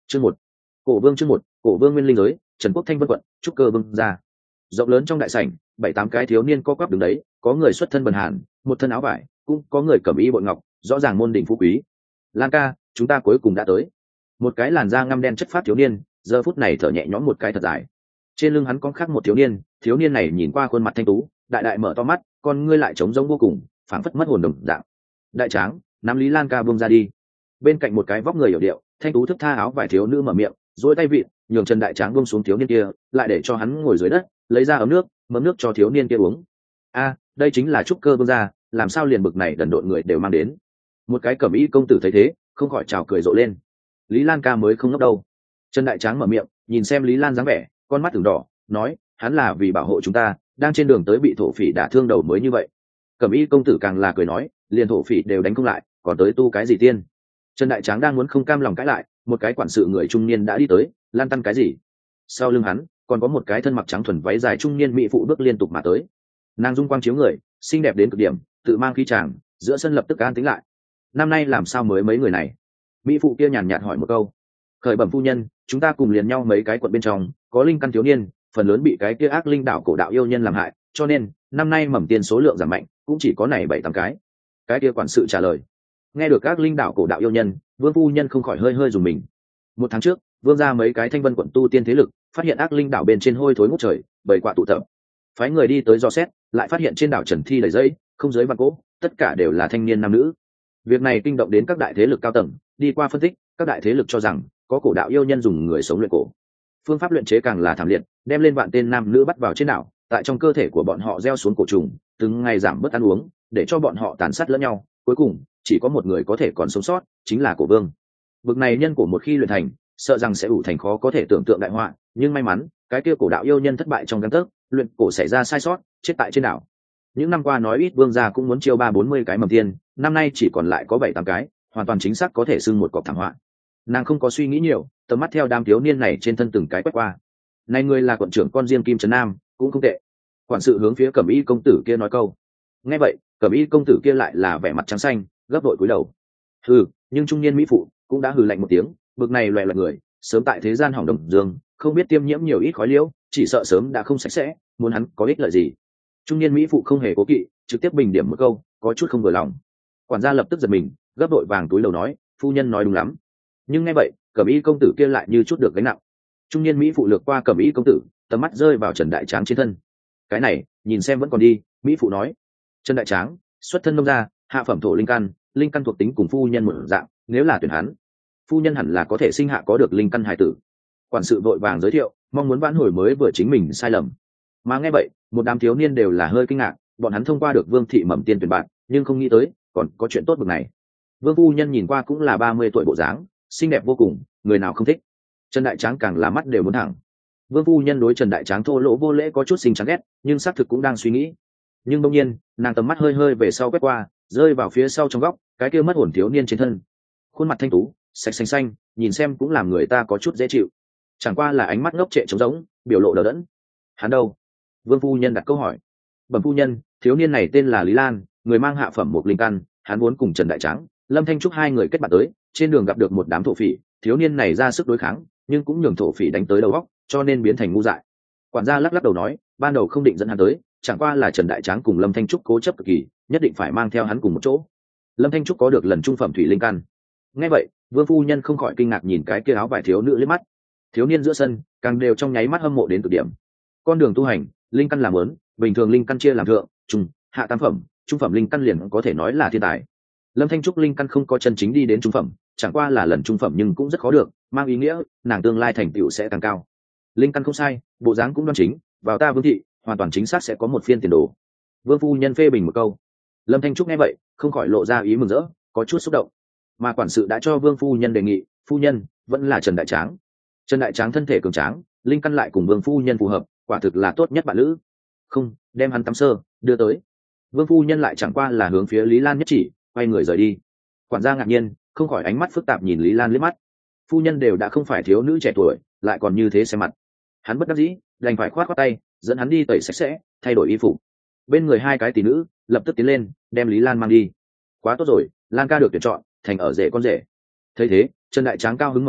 Chương một, cổ vương nguyên linh giới, Trần Quốc Thanh Vân quận, trúc cơ vương ra. Rộng lớn trong đại sảnh, 7-8 cái thiếu niên co quắp đứng đấy, có người xuất thân bần hàn, một thân áo vải, cũng có người cẩm y bội ngọc, rõ ràng môn đỉnh phú quý. Lan ca, chúng ta cuối cùng đã tới. Một cái làn da ngăm đen chất phát thiếu niên, giờ phút này thở nhẹ nhõm một cái thật dài. Trên lưng hắn có khắc một thiếu niên này nhìn qua khuôn mặt thanh tú, đại đại mở to mắt, con ngươi lại trống rỗng vô cùng, phảng phất mất hồn đồng dạng. Đại tráng, nắm Lý Lan ca buông ra đi. Bên cạnh một cái vóc người hiểu điệu, thanh tú thức tha áo vải thiếu nữ mở miệng, duỗi tay vịn, nhường Trần Đại Tráng buông xuống thiếu niên kia, lại để cho hắn ngồi dưới đất, lấy ra ấm nước, mớm nước cho thiếu niên kia uống. A, đây chính là trúc cơ vương gia, làm sao liền bực này đần độn người đều mang đến. Một cái cẩm y công tử thấy thế, không khỏi chào cười rộ lên. Lý Lan ca mới không ngốc đâu. Trần Đại Tráng mở miệng, nhìn xem Lý Lan dáng vẻ, con mắt ửng đỏ, nói, hắn là vì bảo hộ chúng ta, đang trên đường tới bị thổ phỉ đả thương đầu mới như vậy. Cẩm y công tử càng là cười nói, liền thổ phỉ đều đánh không lại, còn tới tu cái gì tiên. Trần Đại Tráng đang muốn không cam lòng cãi lại, một cái quản sự người trung niên đã đi tới, lan tăn cái gì. Sau lưng hắn còn có một cái thân mặc trắng thuần váy dài trung niên mỹ phụ bước liên tục mà tới. Nàng dung quang chiếu người, xinh đẹp đến cực điểm, tự mang khí tràng, giữa sân lập tức an tĩnh lại. Năm nay làm sao mới mấy người này? Mỹ phụ kia nhàn nhạt hỏi một câu. Khởi bẩm phu nhân, chúng ta cùng liền nhau mấy cái quận bên trong, có linh căn thiếu niên, phần lớn bị cái kia ác linh đạo cổ đạo yêu nhân làm hại, cho nên năm nay mầm tiền số lượng giảm mạnh, cũng chỉ có này 7-8 cái. Cái kia quản sự trả lời. Nghe được các linh đạo cổ đạo yêu nhân, Vương phu nhân không khỏi hơi hơi dùng mình. Một tháng trước, Vương ra mấy cái Thanh Vân quận tu tiên thế lực, phát hiện ác linh đảo bên trên hôi thối ngút trời, bầy quạ tụ tập. Phái người đi tới dò xét, lại phát hiện trên đảo Trần Thi đầy dây, không dưới vạn cỗ, tất cả đều là thanh niên nam nữ. Việc này kinh động đến các đại thế lực cao tầng, đi qua phân tích, các đại thế lực cho rằng có cổ đạo yêu nhân dùng người sống luyện cổ. Phương pháp luyện chế càng là thảm liệt, đem lên vạn tên nam nữ bắt vào trên đảo, tại trong cơ thể của bọn họ gieo xuống cổ trùng, từng ngày giảm bớt ăn uống, để cho bọn họ tàn sát lẫn nhau, cuối cùng chỉ có một người có thể còn sống sót, chính là cổ vương. Bực này nhân cổ một khi luyện thành, sợ rằng sẽ ủ thành khó có thể tưởng tượng đại họa, nhưng may mắn, cái kia cổ đạo yêu nhân thất bại trong gang tấc, luyện cổ xảy ra sai sót, chết tại trên đảo. Những năm qua nói ít Vương gia cũng muốn chiêu 30-40 cái mầm tiên, năm nay chỉ còn lại có 7-8 cái, hoàn toàn chính xác có thể xưng một cọc thảm họa. Nàng không có suy nghĩ nhiều, tầm mắt theo đám thiếu niên này trên thân từng cái quét qua. Này người là quận trưởng con diêm Kim Trấn Nam, cũng không tệ. Quản sự hướng phía Cẩm Y công tử kia nói câu. Nghe vậy, Cẩm Y công tử kia lại là vẻ mặt trắng xanh, gấp đội cúi đầu. Hừ, nhưng trung niên mỹ phụ cũng đã hừ lạnh một tiếng, bực này loè loẹt người, sớm tại thế gian hỏng đồng dương, không biết tiêm nhiễm nhiều ít khói liễu, chỉ sợ sớm đã không sạch sẽ, muốn hắn có ích lợi gì. Trung niên mỹ phụ không hề cố kỵ, trực tiếp bình điểm một câu, có chút không vừa lòng. Quản gia lập tức giật mình, gấp đội vàng túi đầu nói, phu nhân nói đúng lắm. Nhưng nghe vậy, Cẩm Y công tử kia lại như chút được gánh nặng. Trung niên mỹ phụ lược qua Cẩm Y công tử, tầm mắt rơi vào Trần Đại Tráng trên thân. Cái này, nhìn xem vẫn còn đi, mỹ phụ nói. Trần Đại Tráng, xuất thân nông gia, hạ phẩm thổ linh căn thuộc tính cùng phu nhân một dạng, nếu là tuyển hắn, phu nhân hẳn là có thể sinh hạ có được linh căn hài tử. Quản sự vội vàng giới thiệu, mong muốn vãn hồi mới vừa chính mình sai lầm. Mà nghe vậy, một đám thiếu niên đều là hơi kinh ngạc, bọn hắn thông qua được Vương thị mầm tiên tuyển bạn, nhưng không nghĩ tới còn có chuyện tốt bực này. Vương phu nhân nhìn qua cũng là 30 tuổi bộ dáng, xinh đẹp vô cùng, người nào không thích. Trần Đại Tráng càng là mắt đều muốn thẳng. Vương phu nhân đối Trần Đại Tráng thô lỗ vô lễ có chút sinh chán ghét, nhưng xác thực cũng đang suy nghĩ. Nhưng đột nhiên, nàng tầm mắt hơi hơi về sau quét qua, rơi vào phía sau trong góc, cái kia mất hồn thiếu niên trên thân. Khuôn mặt thanh tú, sạch xanh xanh, nhìn xem cũng làm người ta có chút dễ chịu. Chẳng qua là ánh mắt ngốc trệ trống rỗng, biểu lộ đờ đẫn. Hắn đâu? Vương phu nhân đặt câu hỏi. Bẩm phu nhân, thiếu niên này tên là Lý Lan, người mang hạ phẩm một linh căn, hắn muốn cùng Trần Đại Tráng, Lâm Thanh Trúc hai người kết bạn tới, trên đường gặp được một đám thổ phỉ, thiếu niên này ra sức đối kháng, nhưng cũng nhường thổ phỉ đánh tới đầu óc, cho nên biến thành ngu dại. Quản gia lắc lắc đầu nói, ban đầu không định dẫn hắn tới, chẳng qua là Trần Đại Tráng cùng Lâm Thanh Trúc cố chấp cực kỳ, nhất định phải mang theo hắn cùng một chỗ. Lâm Thanh Trúc có được lần trung phẩm thủy linh căn. Nghe vậy, Vương phu nhân không khỏi kinh ngạc nhìn cái kia áo vải thiếu nữ liếc mắt. Thiếu niên giữa sân, càng đều trong nháy mắt hâm mộ đến cực điểm. Con đường tu hành, linh căn làm lớn, bình thường linh căn chia làm thượng, trung, hạ tam phẩm, trung phẩm linh căn liền có thể nói là thiên tài. Lâm Thanh Trúc linh căn không có chân chính đi đến trung phẩm, chẳng qua là lần trung phẩm nhưng cũng rất khó được, mang ý nghĩa nàng tương lai thành tựu sẽ càng cao. Linh căn không sai, bộ dáng cũng đoan chính, vào ta Vương thị, hoàn toàn chính xác sẽ có một phiên tiền đồ. Vương phu nhân phê bình một câu. Lâm Thanh Trúc nghe vậy, không khỏi lộ ra ý mừng rỡ, có chút xúc động. Mà quản sự đã cho Vương phu nhân đề nghị, phu nhân vẫn là Trần Đại Tráng. Trần Đại Tráng thân thể cường tráng, linh căn lại cùng Vương phu nhân phù hợp, quả thực là tốt nhất bạn lữ. Không, đem hắn tắm sơ, đưa tới. Vương phu nhân lại chẳng qua là hướng phía Lý Lan nhất chỉ, quay người rời đi. Quản gia ngạc nhiên, không khỏi ánh mắt phức tạp nhìn Lý Lan liếc mắt. Phu nhân đều đã không phải thiếu nữ trẻ tuổi, lại còn như thế xem mặt. Hắn bất đắc dĩ, đành phải khoát khoát tay, dẫn hắn đi tẩy sạch sẽ, thay đổi y phục. Bên người hai cái tỷ nữ lập tức tiến lên, đem Lý Lan mang đi. Quá tốt rồi, Lan ca được tuyển chọn thành ở rể con rể. Thấy thế, Trần Đại Tráng cao hứng mở miệng,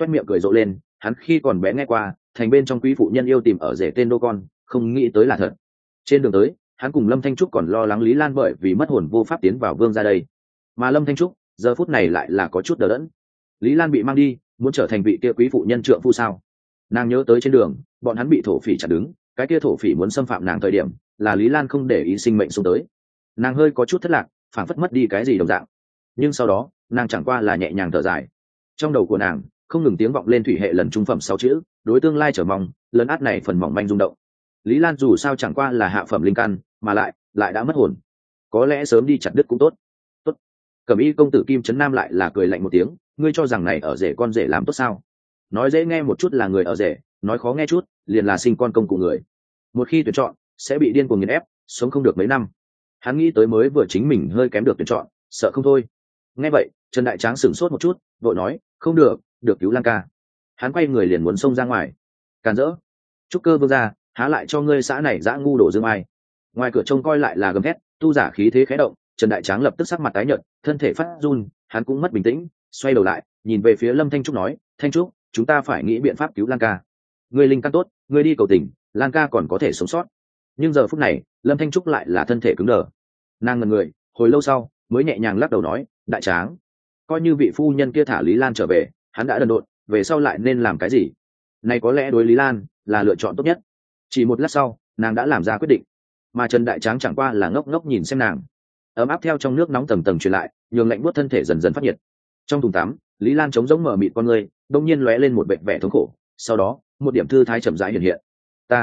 toét miệng cười rộ lên. Hắn khi còn bé nghe qua thành bên trong quý phụ nhân yêu tìm ở rể tên đô con, không nghĩ tới là thật. Trên đường tới hắn cùng Lâm Thanh Trúc còn lo lắng Lý Lan bởi vì mất hồn vô pháp tiến vào vương ra đây, mà Lâm Thanh Trúc giờ phút này lại là có chút đờ đẫn. Lý Lan bị mang đi muốn trở thành vị kia quý phụ nhân trượng phu sao? Nàng nhớ tới trên đường bọn hắn bị thổ phỉ chặn đứng, cái kia thổ phỉ muốn xâm phạm nàng thời điểm là Lý Lan không để ý sinh mệnh xuống tới. Nàng hơi có chút thất lạc, phảng phất mất đi cái gì đồng dạng. Nhưng sau đó nàng chẳng qua là nhẹ nhàng thở dài. Trong đầu của nàng không ngừng tiếng vọng lên thủy hệ lần trung phẩm 6 chữ, đối tương lai trở mong, lấn át này phần mỏng manh rung động. Lý Lan dù sao chẳng qua là hạ phẩm linh căn, mà lại đã mất hồn, có lẽ sớm đi chặt đứt cũng tốt. Tốt. Cẩm Y công tử Kim Trấn Nam lại là cười lạnh một tiếng, ngươi cho rằng này ở rể con rể làm tốt sao? Nói dễ nghe một chút là người ở rể, nói khó nghe chút liền là sinh con công cụ người. Một khi tuyển chọn sẽ bị điên cuồng nghiền ép, sống không được mấy năm. Hắn nghĩ tới mới vừa chính mình hơi kém được tuyển chọn, sợ không thôi. Nghe vậy Trần Đại Tráng sửng sốt một chút, vội nói, không được, được cứu Lan ca. Hắn quay người liền muốn xông ra ngoài. Càn rỡ, Trúc Cơ vương ra, há lại cho ngươi xã này dã ngu đổ dương ai. Ngoài cửa trông coi lại là gầm thét, tu giả khí thế khẽ động. Trần Đại Tráng lập tức sắc mặt tái nhợt, thân thể phát run, hắn cũng mất bình tĩnh, xoay đầu lại nhìn về phía Lâm Thanh Trúc nói, Thanh Trúc, chúng ta phải nghĩ biện pháp cứu Lan ca. Ngươi linh căn tốt, ngươi đi cầu tình, Lan ca còn có thể sống sót. Nhưng giờ phút này Lâm Thanh Trúc lại là thân thể cứng đờ. Nàng ngần người hồi lâu sau mới nhẹ nhàng lắc đầu nói, Đại Tráng, coi như vị phu nhân kia thả Lý Lan trở về, hắn đã đần độn, về sau lại nên làm cái gì? Này có lẽ đối Lý Lan là lựa chọn tốt nhất. Chỉ một lát sau nàng đã làm ra quyết định, mà Trần Đại Tráng chẳng qua là ngốc ngốc nhìn xem nàng. Ấm áp theo trong nước nóng tầng tầng truyền lại, nhường lạnh buốt thân thể dần dần phát nhiệt. Trong thùng tắm Lý Lan trống rỗng mở mịt con người, đông nhiên lóe lên một vẻ vẻ thống khổ, sau đó một điểm thư thái chậm rãi hiện hiện.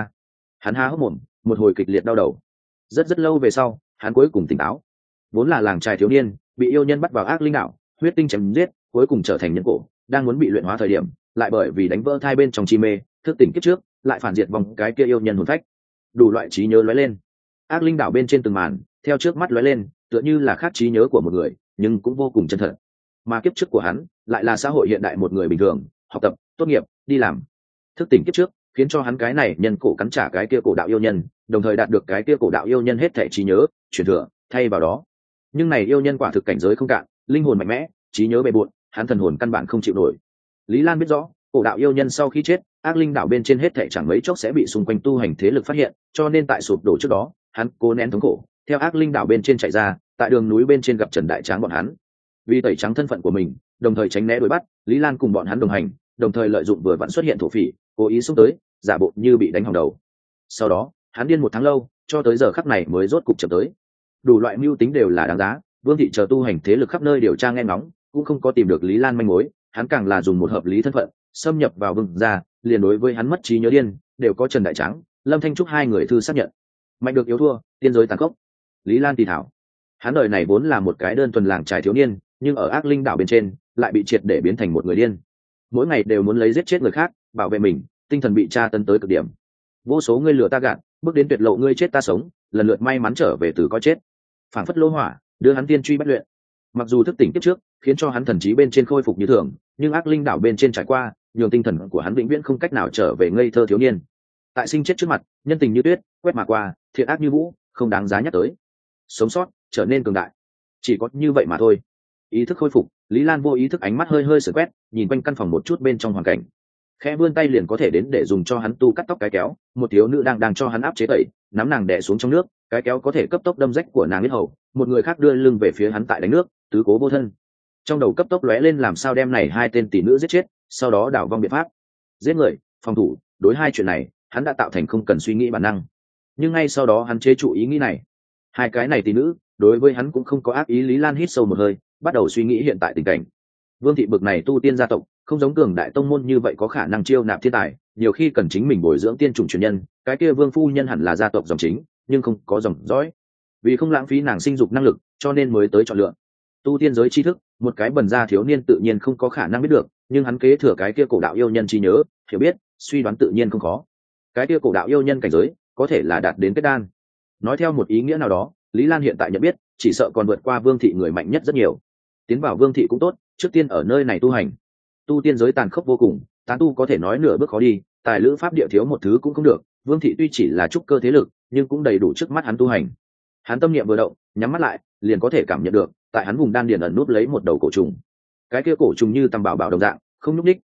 Hắn há hốc mồm, một hồi kịch liệt đau đầu. Rất lâu về sau hắn cuối cùng tỉnh táo. Vốn là làng trai thiếu niên bị yêu nhân bắt vào ác linh đảo, huyết tinh chém giết, cuối cùng trở thành nhân cổ, đang muốn bị luyện hóa thời điểm, lại bởi vì đánh vỡ thai bên trong chi mê, thức tỉnh kiếp trước, lại phản diệt vòng cái kia yêu nhân hồn phách. Đủ loại trí nhớ lóe lên. Ác linh đảo bên trên từng màn theo trước mắt lóe lên, tựa như là khác trí nhớ của một người, nhưng cũng vô cùng chân thật. Mà kiếp trước của hắn lại là xã hội hiện đại một người bình thường, học tập, tốt nghiệp, đi làm. Thức tỉnh kiếp trước khiến cho hắn cái này nhân cổ cắn trả cái kia cổ đạo yêu nhân, đồng thời đạt được cái kia cổ đạo yêu nhân hết thể trí nhớ truyền thừa thay vào đó. Nhưng này yêu nhân quả thực cảnh giới không cạn, linh hồn mạnh mẽ, trí nhớ bề bộn, hắn thần hồn căn bản không chịu nổi. Lý Lan biết rõ cổ đạo yêu nhân sau khi chết, ác linh đảo bên trên hết thể chẳng mấy chốc sẽ bị xung quanh tu hành thế lực phát hiện, cho nên tại sụp đổ trước đó hắn cố nén thống khổ, theo ác linh đảo bên trên chạy ra, tại đường núi bên trên gặp Trần Đại Tráng bọn hắn. Vì tẩy trắng thân phận của mình, đồng thời tránh né đuổi bắt, Lý Lan cùng bọn hắn đồng hành, đồng thời lợi dụng vừa vặn xuất hiện thổ phỉ, cố ý xông tới, giả bộ như bị đánh hỏng đầu. Sau đó hắn điên một tháng lâu, cho tới giờ khắc này mới rốt cục chậm tới. Đủ loại mưu tính đều là đáng giá, Vương thị chờ tu hành thế lực khắp nơi điều tra nghe ngóng, cũng không có tìm được Lý Lan manh mối. Hắn càng là dùng một hợp lý thân phận xâm nhập vào Vương gia, liền đối với hắn mất trí nhớ điên đều có Trần Đại Tráng, Lâm Thanh Trúc hai người thư xác nhận. Mạnh được yếu thua, tiên giới tàn khốc. Lý Lan tì thảo, hắn đời này vốn là một cái đơn thuần làng trài thiếu niên, nhưng ở ác linh đảo bên trên lại bị triệt để biến thành một người điên. Mỗi ngày đều muốn lấy giết chết người khác, bảo vệ mình, tinh thần bị tra tấn tới cực điểm. Vô số ngươi lừa ta gạt, bước đến tuyệt lộ ngươi chết ta sống, lần lượt may mắn trở về từ coi chết. Phảng phất lô hỏa đưa hắn tiên truy bất luyện. Mặc dù thức tỉnh kiếp trước khiến cho hắn thần trí bên trên khôi phục như thường, nhưng ác linh đảo bên trên trải qua nhường tinh thần của hắn vĩnh viễn không cách nào trở về ngây thơ thiếu niên. Tại sinh chết trước mặt, nhân tình như tuyết quét mà qua, thiện ác như vũ, không đáng giá nhắc tới. Sống sót trở nên cường đại, chỉ có như vậy mà thôi. Ý thức khôi phục, Lý Lan vô ý thức ánh mắt hơi hơi sờ quét, nhìn quanh căn phòng một chút bên trong hoàn cảnh. Khẽ vươn tay liền có thể đến để dùng cho hắn tu cắt tóc cái kéo, một thiếu nữ đang cho hắn áp chế tẩy, nắm nàng đè xuống trong nước, cái kéo có thể cấp tốc đâm rách của nàng huyết hầu, một người khác đưa lưng về phía hắn tại đánh nước, tứ cố vô thân. Trong đầu cấp tốc lóe lên làm sao đem này hai tên tỷ nữ giết chết, sau đó đảo vong biện pháp. Giết người, phòng thủ, đối hai chuyện này, hắn đã tạo thành không cần suy nghĩ bản năng. Nhưng ngay sau đó hắn chế trụ ý nghĩ này. Hai cái này tỷ nữ, đối với hắn cũng không có ác ý. Lý Lan hít sâu một hơi, bắt đầu suy nghĩ hiện tại tình cảnh. Vương thị bực này tu tiên gia tộc, không giống cường đại tông môn như vậy có khả năng chiêu nạp thiên tài, nhiều khi cần chính mình bồi dưỡng tiên chủng truyền nhân, cái kia Vương phu nhân hẳn là gia tộc dòng chính, nhưng không có dòng dõi. Vì không lãng phí nàng sinh dục năng lực, cho nên mới tới chọn lựa. Tu tiên giới tri thức, một cái bần gia thiếu niên tự nhiên không có khả năng biết được, nhưng hắn kế thừa cái kia cổ đạo yêu nhân trí nhớ, hiểu biết, suy đoán tự nhiên không khó. Cái kia cổ đạo yêu nhân cảnh giới, có thể là đạt đến kết đan. Nói theo một ý nghĩa nào đó, Lý Lan hiện tại nhận biết, chỉ sợ còn vượt qua Vương thị người mạnh nhất rất nhiều. Tiến vào Vương thị cũng tốt, trước tiên ở nơi này tu hành. Tu tiên giới tàn khốc vô cùng, tán tu có thể nói nửa bước khó đi, tài lữ pháp địa thiếu một thứ cũng không được. Vương thị tuy chỉ là trúc cơ thế lực, nhưng cũng đầy đủ trước mắt hắn tu hành. Hắn tâm niệm vừa động, nhắm mắt lại, liền có thể cảm nhận được, tại hắn vùng đan điền ẩn núp lấy một đầu cổ trùng. Cái kia cổ trùng như tầm bảo bảo đồng dạng, không nhúc ních,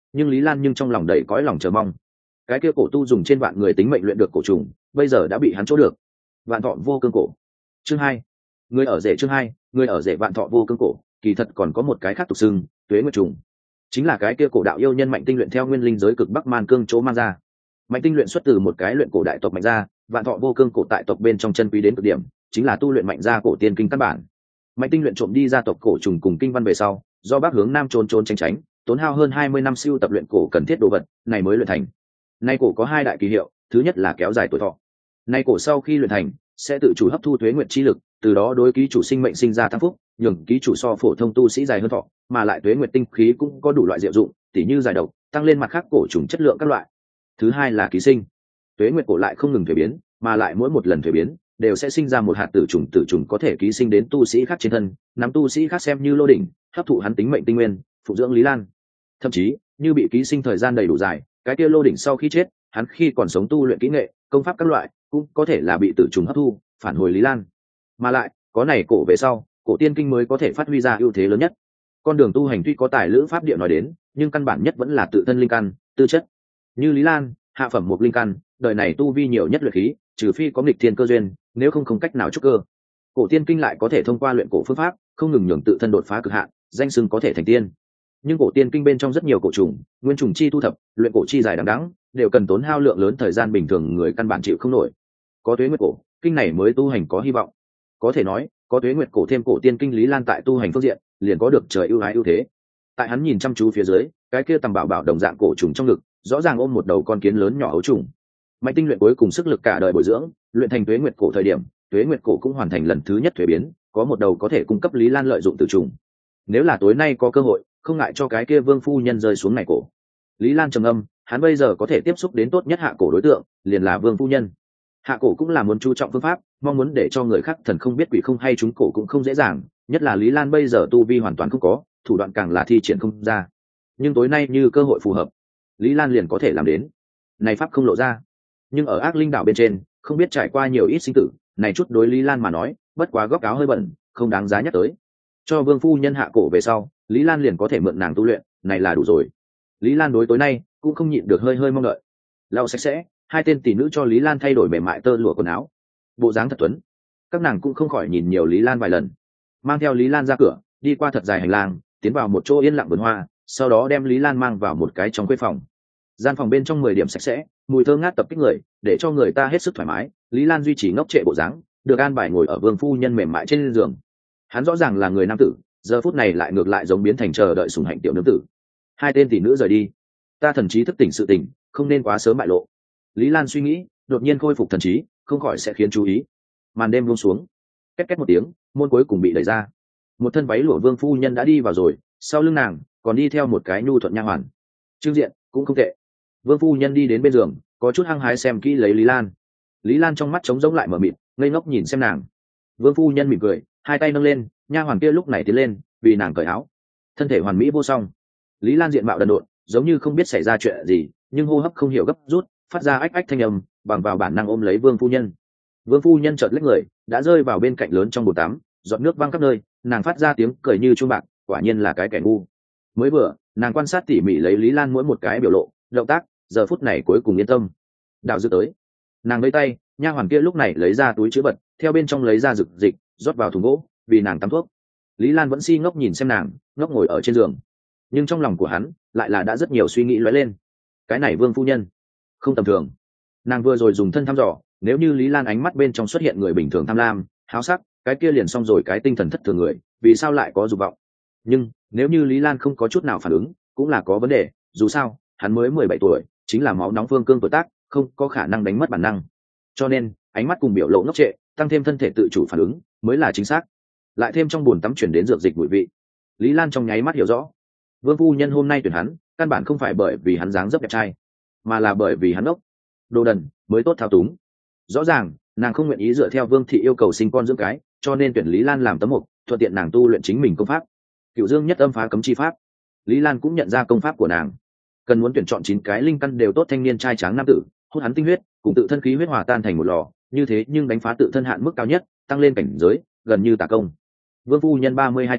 nhưng Lý Lan nhưng trong lòng đầy cõi lòng chờ mong. Cái kia cổ tu dùng trên vạn người tính mệnh luyện được cổ trùng, bây giờ đã bị hắn chỗ được. Vạn thọ vô cương cổ. Chương 2. Người ở rể. Chương 2. Người ở rể vạn thọ vô cương cổ, kỳ thật còn có một cái khác tục xưng, tuế nguyệt trùng. Chính là cái kia cổ đạo yêu nhân Mạnh Tinh luyện theo nguyên linh giới cực Bắc Man Cương chỗ mang ra. Mạnh Tinh luyện xuất từ một cái luyện cổ đại tộc Mạnh gia, vạn thọ vô cương cổ tại tộc bên trong chân quý đến cực điểm, chính là tu luyện Mạnh gia cổ tiên kinh căn bản. Mạnh Tinh luyện trộm đi gia tộc cổ trùng cùng kinh văn về sau, do bác hướng nam trốn trốn tránh tránh, tốn hao hơn 20 năm siêu tập luyện cổ cần thiết đồ vật, này mới luyện thành. Nay cổ có hai đại kỳ hiệu, thứ nhất là kéo dài tuổi thọ. Nay cổ sau khi luyện thành, sẽ tự chủ hấp thu tuế nguyệt chi lực, từ đó đối ký chủ sinh mệnh sinh ra tăng phúc, nhường ký chủ so phổ thông tu sĩ dài hơn thọ, mà lại tuế nguyệt tinh khí cũng có đủ loại diệu dụng, tỉ như giải độc, tăng lên mặt khác cổ trùng chất lượng các loại. Thứ hai là ký sinh. Tuế nguyệt cổ lại không ngừng thay biến, mà lại mỗi một lần thay biến đều sẽ sinh ra một hạt tử trùng có thể ký sinh đến tu sĩ khác trên thân, nắm tu sĩ khác xem như lô đỉnh, hấp thụ hắn tính mệnh tinh nguyên, phụ dưỡng Lý Lan. Thậm chí, như bị ký sinh thời gian đầy đủ dài, cái kia lô đỉnh sau khi chết, hắn khi còn sống tu luyện kỹ nghệ, công pháp các loại, cũng có thể là bị tử trùng hấp thu, phản hồi Lý Lan. Mà lại, có này cổ về sau, cổ tiên kinh mới có thể phát huy ra ưu thế lớn nhất. Con đường tu hành tuy có tài lữ pháp địa nói đến, nhưng căn bản nhất vẫn là tự thân linh căn, tư chất. Như Lý Lan, hạ phẩm một linh căn, đời này tu vi nhiều nhất luyện khí, trừ phi có nghịch thiên cơ duyên, nếu không cách nào trúc cơ. Cổ tiên kinh lại có thể thông qua luyện cổ phương pháp, không ngừng nhường tự thân đột phá cực hạn, danh xưng có thể thành tiên. Nhưng cổ tiên kinh bên trong rất nhiều cổ trùng, nguyên trùng chi thu thập, luyện cổ chi dài đằng đẵng, đều cần tốn hao lượng lớn thời gian bình thường người căn bản chịu không nổi. Có tuế nguyệt cổ, kinh này mới tu hành có hy vọng. Có thể nói, có tuế nguyệt cổ thêm cổ tiên kinh, Lý Lan tại tu hành phương diện liền có được trời ưu ái ưu thế. Tại hắn nhìn chăm chú phía dưới, cái kia tầm bảo bảo đồng dạng cổ trùng trong ngực, rõ ràng ôm một đầu con kiến lớn nhỏ ấu trùng. Mạnh Tinh luyện cuối cùng sức lực cả đời bồi dưỡng, luyện thành tuế nguyệt cổ thời điểm, tuế nguyệt cổ cũng hoàn thành lần thứ nhất thuế biến, có một đầu có thể cung cấp Lý Lan lợi dụng từ trùng. Nếu là tối nay có cơ hội, không ngại cho cái kia vương phu nhân rơi xuống này cổ. Lý Lan trầm âm, hắn bây giờ có thể tiếp xúc đến tốt nhất hạ cổ đối tượng, liền là vương phu nhân. Hạ cổ cũng là muốn chú trọng phương pháp, mong muốn để cho người khác thần không biết quỷ không hay trúng cổ cũng không dễ dàng, nhất là Lý Lan bây giờ tu vi hoàn toàn không có, thủ đoạn càng là thi triển không ra. Nhưng tối nay như cơ hội phù hợp, Lý Lan liền có thể làm đến. Này pháp không lộ ra, nhưng ở ác linh đảo bên trên, không biết trải qua nhiều ít sinh tử, này chút đối Lý Lan mà nói, bất quá góc áo hơi bẩn, không đáng giá nhắc tới. Cho vương phu nhân hạ cổ về sau, Lý Lan liền có thể mượn nàng tu luyện, này là đủ rồi. Lý Lan đối tối nay cũng không nhịn được hơi mong đợi. Lau sạch sẽ, hai tên tỷ nữ cho Lý Lan thay đổi mềm mại tơ lụa quần áo, bộ dáng thật tuấn. Các nàng cũng không khỏi nhìn nhiều Lý Lan vài lần, mang theo Lý Lan ra cửa, đi qua thật dài hành lang, tiến vào một chỗ yên lặng vườn hoa, sau đó đem Lý Lan mang vào một cái trong khuê phòng. Gian phòng bên trong 10 điểm sạch sẽ, mùi thơm ngát tập kích người, để cho người ta hết sức thoải mái. Lý Lan duy trì ngốc trệ bộ dáng, được an bài ngồi ở vương phu nhân mềm mại trên giường. Hắn rõ ràng là người nam tử, giờ phút này lại ngược lại giống biến thành chờ đợi sủng hạnh tiểu nữ tử. Hai tên tỷ nữ rời đi, ta thần trí thức tỉnh sự tỉnh, không nên quá sớm bại lộ. Lý Lan suy nghĩ, đột nhiên khôi phục thần trí, không khỏi sẽ khiến chú ý. Màn đêm buông xuống, két két một tiếng, môn cuối cùng bị đẩy ra. Một thân váy lụa vương phu nhân đã đi vào rồi, sau lưng nàng còn đi theo một cái nhu thuận nha hoàn. Trương diện cũng không tệ. Vương phu nhân đi đến bên giường, có chút hăng hái xem kỹ lấy Lý Lan. Lý Lan trong mắt trống rỗng lại mở mịt, ngây ngốc nhìn xem nàng. Vương phu nhân mỉm cười, hai tay nâng lên, nha hoàn kia lúc này tiến lên, vì nàng cởi áo. Thân thể hoàn mỹ vô song. Lý Lan diện mạo đần độn, giống như không biết xảy ra chuyện gì, nhưng hô hấp không hiểu gấp rút, phát ra ách ách thanh âm, bằng vào bản năng ôm lấy vương phu nhân. Vương phu nhân chợt lách người, đã rơi vào bên cạnh lớn trong bồn tắm, giọt nước văng khắp nơi, nàng phát ra tiếng cười như chuông bạc, quả nhiên là cái kẻ ngu. Mới vừa, nàng quan sát tỉ mỉ lấy Lý Lan mỗi một cái biểu lộ, động tác, giờ phút này cuối cùng yên tâm. Đạo dược tới, nàng lấy tay, nha hoàn kia lúc này lấy ra túi chứa vật, theo bên trong lấy ra dược dịch, rót vào thùng gỗ, vì nàng tắm thuốc. Lý Lan vẫn si ngốc nhìn xem nàng, ngốc ngồi ở trên giường, nhưng trong lòng của hắn lại là đã rất nhiều suy nghĩ lóe lên. Cái này vương phu nhân không tầm thường. Nàng vừa rồi dùng thân thăm dò, nếu như Lý Lan ánh mắt bên trong xuất hiện người bình thường tham lam, háo sắc, cái kia liền xong rồi, cái tinh thần thất thường người, vì sao lại có dục vọng? Nhưng nếu như Lý Lan không có chút nào phản ứng, cũng là có vấn đề, dù sao hắn mới 17 tuổi, chính là máu nóng phương cương tuổi tác, không có khả năng đánh mất bản năng. Cho nên ánh mắt cùng biểu lộ ngốc trệ, tăng thêm thân thể tự chủ phản ứng mới là chính xác. Lại thêm trong bồn tắm chuyển đến dược dịch mùi vị, Lý Lan trong nháy mắt hiểu rõ, vương phu nhân hôm nay tuyển hắn căn bản không phải bởi vì hắn dáng dấp đẹp trai, mà là bởi vì hắn ốc đồ đần mới tốt thao túng. Rõ ràng nàng không nguyện ý dựa theo vương thị yêu cầu sinh con dưỡng cái, cho nên tuyển Lý Lan làm tấm mục, thuận tiện nàng tu luyện chính mình công pháp Cửu Dương nhất âm phá cấm chi pháp. Lý Lan cũng nhận ra công pháp của nàng cần muốn tuyển chọn 9 cái linh căn đều tốt thanh niên trai tráng nam tử, hút hắn tinh huyết cùng tự thân khí huyết hòa tan thành một lò, như thế nhưng đánh phá tự thân hạn mức cao nhất, tăng lên cảnh giới gần như tà công. Vương phu nhân 32 tuổi,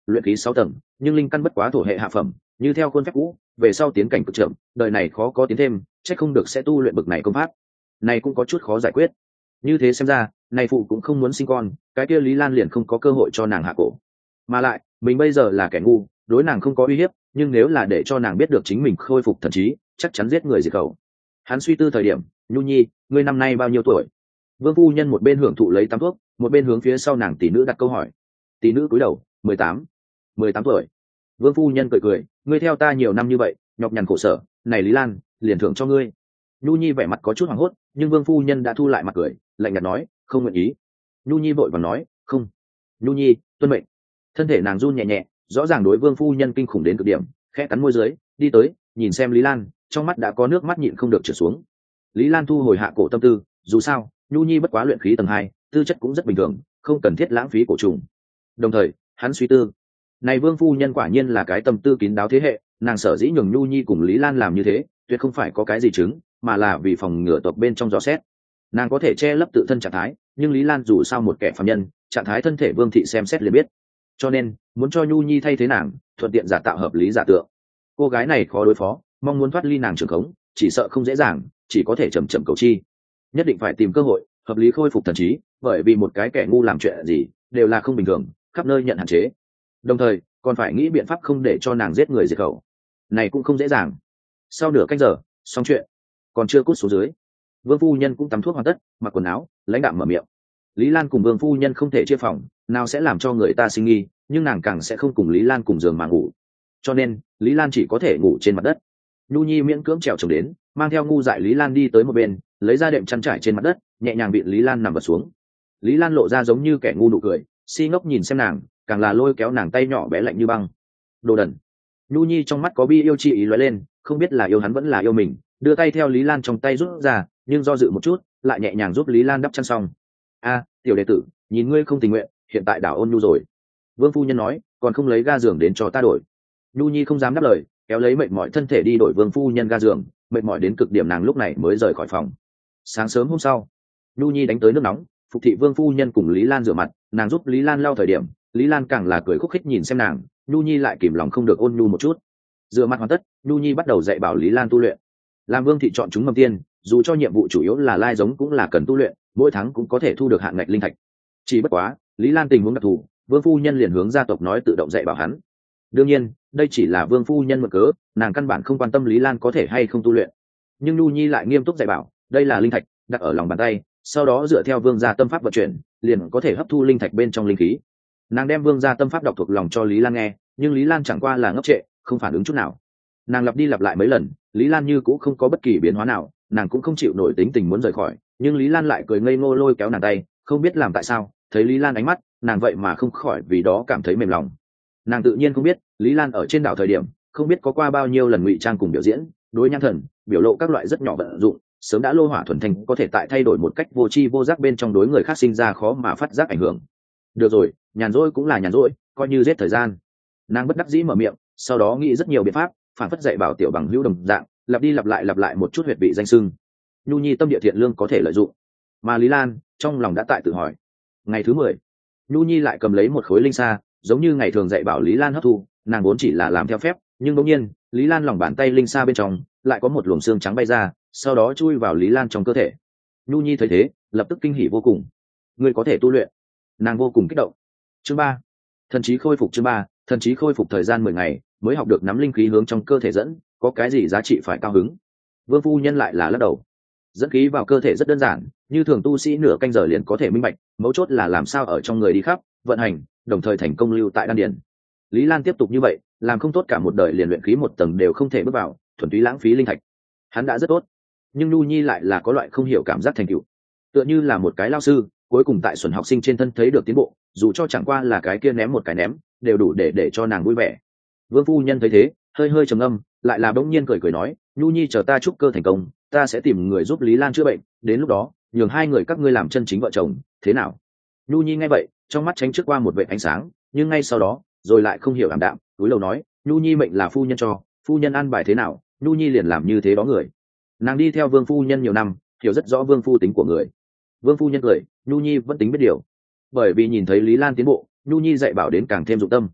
luyện khí 6 tầng, nhưng linh căn bất quá thổ hệ hạ phẩm, như theo khuôn phép cũ, về sau tiến cảnh cực chậm, đời này khó có tiến thêm, chắc không được sẽ tu luyện bậc này công pháp. Này cũng có chút khó giải quyết. Như thế xem ra, này phụ cũng không muốn sinh con, cái kia Lý Lan liền không có cơ hội cho nàng hạ cổ. Mà lại, mình bây giờ là kẻ ngu, đối nàng không có uy hiếp, nhưng nếu là để cho nàng biết được chính mình khôi phục thần trí, chắc chắn giết người diệt khẩu. Hắn suy tư thời điểm, Nhu Nhi, ngươi năm nay bao nhiêu tuổi? Vương phu nhân một bên hưởng thụ lấy tắm thuốc, một bên hướng phía sau nàng tỷ nữ đặt câu hỏi. Tỷ nữ cúi đầu, 18. 18 tuổi. Vương phu nhân cười cười, ngươi theo ta nhiều năm như vậy, nhọc nhằn khổ sở, này Lý Lan, liền thưởng cho ngươi. Nhu Nhi vẻ mặt có chút hoảng hốt, nhưng Vương phu nhân đã thu lại mặt cười, lạnh nhạt nói, không nguyện ý. Nhu Nhi vội vàng nói, không. Nhu Nhi, tuân mệnh. Thân thể nàng run nhẹ nhẹ, rõ ràng đối Vương phu nhân kinh khủng đến cực điểm, khẽ cắn môi dưới, đi tới, nhìn xem Lý Lan, trong mắt đã có nước mắt nhịn không được trượt xuống. Lý Lan thu hồi hạ cổ tâm tư, dù sao, Nhu Nhi bất quá luyện khí tầng 2, tư chất cũng rất bình thường, không cần thiết lãng phí cổ trùng. Đồng thời, hắn suy tư, này Vương phu nhân quả nhiên là cái tâm tư kín đáo thế hệ, nàng sở dĩ nhường Nhu Nhi cùng Lý Lan làm như thế, tuyệt không phải có cái gì chứng, mà là vì phòng ngừa tộc bên trong gió xét. Nàng có thể che lấp tự thân trạng thái, nhưng Lý Lan dù sao một kẻ phàm nhân, trạng thái thân thể Vương thị xem xét liền biết. Cho nên, muốn cho Nhu Nhi thay thế nàng, thuận tiện giả tạo hợp lý giả tượng. Cô gái này khó đối phó, mong muốn thoát ly nàng trường khống, chỉ sợ không dễ dàng, chỉ có thể chậm chậm cầu chi. Nhất định phải tìm cơ hội, hợp lý khôi phục thần trí, bởi vì một cái kẻ ngu làm chuyện gì, đều là không bình thường, khắp nơi nhận hạn chế. Đồng thời, còn phải nghĩ biện pháp không để cho nàng giết người diệt khẩu. Này cũng không dễ dàng. Sau nửa canh giờ, xong chuyện, còn chưa cút xuống dưới. Vương phu nhân cũng tắm thuốc hoàn tất, mặc quần áo, lãnh đạm mở miệng. Lý Lan cùng Vương phu nhân không thể chia phòng, nào sẽ làm cho người ta sinh nghi, nhưng nàng càng sẽ không cùng Lý Lan cùng giường mà ngủ. Cho nên, Lý Lan chỉ có thể ngủ trên mặt đất. Nhu Nhi miễn cưỡng trèo chồng đến, mang theo ngu dại Lý Lan đi tới một bên, lấy ra đệm chăn trải trên mặt đất, nhẹ nhàng bị Lý Lan nằm vật xuống. Lý Lan lộ ra giống như kẻ ngu nụ cười, si ngốc nhìn xem nàng, càng là lôi kéo nàng tay nhỏ bé lạnh như băng. Đồ đần. Nhu Nhi trong mắt có bi yêu chi ý lóe lên, không biết là yêu hắn vẫn là yêu mình, đưa tay theo Lý Lan trong tay rút ra, nhưng do dự một chút, lại nhẹ nhàng giúp Lý Lan đắp chăn xong. A, tiểu đệ tử, nhìn ngươi không tình nguyện, hiện tại đảo ôn nhu rồi. Vương phu nhân nói, còn không lấy ga giường đến cho ta đổi. Nhu Nhi không dám đáp lời, kéo lấy mệt mỏi thân thể đi đổi Vương phu nhân ga giường, mệt mỏi đến cực điểm nàng lúc này mới rời khỏi phòng. Sáng sớm hôm sau, Nhu Nhi đánh tới nước nóng, phục thị Vương phu nhân cùng Lý Lan rửa mặt, nàng giúp Lý Lan lau thời điểm, Lý Lan càng là cười khúc khích nhìn xem nàng, Nhu Nhi lại kìm lòng không được ôn nhu một chút. Rửa mặt hoàn tất, Nhu Nhi bắt đầu dạy bảo Lý Lan tu luyện. Làm Vương thị chọn chúng mầm tiên, dù cho nhiệm vụ chủ yếu là lai giống cũng là cần tu luyện, mỗi tháng cũng có thể thu được hạn ngạch linh thạch. Chỉ bất quá, Lý Lan tình huống đặc thù, Vương phu nhân liền hướng gia tộc nói tự động dạy bảo hắn. Đương nhiên, đây chỉ là Vương phu nhân mượn cớ, nàng căn bản không quan tâm Lý Lan có thể hay không tu luyện. Nhưng Nhu Nhi lại nghiêm túc dạy bảo, đây là linh thạch, đặt ở lòng bàn tay, sau đó dựa theo Vương gia tâm pháp vận chuyển, liền có thể hấp thu linh thạch bên trong linh khí. Nàng đem Vương gia tâm pháp đọc thuộc lòng cho Lý Lan nghe, nhưng Lý Lan chẳng qua là ngốc trệ, không phản ứng chút nào. Nàng lặp đi lặp lại mấy lần, Lý Lan như cũng không có bất kỳ biến hóa nào, nàng cũng không chịu nổi tính tình muốn rời khỏi, nhưng Lý Lan lại cười ngây ngô lôi kéo nàng tay, không biết làm tại sao, thấy Lý Lan ánh mắt, nàng vậy mà không khỏi vì đó cảm thấy mềm lòng. Nàng tự nhiên không biết, Lý Lan ở trên đảo thời điểm, không biết có qua bao nhiêu lần ngụy trang cùng biểu diễn, đối nhãn thần, biểu lộ các loại rất nhỏ vận dụng, sớm đã lô hỏa thuần thành có thể tại thay đổi một cách vô tri vô giác bên trong đối người khác sinh ra khó mà phát giác ảnh hưởng. Được rồi, nhàn rỗi cũng là nhàn rỗi, coi như giết thời gian. Nàng bất đắc dĩ mở miệng, sau đó nghĩ rất nhiều biện pháp, phản phất dạy bảo tiểu bằng hữu đồng dạng, lặp đi lặp lại một chút huyệt vị danh xưng. Nhu Nhi tâm địa thiện lương có thể lợi dụng, mà Lý Lan trong lòng đã tại tự hỏi. Ngày thứ 10, Nhu Nhi lại cầm lấy một khối linh sa, giống như ngày thường dạy bảo Lý Lan hấp thu, nàng vốn chỉ là làm theo phép, nhưng đột nhiên, Lý Lan lòng bàn tay linh sa bên trong lại có một luồng xương trắng bay ra, sau đó chui vào Lý Lan trong cơ thể. Nhu Nhi thấy thế, lập tức kinh hỉ vô cùng. Ngươi có thể tu luyện. Nàng vô cùng kích động. Chương 3. Thần trí khôi phục. Chương 3. Thần trí khôi phục thời gian 10 ngày, mới học được nắm linh khí hướng trong cơ thể dẫn, có cái gì giá trị phải cao hứng. Vương phu nhân lại là lắc đầu. Dẫn khí vào cơ thể rất đơn giản, như thường tu sĩ nửa canh giờ liền có thể minh bạch, mấu chốt là làm sao ở trong người đi khắp, vận hành, đồng thời thành công lưu tại đan điền. Lý Lan tiếp tục như vậy, làm không tốt cả một đời liền luyện khí một tầng đều không thể bước vào, thuần túy lãng phí linh thạch. Hắn đã rất tốt, nhưng Nhu Nhi lại là có loại không hiểu cảm giác thành tựu, tựa như là một cái lao sư, cuối cùng tại xuẩn học sinh trên thân thấy được tiến bộ, dù cho chẳng qua là cái kia ném một cái ném, đều đủ để cho nàng vui vẻ. Vương phu nhân thấy thế, hơi hơi trầm ngâm, lại là bỗng nhiên cười cười nói, Nhu Nhi chờ ta trúc cơ thành công, ta sẽ tìm người giúp Lý Lan chữa bệnh, đến lúc đó, nhường hai người các ngươi làm chân chính vợ chồng, thế nào? Nhu Nhi nghe vậy, trong mắt tránh trước qua một vệt ánh sáng, nhưng ngay sau đó, rồi lại không hiểu ảm đạm, túi lầu nói, Nhu Nhi mệnh là phu nhân cho, phu nhân an bài thế nào, Nhu Nhi liền làm như thế đó người. Nàng đi theo Vương phu nhân nhiều năm, hiểu rất rõ Vương phu tính của người. Vương phu nhân cười, Nhu Nhi vẫn tính biết điều. Bởi vì nhìn thấy Lý Lan tiến bộ, Nhu Nhi dạy bảo đến càng thêm dụng tâm.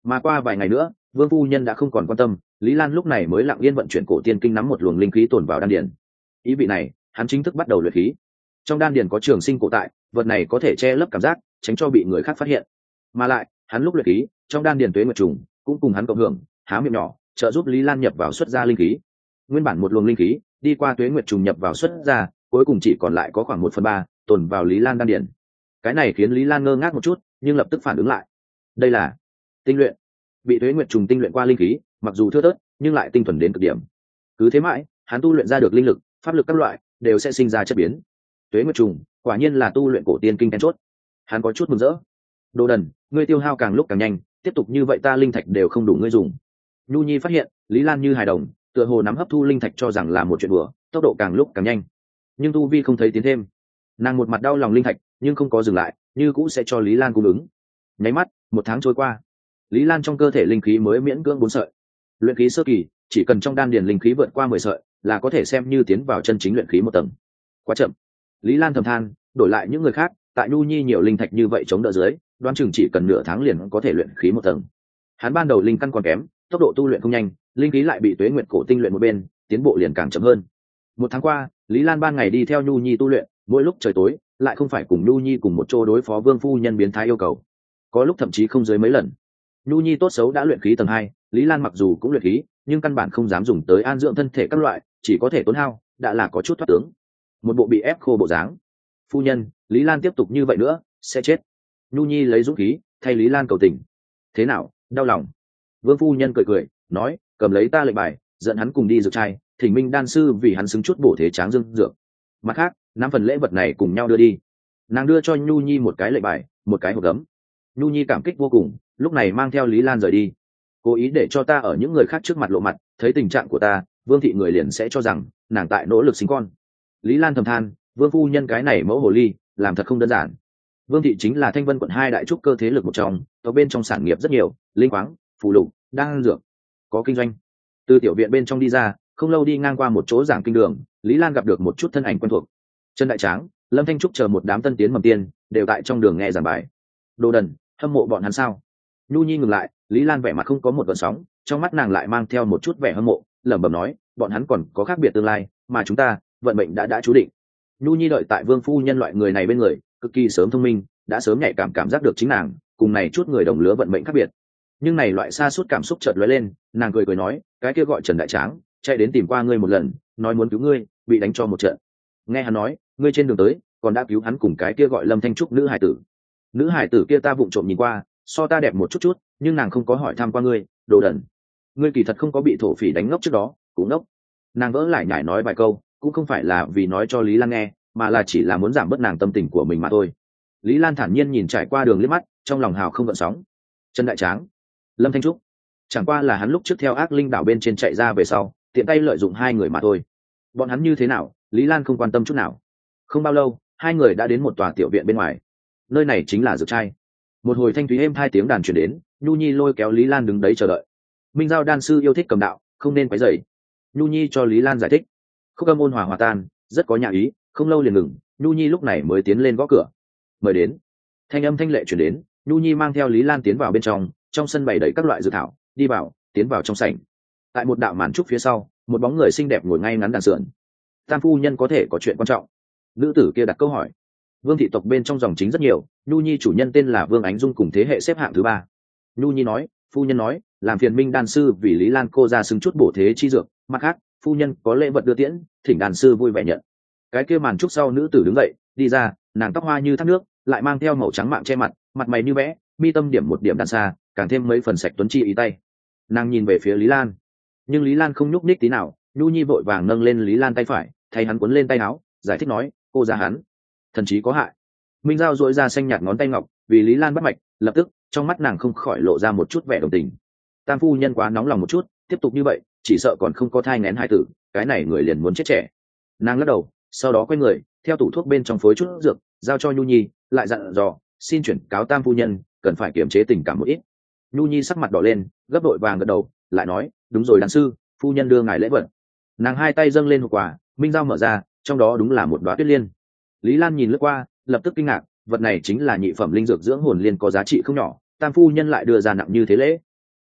Mà qua vài ngày nữa, vương phu nhân đã không còn quan tâm, Lý Lan lúc này mới lặng yên vận chuyển cổ tiên kinh, nắm một luồng linh khí tồn vào đan điền. Ý vị này, hắn chính thức bắt đầu luyện khí. Trong đan điền có trường sinh cổ tại, vật này có thể che lấp cảm giác, tránh cho bị người khác phát hiện. Mà lại, hắn lúc luyện khí, trong đan điền tuế nguyệt trùng cũng cùng hắn cộng hưởng, há miệng nhỏ, trợ giúp Lý Lan nhập vào xuất ra linh khí. Nguyên bản một luồng linh khí, đi qua tuế nguyệt trùng nhập vào xuất ra, cuối cùng chỉ còn lại có khoảng 1/3 tồn vào Lý Lan đan điền. Cái này khiến Lý Lan ngơ ngác một chút, nhưng lập tức phản ứng lại. Đây là tinh luyện. Bị tuế nguyệt trùng tinh luyện qua linh khí, mặc dù thưa thớt, nhưng lại tinh thuần đến cực điểm. Cứ thế mãi, hắn tu luyện ra được linh lực, pháp lực các loại đều sẽ sinh ra chất biến. Tuế nguyệt trùng, quả nhiên là tu luyện cổ tiên kinh then chốt. Hắn có chút mừng rỡ. Đồ đần, ngươi tiêu hao càng lúc càng nhanh, tiếp tục như vậy ta linh thạch đều không đủ ngươi dùng. Nhu Nhi phát hiện, Lý Lan như hài đồng, tựa hồ nắm hấp thu linh thạch cho rằng là một chuyện đùa, tốc độ càng lúc càng nhanh. Nhưng tu vi không thấy tiến thêm. Nàng một mặt đau lòng linh thạch, nhưng không có dừng lại, như cũ sẽ cho Lý Lan cung ứng. Nháy mắt, 1 tháng trôi qua, Lý Lan trong cơ thể linh khí mới miễn cưỡng 4 sợi. Luyện khí sơ kỳ, chỉ cần trong đan điền linh khí vượt qua 10 sợi, là có thể xem như tiến vào chân chính luyện khí một tầng. Quá chậm. Lý Lan thầm than, đổi lại những người khác, tại Nhu Nhi nhiều linh thạch như vậy chống đỡ dưới, đoán chừng chỉ cần nửa tháng liền có thể luyện khí một tầng. Hắn ban đầu linh căn còn kém, tốc độ tu luyện không nhanh, linh khí lại bị tuế nguyệt cổ tinh luyện một bên, tiến bộ liền càng chậm hơn. 1 tháng qua, Lý Lan ban ngày đi theo Nhu Nhi tu luyện, mỗi lúc trời tối lại không phải cùng Nhu Nhi cùng một chỗ đối phó vương phu nhân biến thái yêu cầu, có lúc thậm chí không dưới mấy lần. Nhu Nhi tốt xấu đã luyện khí tầng 2, Lý Lan mặc dù cũng luyện khí, nhưng căn bản không dám dùng tới an dưỡng thân thể các loại, chỉ có thể tốn hao, đã là có chút thoát tướng. Một bộ bị ép khô bộ dáng. Phu nhân, Lý Lan tiếp tục như vậy nữa sẽ chết. Nhu Nhi lấy dũng khí thay Lý Lan cầu tình. Thế nào, đau lòng? Vương phu nhân cười cười nói, cầm lấy ta lệnh bài, dẫn hắn cùng đi dược trai, thỉnh minh đan sư vì hắn xứng chút bổ thế tráng dương dược. Mặt khác, 5 phần lễ vật này cùng nhau đưa đi. Nàng đưa cho Nhu Nhi một cái lệnh bài, một cái hộp gấm. Nhu Nhi cảm kích vô cùng, lúc này mang theo Lý Lan rời đi. Cố ý để cho ta ở những người khác trước mặt lộ mặt, thấy tình trạng của ta, Vương thị người liền sẽ cho rằng nàng tại nỗ lực sinh con. Lý Lan thầm than, Vương phu nhân cái này mẫu hồ ly, làm thật không đơn giản. Vương thị chính là Thanh Vân quận 2 đại trúc cơ thế lực một trong, ở bên trong sản nghiệp rất nhiều, linh khoáng, phù lục, đan dược, có kinh doanh. Từ tiểu viện bên trong đi ra, không lâu đi ngang qua một chỗ giảng kinh đường, Lý Lan gặp được một chút thân ảnh quen thuộc. Trần Đại Tráng, Lâm Thanh Trúc chờ một đám tân tiến mầm tiên, đều tại trong đường nghe giảng bài. Đồ đần, hâm mộ bọn hắn sao? Nhu Nhi ngừng lại, Lý Lan vẻ mặt không có một gợn sóng, trong mắt nàng lại mang theo một chút vẻ hâm mộ, lẩm bẩm nói, bọn hắn còn có khác biệt tương lai, mà chúng ta, vận mệnh đã chú định. Nhu Nhi đợi tại Vương phu nhân loại người này bên người, cực kỳ sớm thông minh, đã sớm nhạy cảm giác được chính nàng cùng này chút người đồng lứa vận mệnh khác biệt. Nhưng này loại sa sút cảm xúc chợt lóe lên, nàng cười nói, cái kia gọi Trần Đại Tráng, chạy đến tìm qua ngươi một lần, nói muốn cứu ngươi, bị đánh cho một trận. Nghe hắn nói, ngươi trên đường tới, còn đã cứu hắn cùng cái kia gọi Lâm Thanh Trúc nữ hải tử. Nữ hải tử kia ta vụng trộm nhìn qua, so ta đẹp một chút, nhưng nàng không có hỏi thăm qua ngươi, đồ đần. Ngươi kỳ thật không có bị thổ phỉ đánh ngốc trước đó, cũng ngốc. Nàng vỡ lại nhải nói vài câu, cũng không phải là vì nói cho Lý Lan nghe, mà là chỉ là muốn giảm bớt nàng tâm tình của mình mà thôi. Lý Lan thản nhiên nhìn trải qua đường liếc mắt, trong lòng hào không gợn sóng. Trần Đại Tráng, Lâm Thanh Trúc, chẳng qua là hắn lúc trước theo ác linh đảo bên trên chạy ra về sau, tiện tay lợi dụng 2 người mà thôi. Bọn hắn như thế nào, Lý Lan không quan tâm chút nào. Không bao lâu, 2 người đã đến một tòa tiểu viện bên ngoài. Nơi này chính là dược trai. Một hồi thanh thúy êm 2 tiếng đàn truyền đến, Nhu Nhi lôi kéo Lý Lan đứng đấy chờ đợi. Minh Giao đan sư yêu thích cầm đạo, không nên quấy rầy. Nhu Nhi cho Lý Lan giải thích. Khúc âm ôn hòa hòa tan, rất có nhà ý, không lâu liền ngừng. Nhu Nhi lúc này mới tiến lên gõ cửa. Mời đến. Thanh âm thanh lệ truyền đến, Nhu Nhi mang theo Lý Lan tiến vào bên trong sân bày đầy các loại dược thảo, đi vào, tiến vào trong sảnh. Tại một đạo màn trúc phía sau, một bóng người xinh đẹp ngồi ngay ngắn đàn sườn. Tam phu nhân có thể có chuyện quan trọng? Nữ tử kia đặt câu hỏi. Vương thị tộc bên trong dòng chính rất nhiều, Nhu Nhi chủ nhân tên là Vương Ánh Dung, cùng thế hệ xếp hạng thứ 3. Nhu Nhi nói, phu nhân nói, làm phiền Minh đan sư vì Lý Lan cô ra xứng chút bổ thế chi dược, mặt khác, phu nhân có lễ vật đưa tiễn, thỉnh đàn sư vui vẻ nhận. Cái kia màn trúc sau nữ tử đứng dậy, đi ra, nàng tóc hoa như thác nước, lại mang theo màu trắng mạng che mặt, mặt mày như vẽ, mi tâm điểm một điểm đàn xa, càng thêm mấy phần sạch tuấn chi ý tay. Nàng nhìn về phía Lý Lan, nhưng Lý Lan không nhúc nhích tí nào. Nhu Nhi vội vàng nâng lên Lý Lan tay phải, thay hắn cuốn lên tay áo, giải thích nói, cô ra hắn thần trí có hại. Minh Giao duỗi ra xanh nhạt ngón tay ngọc vì Lý Lan bắt mạch, lập tức trong mắt nàng không khỏi lộ ra một chút vẻ đồng tình. Tam phu nhân quá nóng lòng một chút, tiếp tục như vậy chỉ sợ còn không có thai nghén hài tử, cái này người liền muốn chết trẻ. Nàng lắc đầu, sau đó quay người theo tủ thuốc bên trong phối chút dược giao cho Nhu Nhi, lại dặn dò, xin chuyển cáo Tam phu nhân cần phải kiềm chế tình cảm một ít. Nhu Nhi sắc mặt đỏ lên, gấp đội vàng gật đầu, lại nói, đúng rồi đàn sư, phu nhân đưa ngài lễ vật. Nàng 2 tay dâng lên hộp quà, Minh Giao mở ra, trong đó đúng là một đóa tuyết liên. Lý Lan nhìn lướt qua, lập tức kinh ngạc, vật này chính là nhị phẩm linh dược dưỡng hồn liên, có giá trị không nhỏ, Tam phu nhân lại đưa ra nặng như thế lễ,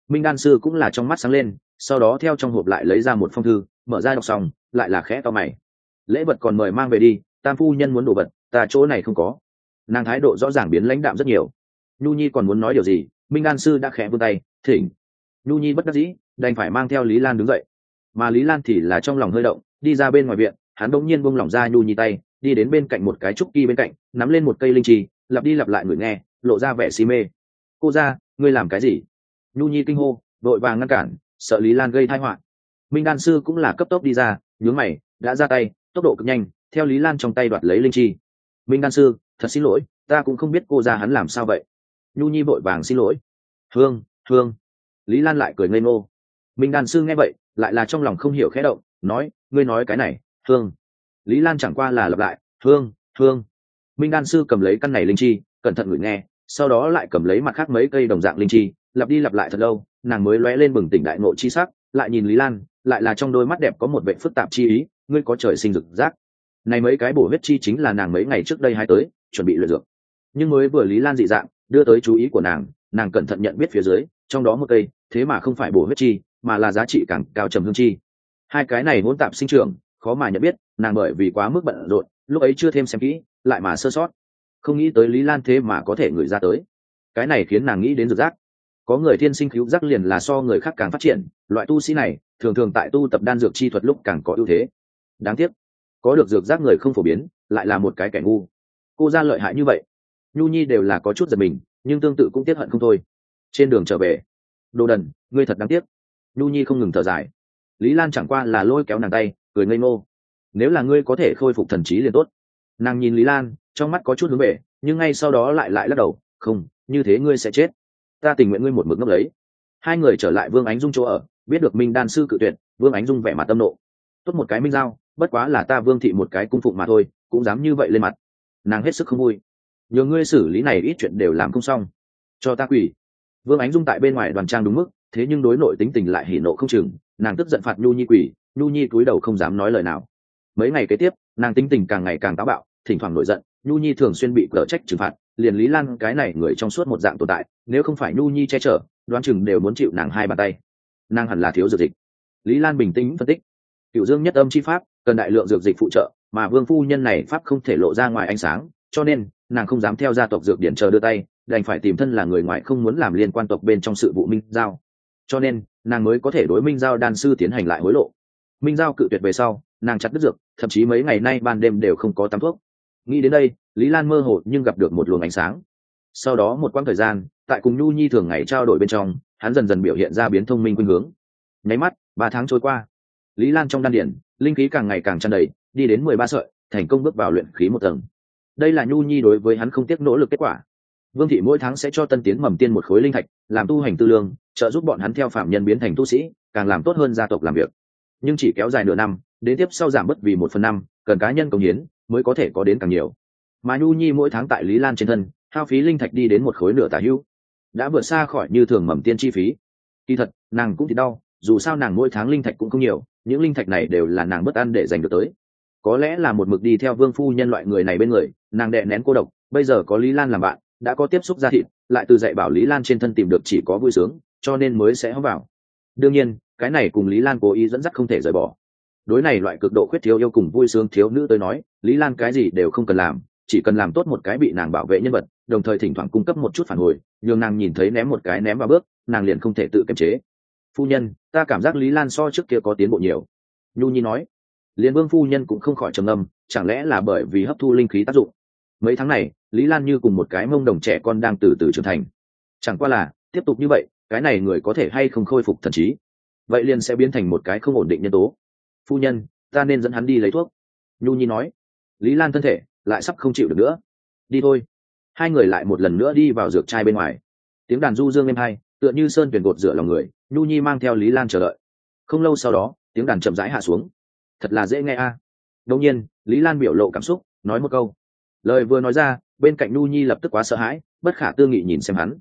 Minh đan sư cũng là trong mắt sáng lên, sau đó theo trong hộp lại lấy ra một phong thư, mở ra đọc xong lại là khẽ to mày. Lễ vật còn mời mang về đi, tam phu nhân muốn đồ vật ta chỗ này không có. Nàng thái độ rõ ràng biến lãnh đạm rất nhiều. Nhu nhi còn muốn nói điều gì, Minh đan sư đã khẽ vươn tay thỉnh. Nhu nhi bất đắc dĩ đành phải mang theo Lý Lan đứng dậy, mà Lý Lan thì là trong lòng hơi động, đi ra bên ngoài viện. Hắn bỗng nhiên buông lỏng ra Nhu nhi tay, đi đến bên cạnh một cái trúc kỳ bên cạnh, nắm lên một cây linh trì, lặp đi lặp lại người nghe, lộ ra vẻ si mê. Cô ra, ngươi làm cái gì? Nhu nhi kinh hô, vội vàng ngăn cản, sợ Lý Lan gây tai họa. Minh đan sư cũng là cấp tốc đi ra, nhướng mày, đã ra tay, tốc độ cực nhanh, theo Lý Lan trong tay đoạt lấy linh chi. Minh đan sư, thật xin lỗi, ta cũng không biết cô ra hắn làm sao vậy. Nhu nhi vội vàng xin lỗi. Hương, Hương. Lý Lan lại cười ngây ngô. Minh đan sư nghe vậy, lại là trong lòng không hiểu khẽ động, nói, ngươi nói cái này, Hương. Lý Lan chẳng qua là lặp lại, Hương, Hương. Minh đan sư cầm lấy căn này linh chi, cẩn thận ngửi nghe, sau đó lại cầm lấy mặt khác mấy cây đồng dạng linh chi, lặp đi lặp lại thật lâu, nàng mới lóe lên bừng tỉnh đại ngộ chi sắc, lại nhìn Lý Lan, lại là trong đôi mắt đẹp có một vẻ phức tạp chi ý, ngươi có trời sinh dực giác. Này mấy cái bổ huyết chi chính là nàng mấy ngày trước đây hái tới, chuẩn bị luyện dược. Nhưng mới vừa Lý Lan dị dạng, đưa tới chú ý của nàng cẩn thận nhận biết phía dưới, trong đó một cây, thế mà không phải bổ huyết chi, mà là giá trị càng cao trầm hương chi. Hai cái này hỗn tạp sinh trưởng, khó mà nhận biết, nàng bởi vì quá mức bận rộn, lúc ấy chưa thêm xem kỹ, lại mà sơ sót. Không nghĩ tới Lý Lan thế mà có thể ngửi ra tới. Cái này khiến nàng nghĩ đến dược giác. Có người thiên sinh cứu giác liền là so người khác càng phát triển, loại tu sĩ này thường thường tại tu tập đan dược chi thuật lúc càng có ưu thế. Đáng tiếc, có được dược giác người không phổ biến, lại là một cái kẻ ngu. Cô ra lợi hại như vậy, Nhu nhi đều là có chút giật mình, nhưng tương tự cũng tiếc hận không thôi. Trên đường trở về, đồ đần, ngươi thật đáng tiếc. Nhu nhi không ngừng thở dài. Lý Lan chẳng qua là lôi kéo nàng tay, cười ngây ngô. Nếu là ngươi có thể khôi phục thần trí liền tốt. Nàng nhìn Lý Lan, trong mắt có chút hướng về, nhưng ngay sau đó lại lắc đầu, không, như thế ngươi sẽ chết. Ta tình nguyện ngươi một mực ngốc lấy. Hai người trở lại Vương Ánh Dung chỗ ở, biết được Minh đan sư cự tuyệt, Vương Ánh Dung vẻ mặt tâm nộ. Tốt một cái Minh Giao, bất quá là ta Vương thị một cái cung phụng mà thôi, cũng dám như vậy lên mặt. Nàng hết sức không vui. Nhờ ngươi xử lý này ít chuyện đều làm không xong, cho ta quỷ. Vương Ánh Dung tại bên ngoài đoàn trang đúng mức, thế nhưng đối nội tính tình lại hỉ nộ không chừng, nàng tức giận phạt Nhu nhi quỷ, Nhu nhi cúi đầu không dám nói lời nào. Mấy ngày kế tiếp, nàng tính tình càng ngày càng táo bạo, thỉnh thoảng nổi giận, Nhu nhi thường xuyên bị cở trách trừng phạt, liền Lý Lan cái này người trong suốt một dạng tồn tại, nếu không phải Nhu nhi che chở, đoán chừng đều muốn chịu nàng hai bàn tay. Nàng hẳn là thiếu dược dịch. Lý Lan bình tĩnh phân tích, Cửu Dương nhất âm chi pháp cần đại lượng dược dịch phụ trợ, mà Vương phu nhân này pháp không thể lộ ra ngoài ánh sáng, cho nên nàng không dám theo gia tộc dược điển chờ đưa tay, đành phải tìm thân là người ngoài không muốn làm liên quan tộc bên trong sự vụ Minh Giao, cho nên nàng mới có thể đối Minh Giao đan sư tiến hành lại hối lộ. Minh Giao cự tuyệt về sau, nàng chặt đứt dược, thậm chí mấy ngày nay ban đêm đều không có tắm thuốc. Nghĩ đến đây, Lý Lan mơ hồ nhưng gặp được một luồng ánh sáng. Sau đó một quãng thời gian, tại cùng Nhu nhi thường ngày trao đổi bên trong, hắn dần dần biểu hiện ra biến thông minh khuynh hướng. Nháy mắt 3 tháng trôi qua, Lý Lan trong đan điển linh khí càng ngày càng tràn đầy, đi đến 13 sợi, thành công bước vào luyện khí 1 tầng. Đây là Nhu nhi đối với hắn không tiếc nỗ lực kết quả. Vương thị mỗi tháng sẽ cho tân tiến mầm tiên một khối linh thạch, làm tu hành tư lương, trợ giúp bọn hắn theo phạm nhân biến thành tu sĩ, càng làm tốt hơn gia tộc làm việc. Nhưng chỉ kéo dài nửa năm, đến tiếp sau giảm bớt vì 1/5, cần cá nhân cống hiến mới có thể có đến càng nhiều. Mà Nhu nhi mỗi tháng tại Lý Lan trên thân hao phí linh thạch đi đến 1 khối nửa tả hữu, đã vượt xa khỏi như thường mầm tiên chi phí. Kỳ thật nàng cũng thì đau, dù sao nàng mỗi tháng linh thạch cũng không nhiều, những linh thạch này đều là nàng bất ăn để dành được tới. Có lẽ là một mực đi theo Vương phu nhân loại người này bên người, nàng đè nén cô độc, bây giờ có Lý Lan làm bạn, đã có tiếp xúc ra thịt, lại từ dạy bảo Lý Lan trên thân tìm được chỉ có vui sướng, cho nên mới sẽ hóng vào. Đương nhiên cái này cùng Lý Lan cố ý dẫn dắt không thể rời bỏ. Đối này loại cực độ khuyết thiếu yêu cùng vui sướng thiếu nữ tới nói, Lý Lan cái gì đều không cần làm, chỉ cần làm tốt một cái bị nàng bảo vệ nhân vật, đồng thời thỉnh thoảng cung cấp một chút phản hồi, nhường nàng nhìn thấy ném một cái ném vào bước, nàng liền không thể tự kiềm chế. Phu nhân, ta cảm giác Lý Lan so trước kia có tiến bộ nhiều. Nhu nhi nói. Liên Vương phu nhân cũng không khỏi trầm ngâm, chẳng lẽ là bởi vì hấp thu linh khí tác dụng. Mấy tháng này, Lý Lan như cùng một cái mông đồng trẻ con đang từ từ trưởng thành. Chẳng qua là tiếp tục như vậy, cái này người có thể hay không khôi phục thần trí, vậy liền sẽ biến thành một cái không ổn định nhân tố. Phu nhân, ta nên dẫn hắn đi lấy thuốc. Nhu nhi nói. Lý Lan thân thể lại sắp không chịu được nữa. Đi thôi. Hai người lại một lần nữa đi vào dược trai bên ngoài. Tiếng đàn du dương êm hay, tựa như sơn tuyển gột rửa lòng người. Nhu nhi mang theo Lý Lan chờ đợi. Không lâu sau đó, tiếng đàn chậm rãi hạ xuống. Thật là dễ nghe a. Đột nhiên, Lý Lan biểu lộ cảm xúc, nói một câu. Lời vừa nói ra, bên cạnh Nhu nhi lập tức quá sợ hãi, bất khả tư nghị nhìn xem hắn.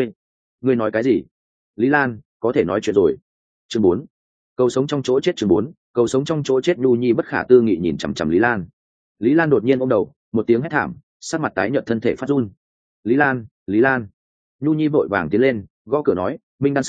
Ngươi nói cái gì? Lý Lan, có thể nói chuyện rồi. Chương 4. Cầu sống trong chỗ chết. Chương 4. Cầu sống trong chỗ chết. Nhu nhi bất khả tư nghị nhìn chằm chằm Lý Lan. Lý Lan đột nhiên ôm đầu, một tiếng hét thảm, sắc mặt tái nhợt, thân thể phát run. Lý Lan, Lý Lan. Nhu nhi vội vàng tiến lên, gõ cửa nói, Minh đan sư,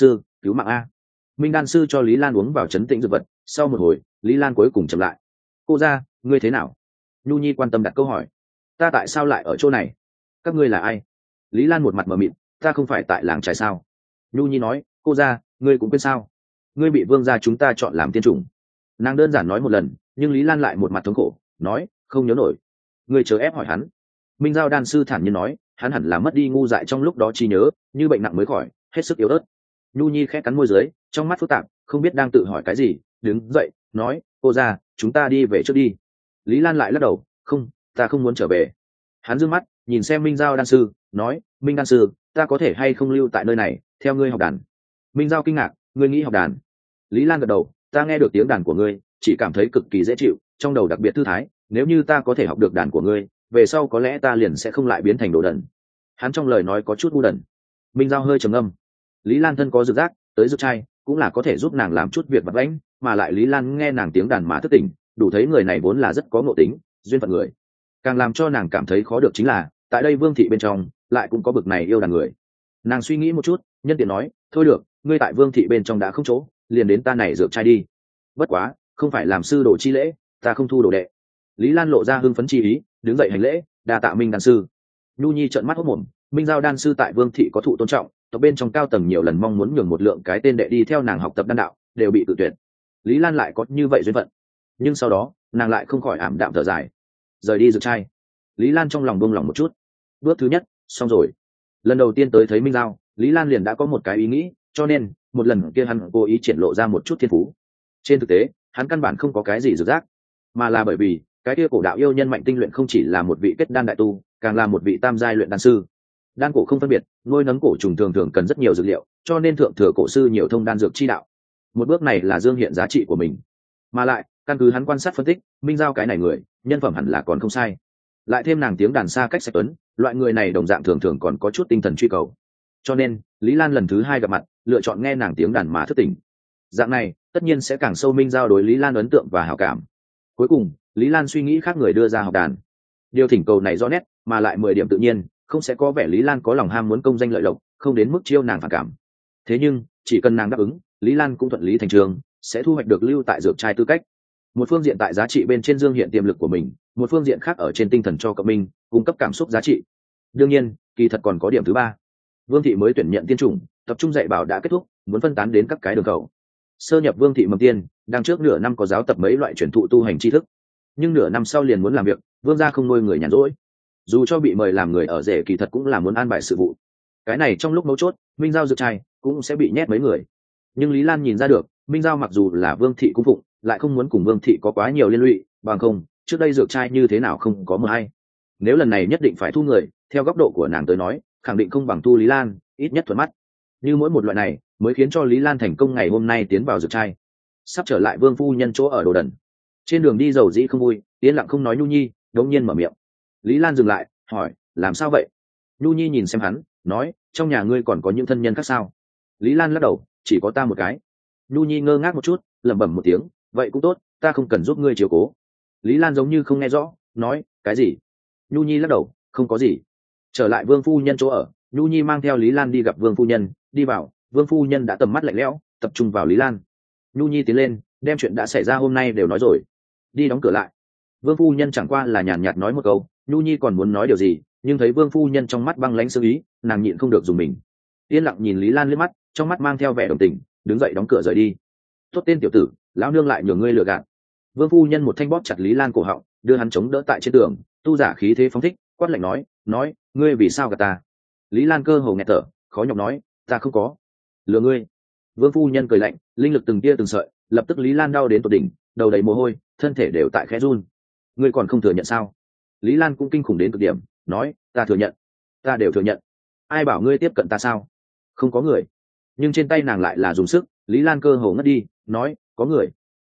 cứu mạng a. Minh đan sư cho Lý Lan uống vào trấn tĩnh dược vật, sau một hồi Lý Lan cuối cùng chậm lại. Cô ra, ngươi thế nào? Nhu Nhi quan tâm đặt câu hỏi. Ta tại sao lại ở chỗ này? Các ngươi là ai? Lý Lan một mặt mờ mịt. Ta không phải tại làng trài sao? Nhu Nhi nói, cô ra, ngươi cũng quên sao? Ngươi bị vương gia chúng ta chọn làm tiên chủng. Nàng đơn giản nói một lần, nhưng Lý Lan lại một mặt thống khổ, nói, không nhớ nổi. Ngươi chớ ép hỏi hắn. Minh Giao đan sư thản nhiên nói, hắn hẳn là mất đi ngu dại trong lúc đó trí nhớ, như bệnh nặng mới khỏi, hết sức yếu ớt. Nhu Nhi khẽ cắn môi dưới, trong mắt phức tạp, không biết đang tự hỏi cái gì, đứng dậy, nói, cô ra, chúng ta đi về trước đi. Lý Lan lại lắc đầu, không, ta không muốn trở về. Hắn giương mắt, nhìn xem Minh Giao đan sư, nói, Minh đan sư, ta có thể hay không lưu tại nơi này, theo ngươi học đàn. Minh Giao kinh ngạc, ngươi nghĩ học đàn? Lý Lan gật đầu, ta nghe được tiếng đàn của ngươi, chỉ cảm thấy cực kỳ dễ chịu, trong đầu đặc biệt thư thái, nếu như ta có thể học được đàn của ngươi, về sau có lẽ ta liền sẽ không lại biến thành đồ đần. Hắn trong lời nói có chút ngu đần. Minh Giao hơi trầm ngâm. Lý Lan thân có dược giác, tới dược trai cũng là có thể giúp nàng làm chút việc vặt vãnh, mà lại Lý Lan nghe nàng tiếng đàn mà thức tỉnh, đủ thấy người này vốn là rất có ngộ tính, duyên phận người. Càng làm cho nàng cảm thấy khó được chính là, tại đây Vương thị bên trong, lại cũng có bực này yêu đàn người. Nàng suy nghĩ một chút, nhân tiện nói, thôi được, ngươi tại Vương thị bên trong đã không chỗ, liền đến ta này dược trai đi. Bất quá, không phải làm sư đồ chi lễ, ta không thu đồ đệ. Lý Lan lộ ra hưng phấn chi ý, đứng dậy hành lễ, đa tạ Minh đan sư. Nhu Nhi trợn mắt hốt mồm, Minh Giao đan sư tại Vương thị có thụ tôn trọng, tộc bên trong cao tầng nhiều lần mong muốn nhường một lượng cái tên đệ đi theo nàng học tập đan đạo, đều bị tự tuyệt. Lý Lan lại có như vậy duyên phận, nhưng sau đó nàng lại không khỏi ảm đạm thở dài, rời đi dược trai. Lý Lan trong lòng buông lòng một chút. Bước thứ nhất xong rồi. Lần đầu tiên tới thấy Minh Giao, Lý Lan liền đã có một cái ý nghĩ, cho nên một lần kia hắn cố ý triển lộ ra một chút thiên phú. Trên thực tế hắn căn bản không có cái gì dược giác, mà là bởi vì cái kia cổ đạo yêu nhân mạnh tinh luyện không chỉ là một vị kết đan đại tu, càng là một vị tam giai luyện đan sư. Đan cổ không phân biệt, nuôi nấng cổ trùng thường thường cần rất nhiều dược liệu, cho nên thượng thừa cổ sư nhiều thông đan dược chi đạo. Một bước này là dương hiện giá trị của mình, mà lại căn cứ hắn quan sát phân tích, Minh Giao cái này người nhân phẩm hẳn là còn không sai, lại thêm nàng tiếng đàn xa cách sạch tuấn, loại người này đồng dạng thường thường còn có chút tinh thần truy cầu, cho nên Lý Lan lần thứ hai gặp mặt lựa chọn nghe nàng tiếng đàn mà thức tỉnh. Dạng này tất nhiên sẽ càng sâu Minh Giao đối Lý Lan ấn tượng và hảo cảm. Cuối cùng Lý Lan suy nghĩ khác người đưa ra học đàn, điều thỉnh cầu này rõ nét mà lại 10 điểm tự nhiên, không sẽ có vẻ Lý Lan có lòng ham muốn công danh lợi lộc, không đến mức chiêu nàng phản cảm. Thế nhưng chỉ cần nàng đáp ứng, Lý Lan cũng thuận lý thành trường, sẽ thu hoạch được lưu tại dược trai tư cách. Một phương diện tại giá trị bên trên dương hiện tiềm lực của mình, một phương diện khác ở trên tinh thần cho cộng minh, cung cấp cảm xúc giá trị. Đương nhiên kỳ thật còn có điểm thứ ba. Vương thị mới tuyển nhận tiên chủng, tập trung dạy bảo đã kết thúc, muốn phân tán đến các cái đường khẩu. Sơ nhập Vương thị mầm tiên, đang trước nửa năm có giáo tập mấy loại truyền thụ tu hành tri thức, nhưng nửa năm sau liền muốn làm việc, Vương gia không nuôi người nhàn rỗi. Dù cho bị mời làm người ở rể, kỳ thật cũng là muốn an bài sự vụ. Cái này trong lúc mấu chốt, Minh Giao dược trai cũng sẽ bị nhét mấy người. Nhưng Lý Lan nhìn ra được, Minh Giao mặc dù là Vương thị cung phụng, lại không muốn cùng Vương thị có quá nhiều liên lụy, bằng không trước đây dược trai như thế nào không có mờ hay. Nếu lần này nhất định phải thu người, theo góc độ của nàng tới nói, khẳng định không bằng thu Lý Lan, ít nhất thuận mắt. Như mỗi một loại này mới khiến cho Lý Lan thành công ngày hôm nay tiến vào dược trai. Sắp trở lại Vương phu nhân chỗ ở Đồ Đần, trên đường đi dầu dĩ không vui, yên lặng không nói. Nhu Nhi đống nhiên mở miệng. Lý Lan dừng lại, hỏi, làm sao vậy? Nhu Nhi nhìn xem hắn, nói, trong nhà ngươi còn có những thân nhân khác sao? Lý Lan lắc đầu, chỉ có ta một cái. Nhu Nhi ngơ ngác một chút, lẩm bẩm một tiếng, vậy cũng tốt, ta không cần giúp ngươi chiếu cố. Lý Lan giống như không nghe rõ, nói, cái gì? Nhu Nhi lắc đầu, không có gì. Trở lại Vương phu nhân chỗ ở, Nhu Nhi mang theo Lý Lan đi gặp Vương phu nhân. Đi vào, Vương phu nhân đã tầm mắt lạnh lẽo, tập trung vào Lý Lan. Nhu Nhi tiến lên, đem chuyện đã xảy ra hôm nay đều nói rồi. Đi đóng cửa lại. Vương phu nhân chẳng qua là nhàn nhạt nói một câu, Nhu Nhi còn muốn nói điều gì, nhưng thấy Vương phu nhân trong mắt băng lãnh sơ ý, nàng nhịn không được dùng mình. Yên lặng nhìn Lý Lan liếc mắt, trong mắt mang theo vẻ đồng tình, đứng dậy đóng cửa rời đi. Tốt tên tiểu tử, lão nương lại nhường ngươi lừa gạt. Vương phu nhân một thanh bóp chặt Lý Lan cổ họng, đưa hắn chống đỡ tại trên tường, tu giả khí thế phóng thích, quát lạnh nói, ngươi vì sao gạt ta? Lý Lan cơ hồ nghẹt thở, khó nhọc nói, ta không có lừa ngươi. Vương phu nhân cười lạnh, linh lực từng tia từng sợi, lập tức Lý Lan đau đến tột đỉnh, đầu đầy mồ hôi, thân thể đều tại khẽ run. Ngươi còn không thừa nhận sao? Lý Lan cũng kinh khủng đến cực điểm, nói, ta thừa nhận, ta đều thừa nhận. Ai bảo ngươi tiếp cận ta sao? Không có người. Nhưng trên tay nàng lại là dùng sức. Lý Lan cơ hồ ngất đi, nói, có người.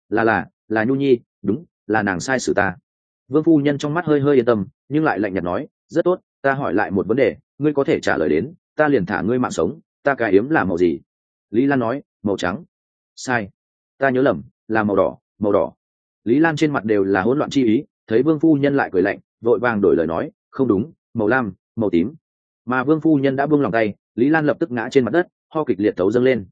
Là Nhu Nhi, đúng, là nàng sai xử ta. Vương phu nhân trong mắt hơi hơi yên tâm, nhưng lại lạnh nhạt nói, rất tốt, ta hỏi lại một vấn đề, ngươi có thể trả lời đến, ta liền thả ngươi mạng sống. Ta cái yếm là màu gì? Lý Lan nói, màu trắng. Sai, ta nhớ lầm, là màu đỏ. Màu đỏ. Lý Lan trên mặt đều là hỗn loạn chi ý, thấy Vương phu nhân lại cười lạnh, vội vàng đổi lời nói, không đúng, màu lam, màu tím. Mà Vương phu nhân đã buông lòng tay, Lý Lan lập tức ngã trên mặt đất, ho kịch liệt thấu dâng lên.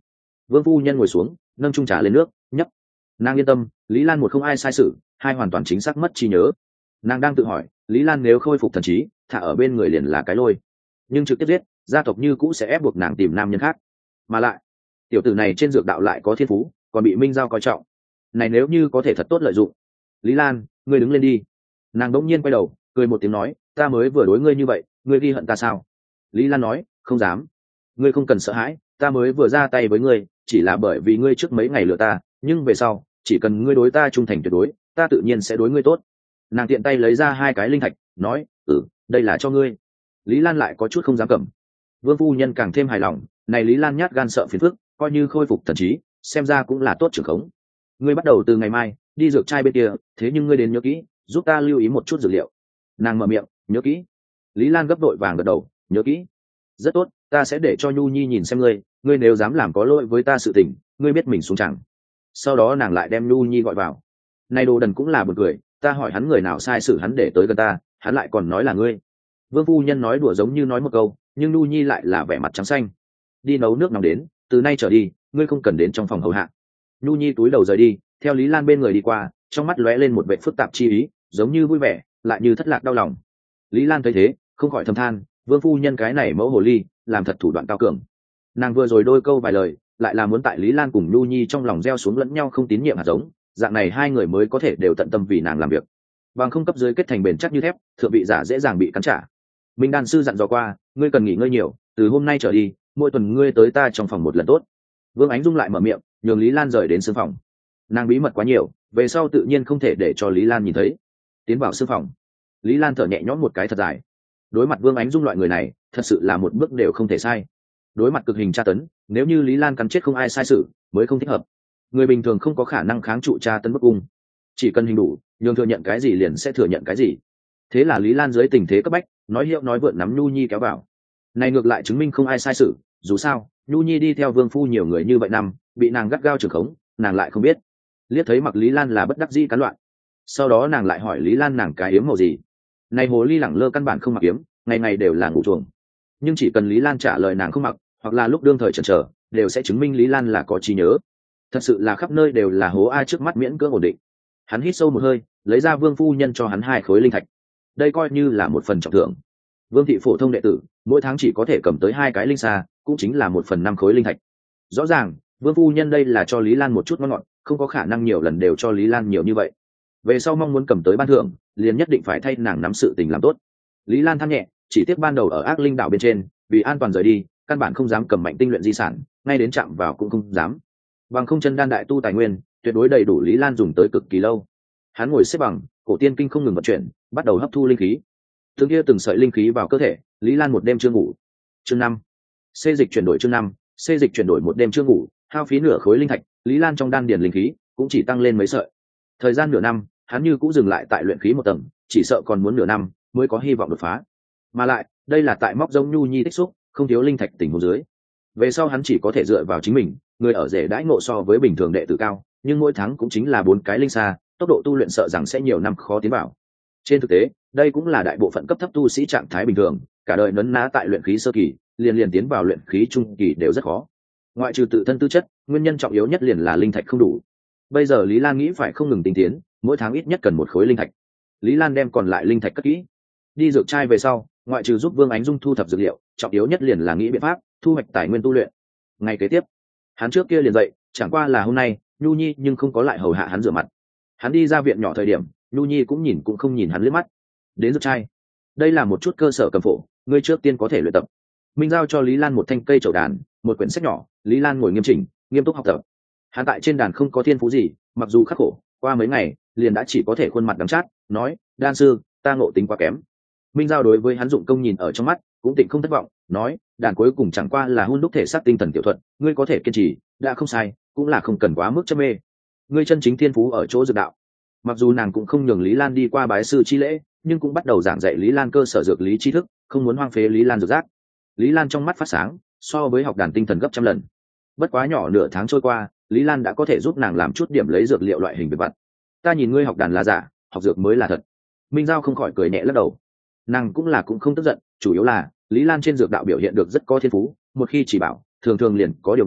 Vương phu nhân ngồi xuống nâng chung trà lên nước nhấp. Nàng yên tâm, Lý Lan một không ai sai sự, hai hoàn toàn chính xác mất trí nhớ. Nàng đang tự hỏi, Lý Lan nếu khôi phục thần trí, thả ở bên người liền là cái lôi, nhưng trực tiếp giết, gia tộc như cũ sẽ ép buộc nàng tìm nam nhân khác. Mà lại tiểu tử này trên dược đạo lại có thiên phú, còn bị Minh Giao coi trọng, này nếu như có thể thật tốt lợi dụng. Lý Lan, ngươi đứng lên đi. Nàng đỗng nhiên quay đầu cười một tiếng nói, ta mới vừa đối ngươi như vậy, ngươi ghi hận ta sao? Lý Lan nói, không dám. Ngươi không cần sợ hãi, ta mới vừa ra tay với ngươi chỉ là bởi vì ngươi trước mấy ngày lừa ta, nhưng về sau chỉ cần ngươi đối ta trung thành tuyệt đối, ta tự nhiên sẽ đối ngươi tốt. Nàng tiện tay lấy ra 2 cái linh thạch nói, đây là cho ngươi. Lý Lan lại có chút không dám cầm. Vương phu nhân càng thêm hài lòng, này Lý Lan nhát gan sợ phiền phức, coi như khôi phục thần trí, xem ra cũng là tốt trưởng khống. Ngươi bắt đầu từ ngày mai đi dược trai bên kia, thế nhưng ngươi đến nhớ kỹ, giúp ta lưu ý một chút dược liệu. Nàng mở miệng, nhớ kỹ. Lý Lan gấp đội vàng gật đầu, nhớ kỹ. Rất tốt, ta sẽ để cho Nhu Nhi nhìn xem ngươi nếu dám làm có lỗi với ta sự tình, ngươi biết mình xuống chẳng. Sau đó nàng lại đem Nhu Nhi gọi vào. Này đồ đần cũng là buồn cười, ta hỏi hắn người nào sai xử hắn để tới gần ta, hắn lại còn nói là ngươi. Vương phu nhân nói đùa giống như nói một câu, nhưng Nhu Nhi lại là vẻ mặt trắng xanh. Đi nấu nước nóng đến, từ nay trở đi ngươi không cần đến trong phòng hầu hạ. Nhu Nhi túi đầu rời đi, theo Lý Lan bên người đi qua, trong mắt lóe lên một vẻ phức tạp chi ý, giống như vui vẻ lại như thất lạc đau lòng. Lý Lan thấy thế không khỏi thầm than, vương phu nhân cái này mẫu hồ ly làm thật thủ đoạn cao cường. Nàng vừa rồi đôi câu vài lời lại là muốn tại Lý Lan cùng Nhu Nhi trong lòng gieo xuống lẫn nhau không tín nhiệm hạt giống, dạng này hai người mới có thể đều tận tâm vì nàng làm việc, bằng không cấp dưới kết thành bền chắc như thép, thượng vị giả dễ dàng bị cắn trả. Minh đan sư dặn dò qua, ngươi cần nghỉ ngơi nhiều, từ hôm nay trở đi mỗi tuần ngươi tới ta trong phòng một lần tốt. Vương Ánh Dung lại mở miệng nhường Lý Lan rời đến sương phòng. Nàng bí mật quá nhiều, về sau tự nhiên không thể để cho Lý Lan nhìn thấy. Tiến vào sương phòng, Lý Lan thở nhẹ nhõm một cái thật dài. Đối mặt Vương Ánh Dung loại người này thật sự là một bước đều không thể sai. Đối mặt cực hình tra tấn, nếu như Lý Lan cắn chết không ai sai sự mới không thích hợp. Người bình thường không có khả năng kháng trụ tra tấn bức cung, chỉ cần hình đủ, nhường thừa nhận cái gì liền sẽ thừa nhận cái gì. Thế là Lý Lan dưới tình thế cấp bách nói hiệu nói vượn nắm Nhu Nhi kéo vào. Này ngược lại chứng minh không ai sai sự, dù sao Nhu Nhi đi theo vương phu nhiều người như vậy năm, bị nàng gắt gao trưởng khống, nàng lại không biết. Liếc thấy mặc Lý Lan là bất đắc dĩ cắn loạn, sau đó nàng lại hỏi Lý Lan nàng cái yếm màu gì. Này hồ ly lẳng lơ căn bản không mặc yếm, ngày ngày đều là ngủ chuồng. Nhưng chỉ cần Lý Lan trả lời nàng không mặc, hoặc là lúc đương thời chần chờ, đều sẽ chứng minh Lý Lan là có trí nhớ. Thật sự là khắp nơi đều là hố ai trước mắt miễn cưỡng ổn định. Hắn hít sâu một hơi, lấy ra vương phu nhân cho hắn 2 khối linh thạch. Đây coi như là một phần trọng thưởng. Vương thị phổ thông đệ tử mỗi tháng chỉ có thể cầm tới 2 cái linh xa, cũng chính là 1/5 khối linh thạch. Rõ ràng vương phu nhân đây là cho Lý Lan một chút ngon ngọt, không có khả năng nhiều lần đều cho Lý Lan nhiều như vậy. Về sau mong muốn cầm tới ban thưởng, liền nhất định phải thay nàng nắm sự tình làm tốt. Lý Lan than nhẹ, chỉ tiếc ban đầu ở Ác Linh đảo bên trên, vì an toàn rời đi, căn bản không dám cầm mạnh tinh luyện di sản, ngay đến chạm vào cũng không dám. Bằng không chân đan đại tu tài nguyên, tuyệt đối đầy đủ Lý Lan dùng tới cực kỳ lâu. Hắn ngồi xếp bằng, cổ tiên kinh không ngừng vận chuyển, bắt đầu hấp thu linh khí. Từng kia từng sợi linh khí vào cơ thể, Lý Lan một đêm chưa ngủ. Chương 5. Xê dịch chuyển đổi chương 5, xê dịch chuyển đổi một đêm chưa ngủ, hao phí nửa khối linh thạch, Lý Lan trong đan điền linh khí cũng chỉ tăng lên mấy sợi. Thời gian nửa năm, hắn như cũng dừng lại tại luyện khí một tầng, chỉ sợ còn muốn nửa năm mới có hy vọng đột phá. Mà lại, đây là tại móc giống Nhu Nhi tích xúc, không thiếu linh thạch tình huống dưới. Về sau hắn chỉ có thể dựa vào chính mình, người ở rể đãi ngộ so với bình thường đệ tử cao, nhưng mỗi tháng cũng chính là 4 cái linh xa, tốc độ tu luyện sợ rằng sẽ nhiều năm khó tiến vào. Trên thực tế, đây cũng là đại bộ phận cấp thấp tu sĩ trạng thái bình thường, cả đời nấn ná tại luyện khí sơ kỳ, liền tiến vào luyện khí trung kỳ đều rất khó. Ngoại trừ tự thân tư chất, nguyên nhân trọng yếu nhất liền là linh thạch không đủ. Bây giờ Lý Lan nghĩ phải không ngừng tinh tiến, mỗi tháng ít nhất cần 1 khối linh thạch. Lý Lan đem còn lại linh thạch cất kỹ. Đi dược trai về sau, ngoại trừ giúp Vương Ánh Dung thu thập dược liệu, trọng yếu nhất liền là nghĩ biện pháp thu hoạch tài nguyên tu luyện. Ngày kế tiếp, hắn trước kia liền dậy, chẳng qua là hôm nay Nhu Nhi nhưng không có lại hầu hạ hắn rửa mặt. Hắn đi ra viện nhỏ thời điểm, Nhu Nhi cũng không nhìn hắn liếc mắt. Đến dược trai, đây là một chút cơ sở cầm phổ, ngươi trước tiên có thể luyện tập. Minh giao cho Lý Lan một thanh cây trầu đàn, một quyển sách nhỏ. Lý Lan ngồi nghiêm chỉnh, nghiêm túc học tập. Hắn tại trên đàn không có thiên phú gì, mặc dù khắc khổ, qua mấy ngày liền đã chỉ có thể khuôn mặt đắng chát, nói: "Đan sư, ta ngộ tính quá kém." Minh giao đối với hắn dụng công nhìn ở trong mắt, cũng tịnh không thất vọng, nói: "Đàn cuối cùng chẳng qua là hun đúc thể xác tinh thần tiểu thuật, ngươi có thể kiên trì, đã không sai, cũng là không cần quá mức chăm mê. Ngươi chân chính thiên phú ở chỗ dược đạo." Mặc dù nàng cũng không nhường Lý Lan đi qua bái sư chi lễ, nhưng cũng bắt đầu giảng dạy Lý Lan cơ sở dược lý tri thức, không muốn hoang phế Lý Lan dược giác. Lý Lan trong mắt phát sáng, so với học đàn tinh thần gấp trăm lần. Bất quá nhỏ nửa tháng trôi qua, Lý Lan đã có thể giúp nàng làm chút điểm lấy dược liệu loại hình việc vặt. "Ta nhìn ngươi học đàn là giả, học dược mới là thật." Minh giao không khỏi cười nhẹ lắc đầu. Nàng cũng không tức giận, chủ yếu là Lý Lan trên dược đạo biểu hiện được rất có thiên phú, một khi chỉ bảo, thường thường liền có điều nộ,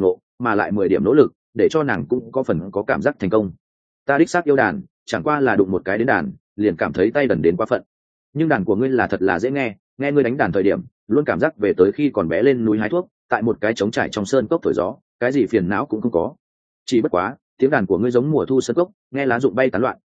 mà lại 10 điểm nỗ lực để cho nàng cũng có phần có cảm giác thành công. Ta đích xác yêu đàn, chẳng qua là đụng một cái đến đàn liền cảm thấy tay đần đến quá phận. Nhưng đàn của ngươi là thật là dễ nghe, nghe ngươi đánh đàn thời điểm luôn cảm giác về tới khi còn bé lên núi hái thuốc, tại một cái trống trải trong sơn cốc thổi gió, cái gì phiền não cũng không có. Chỉ bất quá tiếng đàn của ngươi giống mùa thu sơn cốc, nghe lá rụng bay tán loạn,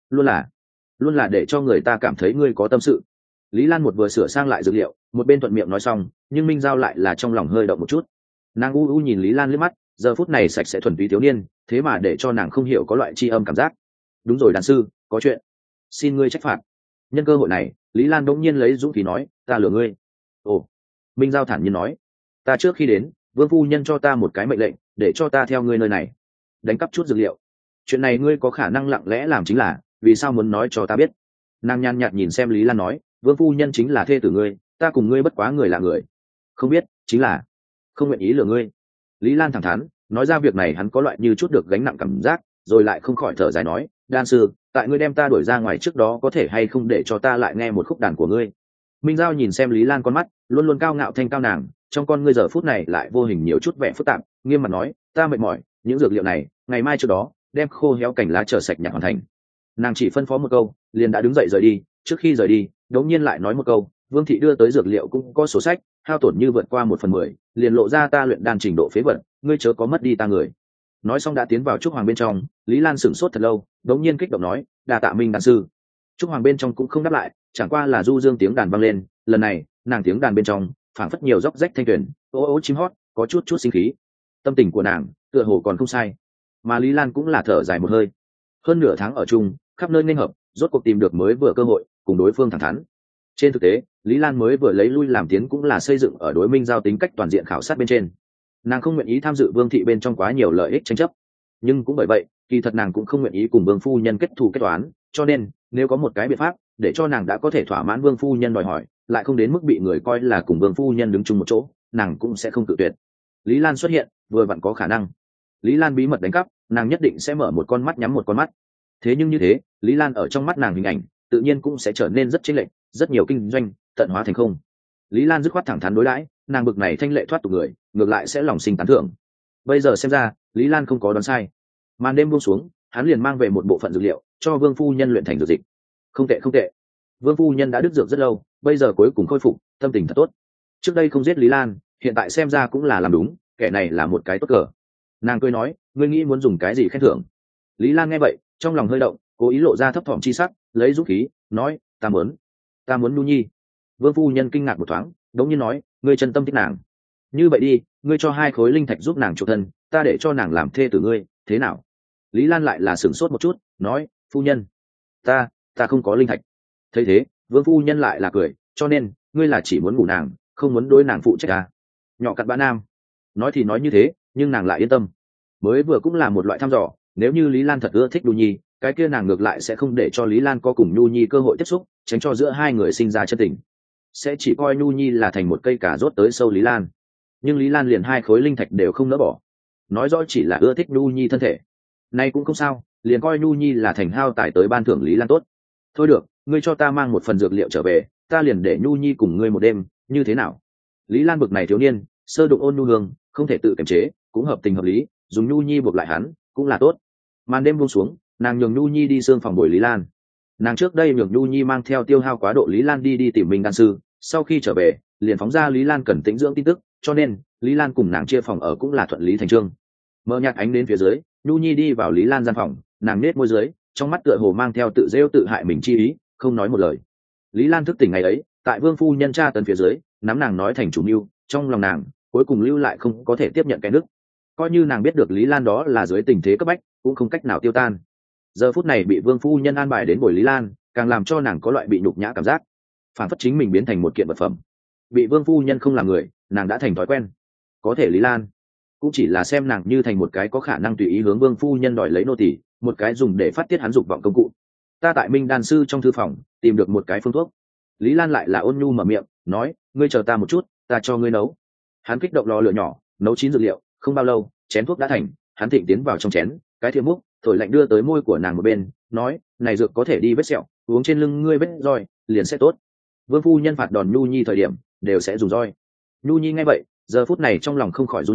luôn là để cho người ta cảm thấy ngươi có tâm sự. Lý Lan một vừa sửa sang lại dược liệu, một bên thuận miệng nói xong, nhưng Minh Giao lại là trong lòng hơi động một chút. Nàng u u nhìn Lý Lan liếc mắt, giờ phút này sạch sẽ thuần túy thiếu niên, thế mà để cho nàng không hiểu có loại tri âm cảm giác. Đúng rồi đàn sư, có chuyện, xin ngươi trách phạt. Nhân cơ hội này, Lý Lan đống nhiên lấy dũng khí nói, ta lừa ngươi. Ồ, Minh Giao thản nhiên nói, ta trước khi đến, Vương phu nhân cho ta một cái mệnh lệnh, để cho ta theo ngươi nơi này, đánh cắp chút dược liệu. Chuyện này ngươi có khả năng lặng lẽ làm chính là, vì sao muốn nói cho ta biết? Nàng nhàn nhạt nhìn xem Lý Lan nói, Vương phu nhân chính là thê tử ngươi, ta cùng ngươi bất quá người là người, không biết chính là không nguyện ý lừa ngươi. Lý Lan thẳng thắn nói ra việc này, hắn có loại như chút được gánh nặng cảm giác, rồi lại không khỏi thở dài nói, đan sư, tại ngươi đem ta đuổi ra ngoài trước đó có thể hay không để cho ta lại nghe một khúc đàn của ngươi? Minh Giao nhìn xem Lý Lan con mắt luôn luôn cao ngạo thanh cao nàng, trong con ngươi giờ phút này lại vô hình nhiều chút vẻ phức tạp, nghiêm mặt nói, ta mệt mỏi, những dược liệu này ngày mai trước đó đem khô héo cành lá chờ sạch nhặt hoàn thành. Nàng chỉ phân phó một câu liền đã đứng dậy rời đi. Trước khi rời đi đống nhiên lại nói một câu, Vương thị đưa tới dược liệu cũng có số sách, hao tổn như vượt qua 1/10, liền lộ ra ta luyện đan trình độ phế vật, ngươi chớ có mất đi ta người. Nói xong đã tiến vào trúc hoàng bên trong. Lý Lan sửng sốt thật lâu, đống nhiên kích động nói, đa tạ Minh đan sư. Trúc hoàng bên trong cũng không đáp lại, chẳng qua là du dương tiếng đàn vang lên. Lần này nàng tiếng đàn bên trong phảng phất nhiều róc rách thanh tuyển, ô ô chim hót, có chút sinh khí. Tâm tình của nàng tựa hồ còn không sai, mà Lý Lan cũng là thở dài một hơi. Hơn nửa tháng ở chung, khắp nơi nên hợp, rốt cuộc tìm được mới vừa cơ hội cùng đối phương thẳng thắn. Trên thực tế Lý Lan mới vừa lấy lui làm tiến cũng là xây dựng ở đối Minh Giao tính cách toàn diện khảo sát bên trên. Nàng không nguyện ý tham dự Vương thị bên trong quá nhiều lợi ích tranh chấp, nhưng cũng bởi vậy kỳ thật nàng cũng không nguyện ý cùng Vương phu nhân kết thù kết toán, cho nên nếu có một cái biện pháp để cho nàng đã có thể thỏa mãn Vương phu nhân đòi hỏi, lại không đến mức bị người coi là cùng Vương phu nhân đứng chung một chỗ, nàng cũng sẽ không cự tuyệt. Lý Lan xuất hiện vừa vặn có khả năng. Lý Lan bí mật đánh cắp, nàng nhất định sẽ mở một con mắt nhắm một con mắt. Thế nhưng như thế Lý Lan ở trong mắt nàng hình ảnh tự nhiên cũng sẽ trở nên rất chênh lệch, rất nhiều kinh doanh tận hóa thành không. Lý Lan dứt khoát thẳng thắn đối đãi, nàng bực này thanh lệ thoát tục người ngược lại sẽ lòng sinh tán thưởng. Bây giờ xem ra Lý Lan không có đoán sai. Màn đêm buông xuống, hắn liền mang về một bộ phận dược liệu cho Vương phu nhân luyện thành dược dịch. Không tệ không tệ, Vương phu nhân đã đứt dược rất lâu, bây giờ cuối cùng khôi phục, tâm tình thật tốt. Trước đây không giết Lý Lan, hiện tại xem ra cũng là làm đúng, kẻ này là một cái tốt cờ. Nàng cười nói, ngươi nghĩ muốn dùng cái gì khen thưởng? Lý Lan nghe vậy trong lòng hơi động, cố ý lộ ra thấp thỏm chi sắc, lấy dũng khí nói, ta muốn Nhu Nhi. Vương phu nhân kinh ngạc một thoáng, đống nhiên nói, ngươi chân tâm thích nàng, như vậy đi, ngươi cho 2 khối linh thạch giúp nàng chuộc thân, ta để cho nàng làm thê tử ngươi, thế nào? Lý Lan lại là sửng sốt một chút, nói, phu nhân, ta không có linh thạch. Thấy thế Vương phu nhân lại là cười, cho nên ngươi là chỉ muốn ngủ nàng, không muốn đối nàng phụ trách à? Nhỏ cặn bã nam. Nói thì nói như thế, nhưng nàng lại yên tâm. Mới vừa cũng là một loại thăm dò, nếu như Lý Lan thật ưa thích Nhu Nhi, cái kia nàng ngược lại sẽ không để cho Lý Lan có cùng Nhu Nhi cơ hội tiếp xúc, tránh cho giữa hai người sinh ra chân tình, sẽ chỉ coi Nhu Nhi là thành một cây cà rốt tới sâu Lý Lan. Nhưng Lý Lan liền 2 khối linh thạch đều không nỡ bỏ, nói rõ chỉ là ưa thích Nhu Nhi thân thể. Nay cũng không sao, liền coi Nhu Nhi là thành hao tài tới ban thưởng Lý Lan tốt. Thôi được, ngươi cho ta mang một phần dược liệu trở về, ta liền để Nhu Nhi cùng ngươi một đêm, như thế nào? Lý Lan bực này thiếu niên, sơ đụng ôn nhu hương, không thể tự kiềm chế, cũng hợp tình hợp lý, dùng Nhu Nhi buộc lại hắn, cũng là tốt. Màn đêm buông xuống, nàng nhường Nhu Nhi đi xương phòng bồi Lý Lan. Nàng trước đây nhường Nhu Nhi mang theo tiêu hao quá độ Lý Lan đi tìm Minh đan sư, sau khi trở về liền phóng ra Lý Lan cần tĩnh dưỡng tin tức, cho nên Lý Lan cùng nàng chia phòng ở cũng là thuận lý thành chương. Mờ nhạt ánh đến phía dưới, Nhu Nhi đi vào Lý Lan gian phòng, nàng nết môi dưới, trong mắt tựa hồ mang theo tự rêu tự hại mình chi ý, không nói một lời. Lý Lan thức tỉnh ngày ấy, tại Vương phu nhân tra tấn phía dưới, nắm nàng nói thành chủ mưu, trong lòng nàng cuối cùng lưu lại không có thể tiếp nhận cái nước. Coi như nàng biết được Lý Lan đó là dưới tình thế cấp bách, cũng không cách nào tiêu tan. Giờ phút này bị Vương phu nhân an bài đến bồi Lý Lan, càng làm cho nàng có loại bị nhục nhã cảm giác, phản phất chính mình biến thành một kiện vật phẩm. Bị Vương phu nhân không làm người, nàng đã thành thói quen. Có thể Lý Lan cũng chỉ là xem nàng như thành một cái có khả năng tùy ý hướng Vương phu nhân đòi lấy nô tỳ, một cái dùng để phát tiết hắn dục vọng công cụ. Ta tại Minh đan sư trong thư phòng tìm được một cái phương thuốc. Lý Lan lại là ôn nhu mở miệng nói, ngươi chờ ta một chút, ta cho ngươi nấu. Hắn kích động lò lửa nhỏ, nấu chín dược liệu, không bao lâu chén thuốc đã thành. Hắn thịnh tiến vào trong chén, cái thiệp múc thổi lạnh đưa tới môi của nàng một bên, nói, này dược có thể đi vết sẹo, uống trên lưng ngươi vết roi liền sẽ tốt. Vương phu nhân phạt đòn Nhu Nhi thời điểm đều sẽ dùng roi. Nhu Nhi nghe vậy giờ phút này trong lòng không khỏi run lên,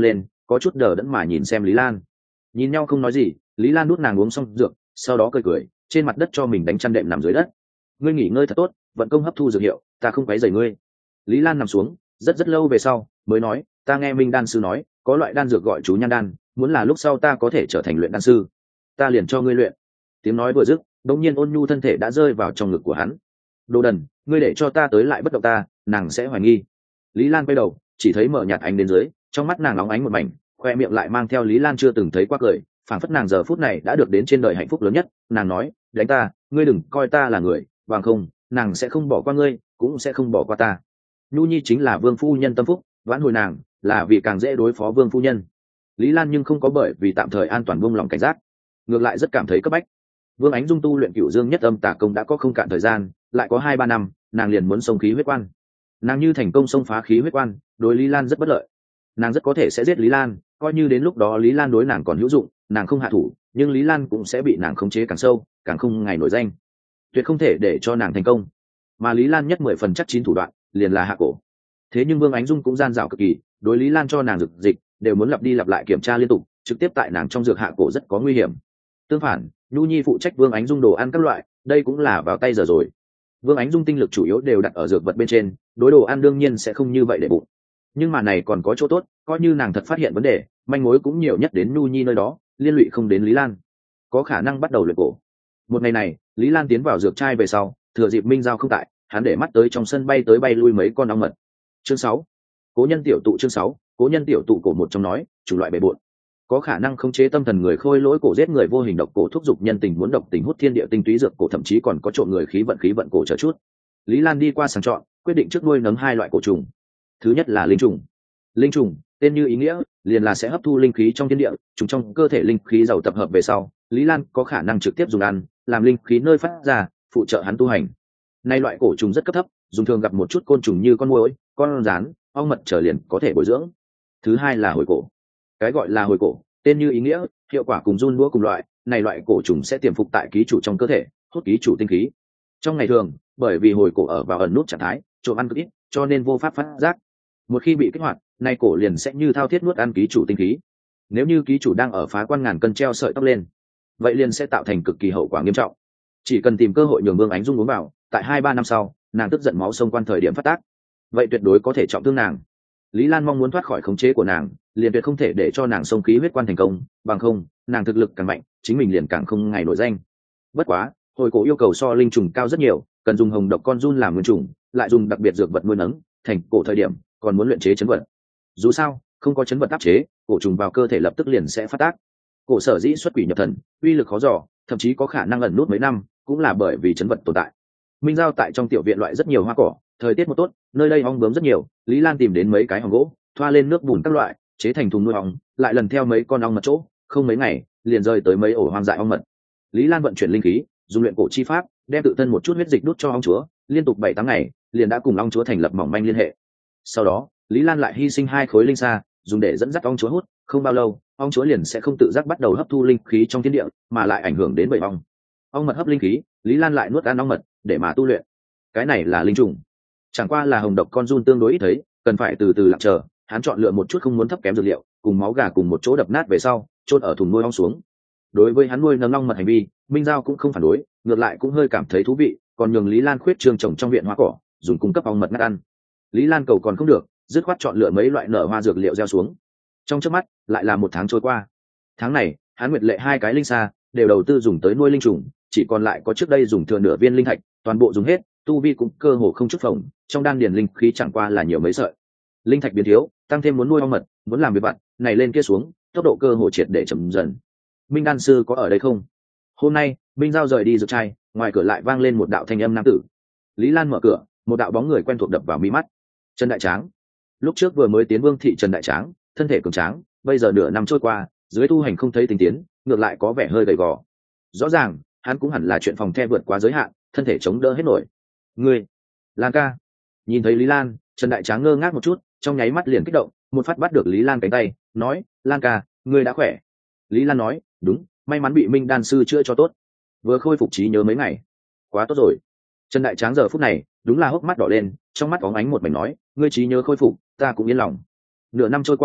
có chút đờ đẫn mà nhìn xem Lý Lan. Nhìn nhau không nói gì, Lý Lan nuốt nàng uống xong dược, sau đó cười trên mặt đất cho mình đánh chăn đệm nằm dưới đất. Ngươi nghỉ ngơi thật tốt, vận công hấp thu dược hiệu, ta không quấy rầy ngươi. Lý Lan nằm xuống, rất lâu về sau mới nói, ta nghe Minh đan sư nói có loại đan dược gọi chú nhan đan, muốn là lúc sau ta có thể trở thành luyện đan sư, ta liền cho ngươi luyện. Tiếng nói vừa dứt, đột nhiên Ôn Nhu thân thể đã rơi vào trong ngực của hắn. Đồ đần, ngươi để cho ta tới lại bất động ta, nàng sẽ hoài nghi. Lý Lan quay đầu, chỉ thấy mở nhạt ánh đến dưới, trong mắt nàng nóng ánh một mảnh, khoe miệng lại mang theo Lý Lan chưa từng thấy qua cười, phảng phất nàng giờ phút này đã được đến trên đời hạnh phúc lớn nhất. Nàng nói, đánh ta, ngươi đừng coi ta là người, bằng không nàng sẽ không bỏ qua ngươi, cũng sẽ không bỏ qua ta. Nhu Nhi chính là vương phu nhân tâm phúc, vãn hồi nàng là vì càng dễ đối phó vương phu nhân. Lý Lan nhưng không có bởi vì tạm thời an toàn buông lòng cảnh giác, ngược lại rất cảm thấy cấp bách. Vương Ánh Dung tu luyện Cửu Dương Nhất Âm Tà Công đã có không cạn thời gian, lại có 2-3 năm, nàng liền muốn xông khí huyết quan. Nàng như thành công xông phá khí huyết quan, đối Lý Lan rất bất lợi. Nàng rất có thể sẽ giết Lý Lan, coi như đến lúc đó Lý Lan đối nàng còn hữu dụng, nàng không hạ thủ, nhưng Lý Lan cũng sẽ bị nàng khống chế càng sâu, càng không ngày nổi danh. Tuyệt không thể để cho nàng thành công. Mà Lý Lan nhất 10 phần chắc chín thủ đoạn, liền là hạ cổ. Thế nhưng Vương Ánh Dung cũng gian dảo cực kỳ, đối Lý Lan cho nàng dược dịch, đều muốn lặp đi lặp lại kiểm tra liên tục, trực tiếp tại nàng trong dược hạ cổ rất có nguy hiểm. Tương phản, Nhu Nhi phụ trách Vương Ánh Dung đồ ăn các loại, đây cũng là vào tay giờ rồi. Vương Ánh Dung tinh lực chủ yếu đều đặt ở dược vật bên trên, đối đồ ăn đương nhiên sẽ không như vậy để bụng. Nhưng mà này còn có chỗ tốt, coi như nàng thật phát hiện vấn đề, manh mối cũng nhiều nhất đến Nhu Nhi nơi đó, liên lụy không đến Lý Lan, có khả năng bắt đầu luyện cổ. Một ngày này, Lý Lan tiến vào dược trai về sau, thừa dịp Minh Giao không tại, hắn để mắt tới trong sân bay tới bay lui mấy con ong mật. Chương 6. Cố nhân tiểu tụ. Chương 6. Cố nhân tiểu tụ cổ một trong nói, chủ loại bề bộn, có khả năng khống chế tâm thần người, khôi lỗi cổ, giết người vô hình, độc cổ thúc giục nhân tình, muốn độc tình, hút thiên địa tinh túy dược cổ, thậm chí còn có trộn người khí vận cổ chờ chút. Lý Lan đi qua sàng chọn, quyết định trước nuôi nấng 2 loại cổ trùng. Thứ nhất là linh trùng. Linh trùng, tên như ý nghĩa, liền là sẽ hấp thu linh khí trong thiên địa, chúng trong cơ thể linh khí giàu tập hợp về sau, Lý Lan có khả năng trực tiếp dùng ăn, làm linh khí nơi phát ra, phụ trợ hắn tu hành. Nay loại cổ trùng rất cấp thấp, dùng thường gặp một chút côn trùng như con muỗi, con gián, ong mật trở liền có thể bồi dưỡng. Thứ hai là hồi cổ. Cái gọi là hồi cổ, tên như ý nghĩa, hiệu quả cùng giun đũa cùng loại, này loại cổ trùng sẽ tiềm phục tại ký chủ trong cơ thể, hút ký chủ tinh khí. Trong ngày thường, bởi vì hồi cổ ở vào ẩn nút trạng thái, trộm ăn cực ít, cho nên vô pháp phát giác. Một khi bị kích hoạt, nay cổ liền sẽ như thao thiết nuốt ăn ký chủ tinh khí. Nếu như ký chủ đang ở phá quan ngàn cân treo sợi tóc lên, vậy liền sẽ tạo thành cực kỳ hậu quả nghiêm trọng. Chỉ cần tìm cơ hội nhường Vương Ánh Dung uống vào, tại 2-3 năm sau, nàng tức giận máu sông quan thời điểm phát tác, vậy tuyệt đối có thể trọng thương nàng. Lý Lan mong muốn thoát khỏi khống chế của nàng, liền tuyệt không thể để cho nàng xông khí huyết quan thành công, bằng không, nàng thực lực càng mạnh, chính mình liền càng không ngày nổi danh. Bất quá, hồi cổ yêu cầu so linh trùng cao rất nhiều, cần dùng hồng độc con giun làm nguyên trùng, lại dùng đặc biệt dược vật nuôi nấng, thành cổ thời điểm, còn muốn luyện chế chấn vật. Dù sao, không có chấn vật áp chế, cổ trùng vào cơ thể lập tức liền sẽ phát tác. Cổ sở dĩ xuất quỷ nhập thần, uy lực khó dò, thậm chí có khả năng ẩn nút mấy năm, cũng là bởi vì chấn vật tồn tại. Minh Giao tại trong tiểu viện loại rất nhiều hoa cỏ, thời tiết một tốt, nơi đây ong bướm rất nhiều, Lý Lan tìm đến mấy cái hòn gỗ, thoa lên nước bùn các loại, chế thành thùng nuôi ong, lại lần theo mấy con ong mật chỗ, không mấy ngày, liền rơi tới mấy ổ hoang dại ong mật. Lý Lan vận chuyển linh khí, dùng luyện cổ chi pháp, đem tự thân một chút huyết dịch đút cho ong chúa, liên tục 7-8 ngày, liền đã cùng ong chúa thành lập mỏng manh liên hệ. Sau đó, Lý Lan lại hy sinh 2 khối linh sa, dùng để dẫn dắt ong chúa hút, không bao lâu, ong chúa liền sẽ không tự giác bắt đầu hấp thu linh khí trong thiên địa, mà lại ảnh hưởng đến bầy ong. Ong mật hấp linh khí, Lý Lan lại nuốt ăn ong mật để mà tu luyện. Cái này là linh trùng, chẳng qua là hồng độc con giun tương đối ít thấy, cần phải từ từ lặng chờ. Hắn chọn lựa một chút không muốn thấp kém dược liệu, cùng máu gà cùng một chỗ đập nát về sau, chôn ở thùng nuôi ong xuống. Đối với hắn nuôi nấng ong mật hành vi, Minh Giao cũng không phản đối, ngược lại cũng hơi cảm thấy thú vị, còn nhường Lý Lan khuyết trương trồng trong viện hoa cỏ, dùng cung cấp ong mật ngắt ăn. Lý Lan cầu còn không được, dứt khoát chọn lựa mấy loại nở hoa dược liệu gieo xuống. Trong chớp mắt, lại là 1 tháng trôi qua. Tháng này, hắn nguyệt lệ 2 cái linh sa, đều đầu tư dùng tới nuôi linh trùng, chỉ còn lại có trước đây dùng thừa nửa viên linh thạch, toàn bộ dùng hết, tu vi cũng cơ hồ không chút phồng, trong đan điền linh khí chẳng qua là nhiều mấy sợi. Linh thạch biến thiếu, tăng thêm muốn nuôi ong mật, muốn làm việc vặt, này lên kia xuống, tốc độ cơ hồ triệt để chậm dần. Minh đan sư có ở đây không? Hôm nay, Minh Giao rời đi dược trai, ngoài cửa lại vang lên một đạo thanh âm nam tử. Lý Lan mở cửa, một đạo bóng người quen thuộc đập vào mi mắt. Trần Đại Tráng. Lúc trước vừa mới tiến Vương thị Trần Đại Tráng, thân thể cường tráng, bây giờ nửa năm trôi qua, dưới tu hành không thấy tinh tiến, ngược lại có vẻ hơi gầy gò. Rõ ràng, hắn cũng hẳn là chuyện phòng the vượt quá giới hạn, thân thể chống đỡ hết nổi. Ngươi, Lan ca. Nhìn thấy Lý Lan, Trần Đại Tráng ngơ ngác một chút, trong nháy mắt liền kích động, một phát bắt được Lý Lan cánh tay, nói, Lan ca, ngươi đã khỏe. Lý Lan nói, đúng, may mắn bị Minh đan sư chữa cho tốt, vừa khôi phục trí nhớ mấy ngày. Quá tốt rồi. Trần Đại Tráng giờ phút này đúng là hốc mắt đỏ lên, trong mắt có ánh một mảnh nói, ngươi trí nhớ khôi phục, ta cũng yên lòng. Nửa năm trôi qua,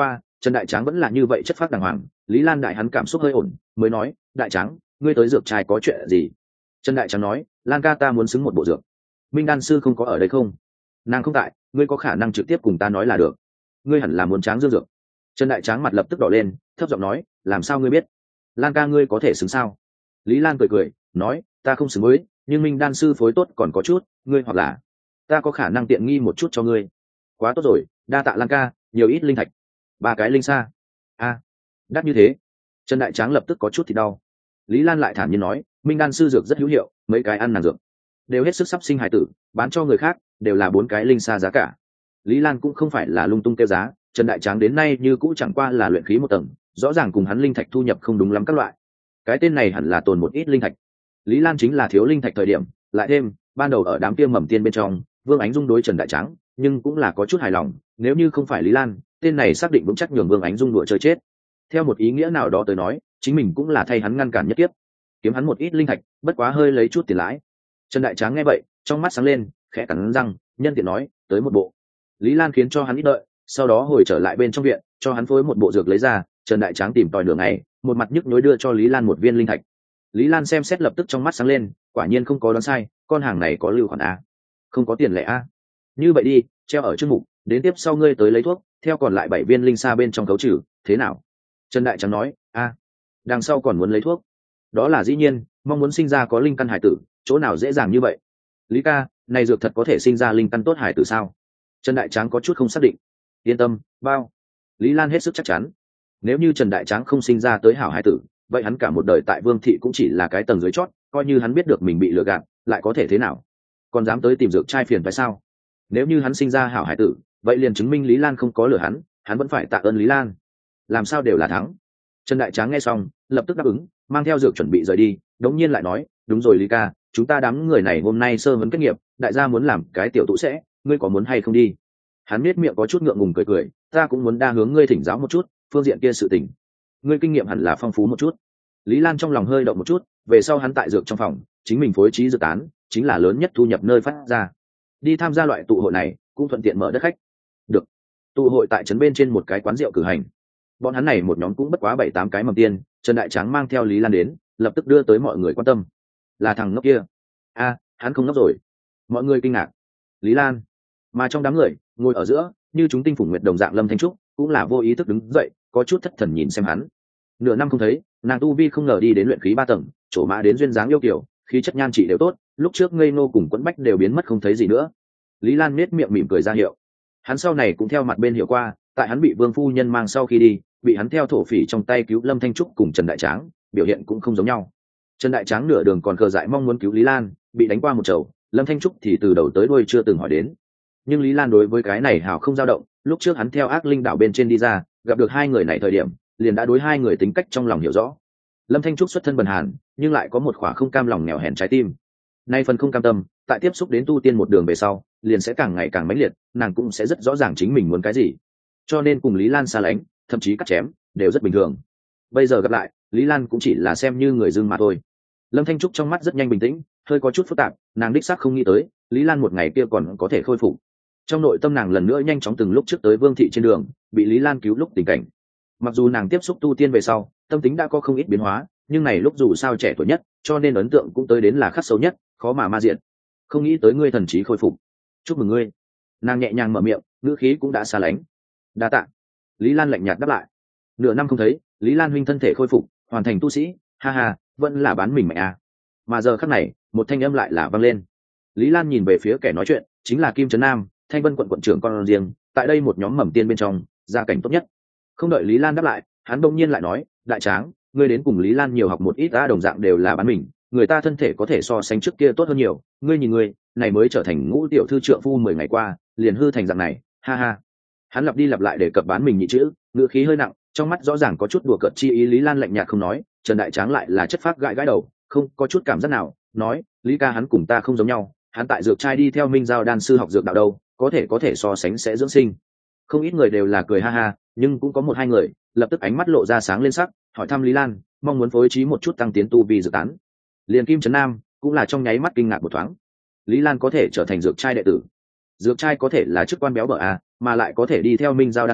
Trần Đại Tráng vẫn là như vậy chất phác đàng hoàng. Lý Lan đại hắn cảm xúc hơi ổn mới nói, đại Tráng, ngươi tới dược trai có chuyện gì? Trần Đại Tráng nói, Lan ca ta muốn xứng một bộ dược. Minh đan sư không có ở đây không? Nàng không tại, ngươi có khả năng trực tiếp cùng ta nói là được. Ngươi hẳn là muốn Tráng dương dược. Trần Đại Tráng mặt lập tức đỏ lên, thấp giọng nói, làm sao ngươi biết? Lan ca ngươi có thể xứng sao? Lý Lan cười cười nói, ta không xứng với, nhưng Minh đan sư phối tốt còn có chút, ngươi hoặc là ta có khả năng tiện nghi một chút cho ngươi. Quá tốt rồi, đa tạ Lan ca, nhiều ít linh thạch. 3 cái linh sa. A, đắt như thế. Trần Đại Tráng lập tức có chút thì đau. Lý Lan lại thản nhiên nói, Minh đan sư dược rất hữu hiệu, mấy cái ăn nàng dược đều hết sức sắp sinh hải tử, bán cho người khác đều là 4 cái linh sa giá cả. Lý Lan cũng không phải là lung tung kêu giá, Trần Đại Tráng đến nay như cũ chẳng qua là luyện khí một tầng, rõ ràng cùng hắn linh thạch thu nhập không đúng lắm các loại. Cái tên này hẳn là tồn một ít linh thạch. Lý Lan chính là thiếu linh thạch thời điểm, lại thêm ban đầu ở đám kia mầm tiên bên trong, Vương Ánh Dung đối Trần Đại Tráng, nhưng cũng là có chút hài lòng, nếu như không phải Lý Lan, tên này xác định vững chắc nhường Vương Ánh Dung đùa chơi chết. Theo một ý nghĩa nào đó tới nói, chính mình cũng là thay hắn ngăn cản nhất tiếp, kiếm hắn một ít linh thạch, bất quá hơi lấy chút tiền lãi. Trần Đại Tráng nghe vậy, trong mắt sáng lên, khẽ cắn răng, nhân tiện nói, tới một bộ. Lý Lan khiến cho hắn ít đợi, sau đó hồi trở lại bên trong viện, cho hắn phối một bộ dược lấy ra. Trần Đại Tráng tìm tòi nửa ngày, một mặt nhức nhối đưa cho Lý Lan một viên linh thạch. Lý Lan xem xét lập tức trong mắt sáng lên, quả nhiên không có đoán sai, con hàng này có lưu khoản a, không có tiền lẻ a. Như vậy đi, treo ở chương mục, đến tiếp sau ngươi tới lấy thuốc, theo còn lại 7 viên linh sa bên trong cấu trừ, thế nào? Trần Đại Tráng nói, a, đằng sau còn muốn lấy thuốc, đó là dĩ nhiên, mong muốn sinh ra có linh căn hải tử, chỗ nào dễ dàng như vậy? Lý ca, này dược thật có thể sinh ra linh căn tốt hải tử sao? Trần Đại Tráng có chút không xác định. Yên tâm, bao. Lý Lan hết sức chắc chắn. Nếu như Trần Đại Tráng không sinh ra tới hảo hải tử, vậy hắn cả một đời tại Vương thị cũng chỉ là cái tầng dưới chót, coi như hắn biết được mình bị lừa gạt, lại có thể thế nào? Còn dám tới tìm dược trai phiền phải sao? Nếu như hắn sinh ra hảo hải tử, vậy liền chứng minh Lý Lan không có lừa hắn vẫn phải tạ ơn Lý Lan. Làm sao đều là thắng. Trần Đại Tráng nghe xong, lập tức đáp ứng, mang theo dược chuẩn bị rời đi, đống nhiên lại nói, đúng rồi Lý ca, chúng ta đám người này hôm nay sơ vấn kết nghiệp, đại gia muốn làm cái tiểu tụ sẽ, ngươi có muốn hay không đi? Hắn biết miệng có chút ngượng ngùng cười cười, ta cũng muốn đa hướng ngươi thỉnh giáo một chút, phương diện kia sự tình, ngươi kinh nghiệm hẳn là phong phú một chút. Lý Lan trong lòng hơi động một chút, về sau hắn tại dược trong phòng, chính mình phối trí dự tán, chính là lớn nhất thu nhập nơi phát ra. Đi tham gia loại tụ hội này, cũng thuận tiện mở đất khách. Được. Tụ hội tại trấn bên trên một cái quán rượu cử hành. Bọn hắn này một nhóm cũng bất quá 7-8 cái mầm tiên, Trần Đại Tráng mang theo Lý Lan đến, lập tức đưa tới mọi người quan tâm. Là thằng ngốc kia. A, hắn không ngốc rồi. Mọi người kinh ngạc. Lý Lan. Mà trong đám người, ngồi ở giữa, như chúng tinh phủ nguyệt đồng dạng Lâm Thanh Trúc, cũng là vô ý thức đứng dậy, có chút thất thần nhìn xem hắn. Nửa năm không thấy, nàng tu vi không ngờ đi đến luyện khí 3 tầng, chỗ mã đến duyên dáng yêu kiều, khí chất nhan trị đều tốt, lúc trước ngây ngô cùng quẫn bách đều biến mất không thấy gì nữa. Lý Lan nét miệng mỉm cười ra hiệu. Hắn sau này cũng theo mặt bên hiểu qua, tại hắn bị Vương phu nhân mang sau khi đi, bị hắn theo thổ phỉ trong tay cứu Lâm Thanh Trúc cùng Trần Đại Tráng, biểu hiện cũng không giống nhau. Trần Đại Tráng nửa đường còn khờ dại mong muốn cứu Lý Lan, bị đánh qua một chầu, Lâm Thanh Trúc thì từ đầu tới đuôi chưa từng hỏi đến. Nhưng Lý Lan đối với cái này hào không dao động, lúc trước hắn theo ác linh đảo bên trên đi ra, gặp được hai người này thời điểm, liền đã đối hai người tính cách trong lòng hiểu rõ. Lâm Thanh Trúc xuất thân bần hàn, nhưng lại có một khỏa không cam lòng nghèo hèn trái tim. Nay phần không cam tâm, tại tiếp xúc đến tu tiên một đường về sau, liền sẽ càng ngày càng mãnh liệt, nàng cũng sẽ rất rõ ràng chính mình muốn cái gì. Cho nên cùng Lý Lan xa lánh, thậm chí cắt chém, đều rất bình thường. Bây giờ gặp lại, Lý Lan cũng chỉ là xem như người dưng mà thôi. Lâm Thanh Trúc trong mắt rất nhanh bình tĩnh, hơi có chút phức tạp, nàng đích xác không nghĩ tới, Lý Lan một ngày kia còn có thể khôi phục. Trong nội tâm nàng lần nữa nhanh chóng từng lúc trước tới Vương thị trên đường, bị Lý Lan cứu lúc tình cảnh. Mặc dù nàng tiếp xúc tu tiên về sau, tâm tính đã có không ít biến hóa, nhưng này lúc dù sao trẻ tuổi nhất, cho nên ấn tượng cũng tới đến là khắc sâu nhất, khó mà ma diện. Không nghĩ tới ngươi thần trí khôi phục, chúc mừng ngươi. Nàng nhẹ nhàng mở miệng, ngữ khí cũng đã xa lánh. Đa tạ. Lý Lan lạnh nhạt đáp lại. Nửa năm không thấy, Lý Lan huynh thân thể khôi phục, hoàn thành tu sĩ, ha ha, vẫn là bán mình mạnh à. Mà giờ khắc này, một thanh âm lại là vang lên. Lý Lan nhìn về phía kẻ nói chuyện, chính là Kim Trấn Nam, Thanh Vân quận quận trưởng con riêng, tại đây một nhóm mầm tiên bên trong, gia cảnh tốt nhất. Không đợi Lý Lan đáp lại, hắn đông nhiên lại nói, đại tráng, ngươi đến cùng Lý Lan nhiều học một ít đã đồng dạng đều là bán mình, người ta thân thể có thể so sánh trước kia tốt hơn nhiều, ngươi nhìn ngươi, này mới trở thành ngũ tiểu thư trượng phu 10 ngày qua, liền hư thành dạng này, ha ha. Hắn lặp đi lặp lại để cập bán mình nhị chữ, ngữ khí hơi nặng, trong mắt rõ ràng có chút đùa cợt chi ý. Lý Lan lạnh nhạt không nói, Trần Đại Tráng lại là chất phác gãi gãi đầu, không có chút cảm giác nào, nói, Lý ca hắn cùng ta không giống nhau, hắn tại dược trai đi theo Minh Giao đan sư học dược đạo đâu, có thể so sánh sẽ dưỡng sinh. Không ít người đều là cười ha ha, nhưng cũng có một hai người lập tức ánh mắt lộ ra sáng lên sắc, hỏi thăm Lý Lan, mong muốn phối trí một chút tăng tiến tu vi dược tán. Liền Kim Trấn Nam cũng là trong nháy mắt kinh ngạc một thoáng, Lý Lan có thể trở thành dược trai đệ tử, dược trai có thể là chức quan béo bở à, mà lại có thể đi theo Minh Giao đan sư,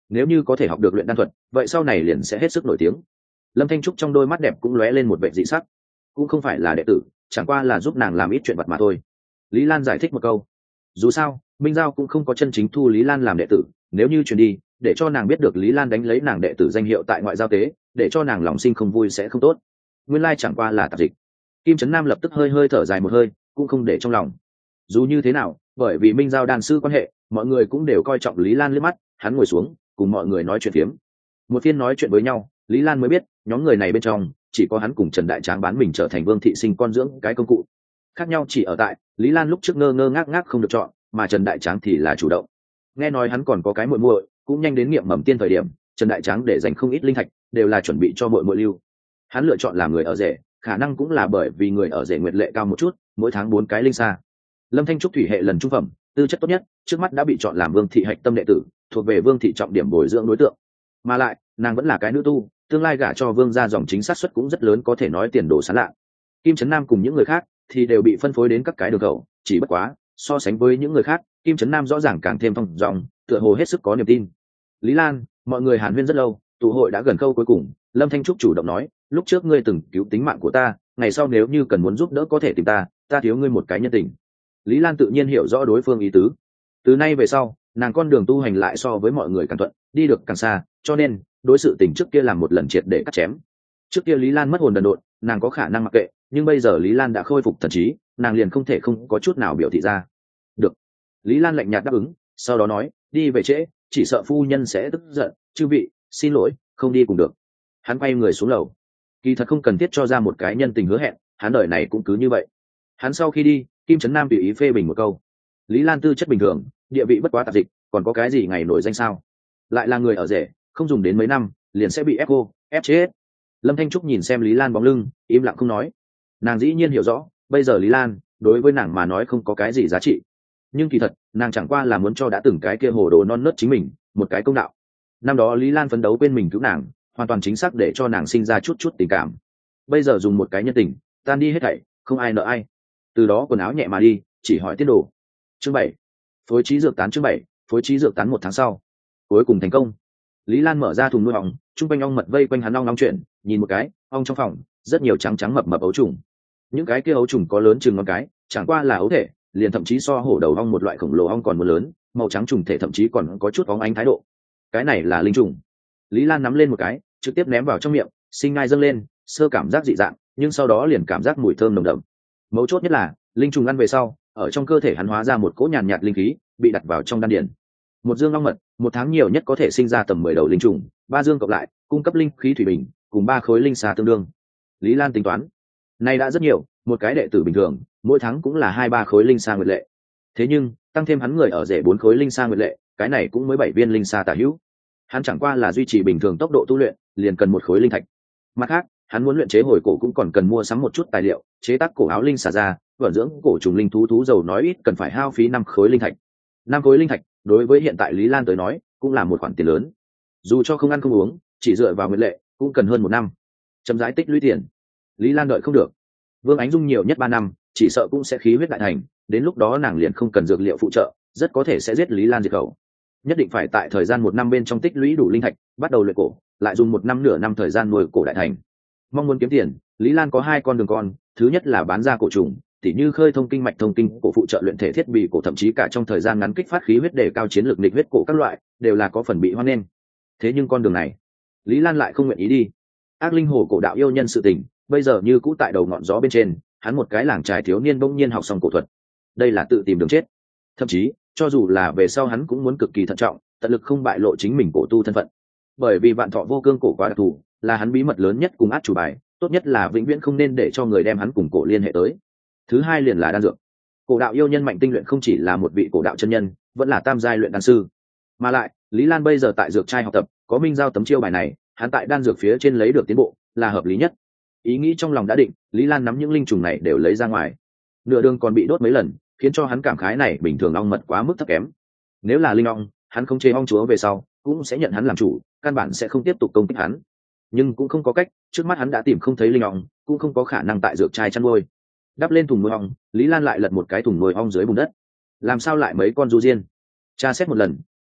nếu như có thể học được luyện đan thuật vậy sau này liền sẽ hết sức nổi tiếng. Lâm Thanh Trúc trong đôi mắt đẹp cũng lóe lên một vẻ dị sắc. Cũng không phải là đệ tử, chẳng qua là giúp nàng làm ít chuyện vặt mà thôi. Lý Lan giải thích một câu. Dù sao Minh Giao cũng không có chân chính thu Lý Lan làm đệ tử, nếu như truyền đi để cho nàng biết được Lý Lan đánh lấy nàng đệ tử danh hiệu tại ngoại giao tế, để cho nàng lòng sinh không vui sẽ không tốt. Nguyên lai chẳng qua là tạp dịch. Kim Trấn Nam lập tức hơi hơi thở dài một hơi, cũng không để trong lòng. Dù như thế nào, bởi vì Minh Giao đan sư quan hệ, mọi người cũng đều coi trọng Lý Lan liếc mắt. Hắn ngồi xuống cùng mọi người nói chuyện phiếm. Một phiên nói chuyện với nhau, Lý Lan mới biết nhóm người này bên trong chỉ có hắn cùng Trần Đại Tráng bán mình trở thành Vương Thị Sinh con dưỡng cái công cụ. Khác nhau chỉ ở tại Lý Lan lúc trước ngơ ngơ ngác ngác không được chọn, mà Trần Đại Tráng thì là chủ động. Nghe nói hắn còn có cái muội muội, cũng nhanh đến nghiệm mầm tiên thời điểm, Trần Đại Tráng để dành không ít linh thạch, đều là chuẩn bị cho muội muội lưu. Hắn lựa chọn làm người ở rể, khả năng cũng là bởi vì người ở rể nguyệt lệ cao một chút, mỗi tháng 4 cái linh xa. Lâm Thanh Trúc thủy hệ lần trung phẩm, tư chất tốt nhất, trước mắt đã bị chọn làm Vương Thị hạch tâm đệ tử, thuộc về Vương Thị trọng điểm bồi dưỡng đối tượng. Mà lại, nàng vẫn là cái nữ tu, tương lai gả cho Vương gia dòng chính xác suất cũng rất lớn, có thể nói tiền đồ sáng lạ. Kim Trấn Nam cùng những người khác thì đều bị phân phối đến các cái đường khẩu, chỉ bất quá so sánh với những người khác, Kim Trấn Nam rõ ràng càng thêm thông dòng, tựa hồ hết sức có niềm tin. Lý Lan, mọi người hàn huyên rất lâu, tụ hội đã gần khâu cuối cùng. Lâm Thanh Trúc chủ động nói, lúc trước ngươi từng cứu tính mạng của ta, ngày sau nếu như cần muốn giúp đỡ có thể tìm ta, ta thiếu ngươi một cái nhân tình. Lý Lan tự nhiên hiểu rõ đối phương ý tứ. Từ nay về sau, nàng con đường tu hành lại so với mọi người càng thuận, đi được càng xa, cho nên đối sự tình trước kia làm một lần triệt để cắt chém. Trước kia Lý Lan mất hồn đần độn, nàng có khả năng mặc kệ, nhưng bây giờ Lý Lan đã khôi phục thần trí, nàng liền không thể không có chút nào biểu thị ra. Được. Lý Lan lạnh nhạt đáp ứng, sau đó nói, đi về trễ, chỉ sợ phu nhân sẽ tức giận, chư vị, xin lỗi, không đi cùng được. Hắn quay người xuống lầu. Kỳ thật không cần thiết cho ra một cái nhân tình hứa hẹn, hắn đời này cũng cứ như vậy. Hắn sau khi đi, Kim Trấn Nam tùy ý phê bình một câu. Lý Lan tư chất bình thường, địa vị bất quá tạp dịch, còn có cái gì ngày nổi danh sao? Lại là người ở rể, không dùng đến mấy năm, liền sẽ bị ép cô, ép chết. Lâm Thanh Trúc nhìn xem Lý Lan bóng lưng, im lặng không nói. Nàng dĩ nhiên hiểu rõ, bây giờ Lý Lan đối với nàng mà nói không có cái gì giá trị, nhưng kỳ thật nàng chẳng qua là muốn cho đã từng cái kia hồ đồ non nớt chính mình một cái công đạo. Năm đó Lý Lan phấn đấu quên mình cứu nàng, hoàn toàn chính xác để cho nàng sinh ra chút tình cảm. Bây giờ dùng một cái nhân tình tan đi hết thảy, không ai nợ ai. Từ đó quần áo nhẹ mà đi, chỉ hỏi tiết đồ. Chương 7. Phối trí dược tán. Chương 7. Phối trí dược tán. 1 tháng sau, cuối cùng thành công. Lý Lan mở ra thùng nuôi ong, chung quanh ong mật vây quanh hắn ong chuyện, nhìn một cái, ong trong phòng rất nhiều trắng trắng mập mập ấu trùng. Những cái kia ấu trùng có lớn chừng ngón cái, chẳng qua là ấu thể, liền thậm chí so hổ đầu ong một loại khổng lồ ong còn muốn lớn, màu trắng trùng thể thậm chí còn có chút óng ánh thái độ. Cái này là linh trùng. Lý Lan nắm lên một cái, trực tiếp ném vào trong miệng, sinh ngai dâng lên, sơ cảm giác dị dạng, nhưng sau đó liền cảm giác mùi thơm nồng đậm. Mấu chốt nhất là, linh trùng ăn về sau, ở trong cơ thể hắn hóa ra một cỗ nhàn nhạt linh khí, bị đặt vào trong đan điền. Một dương ong mật, 1 tháng nhiều nhất có thể sinh ra tầm 10 đầu linh trùng, 3 dương cộng lại, cung cấp linh khí thủy bình, cùng 3 khối linh xà tương đương. Lý Lan tính toán, này đã rất nhiều, một cái đệ tử bình thường, mỗi tháng cũng là 2-3 khối linh sa nguyệt lệ. Thế nhưng, tăng thêm hắn người ở rể 4 khối linh sa nguyệt lệ, cái này cũng mới 7 viên linh sa tả hữu. Hắn chẳng qua là duy trì bình thường tốc độ tu luyện, liền cần 1 khối linh thạch. Mặt khác, hắn muốn luyện chế hồi cổ cũng còn cần mua sắm một chút tài liệu, chế tác cổ áo linh xà ra, vận dưỡng cổ trùng linh thú dầu nói ít cần phải hao phí 5 khối linh thạch. 5 khối linh thạch, đối với hiện tại Lý Lan tới nói, cũng là một khoản tiền lớn. Dù cho không ăn không uống, chỉ dựa vào nguyệt lệ, cũng cần hơn 1 năm. Chậm rãi tích lũy tiền. Lý Lan đợi không được. Vương Ánh Dung nhiều nhất 3 năm, chỉ sợ cũng sẽ khí huyết đại thành, đến lúc đó nàng liền không cần dược liệu phụ trợ, rất có thể sẽ giết Lý Lan diệt khẩu. Nhất định phải tại thời gian 1 năm bên trong tích lũy đủ linh thạch, bắt đầu luyện cổ, lại dùng 1 năm nửa năm thời gian nuôi cổ đại thành. Mong muốn kiếm tiền, Lý Lan có 2 con đường con, thứ nhất là bán ra cổ trùng, tỉ như khơi thông kinh mạch thông kinh, cổ phụ trợ luyện thể thiết bị cổ, thậm chí cả trong thời gian ngắn kích phát khí huyết để cao chiến lược nghịch huyết cổ các loại, đều là có phần bị hoan nghênh. Thế nhưng con đường này, Lý Lan lại không nguyện ý đi. Ác linh hồ cổ đạo yêu nhân sự tình, bây giờ như cũ tại đầu ngọn gió bên trên, hắn một cái làng trài thiếu niên bỗng nhiên học xong cổ thuật, đây là tự tìm đường chết. Thậm chí, cho dù là về sau hắn cũng muốn cực kỳ thận trọng, tận lực không bại lộ chính mình cổ tu thân phận. Bởi vì vạn thọ vô cương cổ quá đặc thù, là hắn bí mật lớn nhất cùng át chủ bài, tốt nhất là vĩnh viễn không nên để cho người đem hắn cùng cổ liên hệ tới. Thứ hai liền là đan dược. Cổ đạo yêu nhân Mạnh Tinh luyện không chỉ là một vị cổ đạo chân nhân, vẫn là tam giai luyện đan sư. Mà lại, Lý Lan bây giờ tại dược trai học tập, có Minh Giao tấm chiêu bài này, hắn tại đan dược phía trên lấy được tiến bộ, là hợp lý nhất. Ý nghĩ trong lòng đã định, Lý Lan nắm những linh trùng này đều lấy ra ngoài. Nửa đường còn bị đốt mấy lần, khiến cho hắn cảm khái này bình thường ong mật quá mức thấp kém. Nếu là linh ong, hắn không chế ong chúa về sau, cũng sẽ nhận hắn làm chủ, căn bản sẽ không tiếp tục công kích hắn. Nhưng cũng không có cách, trước mắt hắn đã tìm không thấy linh ong, cũng không có khả năng tại dược trai chăn nuôi. Đắp lên thùng nuôi ong, Lý Lan lại lật một cái thùng nuôi ong dưới bùn đất. Làm sao lại mấy con du diên? Tra xét một lần,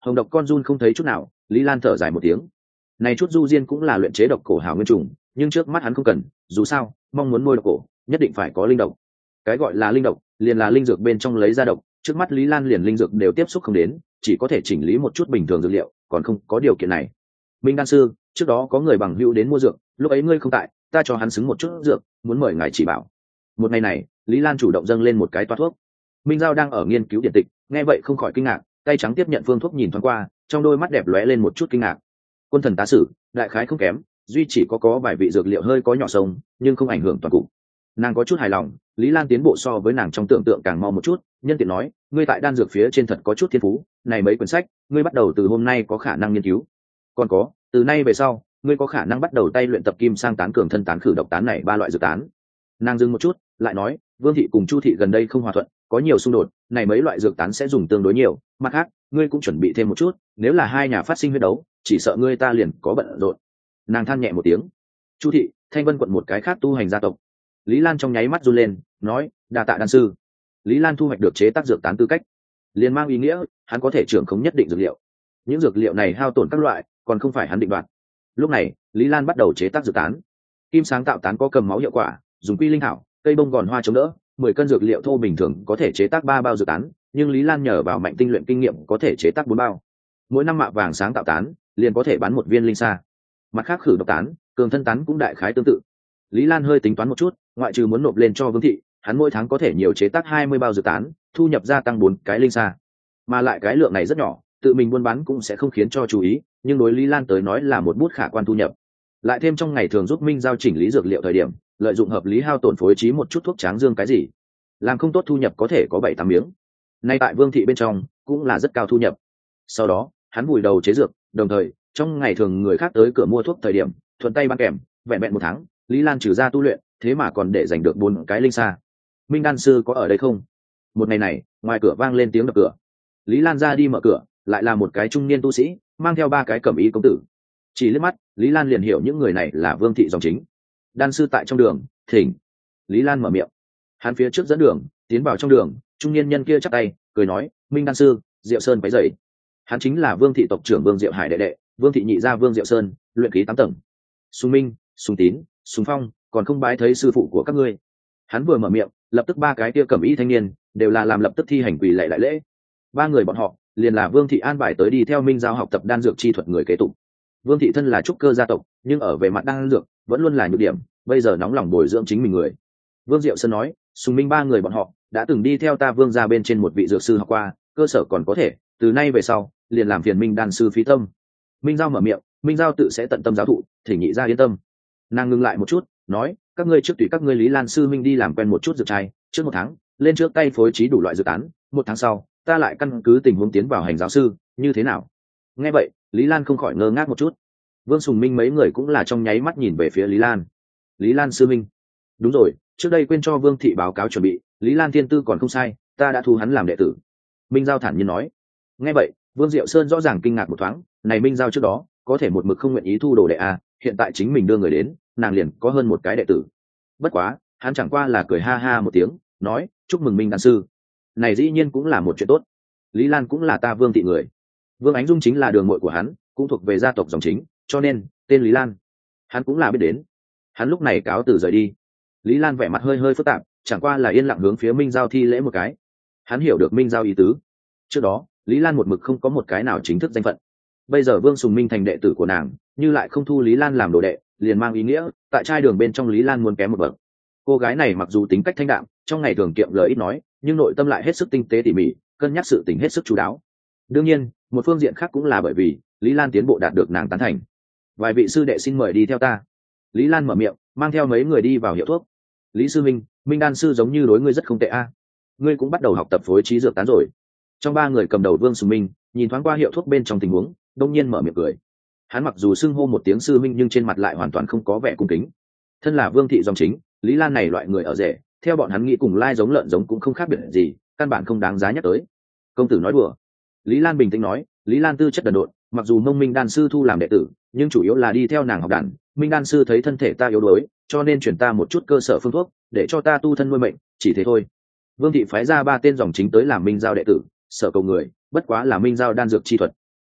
hồng độc con run không thấy chút nào. Lý Lan thở dài một tiếng. Này chút du diên cũng là luyện chế độc cổ hảo nguyên trùng, nhưng trước mắt hắn không cần, dù sao mong muốn môi độc cổ nhất định phải có linh độc. Cái gọi là linh độc liền là linh dược bên trong lấy ra độc, trước mắt Lý Lan liền linh dược đều tiếp xúc không đến, chỉ có thể chỉnh lý một chút bình thường dược liệu, còn không có điều kiện này. Minh đan sư, trước đó có người bằng hữu đến mua dược, lúc ấy ngươi không tại, ta cho hắn xứng một chút dược, muốn mời ngài chỉ bảo. Một ngày này, Lý Lan chủ động dâng lên một cái toa thuốc. Minh Giao đang ở nghiên cứu điện tịch, nghe vậy không khỏi kinh ngạc, tay trắng tiếp nhận phương thuốc nhìn thoáng qua, trong đôi mắt đẹp lóe lên một chút kinh ngạc. Quân thần tá sử, đại khái không kém, duy chỉ có vài vị dược liệu hơi có nhỏ sông, nhưng không ảnh hưởng toàn cục. Nàng có chút hài lòng, Lý Lan tiến bộ so với nàng trong tưởng tượng càng mau một chút, nhân tiện nói, ngươi tại đan dược phía trên thật có chút thiên phú, này mấy quyển sách, ngươi bắt đầu từ hôm nay có khả năng nghiên cứu. Còn có, từ nay về sau, ngươi có khả năng bắt đầu tay luyện tập kim sang tán cường thân tán khử độc tán này ba loại dược tán. Nàng dừng một chút, lại nói, Vương thị cùng Chu thị gần đây không hòa thuận, có nhiều xung đột, này mấy loại dược tán sẽ dùng tương đối nhiều, mặt khác, ngươi cũng chuẩn bị thêm một chút, nếu là hai nhà phát sinh huyết đấu, chỉ sợ ngươi ta liền có bận rộn. Nàng than nhẹ một tiếng. Chu thị, Thanh Vân quận một cái khác tu hành gia tộc. Lý Lan trong nháy mắt run lên, nói, đa tạ đan sư. Lý Lan thu hoạch được chế tác dược tán tư cách, liền mang ý nghĩa hắn có thể trưởng khống nhất định dược liệu. Những dược liệu này hao tổn các loại, còn không phải hắn định đoạt. Lúc này, Lý Lan bắt đầu chế tác dược tán. Kim sáng tạo tán có cầm máu hiệu quả, dùng quy linh thảo, cây bông gòn hoa chống đỡ, 10 cân dược liệu thô bình thường có thể chế tác 3 bao dược tán, nhưng Lý Lan nhờ vào mạnh tinh luyện kinh nghiệm có thể chế tác 4 bao. Mỗi năm mạ vàng sáng tạo tán, liền có thể bán một viên linh sa. Mặt khác khử độc tán, cường thân tán cũng đại khái tương tự. Lý Lan hơi tính toán một chút, ngoại trừ muốn nộp lên cho Vương thị, hắn mỗi tháng có thể nhiều chế tác 20 bao dược tán, thu nhập gia tăng 4 cái linh sa. Mà lại cái lượng này rất nhỏ, tự mình buôn bán cũng sẽ không khiến cho chú ý, nhưng đối Lý Lan tới nói là một bút khả quan thu nhập. Lại thêm trong ngày thường giúp Minh Giao chỉnh lý dược liệu thời điểm, lợi dụng hợp lý hao tổn phối trí một chút thuốc tráng dương cái gì, làm không tốt thu nhập có thể có 7-8 miếng. Nay tại Vương thị bên trong cũng là rất cao thu nhập. Sau đó, hắn vùi đầu chế dược, đồng thời, trong ngày thường người khác tới cửa mua thuốc thời điểm, thuận tay bán kèm, vẹn vẹn 1 tháng, Lý Lan trừ ra tu luyện, thế mà còn để giành được 4 cái linh sa. Minh đan sư có ở đây không? Một ngày này, ngoài cửa vang lên tiếng đập cửa. Lý Lan ra đi mở cửa, lại là một cái trung niên tu sĩ, mang theo 3 cái cẩm y công tử. Chỉ liếc mắt, Lý Lan liền hiểu những người này là Vương thị dòng chính. Đan sư tại trong đường, thỉnh. Lý Lan mở miệng. Hắn phía trước dẫn đường, tiến vào trong đường, trung niên nhân kia chắp tay, cười nói, Minh đan sư, Diệu Sơn váy dày. Hắn chính là Vương thị tộc trưởng Vương Diệu Hải đệ đệ, Vương thị nhị gia Vương Diệu Sơn, luyện khí 8 tầng. Sùng Minh, Sùng Tín, Sùng Phong, còn không bái thấy sư phụ của các ngươi. Hắn vừa mở miệng, lập tức 3 cái kia cẩm y thanh niên đều là làm lập tức thi hành quỳ lạy đại lễ. 3 người bọn họ liền là Vương thị an bài tới đi theo Minh Giao học tập đan dược chi thuật người kế tục. Vương thị thân là trúc cơ gia tộc, nhưng ở về mặt đan dược vẫn luôn là nhược điểm, bây giờ nóng lòng bồi dưỡng chính mình người. Vương Diệu Sơn nói, Sùng Minh 3 người bọn họ đã từng đi theo ta Vương gia bên trên một vị dược sư học qua, cơ sở còn có thể, từ nay về sau liền làm phiền Minh đan sư phí tâm. Minh Giao mở miệng, Minh Giao tự sẽ tận tâm giáo thụ, thỉnh nhị gia yên tâm. Nàng ngừng lại một chút, nói, các ngươi trước tùy các ngươi Lý Lan sư Minh đi làm quen một chút dược trai, trước 1 tháng lên trước tay phối trí đủ loại dược tán, 1 tháng sau ta lại căn cứ tình huống tiến vào hành giáo sư, như thế nào? Nghe vậy, Lý Lan không khỏi ngơ ngác một chút. Vương Sùng Minh mấy người cũng là trong nháy mắt nhìn về phía Lý Lan. Lý Lan sư Minh, đúng rồi, trước đây quên cho Vương thị báo cáo chuẩn bị, Lý Lan thiên tư còn không sai, ta đã thu hắn làm đệ tử. Minh Giao thản nhiên nói. Nghe vậy, Vương Diệu Sơn rõ ràng kinh ngạc một thoáng, này Minh Giao trước đó có thể một mực không nguyện ý thu đồ đệ à, hiện tại chính mình đưa người đến, nàng liền có hơn một cái đệ tử. Bất quá, hắn chẳng qua là cười ha ha một tiếng, nói, chúc mừng Minh đan sư. Này dĩ nhiên cũng là một chuyện tốt. Lý Lan cũng là ta Vương thị người. Vương Ánh Dung chính là đường muội của hắn, cũng thuộc về gia tộc dòng chính, cho nên tên Lý Lan hắn cũng là biết đến. Hắn lúc này cáo từ rời đi. Lý Lan vẻ mặt hơi hơi phức tạp, chẳng qua là yên lặng hướng phía Minh Giao thi lễ một cái. Hắn hiểu được Minh Giao ý tứ. Trước đó, Lý Lan một mực không có một cái nào chính thức danh phận. Bây giờ Vương Sùng Minh thành đệ tử của nàng, như lại không thu Lý Lan làm đồ đệ, liền mang ý nghĩa tại trai đường bên trong Lý Lan muốn kém một bậc. Cô gái này mặc dù tính cách thanh đạm, trong ngày thường kiệm lời ít nói, nhưng nội tâm lại hết sức tinh tế tỉ mỉ, cân nhắc sự tình hết sức chú đáo. Đương nhiên, một phương diện khác cũng là bởi vì Lý Lan tiến bộ đạt được nàng tán thành. Vài vị sư đệ xin mời đi theo ta. Lý Lan mở miệng, mang theo mấy người đi vào hiệu thuốc. Lý sư Minh, Minh đan sư giống như đối ngươi rất không tệ a. Ngươi cũng bắt đầu học tập phối trí dược tán rồi. Trong 3 người cầm đầu Vương Sùng Minh nhìn thoáng qua hiệu thuốc bên trong tình huống, đông nhiên mở miệng cười. Hắn mặc dù xưng hô một tiếng sư Minh nhưng trên mặt lại hoàn toàn không có vẻ cung kính. Thân là Vương thị dòng chính, Lý Lan này loại người ở rể, theo bọn hắn nghĩ cùng lai giống lợn giống cũng không khác biệt gì, căn bản không đáng giá nhắc tới. Công tử nói đùa. Lý Lan bình tĩnh nói, Lý Lan tư chất đần độn, mặc dù mông Minh đan sư thu làm đệ tử, nhưng chủ yếu là đi theo nàng học đàn. Minh đan sư thấy thân thể ta yếu đuối, cho nên chuyển ta một chút cơ sở phương thuốc, để cho ta tu thân nuôi mệnh, chỉ thế thôi. Vương thị phái ra 3 tên dòng chính tới làm Minh Giao đệ tử, sở cầu người, bất quá là Minh Giao đan dược chi thuật.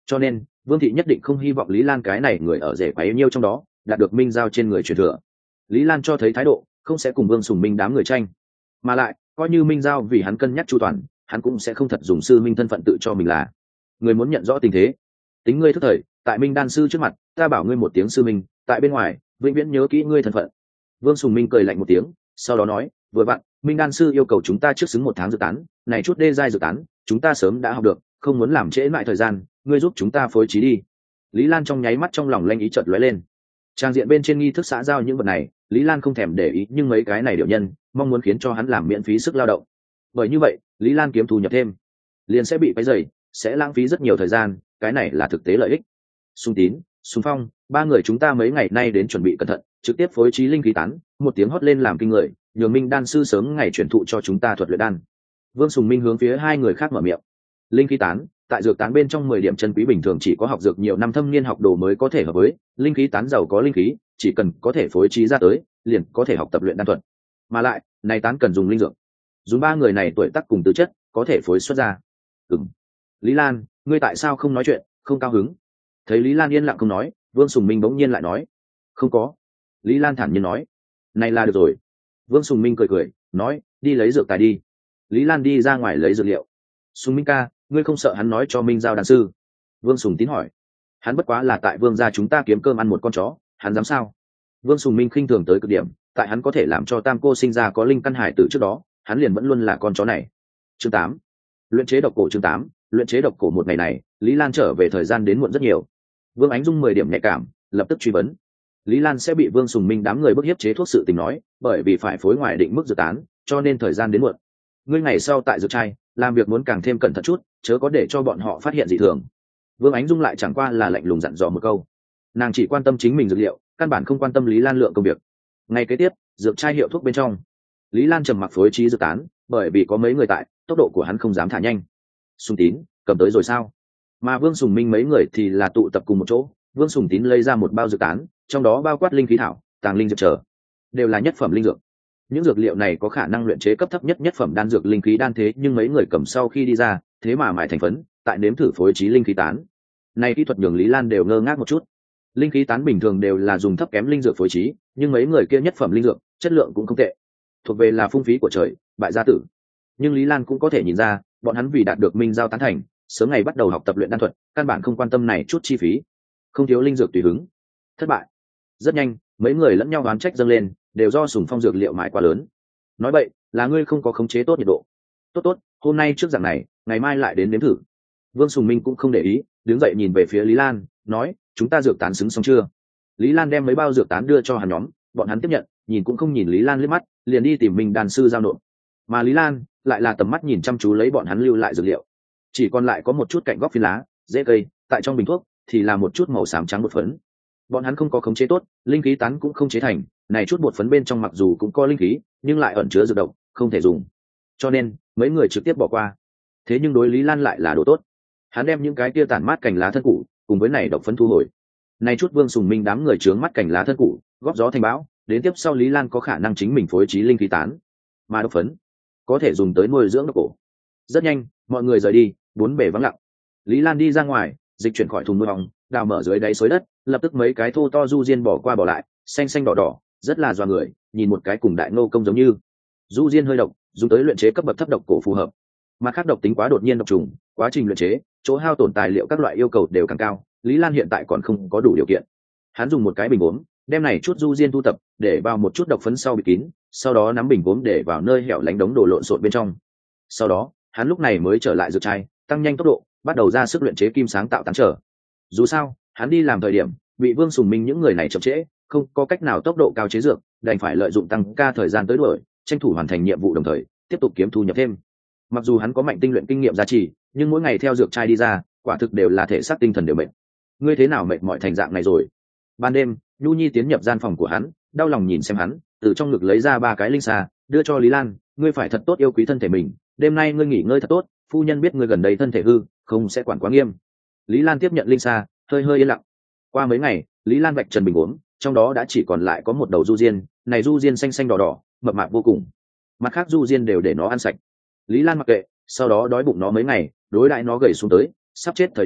cho nên Vương thị nhất định không hy vọng Lý Lan cái này người ở rể quá yêu nhiêu trong đó đạt được minh giao trên người truyền thừa. Lý Lan cho thấy thái độ không sẽ cùng Vương Sùng Minh đám người tranh, mà lại coi như minh giao vì hắn cân nhắc chu toàn, hắn cũng sẽ không thật dùng sư minh thân phận tự cho mình là người. Muốn nhận rõ tình thế, tính ngươi thức thời, tại minh đan sư trước mặt ta bảo ngươi một tiếng sư minh, tại bên ngoài vĩnh viễn nhớ kỹ ngươi thân phận. Vương Sùng Minh cười lạnh một tiếng, sau đó nói, vừa vặn minh đan sư yêu cầu chúng ta trước xứng 1 tháng dự tán, này chút đê giai dự tán chúng ta sớm đã học được, không muốn làm trễ lại thời gian, ngươi giúp chúng ta phối trí đi. Lý Lan trong nháy mắt trong lòng lanh ý chợt lóe lên. Trang diện bên trên nghi thức xã giao những vật này Lý Lan không thèm để ý, nhưng mấy cái này điệu nhân mong muốn khiến cho hắn làm miễn phí sức lao động, bởi như vậy Lý Lan kiếm thu nhập thêm liền sẽ bị cái dày, sẽ lãng phí rất nhiều thời gian, cái này là thực tế lợi ích. Xung Tín, Xung Phong, 3 người chúng ta mấy ngày nay đến chuẩn bị cẩn thận, trực tiếp phối trí linh khí tán, một tiếng hót lên làm kinh người, nhường minh đan sư sớm ngày chuyển thụ cho chúng ta thuật luyện đan. Vương Sùng Minh hướng phía 2 người khác mở miệng. Linh khí tán tại dược tán bên trong 10 điểm chân quý bình thường chỉ có học dược nhiều năm thâm niên học đồ mới có thể hợp với, linh khí tán giàu có linh khí, chỉ cần có thể phối trí ra tới liền có thể học tập luyện đan thuật, mà lại này tán cần dùng linh dược, dùng 3 người này tuổi tác cùng tư chất có thể phối xuất ra. Lý Lan, ngươi tại sao không nói chuyện, không cao hứng? Thấy Lý Lan yên lặng không nói, Vương Sùng Minh bỗng nhiên lại nói, không có. Lý Lan thản nhiên nói, này là được rồi. Vương Sùng Minh cười cười nói, đi lấy dược tài đi. Lý Lan đi ra ngoài lấy dược liệu. Sùng Minh ca, ngươi không sợ hắn nói cho Minh giao đan sư? Vương Sùng Tín hỏi. Hắn bất quá là tại Vương gia chúng ta kiếm cơm ăn một con chó, hắn dám sao? Vương Sùng Minh khinh thường tới cực điểm, tại hắn có thể làm cho tam cô sinh ra có linh căn hải tử trước đó, hắn liền vẫn luôn là con chó này. Chương 8. Luyện chế độc cổ. Chương 8. Luyện chế độc cổ. Một ngày này Lý Lan trở về thời gian đến muộn rất nhiều. Vương Ánh Dung 10 điểm nhạy cảm, lập tức truy vấn. Lý Lan sẽ bị Vương Sùng Minh đám người bức hiếp chế thuốc sự tình nói, bởi vì phải phối ngoài định mức dự tán, cho nên thời gian đến muộn. Ngươi ngày sau tại dược trai làm việc muốn càng thêm cẩn thận chút, chớ có để cho bọn họ phát hiện dị thường. Vương Ánh Dung lại chẳng qua là lạnh lùng dặn dò một câu, nàng chỉ quan tâm chính mình dược liệu, căn bản không quan tâm Lý Lan lượng công việc. Ngày kế tiếp, dược trai hiệu thuốc bên trong, Lý Lan trầm mặc phối trí dự tán, bởi vì có mấy người tại, tốc độ của hắn không dám thả nhanh. Sùng Tín, cầm tới rồi sao? Mà Vương Sùng Minh mấy người thì là tụ tập cùng một chỗ. Vương Sùng Tín lấy ra một bao dược tán, trong đó bao quát linh khí thảo, tàng linh dược trở, đều là nhất phẩm linh dược. Những dược liệu này có khả năng luyện chế cấp thấp nhất nhất phẩm đan dược linh khí đan, thế nhưng mấy người cầm sau khi đi ra, thế mà mài thành phấn, tại nếm thử phối trí linh khí tán. Này kỹ thuật nhường Lý Lan đều ngơ ngác một chút. Linh khí tán bình thường đều là dùng thấp kém linh dược phối trí, nhưng mấy người kia nhất phẩm linh dược, chất lượng cũng không tệ, thuộc về là phung phí của trời, bại gia tử. Nhưng Lý Lan cũng có thể nhìn ra, bọn hắn vì đạt được minh giao tán thành, sớm ngày bắt đầu học tập luyện đan thuật, căn bản không quan tâm này chút chi phí, không thiếu linh dược tùy hứng. Thất bại. Rất nhanh, mấy người lẫn nhau oán trách dâng lên, đều do Sùng Phong dược liệu mãi quá lớn. Nói vậy, là ngươi không có khống chế tốt nhiệt độ. Tốt, hôm nay trước dạng này, ngày mai lại đến nếm thử. Vương Sùng Minh cũng không để ý, đứng dậy nhìn về phía Lý Lan, nói, chúng ta dược tán xứng xong chưa? Lý Lan đem mấy bao dược tán đưa cho hắn nhóm, bọn hắn tiếp nhận, nhìn cũng không nhìn Lý Lan liếc mắt, liền đi tìm mình đàn sư giao nộp. Mà Lý Lan lại là tầm mắt nhìn chăm chú lấy bọn hắn lưu lại dược liệu, chỉ còn lại có một chút cạnh góc phiến lá, rễ cây, tại trong bình thuốc thì là một chút màu xám trắng bột phấn. Bọn hắn không có khống chế tốt, linh khí tán cũng không chế thành, này chút bột phấn bên trong mặc dù cũng có linh khí, nhưng lại ẩn chứa dược độc, không thể dùng. Cho nên, mấy người trực tiếp bỏ qua. Thế nhưng đối Lý Lan lại là đồ tốt. Hắn đem những cái tia tản mát cành lá thân củ, cùng với này độc phấn thu hồi. Này chút Vương Sùng Minh đám người trướng mắt cành lá thân củ, góp gió thành bão, đến tiếp sau Lý Lan có khả năng chính mình phối trí linh khí tán, mà độc phấn có thể dùng tới nuôi dưỡng độc cổ. Rất nhanh, mọi người rời đi, bốn bề vắng lặng. Lý Lan đi ra ngoài, dịch chuyển khỏi thùng nuôi ong, đào mở dưới đáy xới đất, lập tức mấy cái thô to du diên bỏ qua bỏ lại, xanh xanh đỏ đỏ, rất là doa người, nhìn một cái cùng đại ngô công giống như. Du diên hơi độc, dùng tới luyện chế cấp bậc thấp độc cổ phù hợp. Mà khác độc tính quá đột nhiên độc trùng, quá trình luyện chế, chỗ hao tổn tài liệu các loại yêu cầu đều càng cao. Lý Lan hiện tại còn không có đủ điều kiện. Hắn dùng một cái bình uống, đem này chút du diên thu tập, để vào một chút độc phấn sau bịt kín, sau đó nắm bình uống để vào nơi hẻo lánh đống đồ lộn xộn bên trong. Sau đó, hắn lúc này mới trở lại dược trai, tăng nhanh tốc độ, bắt đầu ra sức luyện chế kim sáng tạo tán trở. Dù sao, hắn đi làm thời điểm bị Vương Sùng Minh những người này chậm trễ, không có cách nào tốc độ cao chế dược, đành phải lợi dụng tăng ca thời gian tới đuổi, tranh thủ hoàn thành nhiệm vụ đồng thời tiếp tục kiếm thu nhập thêm. Mặc dù hắn có mạnh tinh luyện kinh nghiệm gia trì, nhưng mỗi ngày theo dược trai đi ra, quả thực đều là thể xác tinh thần đều mệt. Ngươi thế nào mệt mỏi thành dạng này rồi? Ban đêm, Nhu Nhi tiến nhập gian phòng của hắn, đau lòng nhìn xem hắn, từ trong ngực lấy ra 3 cái linh xà, đưa cho Lý Lan, ngươi phải thật tốt yêu quý thân thể mình, đêm nay ngươi nghỉ ngơi thật tốt, phu nhân biết ngươi gần đây thân thể hư, không sẽ quản quá nghiêm. Lý Lan tiếp nhận linh xà, hơi yên lặng. Qua mấy ngày, Lý Lan vạch trần bình uống, trong đó đã chỉ còn lại có một đầu du diên, này du diên xanh xanh đỏ đỏ, mập mạp vô cùng. Mặt khác du diên đều để nó ăn sạch. Lý Lan mặc kệ, sau đó đói bụng nó mấy ngày, đối đãi nó gầy xuống tới, sắp chết thời điểm,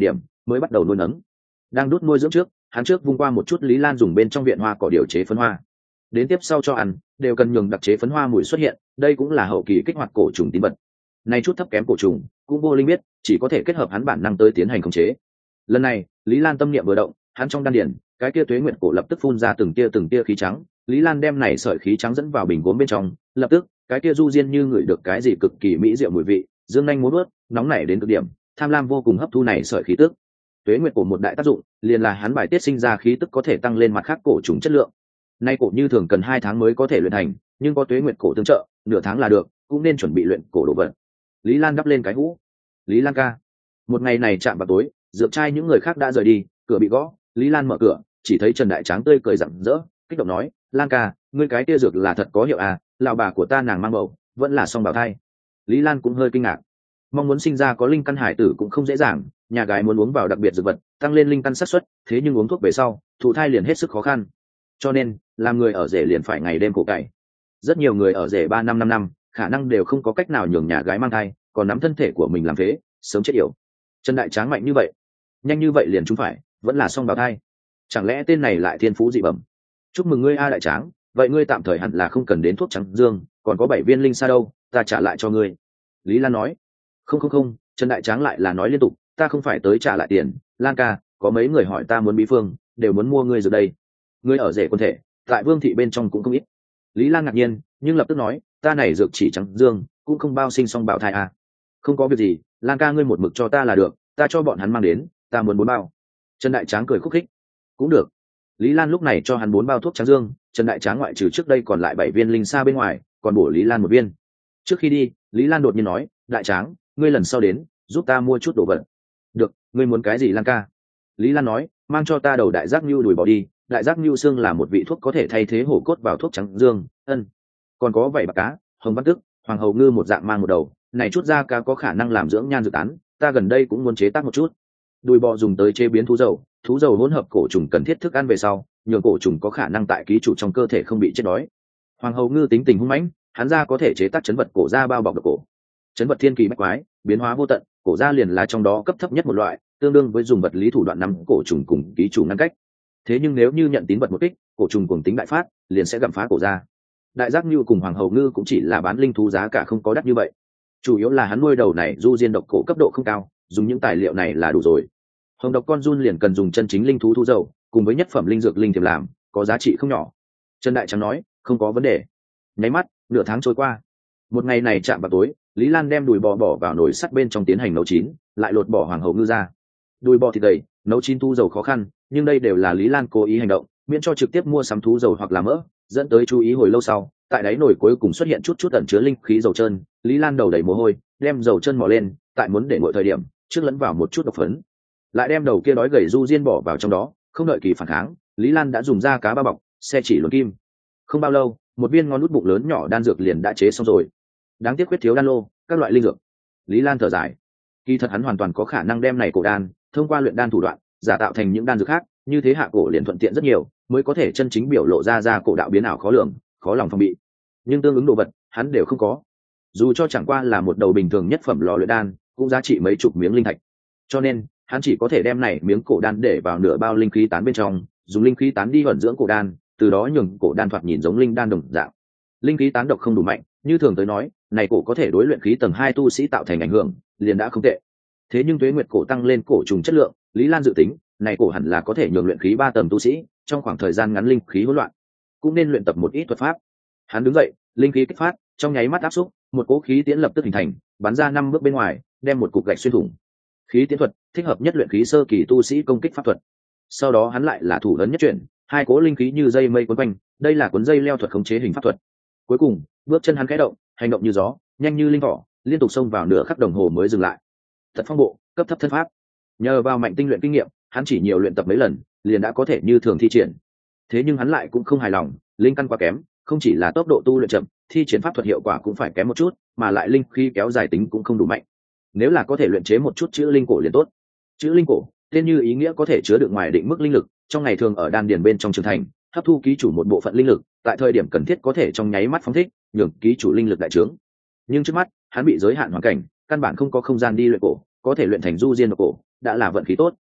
mới bắt đầu nuôi nấng. Đang đút nuôi dưỡng trước, hắn trước vung qua một chút Lý Lan dùng bên trong viện hoa cỏ điều chế phấn hoa. Đến tiếp sau cho ăn, đều cần nhường đặc chế phấn hoa mùi xuất hiện, đây cũng là hậu kỳ kích hoạt cổ trùng tín vật. Này chút thấp kém cổ trùng, cũng vô linh biết, chỉ có thể kết hợp hắn bản năng tới tiến hành khống chế. Lần này, Lý Lan tâm niệm vừa động, hắn trong đan điền, cái kia tuế nguyệt cổ lập tức phun ra từng tia khí trắng. Lý Lan đem này sợi khí trắng dẫn vào bình gốm bên trong, lập tức, cái kia du diên như ngửi được cái gì cực kỳ mỹ diệu mùi vị, dương nhanh múa vuốt, nóng nảy đến cực điểm, tham lam vô cùng hấp thu này sợi khí tức. Tuế nguyệt cổ một đại tác dụng, liền là hắn bài tiết sinh ra khí tức có thể tăng lên mặt khác cổ trùng chất lượng. Nay cổ như thường cần 2 tháng mới có thể luyện thành, nhưng có tuế nguyệt cổ tương trợ, nửa tháng là được, cũng nên chuẩn bị luyện cổ đồ vật. Lý Lan đắp lên cái hũ. Lý Lan ca. Một ngày này chạm vào tối, dược trai những người khác đã rời đi, cửa bị gõ, Lý Lan mở cửa, chỉ thấy Trần Đại Tráng tươi cười rạng rỡ, kích động nói, Lan ca, ngươi cái kia dược là thật có hiệu à, lão bà của ta nàng mang bầu, vẫn là song bào thai. Lý Lan cũng hơi kinh ngạc. Mong muốn sinh ra có linh căn hải tử cũng không dễ dàng, nhà gái muốn uống vào đặc biệt dược vật, tăng lên linh căn xác suất, thế nhưng uống thuốc về sau, thụ thai liền hết sức khó khăn. Cho nên, làm người ở rể liền phải ngày đêm khổ cày. Rất nhiều người ở rể 3-5 năm, khả năng đều không có cách nào nhường nhà gái mang thai, còn nắm thân thể của mình làm phế, sớm chết yểu. Trần Đại Tráng mạnh như vậy, nhanh như vậy liền chúng phải, vẫn là song bào thai. Chẳng lẽ tên này lại thiên phú dị bẩm? Chúc mừng ngươi A Đại Tráng, vậy ngươi tạm thời hẳn là không cần đến thuốc trắng dương, còn có 7 viên linh sa đâu, ta trả lại cho ngươi. Lý Lan nói. Không, Trần Đại Tráng lại là nói liên tục, ta không phải tới trả lại tiền, Lan ca, có mấy người hỏi ta muốn bí phương, đều muốn mua ngươi rồi đây. Ngươi ở rể quân thể, tại Vương thị bên trong cũng không ít. Lý Lan ngạc nhiên, nhưng lập tức nói, ta này dược chỉ trắng dương, cũng không bao sinh song bào thai à. Không có việc gì, Lan ca ngươi một mực cho ta là được, ta cho bọn hắn mang đến, ta muốn 4 bao. Trần Đại Tráng cười khúc khích. Cũng được. Lý Lan lúc này cho hắn 4 bao thuốc trắng dương, Trần Đại Tráng ngoại trừ trước đây còn lại 7 viên linh sa bên ngoài, còn bổ Lý Lan 1 viên. Trước khi đi, Lý Lan đột nhiên nói, Đại Tráng, ngươi lần sau đến, giúp ta mua chút đồ vật. Được, ngươi muốn cái gì Lan ca? Lý Lan nói, mang cho ta đầu đại giác nưu đùi bỏ đi, đại giác nưu xương là một vị thuốc có thể thay thế hổ cốt vào thuốc trắng dương, còn có vảy bạc cá, hồng văn tức, hoàng hầu ngư một dạng mang một đầu, này chút da cá có khả năng làm dưỡng nhan dược tán, ta gần đây cũng muốn chế tác một chút. Đùi bò dùng tới chế biến thú dầu hỗn hợp cổ trùng cần thiết thức ăn về sau, nhường cổ trùng có khả năng tại ký chủ trong cơ thể không bị chết đói. Hoàng hầu ngư tính tình hung mãnh, hắn ra có thể chế tác chấn vật cổ da bao bọc được cổ. Chấn vật thiên kỳ bách quái, biến hóa vô tận, cổ da liền là trong đó cấp thấp nhất một loại, tương đương với dùng vật lý thủ đoạn nắm cổ trùng cùng ký chủ ngăn cách. Thế nhưng nếu như nhận tín vật một kích, cổ trùng cùng tính đại phát, liền sẽ gặm phá cổ da. Đại giác như cùng hoàng hầu ngư cũng chỉ là bán linh thú giá cả không có đắt như vậy, chủ yếu là hắn nuôi đầu này du diên độc cổ cấp độ không cao, dùng những tài liệu này là đủ rồi. Hồng độc con giun liền cần dùng chân chính linh thú thu dầu, cùng với nhất phẩm linh dược linh thiềm làm, có giá trị không nhỏ. Trần Đại Tráng nói, không có vấn đề. Nháy mắt, nửa tháng trôi qua. Một ngày này chạm vào tối, Lý Lan đem đùi bò bỏ vào nồi sắt bên trong tiến hành nấu chín, lại lột bỏ hoàng hầu ngư ra. Đùi bò thịt gầy, nấu chín thu dầu khó khăn, nhưng đây đều là Lý Lan cố ý hành động, miễn cho trực tiếp mua sắm thú dầu hoặc là mỡ, dẫn tới chú ý hồi lâu sau, tại đáy nồi cuối cùng xuất hiện chút ẩn chứa linh khí dầu trơn. Lý Lan đầu đầy mồ hôi, đem dầu trơn mò lên, tại muốn để nguội thời điểm, trước lẫn vào một chút độc phấn, lại đem đầu kia đói gầy du diên bỏ vào trong đó. Không đợi kỳ phản kháng, Lý Lan đã dùng da cá bao bọc, xe chỉ luồn kim. Không bao lâu, một viên ngon nút bụng lớn nhỏ đan dược liền đã chế xong rồi. Đáng tiếc khuyết thiếu đan lô, các loại linh dược. Lý Lan thở dài, kỳ thật hắn hoàn toàn có khả năng đem này cổ đan thông qua luyện đan thủ đoạn giả tạo thành những đan dược khác, như thế hạ cổ liền thuận tiện rất nhiều, mới có thể chân chính biểu lộ ra cổ đạo biến ảo khó lường, khó lòng phòng bị. Nhưng tương ứng đồ vật hắn đều không có, dù cho chẳng qua là một đầu bình thường nhất phẩm lò luyện đan cũng giá trị mấy chục miếng linh thạch, cho nên hắn chỉ có thể đem này miếng cổ đan để vào nửa bao linh khí tán bên trong, dùng linh khí tán đi vận dưỡng cổ đan, từ đó nhường cổ đan thoạt nhìn giống linh đan đồng dạng. Linh khí tán độc không đủ mạnh, như thường tới nói, này cổ có thể đối luyện khí tầng 2 tu sĩ tạo thành ảnh hưởng, liền đã không tệ. Thế nhưng tuế nguyệt cổ tăng lên cổ trùng chất lượng, Lý Lan dự tính, này cổ hẳn là có thể nhường luyện khí 3 tầng tu sĩ, trong khoảng thời gian ngắn linh khí hỗn loạn, cũng nên luyện tập một ít thuật pháp. Hắn đứng dậy, linh khí kích phát, trong nháy mắt áp xúc, một cỗ khí tiễn lập tức hình thành, bắn ra 5 bước bên ngoài, đem một cục gạch xuyên thủng. Khí tiễn thuật thích hợp nhất luyện khí sơ kỳ tu sĩ công kích pháp thuật. Sau đó hắn lại là thủ ấn nhất chuyển, hai cỗ linh khí như dây mây quấn quanh, đây là cuốn dây leo thuật khống chế hình pháp thuật. Cuối cùng, bước chân hắn khẽ động, hành động như gió, nhanh như linh thỏ, liên tục xông vào nửa khắc đồng hồ mới dừng lại. Thật phong bộ, cấp thấp thân pháp. Nhờ vào mạnh tinh luyện kinh nghiệm, hắn chỉ nhiều luyện tập mấy lần, liền đã có thể như thường thi triển. Thế nhưng hắn lại cũng không hài lòng, linh căn quá kém, không chỉ là tốc độ tu luyện chậm, thi triển pháp thuật hiệu quả cũng phải kém một chút, mà lại linh khí kéo dài tính cũng không đủ mạnh. Nếu là có thể luyện chế một chút chữ linh cổ liền tốt. Chữ linh cổ, tên như ý nghĩa có thể chứa được ngoài định mức linh lực, trong ngày thường ở đan điền bên trong trưởng thành, hấp thu ký chủ một bộ phận linh lực, tại thời điểm cần thiết có thể trong nháy mắt phóng thích, nhường ký chủ linh lực đại trướng. Nhưng trước mắt, hắn bị giới hạn hoàn cảnh, căn bản không có không gian đi luyện cổ, có thể luyện thành du diên độc cổ, đã là vận khí tốt.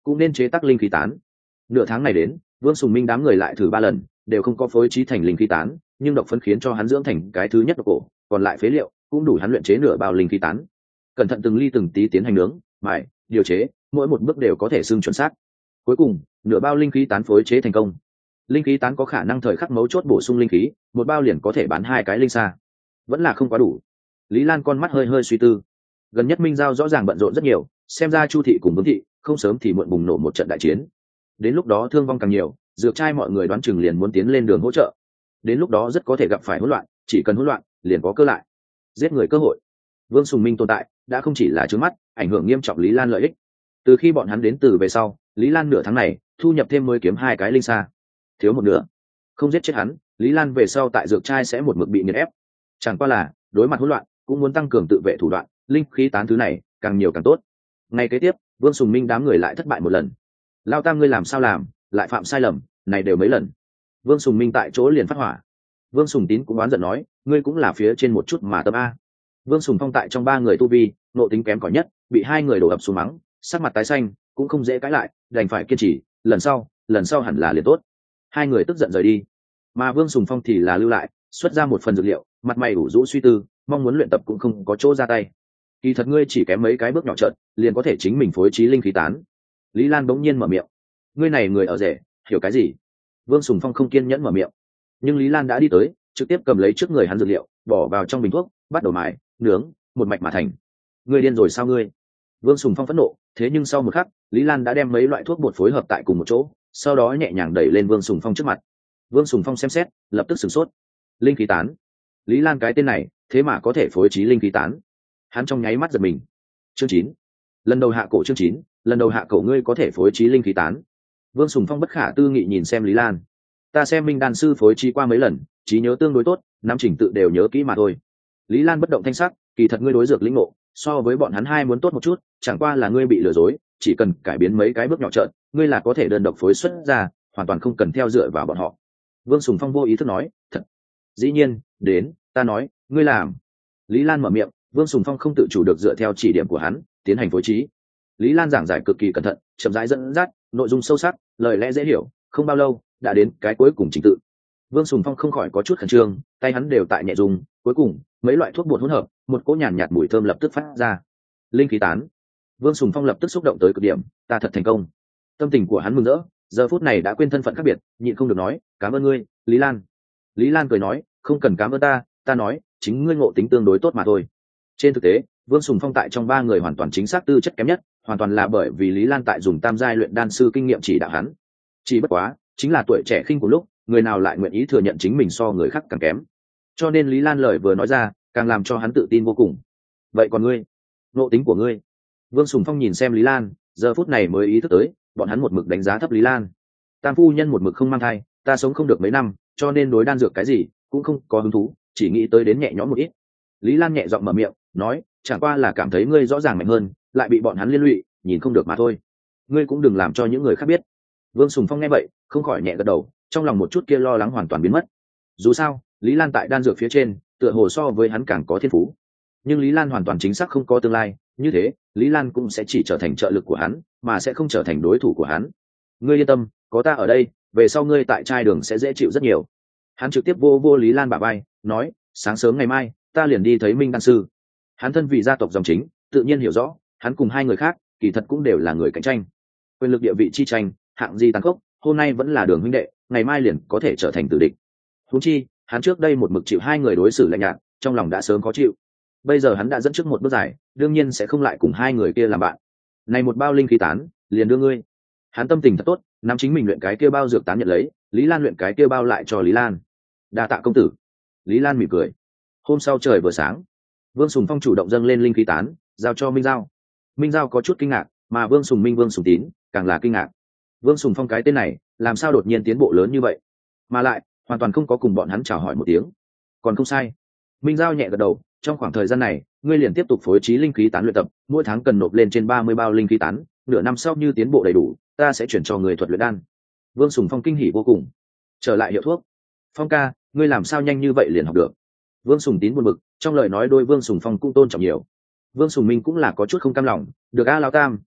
cũng nên chế tác linh khí tán. Nửa tháng này đến, Vương Sùng Minh đám người lại thử 3 lần, đều không có phối trí thành linh khí tán, nhưng độc phấn khiến cho hắn dưỡng thành cái thứ nhất độc cổ, còn lại phế liệu cũng đủ hắn luyện chế nửa bao linh khí tán. Cẩn thận từng ly từng tí tiến hành nướng, mài, điều chế, mỗi một bước đều có thể xưng chuẩn xác. Cuối cùng, nửa bao linh khí tán phối chế thành công. Linh khí tán có khả năng thời khắc mấu chốt bổ sung linh khí, một bao liền có thể bán 2 cái linh xa. Vẫn là không quá đủ. Lý Lan con mắt hơi hơi suy tư. Gần nhất Minh Giao rõ ràng bận rộn rất nhiều, xem ra Chu thị cùng Vương thị không sớm thì muộn bùng nổ một trận đại chiến. Đến lúc đó thương vong càng nhiều, dược trai mọi người đoán chừng liền muốn tiến lên đường hỗ trợ. Đến lúc đó rất có thể gặp phải hỗn loạn, chỉ cần hỗn loạn, liền có cơ lại. Giết người cơ hội. Vương Sùng Minh tồn tại, đã không chỉ là trước mắt, ảnh hưởng nghiêm trọng Lý Lan lợi ích. Từ khi bọn hắn đến từ về sau, Lý Lan nửa tháng này thu nhập thêm mới kiếm 2 cái linh xa, thiếu một nửa. Không giết chết hắn, Lý Lan về sau tại dược trai sẽ một mực bị nghiền ép. Chẳng qua là đối mặt hỗn loạn, cũng muốn tăng cường tự vệ thủ đoạn, linh khí tán thứ này càng nhiều càng tốt. Ngày kế tiếp, Vương Sùng Minh đám người lại thất bại một lần. Lao Tam ngươi làm sao làm, lại phạm sai lầm, này đều mấy lần. Vương Sùng Minh tại chỗ liền phát hỏa. Vương Sùng Tín cũng oán giận nói, ngươi cũng là phía trên một chút mà tâm a. Vương Sùng Phong tại trong 3 người tu vi, nộ tính kém cỏi nhất, bị 2 người đổ ập xuống mắng, sắc mặt tái xanh, cũng không dễ cãi lại, đành phải kiên trì, lần sau hẳn là liền tốt. 2 người tức giận rời đi, mà Vương Sùng Phong thì là lưu lại, xuất ra một phần dược liệu, mặt mày ủ rũ suy tư, mong muốn luyện tập cũng không có chỗ ra tay. Kỳ thật ngươi chỉ kém mấy cái bước nhỏ trợn, liền có thể chính mình phối trí linh khí tán. Lý Lan bỗng nhiên mở miệng, ngươi này người ở rể, hiểu cái gì? Vương Sùng Phong không kiên nhẫn mở miệng, nhưng Lý Lan đã đi tới, trực tiếp cầm lấy trước người hắn dược liệu, bỏ vào trong bình thuốc, bắt đầu mài, nướng, một mạch mà thành. Ngươi điên rồi sao ngươi? Vương Sùng Phong phẫn nộ, thế nhưng sau một khắc, Lý Lan đã đem mấy loại thuốc bột phối hợp tại cùng một chỗ, sau đó nhẹ nhàng đẩy lên Vương Sùng Phong trước mặt. Vương Sùng Phong xem xét, lập tức sửng sốt. Linh khí tán. Lý Lan cái tên này, thế mà có thể phối trí linh khí tán. Hắn trong nháy mắt giật mình. Chương 9. Lần đầu hạ cổ chương 9, lần đầu hạ cổ ngươi có thể phối trí linh khí tán. Vương Sùng Phong bất khả tư nghị nhìn xem Lý Lan. Ta xem Minh đan sư phối trí qua mấy lần, trí nhớ tương đối tốt, nắm chỉnh tự đều nhớ kỹ mà thôi. Lý Lan bất động thanh sắc, kỳ thật ngươi đối dược lĩnh ngộ, so với bọn hắn 2 muốn tốt một chút, chẳng qua là ngươi bị lừa dối, chỉ cần cải biến mấy cái bước nhỏ trợn, ngươi là có thể đơn độc phối xuất ra, hoàn toàn không cần theo dựa vào bọn họ. Vương Sùng Phong vô ý thức nói, thật. Dĩ nhiên, đến, ta nói, ngươi làm. Lý Lan mở miệng, Vương Sùng Phong không tự chủ được dựa theo chỉ điểm của hắn, tiến hành phối trí. Lý Lan giảng giải cực kỳ cẩn thận, chậm rãi dẫn dắt, nội dung sâu sắc, lời lẽ dễ hiểu, không bao lâu, đã đến cái cuối cùng trình tự. Vương Sùng Phong không khỏi có chút khẩn trương, tay hắn đều tại nhẹ dùng, cuối cùng, mấy loại thuốc bột hỗn hợp, một cỗ nhàn nhạt mùi thơm lập tức phát ra. Linh khí tán. Vương Sùng Phong lập tức xúc động tới cực điểm, ta thật thành công. Tâm tình của hắn mừng rỡ, giờ phút này đã quên thân phận khác biệt, nhịn không được nói, cảm ơn ngươi, Lý Lan. Lý Lan cười nói, không cần cảm ơn ta nói, chính ngươi ngộ tính tương đối tốt mà thôi. Trên thực tế, Vương Sùng Phong tại trong 3 người hoàn toàn chính xác tư chất kém nhất, hoàn toàn là bởi vì Lý Lan tại dùng tam giai luyện đan sư kinh nghiệm chỉ đạo hắn. Chỉ bất quá, chính là tuổi trẻ khinh của lúc, người nào lại nguyện ý thừa nhận chính mình so người khác càng kém. Cho nên Lý Lan lời vừa nói ra, càng làm cho hắn tự tin vô cùng. Vậy còn ngươi, ngộ tính của ngươi? Vương Sùng Phong nhìn xem Lý Lan, giờ phút này mới ý thức tới, bọn hắn một mực đánh giá thấp Lý Lan. Tam phu nhân một mực không mang thai, ta sống không được mấy năm, cho nên đối đan dược cái gì cũng không có hứng thú, chỉ nghĩ tới đến nhẹ nhõm một ít. Lý Lan nhẹ giọng mở miệng, nói, chẳng qua là cảm thấy ngươi rõ ràng mạnh hơn, lại bị bọn hắn liên lụy, nhìn không được mà thôi. Ngươi cũng đừng làm cho những người khác biết. Vương Sùng Phong nghe vậy, không khỏi nhẹ gật đầu, trong lòng một chút kia lo lắng hoàn toàn biến mất. Dù sao, Lý Lan tại đan dược phía trên, tựa hồ so với hắn càng có thiên phú. Nhưng Lý Lan hoàn toàn chính xác không có tương lai, như thế, Lý Lan cũng sẽ chỉ trở thành trợ lực của hắn, mà sẽ không trở thành đối thủ của hắn. Ngươi yên tâm, có ta ở đây, về sau ngươi tại trai đường sẽ dễ chịu rất nhiều. Hắn trực tiếp vô Lý Lan bả vai, nói, sáng sớm ngày mai, ta liền đi thấy Minh đan sư. Hắn thân vì gia tộc dòng chính, tự nhiên hiểu rõ, hắn cùng 2 người khác, kỳ thật cũng đều là người cạnh tranh. Quyền lực địa vị chi tranh, hạng gì tàn khốc, hôm nay vẫn là đường huynh đệ, ngày mai liền có thể trở thành tử địch. Huống chi, hắn trước đây một mực chịu 2 người đối xử lạnh nhạt, trong lòng đã sớm khó chịu. Bây giờ hắn đã dẫn trước một bước dài, đương nhiên sẽ không lại cùng 2 người kia làm bạn. Này một bao linh khí tán, liền đưa ngươi. Hắn tâm tình thật tốt, nắm chính mình luyện cái kia bao dược tán nhận lấy, Lý Lan luyện cái kia bao lại cho Lý Lan. Đa tạ công tử. Lý Lan mỉm cười. Hôm sau trời vừa sáng, Vương Sùng Phong chủ động dâng lên linh khí tán, giao cho Minh Giao. Minh Giao có chút kinh ngạc, mà Vương Sùng Minh, Vương Sùng Tín càng là kinh ngạc. Vương Sùng Phong cái tên này, làm sao đột nhiên tiến bộ lớn như vậy, mà lại hoàn toàn không có cùng bọn hắn chào hỏi một tiếng. Còn không sai. Minh Giao nhẹ gật đầu, trong khoảng thời gian này, ngươi liền tiếp tục phối trí linh khí tán luyện tập, mỗi tháng cần nộp lên trên 30 bao linh khí tán, nửa năm sau như tiến bộ đầy đủ, ta sẽ chuyển cho người thuật luyện đan. Vương Sùng Phong kinh hỉ vô cùng. Trở lại hiệu thuốc. Phong ca, ngươi làm sao nhanh như vậy liền học được? Vương Sùng Tín buồn bực, trong lời nói đôi Vương Sùng Phong cũng tôn trọng nhiều. Vương Sùng Minh cũng là có chút không cam lòng, được a Lão Tam,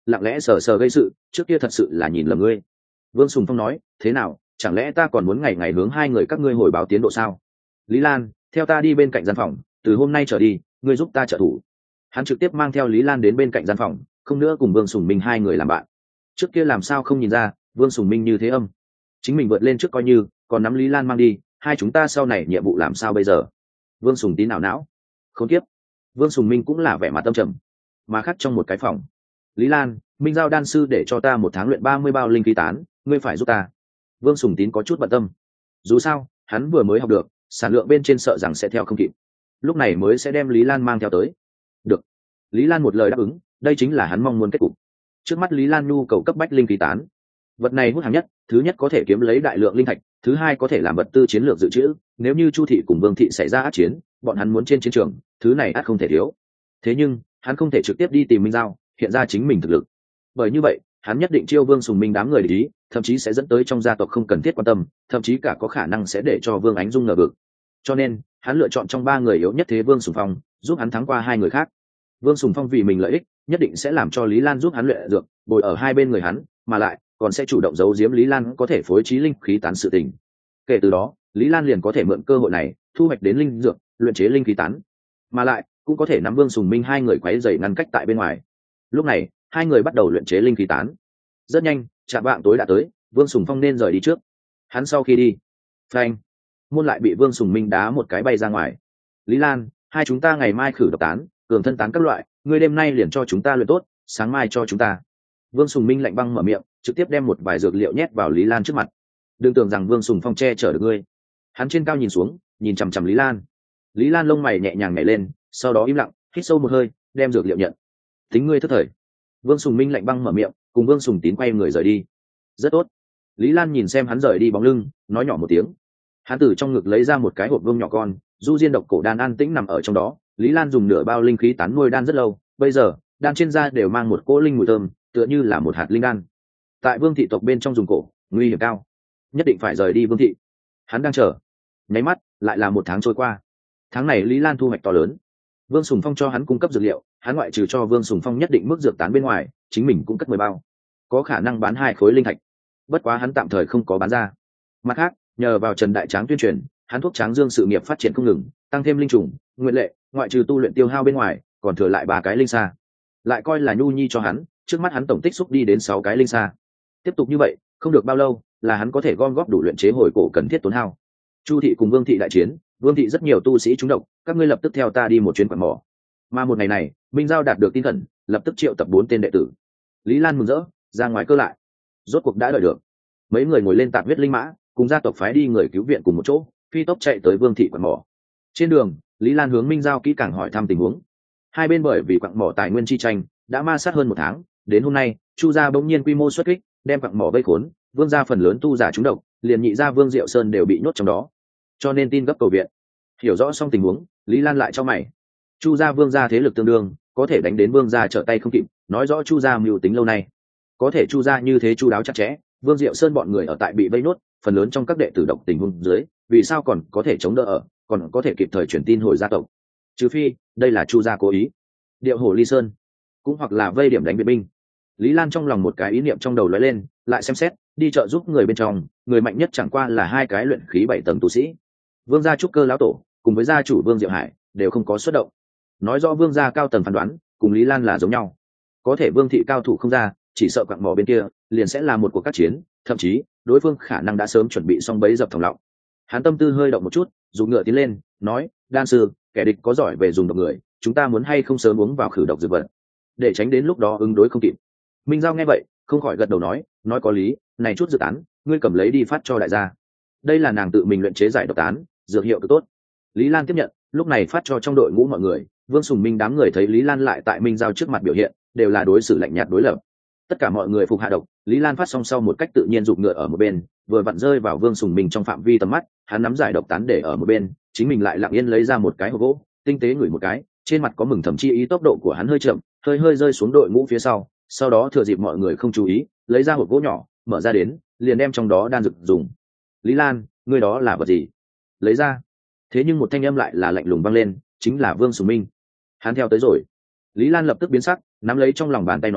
lặng lẽ sờ sờ gây sự, trước kia thật sự là nhìn lầm ngươi. Vương Sùng Phong nói, thế nào, chẳng lẽ ta còn muốn ngày ngày hướng hai người các ngươi hồi báo tiến độ sao? Lý Lan, theo ta đi bên cạnh gian phòng, từ hôm nay trở đi, ngươi giúp ta trợ thủ. Hắn trực tiếp mang theo Lý Lan đến bên cạnh gian phòng, không nữa cùng Vương Sùng Minh hai người làm bạn. Trước kia làm sao không nhìn ra, Vương Sùng Minh như thế âm. Chính mình vượt lên trước coi như, còn nắm Lý Lan mang đi, hai chúng ta sau này nhiệm vụ làm sao bây giờ? Vương Sùng Tín ảo não. Khốn kiếp. Vương Sùng Minh cũng là vẻ mặt tâm trầm. Mà khác trong một cái phòng. Lý Lan, Minh giao đan sư để cho ta một tháng luyện 30 bao linh khí tán, ngươi phải giúp ta. Vương Sùng Tín có chút bận tâm. Dù sao, hắn vừa mới học được, sản lượng bên trên sợ rằng sẽ theo không kịp. Lúc này mới sẽ đem Lý Lan mang theo tới. Được. Lý Lan một lời đáp ứng, đây chính là hắn mong muốn kết cục. Trước mắt Lý Lan nhu cầu cấp bách linh khí tán. Vật này hút hàng nhất, thứ nhất có thể kiếm lấy đại lượng linh thạch, thứ hai có thể làm vật tư chiến lược dự trữ, nếu như Chu thị cùng Vương thị xảy ra ác chiến, bọn hắn muốn trên chiến trường, thứ này ắt không thể thiếu. Thế nhưng, hắn không thể trực tiếp đi tìm Minh Giao, hiện ra chính mình thực lực. Bởi như vậy, hắn nhất định chiêu Vương Sùng Minh đám người để ý, thậm chí sẽ dẫn tới trong gia tộc không cần thiết quan tâm, thậm chí cả có khả năng sẽ để cho Vương Ánh Dung ngờ vực. Cho nên, hắn lựa chọn trong ba người yếu nhất thế Vương Sùng Phong, giúp hắn thắng qua hai người khác. Vương Sùng Phong vì mình lợi ích, nhất định sẽ làm cho Lý Lan giúp hắn luyện dược, bồi ở hai bên người hắn, mà lại còn sẽ chủ động giấu giếm Lý Lan có thể phối trí linh khí tán sự tình. Kể từ đó, Lý Lan liền có thể mượn cơ hội này, thu hoạch đến linh dược, luyện chế linh khí tán, mà lại cũng có thể nắm Vương Sùng Minh hai người quấy rầy ngăn cách tại bên ngoài. Lúc này, hai người bắt đầu luyện chế linh khí tán. Rất nhanh, chạm vạng tối đã tới, Vương Sùng Phong nên rời đi trước. Hắn sau khi đi, phanh, môn lại bị Vương Sùng Minh đá một cái bay ra ngoài. Lý Lan, hai chúng ta ngày mai khử độc tán, cường thân tán các loại, ngươi đêm nay liền cho chúng ta luyện tốt, sáng mai cho chúng ta. Vương Sùng Minh lạnh băng mở miệng, trực tiếp đem một vài dược liệu nhét vào Lý Lan trước mặt. Đừng tưởng rằng Vương Sùng Phong che chở được ngươi. Hắn trên cao nhìn xuống, nhìn chằm chằm Lý Lan. Lý Lan lông mày nhẹ nhàng nhảy lên, sau đó im lặng, hít sâu một hơi, đem dược liệu nhận. Tính ngươi thất thời. Vương Sùng Minh lạnh băng mở miệng, cùng Vương Sùng Tín quay người rời đi. Rất tốt. Lý Lan nhìn xem hắn rời đi bóng lưng, nói nhỏ một tiếng. Hắn từ trong ngực lấy ra một cái hộp vương nhỏ con, du diên độc cổ đan an tĩnh nằm ở trong đó. Lý Lan dùng nửa bao linh khí tán nuôi đan rất lâu, bây giờ đan trên da đều mang một cỗ linh mùi thơm, tựa như là một hạt linh đan. Tại Vương thị tộc bên trong dùng cổ, nguy hiểm cao, nhất định phải rời đi Vương thị. Hắn đang chờ. Nháy mắt, lại là một tháng trôi qua. Tháng này Lý Lan thu hoạch to lớn. Vương Sùng Phong cho hắn cung cấp dược liệu, hắn ngoại trừ cho Vương Sùng Phong nhất định mức dược tán bên ngoài, chính mình cũng cất 10 bao, có khả năng bán 2 khối linh thạch. Bất quá hắn tạm thời không có bán ra. Mặt khác, nhờ vào Trần Đại Tráng tuyên truyền, hắn thuốc tráng dương sự nghiệp phát triển không ngừng, tăng thêm linh trùng, nguyện lệ, ngoại trừ tu luyện tiêu hao bên ngoài, còn thừa lại 3 cái linh sa. Lại coi là nhu nhi cho hắn, trước mắt hắn tổng tích xúc đi đến 6 cái linh sa. Tiếp tục như vậy, không được bao lâu, là hắn có thể gom góp đủ luyện chế hồi cổ cần thiết tốn hao. Chu thị cùng Vương thị đại chiến, Vương thị rất nhiều tu sĩ trúng độc, các ngươi lập tức theo ta đi một chuyến quặng mỏ. Mà một ngày này, Minh Giao đạt được tin thần, lập tức triệu tập 4 tên đệ tử. Lý Lan mừng rỡ, ra ngoài cơ lại. Rốt cuộc đã đợi được. Mấy người ngồi lên tạp huyết linh mã, cùng gia tộc phái đi người cứu viện cùng một chỗ, phi tốc chạy tới Vương thị quặng mỏ. Trên đường, Lý Lan hướng Minh Giao kỹ càng hỏi thăm tình huống. Hai bên bởi vì quặng mỏ tài nguyên chi tranh, đã ma sát hơn 1 tháng, đến hôm nay, Chu gia bỗng nhiên quy mô xuất kích, đem quặng mỏ vây khốn, Vương gia phần lớn tu giả trúng độc, liền nhị gia Vương Diệu Sơn đều bị nhốt trong đó. Cho nên tin gấp cầu viện. Hiểu rõ xong tình huống, Lý Lan lại cho mày. Chu gia Vương gia thế lực tương đương, có thể đánh đến Vương gia trở tay không kịp, nói rõ Chu gia mưu tính lâu nay. Có thể Chu gia như thế chu đáo chặt chẽ, Vương Diệu Sơn bọn người ở tại bị vây nốt, phần lớn trong các đệ tử độc tình huống dưới, vì sao còn có thể chống đỡ ở, còn có thể kịp thời truyền tin hồi gia tộc. Trừ phi, đây là Chu gia cố ý. Điệu hổ ly sơn, cũng hoặc là vây điểm đánh viện binh. Lý Lan trong lòng một cái ý niệm trong đầu lóe lên, lại xem xét, đi trợ giúp người bên trong, người mạnh nhất chẳng qua là 2 cái luyện khí 7 tầng tu sĩ. Vương gia trúc cơ lão tổ, cùng với gia chủ Vương Diệu Hải, đều không có xuất động. Nói rõ Vương gia cao tầng phán đoán, cùng Lý Lan là giống nhau. Có thể Vương thị cao thủ không ra, chỉ sợ quặng mỏ bên kia, liền sẽ là một cuộc các chiến, thậm chí, đối phương khả năng đã sớm chuẩn bị xong bẫy dập thòng lọng. Hắn tâm tư hơi động một chút, dùng ngựa tiến lên, nói: "Đan sư, kẻ địch có giỏi về dùng độc người, chúng ta muốn hay không sớm uống vào khử độc dược vật, để tránh đến lúc đó ứng đối không kịp." Minh Giao nghe vậy, không khỏi gật đầu nói có lý, này chút dược tán, ngươi cầm lấy đi phát cho đại gia. Đây là nàng tự mình luyện chế giải độc tán, dược hiệu cực tốt. Lý Lan tiếp nhận, lúc này phát cho trong đội ngũ mọi người. Vương Sùng Minh đám người thấy Lý Lan lại tại Minh Giao trước mặt biểu hiện, đều là đối xử lạnh nhạt đối lập. Tất cả mọi người phục hạ độc, Lý Lan phát xong sau một cách tự nhiên giục ngựa ở một bên, vừa vặn rơi vào Vương Sùng Minh trong phạm vi tầm mắt, hắn nắm giải độc tán để ở một bên, chính mình lại lặng yên lấy ra một cái hộp gỗ, tinh tế ngửi một cái, trên mặt có mừng thầm chi ý. Tốc độ của hắn hơi chậm, hơi rơi xuống đội ngũ phía sau đó thừa dịp mọi người không chú ý, lấy ra hộp gỗ nhỏ, mở ra đến, liền đem trong đó đan dược dùng. Lý Lan, ngươi đó là vật gì? Lấy ra. Thế nhưng một thanh âm lại là lạnh lùng vang lên, chính là Vương Sùng Minh. Hắn theo tới rồi. Lý Lan lập tức biến sắc, nắm lấy trong lòng bàn tay nói,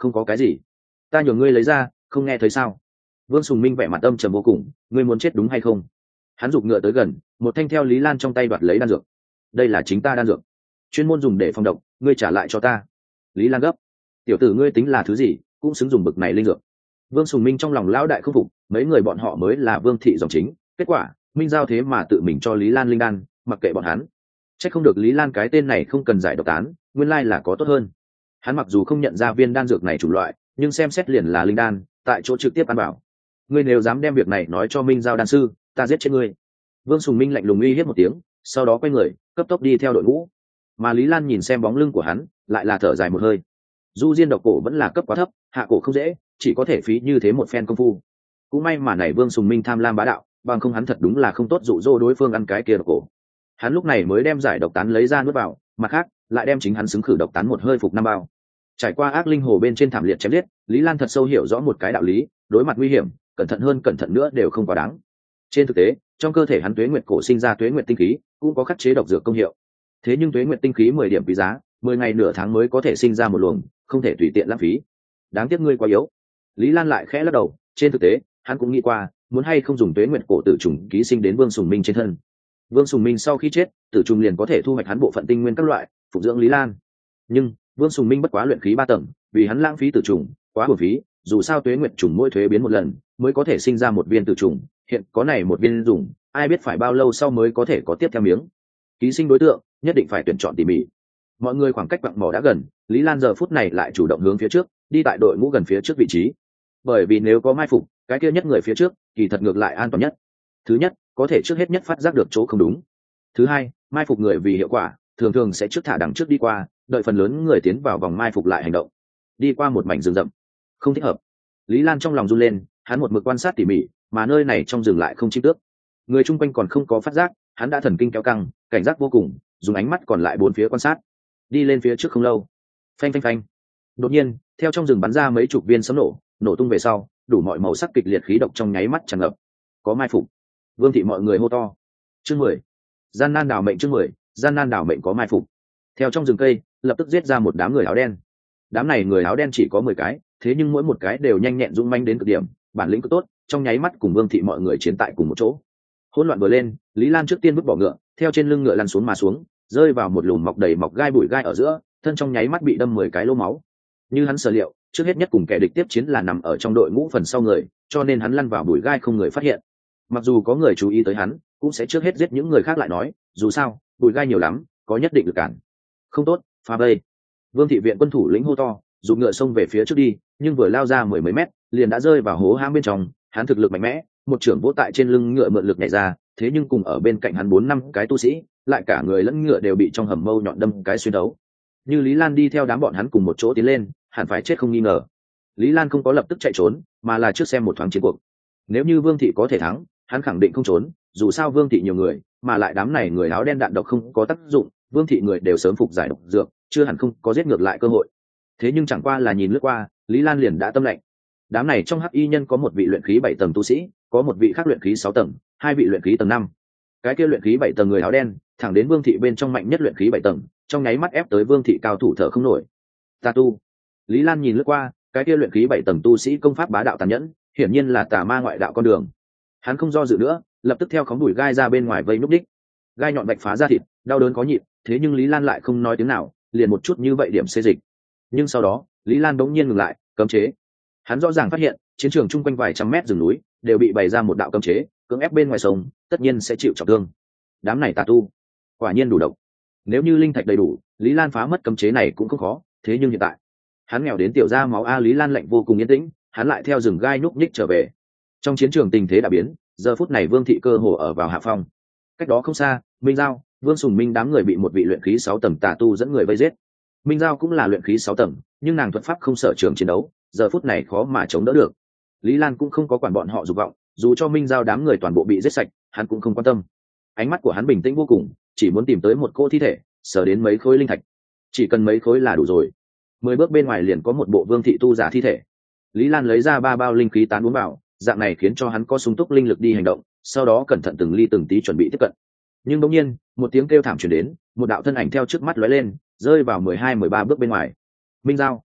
không có cái gì, ta nhường ngươi lấy ra, không nghe thấy sao? Vương Sùng Minh vẻ mặt âm trầm vô cùng, ngươi muốn chết đúng hay không? Hắn giục ngựa tới gần, một thanh theo Lý Lan trong tay đoạt lấy đan dược. Đây là chính ta đan dược, chuyên môn dùng để phòng độc, ngươi trả lại cho ta. Lý Lan gấp, tiểu tử ngươi tính là thứ gì, cũng xứng dùng bực này linh dược. Vương Sùng Minh trong lòng lão đại không phục, mấy người bọn họ mới là Vương thị dòng chính, kết quả Minh Giao thế mà tự mình cho Lý Lan linh đan, mặc kệ bọn hắn. Chắc không được Lý Lan cái tên này không cần giải độc tán, nguyên lai là có tốt hơn. Hắn mặc dù không nhận ra viên đan dược này chủng loại, nhưng xem xét liền là linh đan, tại chỗ trực tiếp ăn bảo. Ngươi nếu dám đem việc này nói cho Minh Giao đan sư, ta giết chết ngươi. Vương Sùng Minh lạnh lùng uy hiếp một tiếng, sau đó quay người cấp tốc đi theo đội ngũ. Mà Lý Lan nhìn xem bóng lưng của hắn, lại là thở dài một hơi. Du diên độc cổ vẫn là cấp quá thấp, hạ cổ không dễ, chỉ có thể phí như thế một phen công phu. Cũng may mà này Vương Sùng Minh tham lam bá đạo, bằng không hắn thật đúng là không tốt dụ dỗ đối phương ăn cái kia độc cổ. Hắn lúc này mới đem giải độc tán lấy ra nuốt vào, mặt khác lại đem chính hắn xứng khử độc tán một hơi phục 5 bao. Trải qua ác linh hồ bên trên thảm liệt chém giết, Lý Lan thật sâu hiểu rõ một cái đạo lý, đối mặt nguy hiểm, cẩn thận hơn cẩn thận nữa đều không quá đáng. Trên thực tế, trong cơ thể hắn tuế nguyệt cổ sinh ra tuế nguyệt tinh khí, cũng có khắc chế độc dược công hiệu. Thế nhưng tuế nguyệt tinh khí 10 điểm quý giá, 10 ngày nửa tháng mới có thể sinh ra một luồng, không thể tùy tiện lãng phí. Đáng tiếc ngươi quá yếu. Lý Lan lại khẽ lắc đầu, trên thực tế, hắn cũng nghĩ qua, muốn hay không dùng tuế nguyệt cổ tử trùng ký sinh đến Vương Sùng Minh trên thân. Vương Sùng Minh sau khi chết, tử trùng liền có thể thu hoạch hắn bộ phận tinh nguyên các loại, phục dưỡng Lý Lan. Nhưng Vương Sùng Minh bất quá luyện khí 3 tầng, vì hắn lãng phí tử trùng, quá uổng phí, dù sao tuế nguyệt trùng mỗi thuế biến một lần, mới có thể sinh ra một viên tử trùng, hiện có này một viên dùng, ai biết phải bao lâu sau mới có thể có tiếp theo miếng. Ký sinh đối tượng, nhất định phải tuyển chọn tỉ mỉ. Mọi người khoảng cách quặng mỏ đã gần, Lý Lan giờ phút này lại chủ động hướng phía trước, đi tại đội ngũ gần phía trước vị trí. Bởi vì nếu có mai phục, cái kia nhất người phía trước, kỳ thật ngược lại an toàn nhất. Thứ nhất, có thể trước hết nhất phát giác được chỗ không đúng. Thứ hai, mai phục người vì hiệu quả, thường thường sẽ trước thả đằng trước đi qua, đợi phần lớn người tiến vào vòng mai phục lại hành động. Đi qua một mảnh rừng rậm, không thích hợp. Lý Lan trong lòng run lên, hắn một mực quan sát tỉ mỉ, mà nơi này trong rừng lại không chim tước. Người chung quanh còn không có phát giác, hắn đã thần kinh kéo căng, cảnh giác vô cùng, dùng ánh mắt còn lại bốn phía quan sát. Đi lên phía trước không lâu, phanh phanh phanh. Đột nhiên, theo trong rừng bắn ra mấy chục viên sấm nổ, nổ tung về sau, đủ mọi màu sắc kịch liệt khí độc trong nháy mắt tràn ngập. Có mai phục. Vương thị mọi người hô to. Chương 10. Gian nan đảo mệnh chương 10, gian nan đảo mệnh có mai phục. Theo trong rừng cây, lập tức giết ra một đám người áo đen. Đám này người áo đen chỉ có 10 cái, thế nhưng mỗi một cái đều nhanh nhẹn dũng manh đến cực điểm, bản lĩnh cực tốt, trong nháy mắt cùng Vương thị mọi người chiến tại cùng một chỗ. Hỗn loạn vừa lên, Lý Lan trước tiên vứt bỏ ngựa, theo trên lưng ngựa lăn xuống mà xuống, rơi vào một lùm mọc đầy mọc gai bụi gai ở giữa, thân trong nháy mắt bị đâm 10 cái lỗ máu. Như hắn sở liệu, trước hết nhất cùng kẻ địch tiếp chiến là nằm ở trong đội ngũ phần sau người, cho nên hắn lăn vào bụi gai không người phát hiện. Mặc dù có người chú ý tới hắn, cũng sẽ trước hết giết những người khác lại nói, dù sao, bụi gai nhiều lắm, có nhất định lực cản. Không tốt, phá vây. Vương thị viện quân thủ lĩnh hô to, dùng ngựa xông về phía trước đi, nhưng vừa lao ra 10 mấy mét, liền đã rơi vào hố hãm bên trong. Hắn thực lực mạnh mẽ, một trưởng vỗ tại trên lưng ngựa mượn lực nhảy ra, thế nhưng cùng ở bên cạnh hắn 4-5 cái tu sĩ, lại cả người lẫn ngựa đều bị trong hầm mâu nhọn đâm cái xuyên đấu. Như Lý Lan đi theo đám bọn hắn cùng một chỗ tiến lên, hẳn phải chết không nghi ngờ. Lý Lan không có lập tức chạy trốn, mà là trước xem một thoáng chiến cuộc. Nếu như Vương thị có thể thắng, hắn khẳng định không trốn, dù sao Vương thị nhiều người, mà lại đám này người áo đen đạn độc không có tác dụng, Vương thị người đều sớm phục giải độc dược, chưa hẳn không có giết ngược lại cơ hội. Thế nhưng chẳng qua là nhìn lướt qua, Lý Lan liền đã tâm lệnh. Đám này trong hắc y nhân có một vị luyện khí 7 tầng tu sĩ, có một vị khác luyện khí 6 tầng, hai vị luyện khí tầng 5. Cái kia luyện khí 7 tầng người áo đen, thẳng đến Vương thị bên trong mạnh nhất luyện khí 7 tầng, trong nháy mắt ép tới Vương thị cao thủ thở không nổi. Tà tu. Lý Lan nhìn lướt qua, cái kia luyện khí 7 tầng tu sĩ công pháp bá đạo tàn nhẫn, hiển nhiên là tà ma ngoại đạo con đường. Hắn không do dự nữa, lập tức theo khóm đùi gai ra bên ngoài vây núp đích. Gai nhọn vạch phá ra thịt, đau đớn có nhịn, thế nhưng Lý Lan lại không nói tiếng nào, liền một chút như vậy điểm xê dịch. Nhưng sau đó, Lý Lan đống nhiên ngừng lại, cấm chế. Hắn rõ ràng phát hiện, chiến trường chung quanh vài trăm mét rừng núi đều bị bày ra một đạo cấm chế, cưỡng ép bên ngoài sông, tất nhiên sẽ chịu trọng thương. Đám này tà tu, quả nhiên đủ độc. Nếu như linh thạch đầy đủ, Lý Lan phá mất cấm chế này cũng không khó, thế nhưng hiện tại, hắn nghèo đến tiểu ra máu a. Lý Lan lạnh vô cùng yên tĩnh, hắn lại theo rừng gai nhúc nhích trở về. Trong chiến trường tình thế đã biến, giờ phút này Vương thị cơ hồ ở vào hạ phong. Cách đó không xa, Minh Giao, Vương Sùng Minh đám người bị một vị luyện khí 6 tầng tà tu dẫn người vây giết. Minh Giao cũng là luyện khí 6 tầng, nhưng nàng thuật pháp không sở trường chiến đấu, giờ phút này khó mà chống đỡ được. Lý Lan cũng không có quản bọn họ dục vọng, dù cho Minh Giao đám người toàn bộ bị giết sạch, hắn cũng không quan tâm. Ánh mắt của hắn bình tĩnh vô cùng, chỉ muốn tìm tới một cô thi thể, sờ đến mấy khối linh thạch. Chỉ cần mấy khối là đủ rồi. 10 bước bên ngoài liền có một bộ Vương thị tu giả thi thể. Lý Lan lấy ra 3 bao linh khí tán uống vào, dạng này khiến cho hắn có sung túc linh lực đi hành động, sau đó cẩn thận từng ly từng tí chuẩn bị tiếp cận. Nhưng đột nhiên, một tiếng kêu thảm truyền đến, một đạo thân ảnh theo trước mắt lóe lên, rơi vào 12-13 bước bên ngoài. Minh Giao.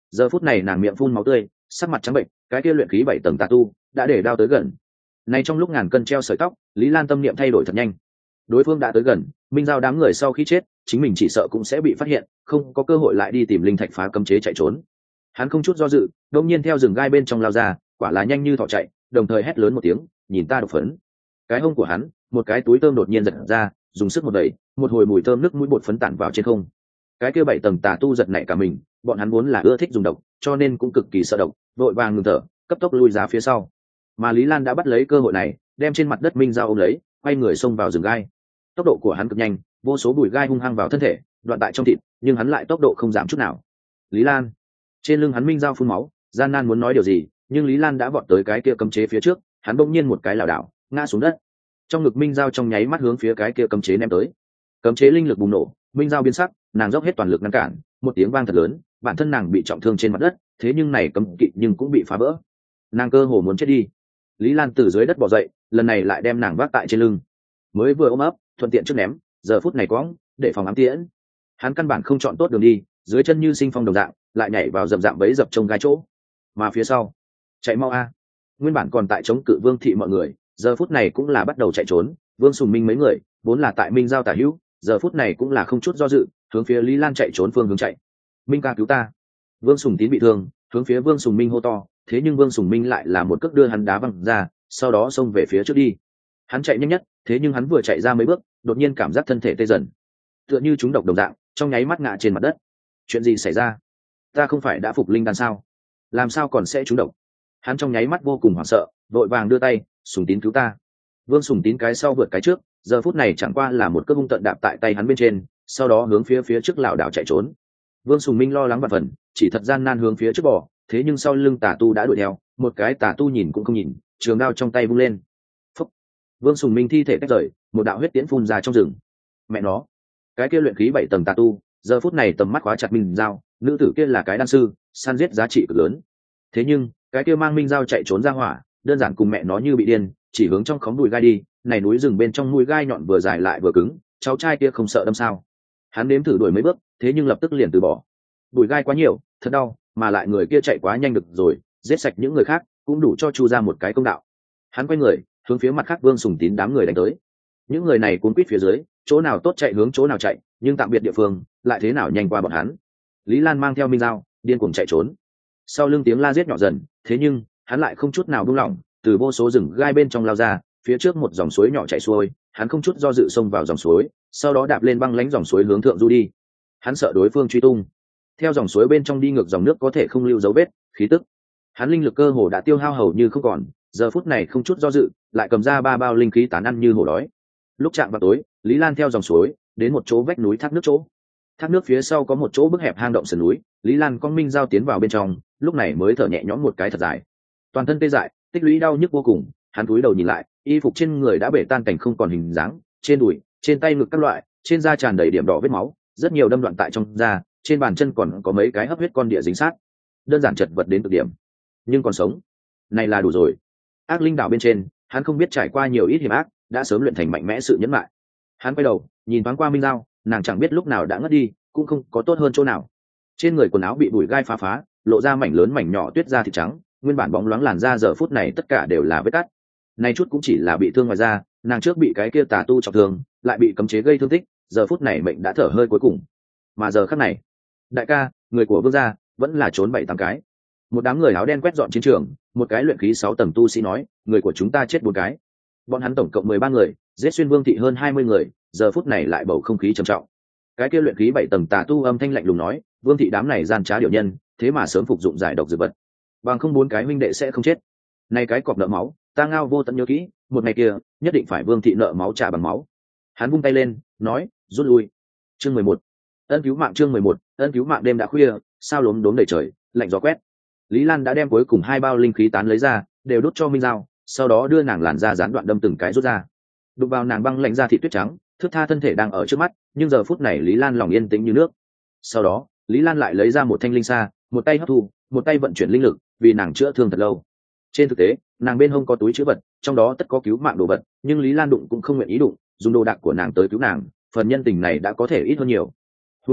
giờ phút này nàng miệng phun máu tươi, sắc mặt trắng bệnh, cái kia luyện khí 7 tầng tà tu đã để đao tới gần. Này trong lúc ngàn cân treo sợi tóc, Lý Lan tâm niệm thay đổi thật nhanh. Đối phương đã tới gần, Minh Giao đám người sau khi chết, chính mình chỉ sợ cũng sẽ bị phát hiện, không có cơ hội lại đi tìm linh thạch phá cấm chế chạy trốn. Hắn không chút do dự, đột nhiên theo rừng gai bên trong lao ra, quả là nhanh như thỏ chạy, đồng thời hét lớn một tiếng, nhìn ta độc phấn. Cái hông của hắn, một cái túi thơm đột nhiên giật ra, dùng sức một đẩy, một hồi mùi thơm nước mũi bột phấn tản vào trên không. Cái kia 7 tầng tà tu giật nảy cả mình, bọn hắn vốn là ưa thích dùng độc, cho nên cũng cực kỳ sợ độc, vội vàng ngừng thở, cấp tốc lui ra phía sau. Mà Lý Lan đã bắt lấy cơ hội này, đem trên mặt đất Minh Giao ôm lấy, quay người xông vào rừng gai. Tốc độ của hắn cực nhanh, vô số bụi gai hung hăng vào thân thể, đoạn tại trong thịt, nhưng hắn lại tốc độ không giảm chút nào. Lý Lan, trên lưng hắn Minh Giao phun máu, gian nan muốn nói điều gì, nhưng Lý Lan đã vọt tới cái kia cấm chế phía trước, hắn bỗng nhiên một cái lảo đảo, ngã xuống đất. Trong ngực Minh Giao trong nháy mắt hướng phía cái kia cấm chế ném tới. Cấm chế linh lực bùng nổ, Minh Giao biến sắc, nàng dốc hết toàn lực ngăn cản, một tiếng vang thật lớn, bản thân nàng bị trọng thương trên mặt đất, thế nhưng này cấm kỵ nhưng cũng bị phá vỡ. Nàng cơ hồ muốn chết đi. Lý Lan từ dưới đất bò dậy, lần này lại đem nàng vác tại trên lưng. Mới vừa ôm ấp, thuận tiện trước ném, giờ phút này quõng, để phòng ám tiễn. Hắn căn bản không chọn tốt đường đi, dưới chân như sinh phong đồng dạng, lại nhảy vào dập dạm bẫy dập trông gai chỗ. Mà phía sau, chạy mau a! Nguyên bản còn tại chống cự Vương thị mọi người, giờ phút này cũng là bắt đầu chạy trốn. Vương Sùng Minh mấy người, vốn là tại Minh Giao tả hữu, giờ phút này cũng là không chút do dự, hướng phía Lý Lan chạy trốn phương hướng chạy. Minh ca cứu ta! Vương Sùng Tín bị thương, hướng phía Vương Sùng Minh hô to, thế nhưng Vương Sùng Minh lại là một cước đưa hắn đá văng ra, sau đó xông về phía trước đi. Hắn chạy nhanh nhất, thế nhưng hắn vừa chạy ra mấy bước, đột nhiên cảm giác thân thể tê dần, tựa như chúng độc đồng dạng, trong nháy mắt ngã trên mặt đất. Chuyện gì xảy ra? Ta không phải đã phục linh đan sao? Làm sao còn sẽ trúng độc? Hắn trong nháy mắt vô cùng hoảng sợ, vội vàng đưa tay, Sùng Tín cứu ta. Vương Sùng Tín cái sau vượt cái trước, giờ phút này chẳng qua là một cước hung tận đạp tại tay hắn bên trên, sau đó hướng phía trước lảo đảo chạy trốn. Vương Sùng Minh lo lắng vạn phần, chỉ thật gian nan hướng phía trước bỏ, thế nhưng sau lưng tà tu đã đuổi theo, một cái tà tu nhìn cũng không nhìn, trường đao trong tay vung lên. Phúc. Vương Sùng Minh thi thể tách rời, một đạo huyết tiễn phun ra trong rừng. Mẹ nó, cái kia luyện khí 7 tầng tà tu, giờ phút này tầm mắt khóa chặt Minh Giao, nữ tử kia là cái đan sư, săn giết giá trị cực lớn. Thế nhưng, cái kia mang Minh Giao chạy trốn ra hỏa, đơn giản cùng mẹ nó như bị điên, chỉ hướng trong khóm đùi gai đi, này núi rừng bên trong mũi gai nhọn vừa dài lại vừa cứng, cháu trai kia không sợ đâm sao? Hắn nếm thử đuổi mấy bước, thế nhưng lập tức liền từ bỏ. Đùi gai quá nhiều, thật đau, mà lại người kia chạy quá nhanh được rồi, giết sạch những người khác, cũng đủ cho Chu ra một cái công đạo. Hắn quay người, hướng phía mặt khác Vương Sùng Tín đám người đánh tới. Những người này cuốn quýt phía dưới, chỗ nào tốt chạy hướng chỗ nào chạy, nhưng tạm biệt địa phương, lại thế nào nhanh qua bọn hắn. Lý Lan mang theo Minh Giao, điên cuồng chạy trốn. Sau lưng tiếng la giết nhỏ dần, thế nhưng hắn lại không chút nào buông lỏng, từ vô số rừng gai bên trong lao ra, phía trước một dòng suối nhỏ chảy xuôi, hắn không chút do dự xông vào dòng suối, sau đó đạp lên băng lánh dòng suối hướng thượng du đi. Hắn sợ đối phương truy tung, theo dòng suối bên trong đi ngược dòng nước có thể không lưu dấu vết, khí tức. Hắn linh lực cơ hồ đã tiêu hao hầu như không còn, giờ phút này không chút do dự, lại cầm ra 3 bao linh khí tán ăn như hổ đói. Lúc chạm vào tối, Lý Lan theo dòng suối đến một chỗ vách núi thác nước chỗ. Thác nước phía sau có một chỗ bức hẹp hang động sườn núi, Lý Lan con Minh Giao tiến vào bên trong, lúc này mới thở nhẹ nhõm một cái thật dài. Toàn thân tê dại, tích lũy đau nhức vô cùng, hắn cúi đầu nhìn lại, y phục trên người đã bể tan cảnh không còn hình dáng, trên đùi, trên tay ngực các loại, trên da tràn đầy điểm đỏ vết máu, rất nhiều đâm đoạn tại trong da, trên bàn chân còn có mấy cái hấp huyết con địa dính sát, đơn giản chật vật đến cực điểm, nhưng còn sống, này là đủ rồi. Ác linh đảo bên trên, hắn không biết trải qua nhiều ít hiểm ác, đã sớm luyện thành mạnh mẽ sự nhẫn nại. Hắn quay đầu, nhìn thoáng qua Minh Giao, nàng chẳng biết lúc nào đã ngất đi, cũng không có tốt hơn chỗ nào. Trên người quần áo bị bụi gai phá, lộ ra mảnh lớn mảnh nhỏ tuyết da thịt trắng, nguyên bản bóng loáng làn da giờ phút này tất cả đều là vết cắt. Này chút cũng chỉ là bị thương ngoài da, nàng trước bị cái kia tà tu trọng thương, lại bị cấm chế gây thương tích, giờ phút này mệnh đã thở hơi cuối cùng. Mà giờ khắc này, đại ca, người của Vương gia vẫn là trốn 7-8 cái. Một đám người áo đen quét dọn chiến trường, một cái luyện khí 6 tầng tu sĩ nói, người của chúng ta chết 4 cái. Bọn hắn tổng cộng 13 người, giết xuyên Vương thị hơn 20 người, giờ phút này lại bầu không khí trầm trọng. Cái kia luyện khí 7 tầng tà tu âm thanh lạnh lùng nói, Vương thị đám này gian trá điều nhân, thế mà sớm phục dụng giải độc dược vật, bằng không 4 cái huynh đệ sẽ không chết. Này cái cọp nợ máu, ta Ngao Vô Tận nhớ kỹ, một ngày kia nhất định phải Vương thị nợ máu trả bằng máu. Hắn vung tay lên, nói, rút lui. Chương 11. Ân cứu mạng. Chương 11. Ân cứu mạng. Đêm đã khuya, sao lốm đốm đầy trời, lạnh gió quét. Lý Lan đã đem cuối cùng 2 bao linh khí tán lấy ra, đều đốt cho Minh Giao, sau đó đưa nàng làn da gián đoạn đâm từng cái rút ra. Đụng vào nàng băng lạnh da thịt tuyết trắng, thước tha thân thể đang ở trước mắt, nhưng giờ phút này Lý Lan lòng yên tĩnh như nước. Sau đó, Lý Lan lại lấy ra một thanh linh sa, một tay hấp thu, một tay vận chuyển linh lực, vì nàng chữa thương thật lâu. Trên thực tế, nàng bên hông có túi chứa vật, trong đó tất có cứu mạng đồ vật, nhưng Lý Lan đụng cũng không nguyện ý đụng, dùng đồ đạc của nàng tới cứu nàng, phần nhân tình này đã có thể ít hơn nhiều. Huống chi,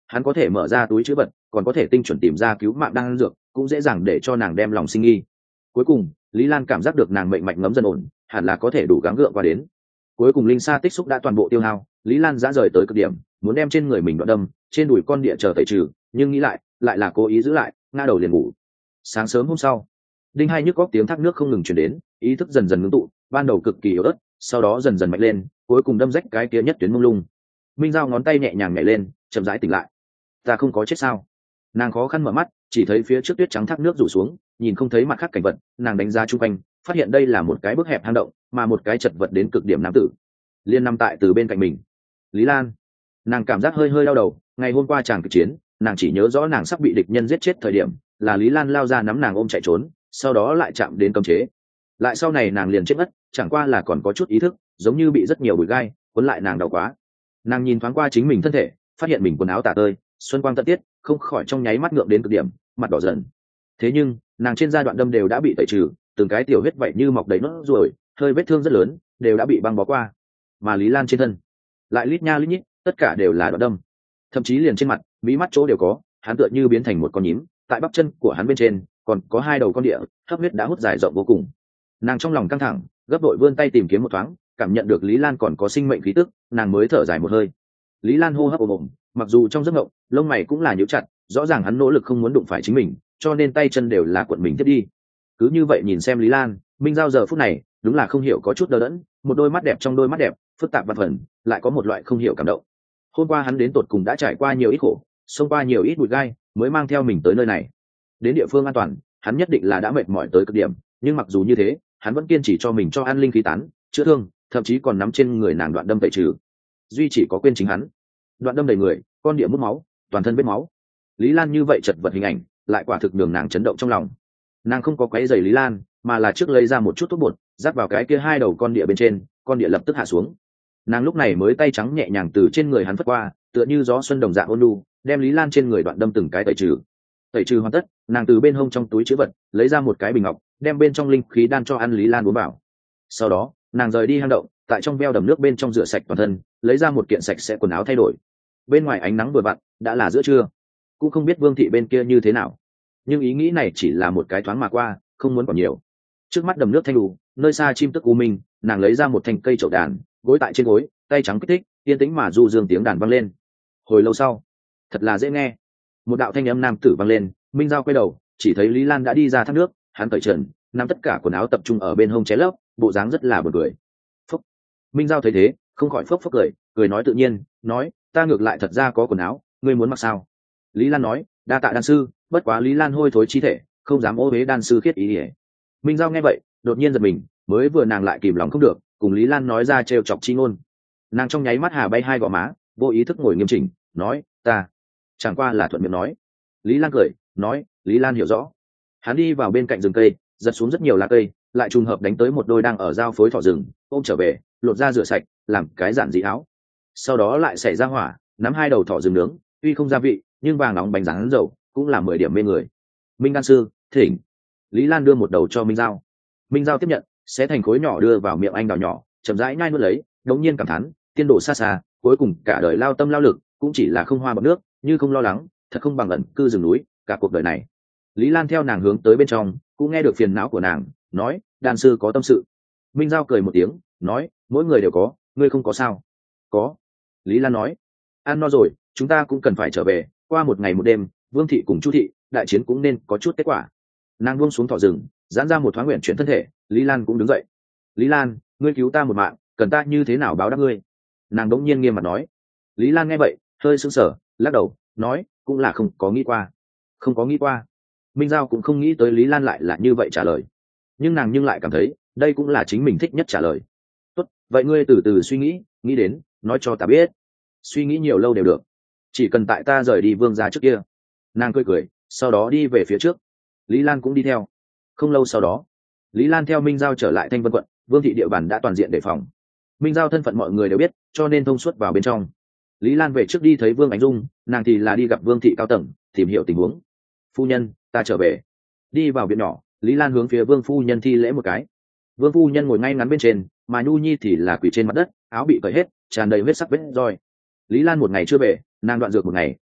hắn có thể mở ra túi trữ vật, còn có thể tinh chuẩn tìm ra cứu mạng đan dược, cũng dễ dàng để cho nàng đem lòng sinh nghi. Cuối cùng Lý Lan cảm giác được nàng mệnh mạch ngấm dần ổn, hẳn là có thể đủ gắng gượng qua đến. Cuối cùng linh sa tích xúc đã toàn bộ tiêu hao, Lý Lan dã rời tới cực điểm, muốn đem trên người mình đoạn đâm, trên đùi con địa chờ tẩy trừ, nhưng nghĩ lại là cố ý giữ lại, ngã đầu liền ngủ. Sáng sớm hôm sau, đinh hai nhức góc tiếng thác nước không ngừng truyền đến, ý thức dần dần ngưng tụ, ban đầu cực kỳ yếu ớt, sau đó dần dần mạnh lên, cuối cùng đâm rách cái kia nhất tuyến mông lung. Minh Giao ngón tay nhẹ nhàng nhảy lên, chậm rãi tỉnh lại. Ta không có chết sao? Nàng khó khăn mở mắt, chỉ thấy phía trước tuyết trắng thác nước rủ xuống, nhìn không thấy mặt khác cảnh vật. Nàng đánh giá chung quanh, phát hiện đây là một cái bức hẹp hang động, mà một cái chật vật đến cực điểm nam tử liên nằm tại từ bên cạnh mình. Lý Lan. Nàng cảm giác hơi đau đầu, ngày hôm qua chàng kịch chiến, nàng chỉ nhớ rõ nàng sắp bị địch nhân giết chết thời điểm, là Lý Lan lao ra nắm nàng ôm chạy trốn, sau đó lại chạm đến cấm chế. Lại sau này nàng liền chết mất, chẳng qua là còn có chút ý thức, giống như bị rất nhiều bụi gai cuốn lại, nàng đau quá. Nàng nhìn thoáng qua chính mình thân thể, phát hiện mình quần áo tả tơi, xuân quang tận tiết, không khỏi trong nháy mắt ngượng đến cực điểm, mặt đỏ dần. Thế nhưng nàng trên da đoạn đâm đều đã bị tẩy trừ, từng cái tiểu huyết vậy như mọc đầy nốt ruồi, hơi vết thương rất lớn đều đã bị băng bó qua. Mà Lý Lan trên thân lại lít nha lít nhít, tất cả đều là đoạn đâm, thậm chí liền trên mặt mí mắt chỗ đều có. Hắn tựa như biến thành một con nhím, tại bắp chân của hắn bên trên còn có 2 đầu con địa, hấp huyết đã hút dài rộng vô cùng. Nàng trong lòng căng thẳng, gấp đội vươn tay tìm kiếm một thoáng, cảm nhận được Lý Lan còn có sinh mệnh khí tức, nàng mới thở dài một hơi. Lý Lan hô hấp ồm ồm, mặc dù trong giấc mộng lông mày cũng là nhíu chặt, rõ ràng hắn nỗ lực không muốn đụng phải chính mình, cho nên tay chân đều là cuộn mình tiếp đi. Cứ như vậy nhìn xem Lý Lan, Minh Giao giờ phút này đúng là không hiểu có chút đờ đẫn, một đôi mắt đẹp trong đôi mắt đẹp phức tạp vạn phần, lại có một loại không hiểu cảm động. Hôm qua hắn đến tột cùng đã trải qua nhiều ít khổ, xông qua nhiều ít bụi gai, mới mang theo mình tới nơi này. Đến địa phương an toàn, hắn nhất định là đã mệt mỏi tới cực điểm, nhưng mặc dù như thế, hắn vẫn kiên trì cho mình cho an linh khí tán, chữa thương, thậm chí còn nắm trên người nàng đoạn đâm tẩy trừ. Duy chỉ có quên chính hắn. Đoạn đâm đầy người, con địa mút máu, toàn thân vết máu. Lý Lan như vậy chật vật hình ảnh, lại quả thực nhường nàng chấn động trong lòng. Nàng không có quấy rầy Lý Lan, mà là trước lấy ra một chút thuốc bột, rắc vào cái kia 2 đầu con địa bên trên, con địa lập tức hạ xuống. Nàng lúc này mới tay trắng nhẹ nhàng từ trên người hắn phất qua, tựa như gió xuân đồng dạng ôn nhu, đem Lý Lan trên người đoạn đâm từng cái tẩy trừ. Tẩy trừ hoàn tất, nàng từ bên hông trong túi trữ vật lấy ra một cái bình ngọc, đem bên trong linh khí đan cho ăn Lý Lan uống vào. Sau đó nàng rời đi hang động, tại trong veo đầm nước bên trong rửa sạch toàn thân, lấy ra một kiện sạch sẽ quần áo thay đổi. Bên ngoài ánh nắng vừa vặn, đã là giữa trưa, cũng không biết Vương thị bên kia như thế nào, nhưng ý nghĩ này chỉ là một cái thoáng mà qua, không muốn còn nhiều. Trước mắt đầm nước thanh đủ, nơi xa chim tức u minh, nàng lấy ra một thanh cây chậu đàn, gối tại trên gối, tay trắng kích thích, yên tĩnh mà du dương tiếng đàn vang lên. Hồi lâu sau, thật là dễ nghe, một đạo thanh âm nam tử vang lên. Minh Giao quay đầu, chỉ thấy Lý Lan đã đi ra thác nước, hắn cởi trần, nắm tất cả quần áo tập trung ở bên hông ché lấp, bộ dáng rất là buồn cười. Phúc. Minh Giao thấy thế, không khỏi phốc phốc cười nói tự nhiên, nói, ta ngược lại thật ra có quần áo, ngươi muốn mặc sao? Lý Lan nói, đa tạ đan sư, bất quá Lý Lan hôi thối chi thể, không dám ô uế đan sư khiết ý ỉa. Minh Giao nghe vậy, đột nhiên giật mình, mới vừa nàng lại kìm lòng không được, cùng Lý Lan nói ra trêu chọc chi ngôn. Nàng trong nháy mắt hà bay 2 gò má, vô ý thức ngồi nghiêm chỉnh, nói, ta chẳng qua là thuận miệng nói. Lý Lan cười, nói, Lý Lan hiểu rõ. Hắn đi vào bên cạnh rừng cây, giật xuống rất nhiều lá cây, lại trùng hợp đánh tới một đôi đang ở giao phối thỏ rừng, ôm trở về, lột ra rửa sạch, làm cái giản dị áo. Sau đó lại xảy ra hỏa, nắm 2 đầu thỏ rừng nướng, tuy không gia vị, nhưng vàng nóng bánh rán dầu, cũng là 10 điểm mê người. Minh đan sư, thỉnh. Lý Lan đưa một đầu cho Minh Giao. Minh Giao tiếp nhận, xé thành khối nhỏ đưa vào miệng anh đào nhỏ, chậm rãi nhai nuốt lấy, đống nhiên cảm thán, tiên độ xa xa, cuối cùng cả đời lao tâm lao lực, cũng chỉ là không hoa bọt nước, như không lo lắng, thật không bằng ẩn cư rừng núi, cả cuộc đời này. Lý Lan theo nàng hướng tới bên trong, cũng nghe được phiền não của nàng, nói, đan sư có tâm sự. Minh Giao cười một tiếng, nói, mỗi người đều có, ngươi không có sao? Có. Lý Lan nói, ăn no rồi, chúng ta cũng cần phải trở về, qua một ngày một đêm, Vương thị cùng Chu thị, đại chiến cũng nên có chút kết quả. Nàng buông xuống thỏ rừng, giãn ra một thoáng nguyện chuyển thân thể. Lý Lan cũng đứng dậy. Lý Lan, ngươi cứu ta một mạng, cần ta như thế nào báo đáp ngươi? Nàng đống nhiên nghiêm mặt nói. Lý Lan nghe vậy, hơi sững sờ, lắc đầu, nói, cũng là không có nghĩ qua. Không có nghĩ qua. Minh Giao cũng không nghĩ tới Lý Lan lại là như vậy trả lời, nhưng nàng lại cảm thấy đây cũng là chính mình thích nhất trả lời. Tốt, vậy ngươi từ từ suy nghĩ, nghĩ đến, nói cho ta biết. Suy nghĩ nhiều lâu đều được, chỉ cần tại ta rời đi Vương gia trước kia. Nàng cười, sau đó đi về phía trước. Lý Lan cũng đi theo. Không lâu sau đó, Lý Lan theo Minh Giao trở lại Thanh Vân quận. Vương thị địa bàn đã toàn diện đề phòng. Minh Giao thân phận mọi người đều biết, cho nên thông suốt vào bên trong. Lý Lan về trước đi thấy Vương Ánh Dung, nàng thì là đi gặp Vương thị cao tầng, tìm hiểu tình huống. Phu nhân, ta trở về. Đi vào viện nhỏ, Lý Lan hướng phía Vương phu nhân thi lễ một cái. Vương phu nhân ngồi ngay ngắn bên trên, mà Nhu Nhi thì là quỳ trên mặt đất, áo bị cởi hết, tràn đầy vết sắc vết roi. Lý Lan một ngày chưa về, nàng đoạn dược một ngày,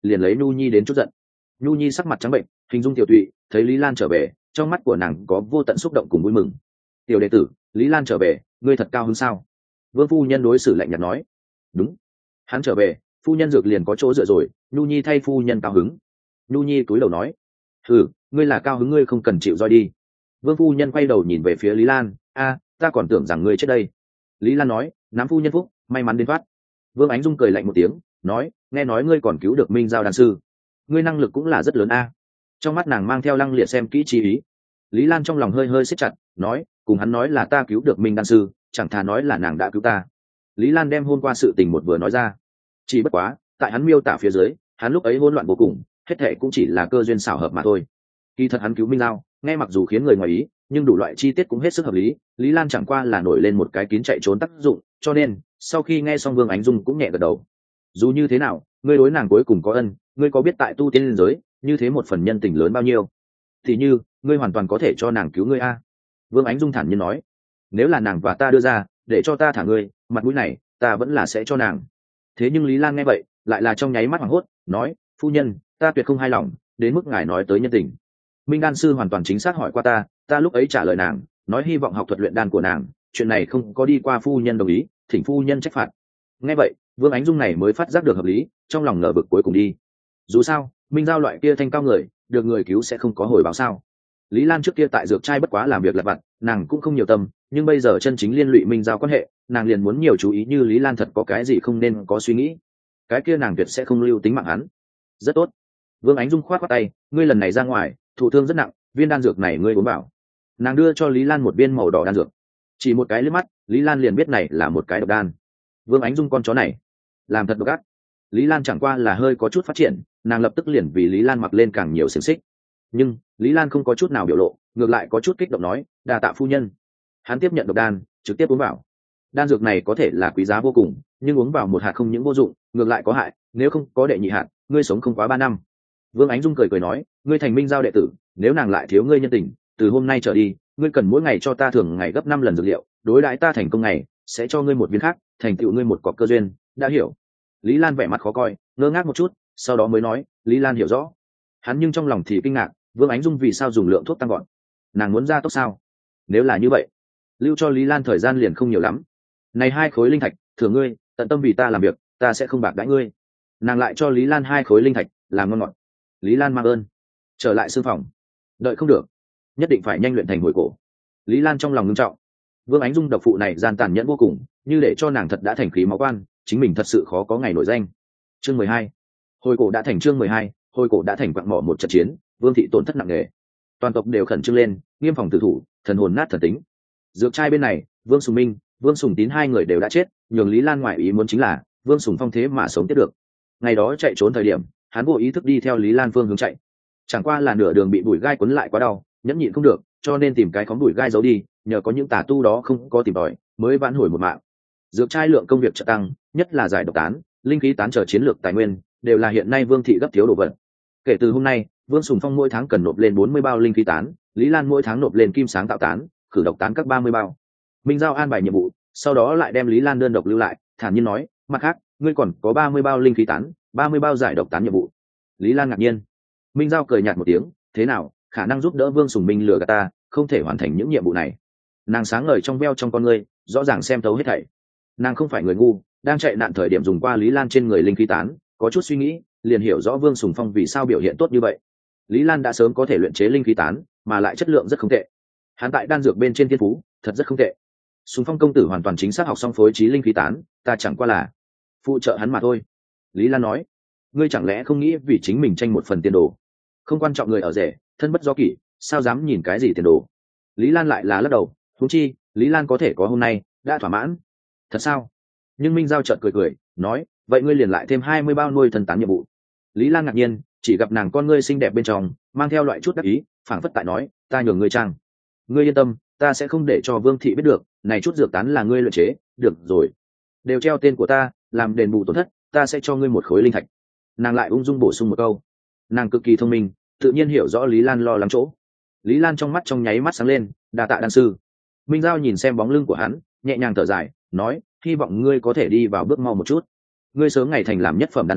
liền lấy nhu nhi đến chút giận. Nhu nhi sắc mặt trắng bệnh, hình dung tiểu tụy, thấy Lý Lan trở về, trong mắt của nàng có vô tận xúc động cùng vui mừng. Tiểu đệ tử, Lý Lan trở về, ngươi thật cao hứng sao? Vương phu nhân đối xử lạnh nhạt nói. Đúng, hắn trở về, phu nhân dược liền có chỗ dựa rồi. Nhu nhi thay phu nhân cao hứng. Nhu nhi cúi đầu nói. Ừ, ngươi là cao hứng, ngươi không cần chịu roi đi. Vương phu nhân quay đầu nhìn về phía Lý Lan. A, ta còn tưởng rằng ngươi chết đây. Lý Lan nói, nắm phu nhân phúc, may mắn đến thoát. Vương Ánh Dung cười lạnh một tiếng, nói, nghe nói ngươi còn cứu được Minh Giao đan sư, ngươi năng lực cũng là rất lớn a. Trong mắt nàng mang theo lăng liệt xem kỹ chi ý. Lý Lan trong lòng hơi hơi siết chặt, nói, cùng hắn nói là ta cứu được Minh đan sư, chẳng thà nói là nàng đã cứu ta. Lý Lan đem hôm qua sự tình một vừa nói ra. Chỉ bất quá, tại hắn miêu tả phía dưới, hắn lúc ấy hỗn loạn vô cùng, hết thệ cũng chỉ là cơ duyên xảo hợp mà thôi. Kỳ thật hắn cứu Minh Giao, nghe mặc dù khiến người ngoài ý, nhưng đủ loại chi tiết cũng hết sức hợp lý. Lý Lan chẳng qua là nổi lên một cái kín chạy trốn tác dụng, cho nên sau khi nghe xong Vương Ánh Dung cũng nhẹ gật đầu. Dù như thế nào, ngươi đối nàng cuối cùng có ân, ngươi có biết tại tu tiên giới như thế một phần nhân tình lớn bao nhiêu? Thì như ngươi hoàn toàn có thể cho nàng cứu ngươi a. Vương Ánh Dung thản nhiên nói, nếu là nàng và ta đưa ra để cho ta thả ngươi, mặt mũi này ta vẫn là sẽ cho nàng. Thế nhưng Lý Lan nghe vậy lại là trong nháy mắt hoảng hốt, nói, phu nhân, ta tuyệt không hài lòng đến mức ngài nói tới nhân tình. Minh đan sư hoàn toàn chính xác hỏi qua ta lúc ấy trả lời nàng, nói hy vọng học thuật luyện đan của nàng, chuyện này không có đi qua phu nhân đồng ý, thỉnh phu nhân trách phạt. Nghe vậy, Vương Ánh Dung này mới phát giác được hợp lý, trong lòng ngờ vực cuối cùng đi. Dù sao, Minh Giao loại kia thanh cao người, được người cứu sẽ không có hồi báo sao? Lý Lan trước kia tại dược trai bất quá làm việc lặt vặt, nàng cũng không nhiều tâm, nhưng bây giờ chân chính liên lụy Minh Giao quan hệ, nàng liền muốn nhiều chú ý, như Lý Lan thật có cái gì không nên có suy nghĩ, cái kia nàng tuyệt sẽ không lưu tính mạng hắn. Rất tốt. Vương Ánh Dung khoát khoát tay, ngươi lần này ra ngoài, thụ thương rất nặng, viên đan dược này ngươi uống vào. Nàng đưa cho Lý Lan một viên màu đỏ đan dược. Chỉ một cái liếc mắt, Lý Lan liền biết này là một cái độc đan. Vương Ánh Dung con chó này làm thật độc ác. Lý Lan chẳng qua là hơi có chút phát triển, nàng lập tức liền vì Lý Lan mặc lên càng nhiều xiềng xích. Nhưng Lý Lan không có chút nào biểu lộ, ngược lại có chút kích động nói, đa tạ phu nhân. Hắn tiếp nhận độc đan, trực tiếp uống vào. Đan dược này có thể là quý giá vô cùng, nhưng uống vào một hạt không những vô dụng, ngược lại có hại, nếu không có đệ nhị hạt, ngươi sống không quá 3 năm. Vương Ánh Dung cười cười nói, ngươi thành Minh Giao đệ tử, nếu nàng lại thiếu ngươi nhân tình, từ hôm nay trở đi, ngươi cần mỗi ngày cho ta thưởng ngày gấp 5 lần dược liệu, đối đãi ta thành công ngày, sẽ cho ngươi một viên khác, thành tựu ngươi một cọc cơ duyên, đã hiểu? Lý Lan vẻ mặt khó coi, ngơ ngác một chút, sau đó mới nói, Lý Lan hiểu rõ. Hắn nhưng trong lòng thì kinh ngạc, Vương Ánh Dung vì sao dùng lượng thuốc tăng gọn? Nàng muốn ra tốc sao? Nếu là như vậy, lưu cho Lý Lan thời gian liền không nhiều lắm. Này 2 khối linh thạch, thưởng ngươi, tận tâm vì ta làm việc, ta sẽ không bạc đãi ngươi. Nàng lại cho Lý Lan 2 khối linh thạch, làm ngon ngọt. Lý Lan mang ơn, trở lại sư phòng. Đợi không được, nhất định phải nhanh luyện thành hồi cổ. Lý Lan trong lòng ngưng trọng. Vương Ánh Dung độc phụ này gian tàn nhẫn vô cùng, như để cho nàng thật đã thành khí máu quan, chính mình thật sự khó có ngày nổi danh. Chương 12, hồi cổ đã thành. Chương 12, hồi cổ đã thành. Quặng mỏ một trận chiến, Vương thị tổn thất nặng nề, toàn tộc đều khẩn trương lên, nghiêm phòng tử thủ, thần hồn nát thần tính. Dược trai bên này, Vương Sùng Minh, Vương Sùng Tín 2 người đều đã chết, nhường Lý Lan ngoại ý muốn chính là Vương Sùng Phong thế mà sống tiếp được. Ngày đó chạy trốn thời điểm, hắn vô ý thức đi theo Lý Lan phương hướng chạy, chẳng qua là nửa đường bị bụi gai quấn lại quá đau, nhẫn nhịn không được, cho nên tìm cái khóm bụi gai giấu đi, nhờ có những tà tu đó không có tìm tòi, mới vãn hồi một mạng. Dược trai lượng công việc trợ tăng, nhất là giải độc tán, linh khí tán trở chiến lược tài nguyên, đều là hiện nay Vương thị gấp thiếu đồ vật. Kể từ hôm nay, Vương Sùng Phong mỗi tháng cần nộp lên 40 bao linh khí tán, Lý Lan mỗi tháng nộp lên kim sáng tạo tán, khử độc tán các 30 bao. Minh Giao an bài nhiệm vụ, sau đó lại đem Lý Lan đơn độc lưu lại, thản nhiên nói, mặt khác, ngươi còn có 30 bao linh khí tán, 30 bao giải độc tán nhiệm vụ. Lý Lan ngạc nhiên. Minh Giao cười nhạt một tiếng, thế nào, khả năng giúp đỡ Vương Sùng Minh lừa gạt ta, không thể hoàn thành những nhiệm vụ này. Nàng sáng ngời trong veo trong con ngươi, rõ ràng xem thấu hết thảy. Nàng không phải người ngu, đang chạy nạn thời điểm dùng qua Lý Lan trên người linh khí tán, có chút suy nghĩ, liền hiểu rõ Vương Sùng Phong vì sao biểu hiện tốt như vậy. Lý Lan đã sớm có thể luyện chế linh khí tán, mà lại chất lượng rất không tệ. Hắn tại đan dược bên trên thiên phú, thật rất không tệ. Sùng Phong công tử hoàn toàn chính xác học xong phối trí linh khí tán, ta chẳng qua là phụ trợ hắn mà thôi. Lý Lan nói, ngươi chẳng lẽ không nghĩ vì chính mình tranh một phần tiền đồ? Không quan trọng người ở rể, thân bất do kỷ, sao dám nhìn cái gì tiền đồ? Lý Lan lại là lắc đầu, huống chi Lý Lan có thể có hôm nay đã thỏa mãn. Thật sao? Nhưng Minh Giao chợt cười cười, nói, vậy ngươi liền lại thêm 20 bao nuôi thần tán nhiệm vụ. Lý Lan ngạc nhiên, chỉ gặp nàng con ngươi xinh đẹp bên trong mang theo loại chút đắc ý, phảng phất tại nói, ta nhường ngươi trang. Ngươi yên tâm, ta sẽ không để cho Vương thị biết được, này chút dược tán là ngươi luyện chế, được rồi. Đều treo tên của ta, làm đền bù tổn thất, ta sẽ cho ngươi một khối linh thạch. Nàng lại ung dung bổ sung một câu. Nàng cực kỳ thông minh, tự nhiên hiểu rõ Lý Lan lo lắng chỗ. Lý Lan trong mắt trong nháy mắt sáng lên, đa tạ đan sư. Minh Giao nhìn xem bóng lưng của hắn, nhẹ nhàng thở dài, nói, hy vọng ngươi có thể đi vào bước mau một chút. Ngươi sớm ngày thành làm nhất phẩm đan sư,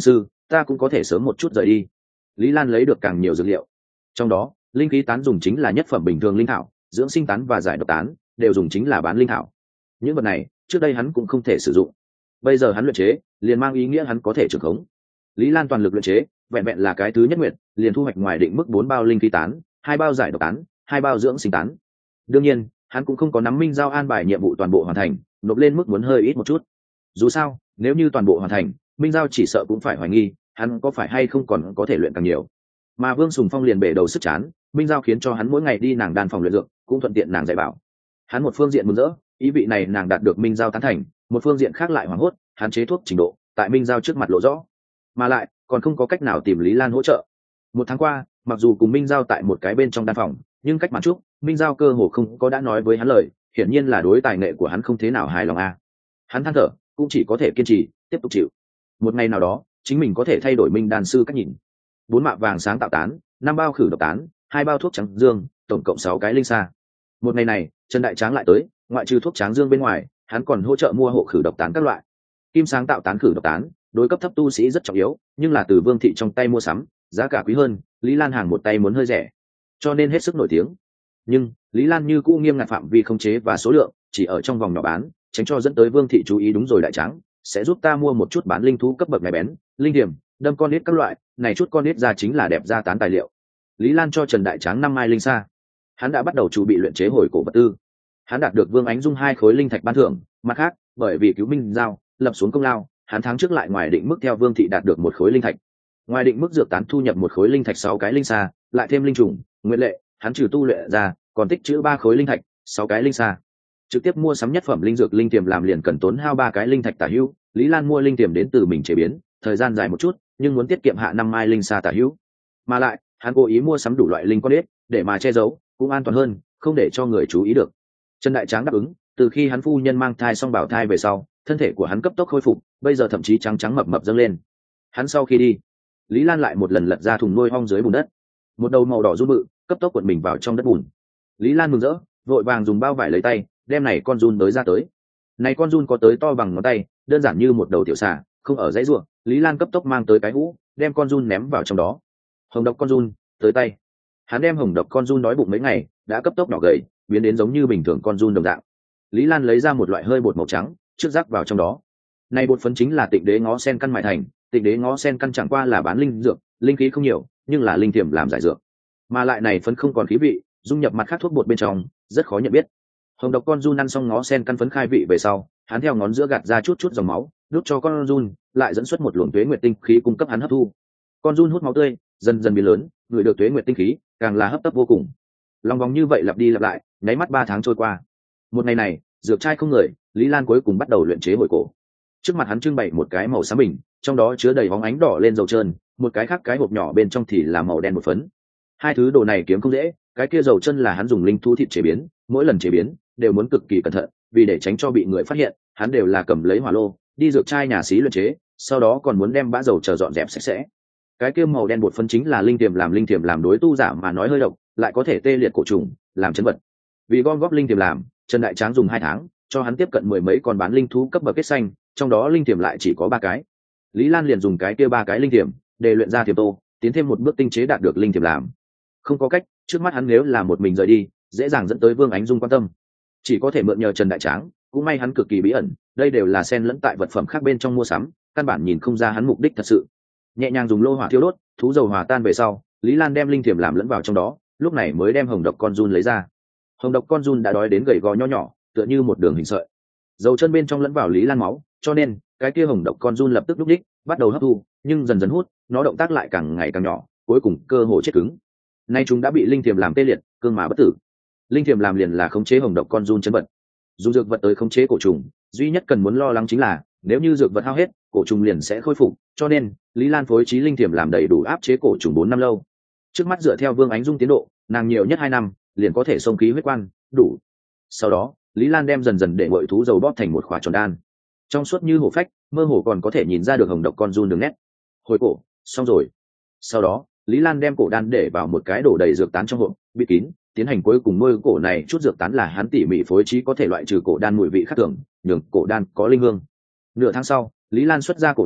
ta cũng có thể sớm một chút rời đi. Lý Lan lấy được càng nhiều dược liệu, trong đó linh khí tán dùng chính là nhất phẩm bình thường linh thảo, dưỡng sinh tán và giải độc tán đều dùng chính là bán linh thảo. Những vật này trước đây hắn cũng không thể sử dụng, bây giờ hắn luyện chế liền mang ý nghĩa hắn có thể trưởng khống. Lý Lan toàn lực luyện chế, vẹn vẹn là cái thứ nhất nguyện liền thu hoạch ngoài định mức 4 bao linh khí tán, 2 bao giải độc tán, 2 bao dưỡng sinh tán. Đương nhiên hắn cũng không có nắm minh giao an bài nhiệm vụ toàn bộ hoàn thành, nộp lên mức muốn hơi ít một chút. Dù sao nếu như toàn bộ hoàn thành, minh giao chỉ sợ cũng phải hoài nghi hắn có phải hay không còn có thể luyện càng nhiều. Mà Vương Sùng Phong liền bể đầu sức chán, minh giao khiến cho hắn mỗi ngày đi nàng đan phòng luyện dược, cũng thuận tiện nàng dạy bảo. Hắn một phương diện mừng rỡ, ý vị này nàng đạt được minh giao tán thành, một phương diện khác lại hoảng hốt, hắn chế thuốc trình độ tại minh giao trước mặt lộ rõ, mà lại còn không có cách nào tìm Lý Lan hỗ trợ. Một tháng qua, mặc dù cùng minh giao tại một cái bên trong đan phòng, nhưng cách mặt trúc minh giao cơ hồ không có đã nói với hắn lời, hiển nhiên là đối tài nghệ của hắn không thế nào hài lòng a. Hắn than thở, cũng chỉ có thể kiên trì tiếp tục chịu. Một ngày nào đó chính mình có thể thay đổi minh đan sư cách nhìn. 4 mạ vàng sáng tạo tán, 5 bao khử độc tán, 2 bao thuốc trắng dương, tổng cộng 6 cái linh sa. Một ngày này Trần Đại Tráng lại tới, ngoại trừ thuốc trắng dương bên ngoài, hắn còn hỗ trợ mua hộ khử độc tán các loại. Kim sáng tạo tán khử độc tán đối cấp thấp tu sĩ rất trọng yếu, nhưng là từ Vương thị trong tay mua sắm, giá cả quý hơn, Lý Lan hàng một tay muốn hơi rẻ, cho nên hết sức nổi tiếng. Nhưng Lý Lan như cũ nghiêm ngặt phạm vi khống chế và số lượng, chỉ ở trong vòng nhỏ bán, tránh cho dẫn tới Vương thị chú ý. Đúng rồi Đại Tráng, sẽ giúp ta mua một chút bán linh thú cấp bậc này bén, linh điểm, đâm con nít các loại, này chút con nít ra chính là đẹp ra tán tài liệu. Lý Lan cho Trần Đại Tráng 5 mai linh sa. Hắn đã bắt đầu chuẩn bị luyện chế hồi cổ vật tư. Hắn đạt được Vương Ánh Dung 2 khối linh thạch ban thưởng, mặt khác, bởi vì cứu minh giao, lập xuống công lao, hắn tháng trước lại ngoài định mức theo Vương thị đạt được 1 khối linh thạch. Ngoài định mức dược tán thu nhập 1 khối linh thạch 6 cái linh sa, lại thêm linh trùng, nguyện lệ, hắn trừ tu luyện ra, còn tích trữ 3 khối linh thạch, 6 cái linh sa. Trực tiếp mua sắm nhất phẩm linh dược linh tiềm làm liền cần tốn hao 3 cái linh thạch tả hữu. Lý Lan mua linh tiềm đến từ mình chế biến, thời gian dài một chút, nhưng muốn tiết kiệm hạ 5 mai linh sa tả hữu. Mà lại, hắn cố ý mua sắm đủ loại linh con ếch để mà che giấu, cũng an toàn hơn, không để cho người chú ý được. Trần Đại Tráng đáp ứng, từ khi hắn phu nhân mang thai xong bảo thai về sau, thân thể của hắn cấp tốc khôi phục, bây giờ thậm chí trắng trắng mập mập dâng lên. Hắn sau khi đi, Lý Lan lại một lần lật ra thùng nuôi ong dưới bùn đất, một đầu màu đỏ run bự cấp tốc cuộn mình vào trong đất bùn. Lý Lan mừng rỡ, vội vàng dùng bao vải lấy tay đem này con giun tới ra tới. Này con giun có tới to bằng ngón tay, đơn giản như một đầu tiểu xà, không ở dãy ruộng. Lý Lan cấp tốc mang tới cái hũ, đem con giun ném vào trong đó. Hồng độc con giun tới tay. Hắn đem hồng độc con giun đói bụng mấy ngày, đã cấp tốc nhỏ gầy, biến đến giống như bình thường con giun đồng dạng. Lý Lan lấy ra một loại hơi bột màu trắng, trước rắc vào trong đó. Này bột phấn chính là Tịnh Đế ngó sen căn mại thành. Tịnh Đế ngó sen căn chẳng qua là bán linh dược, linh khí không nhiều, nhưng là linh tiềm làm giải dược. Mà lại này phấn không còn khí vị, dung nhập mặt khác thuốc bột bên trong, rất khó nhận biết. Hồng độc con giun ăn xong ngó sen căn phấn khai vị về sau, hắn theo ngón giữa gạt ra chút chút dòng máu, đút cho con giun, lại dẫn xuất một luồng tuế nguyệt tinh khí cung cấp hắn hấp thu. Con giun hút máu tươi, dần dần biến lớn, người được tuế nguyệt tinh khí, càng là hấp tấp vô cùng. Lòng vòng như vậy lặp đi lặp lại, nháy mắt 3 tháng trôi qua. Một ngày này, dược trai không người, Lý Lan cuối cùng bắt đầu luyện chế hồi cổ. Trước mặt hắn trưng bày một cái màu xám bình, trong đó chứa đầy bóng ánh đỏ lên dầu trơn, một cái khác cái hộp nhỏ bên trong thì là màu đen một phấn. Hai thứ đồ này kiếm không dễ, cái kia dầu chân là hắn dùng linh thú thịt chế biến, mỗi lần chế biến đều muốn cực kỳ cẩn thận, vì để tránh cho bị người phát hiện, hắn đều là cầm lấy hỏa lô, đi dược trai nhà xí luyện chế, sau đó còn muốn đem bã dầu chờ dọn dẹp sạch sẽ. Cái kia màu đen bột phấn chính là linh tiềm làm đối tu giả mà nói hơi độc, lại có thể tê liệt cổ trùng, làm chân vật. Vì gom góp linh tiềm làm, Trần Đại Tráng dùng 2 tháng, cho hắn tiếp cận 10 mấy con bán linh thú cấp bậc kết xanh, trong đó linh tiềm lại chỉ có 3 cái. Lý Lan liền dùng cái kia 3 cái linh tiềm để luyện ra tiềm tô, tiến thêm một bước tinh chế đạt được linh tiềm làm. Không có cách, trước mắt hắn nếu là một mình rời đi, dễ dàng dẫn tới Vương Ánh Dung quan tâm, chỉ có thể mượn nhờ Trần Đại Tráng. Cũng may hắn cực kỳ bí ẩn, đây đều là xen lẫn tại vật phẩm khác bên trong mua sắm, căn bản nhìn không ra hắn mục đích thật sự. Nhẹ nhàng dùng lô hỏa thiêu đốt, thú dầu hòa tan về sau, Lý Lan đem linh tiềm làm lẫn vào trong đó, lúc này mới đem hồng độc con giun lấy ra. Hồng độc con giun đã đói đến gầy gò nho nhỏ, tựa như một đường hình sợi. Dầu chân bên trong lẫn vào Lý Lan máu, cho nên cái kia hồng độc con giun lập tức lúc đích, bắt đầu hấp thu, nhưng dần dần hút, nó động tác lại càng ngày càng nhỏ, cuối cùng cơ hồ chết cứng. Nay chúng đã bị linh tiềm làm tê liệt, cương mà bất tử. Linh tiềm làm liền là khống chế hồng độc con giun chân vật. Dùng dược vật tới khống chế cổ trùng, duy nhất cần muốn lo lắng chính là nếu như dược vật hao hết, cổ trùng liền sẽ khôi phục, cho nên Lý Lan phối trí linh tiềm làm đầy đủ áp chế cổ trùng 4 năm lâu. Trước mắt dựa theo Vương Ánh Dung tiến độ, nàng nhiều nhất 2 năm liền có thể xông khí huyết quan, đủ. Sau đó, Lý Lan đem dần dần để ngội thú dầu bóp thành một khóa tròn đan. Trong suốt như hổ phách, mơ hồ còn có thể nhìn ra được hồng độc con giun đường nét. Hồi cổ, xong rồi. Sau đó, Lý Lan đem cổ đan để vào một cái đổ đầy dược tán trong hộp, bịt kín, tiến hành cuối cùng nuôi cổ này chút dược tán là hắn tỉ mỉ phối trí có thể loại trừ cổ đan mùi vị khác thường, nhường cổ đan có linh hương. Nửa tháng sau, Lý Lan xuất ra cổ đan,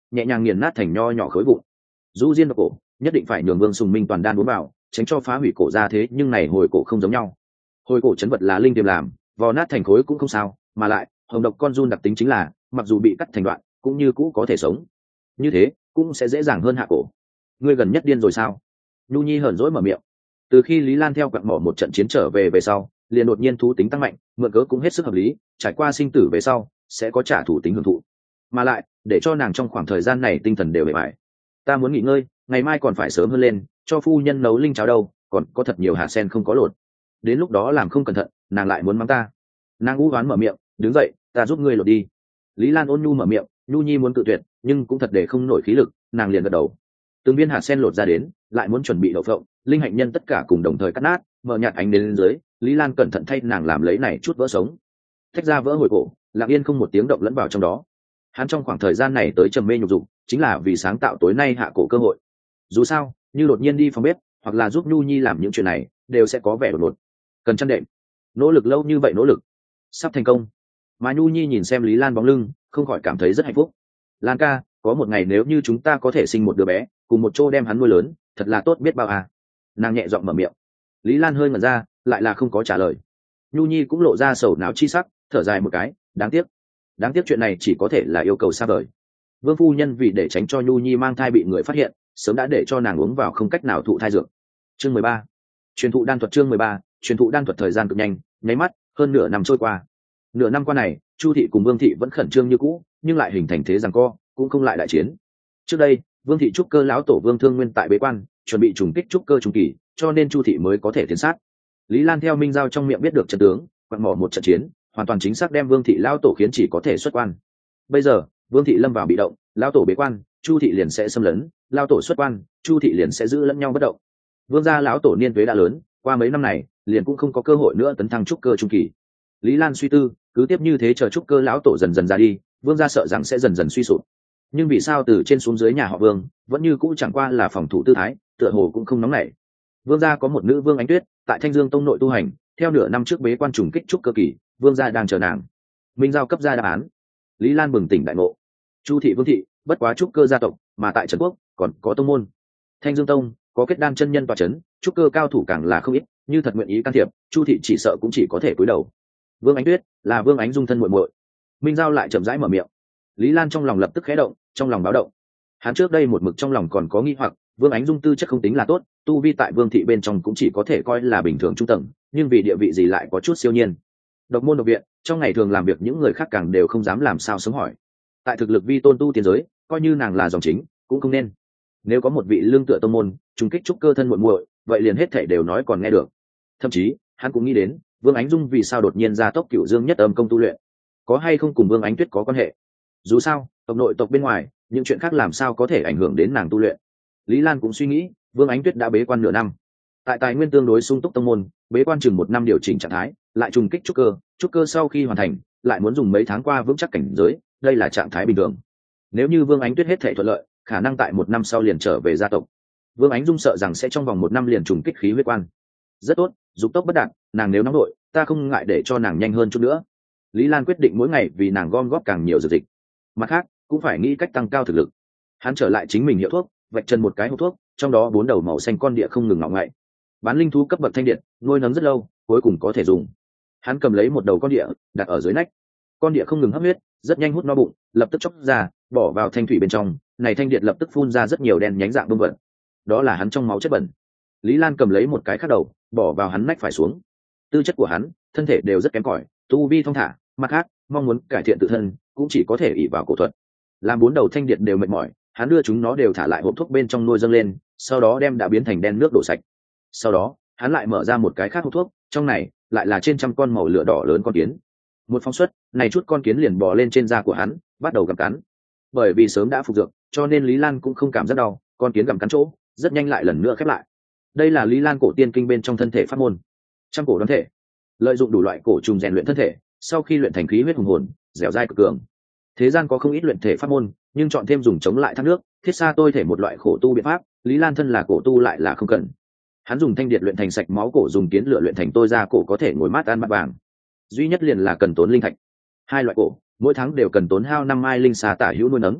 nhẹ nhàng nghiền nát thành nho nhỏ khối vụn. Du diên độc cổ nhất định phải nhường Vương Sùng Minh toàn đan uống vào, tránh cho phá hủy cổ ra, thế nhưng này hồi cổ không giống nhau. Hồi cổ chấn vật là linh tiềm làm, vò nát thành khối cũng không sao, mà lại hồng độc con giun đặc tính chính là mặc dù bị cắt thành đoạn cũng như cũ có thể sống, như thế cũng sẽ dễ dàng hơn hạ cổ. Ngươi gần nhất điên rồi sao? Nhu Nhi hờn dỗi mở miệng. Từ khi Lý Lan theo quặng mỏ một trận chiến trở về sau, liền đột nhiên thú tính tăng mạnh, mượn cớ cũng hết sức hợp lý, trải qua sinh tử về sau sẽ có trả thù tính hưởng thụ, mà lại để cho nàng trong khoảng thời gian này tinh thần đều bề bại. Ta muốn nghỉ ngơi, ngày mai còn phải sớm hơn lên, cho phu nhân nấu linh cháo đâu, còn có thật nhiều hạt sen không có lột, đến lúc đó làm không cẩn thận nàng lại muốn mắng ta. Nàng u oán mở miệng, đứng dậy, ta giúp ngươi lột đi. Lý Lan ôn nhu mở miệng, Nhu Nhi muốn cự tuyệt nhưng cũng thật để không nổi khí lực, nàng liền gật đầu. Từng viên hạt sen lột ra đến, lại muốn chuẩn bị đậu phộng, linh hạnh nhân tất cả cùng đồng thời cắt nát, mở nhạt ánh đến lên dưới. Lý Lan cẩn thận thay nàng làm lấy này chút vỡ sống, thách ra vỡ hồi cổ, lặng yên không một tiếng động lẫn vào trong đó. Hắn trong khoảng thời gian này tới trầm mê nhục dục, chính là vì sáng tạo tối nay hạ cổ cơ hội. Dù sao, như đột nhiên đi phòng bếp, hoặc là giúp Nhu Nhi làm những chuyện này, đều sẽ có vẻ đột ngột. Cần chăn đệm, nỗ lực lâu như vậy nỗ lực, sắp thành công. Mà Nhu Nhi nhìn xem Lý Lan bóng lưng, không khỏi cảm thấy rất hạnh phúc. Lan ca, có một ngày nếu như chúng ta có thể sinh một đứa bé, cùng một chỗ đem hắn nuôi lớn, thật là tốt biết bao à. Nàng nhẹ giọng mở miệng. Lý Lan hơi ngẩn ra, lại là không có trả lời. Nhu Nhi cũng lộ ra sầu não chi sắc, thở dài một cái, đáng tiếc chuyện này chỉ có thể là yêu cầu xa vời. Vương phu nhân vì để tránh cho Nhu Nhi mang thai bị người phát hiện, sớm đã để cho nàng uống vào không cách nào thụ thai dược. Chương 13. Truyền thụ đan thuật. Chương 13. Truyền thụ đan thuật. Thời gian cực nhanh, nháy mắt hơn nửa năm trôi qua. Nửa năm qua này, Chu thị cùng Vương thị vẫn khẩn trương như cũ, nhưng lại hình thành thế giằng co, cũng không lại đại chiến. Trước đây, Vương thị trúc cơ lão tổ Vương Thương Nguyên tại bế quan, chuẩn bị trùng kích trúc cơ trung kỳ, cho nên Chu thị mới có thể tiến sát. Lý Lan theo Minh Giao trong miệng biết được trận tướng, quặn mỏ một trận chiến, hoàn toàn chính xác đem Vương thị lão tổ khiến chỉ có thể xuất quan. Bây giờ, Vương thị lâm vào bị động, lão tổ bế quan, Chu thị liền sẽ xâm lấn, lão tổ xuất quan, Chu thị liền sẽ giữ lẫn nhau bất động. Vương gia lão tổ niên tuế đã lớn, qua mấy năm này, liền cũng không có cơ hội nữa tấn thăng trúc cơ trung kỳ. Lý Lan suy tư, cứ tiếp như thế chờ trúc cơ lão tổ dần dần ra đi, Vương gia sợ rằng sẽ dần dần suy sụp. Nhưng vì sao từ trên xuống dưới nhà họ Vương vẫn như cũ chẳng qua là phòng thủ tư thái, tựa hồ cũng không nóng nảy. Vương gia có một nữ Vương Ánh Tuyết tại Thanh Dương tông nội tu hành, theo nửa năm trước bế quan trùng kích trúc cơ kỳ, Vương gia đang chờ nàng. Minh Giao cấp ra đáp án. Lý Lan bừng tỉnh đại ngộ. Chu thị Vương thị bất quá trúc cơ gia tộc, mà tại Trấn Quốc còn có tông môn Thanh Dương tông, có kết đan chân nhân tọa chấn, trúc cơ cao thủ càng là không ít, như thật nguyện ý can thiệp, Chu thị chỉ sợ cũng chỉ có thể cúi đầu. Vương Ánh Tuyết là Vương Ánh Dung thân muội muội. Minh Giao lại chậm rãi mở miệng. Lý Lan trong lòng lập tức khẽ động, trong lòng báo động. Hắn trước đây một mực trong lòng còn có nghi hoặc, Vương Ánh Dung tư chất không tính là tốt, tu vi tại Vương thị bên trong cũng chỉ có thể coi là bình thường trung tầng, nhưng vì địa vị gì lại có chút siêu nhiên. Độc môn độc viện, trong ngày thường làm việc những người khác càng đều không dám làm sao sống hỏi. Tại thực lực vi tôn tu tiên giới, coi như nàng là dòng chính, cũng không nên. Nếu có một vị lương tựa tông môn, trùng kích trúc cơ thân muội muội, vậy liền hết thảy đều nói còn nghe được. Thậm chí, hắn cũng nghĩ đến, Vương Ánh Dung vì sao đột nhiên ra tốc Cửu Dương Nhất Âm công tu luyện, có hay không cùng Vương Ánh Tuyết có quan hệ? Dù sao, tộc nội tộc bên ngoài, những chuyện khác làm sao có thể ảnh hưởng đến nàng tu luyện. Lý Lan cũng suy nghĩ, Vương Ánh Tuyết đã bế quan nửa năm, tại tài nguyên tương đối sung túc tông môn, bế quan chừng 1 năm điều chỉnh trạng thái, lại trùng kích trúc cơ sau khi hoàn thành, lại muốn dùng mấy tháng qua vững chắc cảnh giới, đây là trạng thái bình thường. Nếu như Vương Ánh Tuyết hết thể thuận lợi, khả năng tại 1 năm sau liền trở về gia tộc. Vương Ánh Dung sợ rằng sẽ trong vòng 1 năm liền trùng kích khí huyết quan. Rất tốt, dục tốc bất đạt, nàng nếu nóng nội, ta không ngại để cho nàng nhanh hơn chút nữa. Lý Lan quyết định mỗi ngày vì nàng gom góp càng nhiều dược dịch. Mặt khác, cũng phải nghĩ cách tăng cao thực lực. Hắn trở lại chính mình hiệu thuốc, vạch chân một cái hộp thuốc, trong đó 4 đầu màu xanh con địa không ngừng ngọ ngậy. Bán linh thú cấp bậc thanh điện, nuôi nấng rất lâu, cuối cùng có thể dùng. Hắn cầm lấy một đầu con địa, đặt ở dưới nách. Con địa không ngừng hấp huyết, rất nhanh hút no bụng, lập tức chốc ra, bỏ vào thanh thủy bên trong, này thanh điện lập tức phun ra rất nhiều đen nhánh dạng đông vật. Đó là hắn trong máu chất bẩn. Lý Lan cầm lấy một cái khác đầu, bỏ vào hắn nách phải xuống. Tư chất của hắn, thân thể đều rất kém cỏi, tu vi thong thả, mặt khác, mong muốn cải thiện tự thân, cũng chỉ có thể ỷ vào cổ thuật. Làm 4 đầu thanh điện đều mệt mỏi, hắn đưa chúng nó đều thả lại hộp thuốc bên trong nuôi dâng lên, sau đó đem đã biến thành đen nước đổ sạch. Sau đó, hắn lại mở ra một cái khác hộp thuốc, trong này lại là trên trăm con màu lửa đỏ lớn con kiến. Một phóng suất, này chút con kiến liền bò lên trên da của hắn, bắt đầu gặm cắn. Bởi vì sớm đã phục dược, cho nên Lý Lan cũng không cảm giác đau, con kiến gặm cắn chỗ, rất nhanh lại lần nữa khép lại. Đây là Lý Lan cổ tiên kinh bên trong thân thể pháp môn. Trăm cổ đoán thể, lợi dụng đủ loại cổ trùng rèn luyện thân thể, sau khi luyện thành khí huyết hùng hồn, dẻo dai cực cường. Thế gian có không ít luyện thể pháp môn, nhưng chọn thêm dùng chống lại thác nước, thiết xa tôi thể một loại khổ tu biện pháp, Lý Lan thân là cổ tu lại là không cần. Hắn dùng thanh điệt luyện thành sạch máu cổ, dùng kiến lửa luyện thành tôi ra cổ có thể ngồi mát ăn bát vàng. Duy nhất liền là cần tốn linh thạch. 2 loại cổ, mỗi tháng đều cần tốn hao 5 mai linh xà tả hữu nuôi nấng.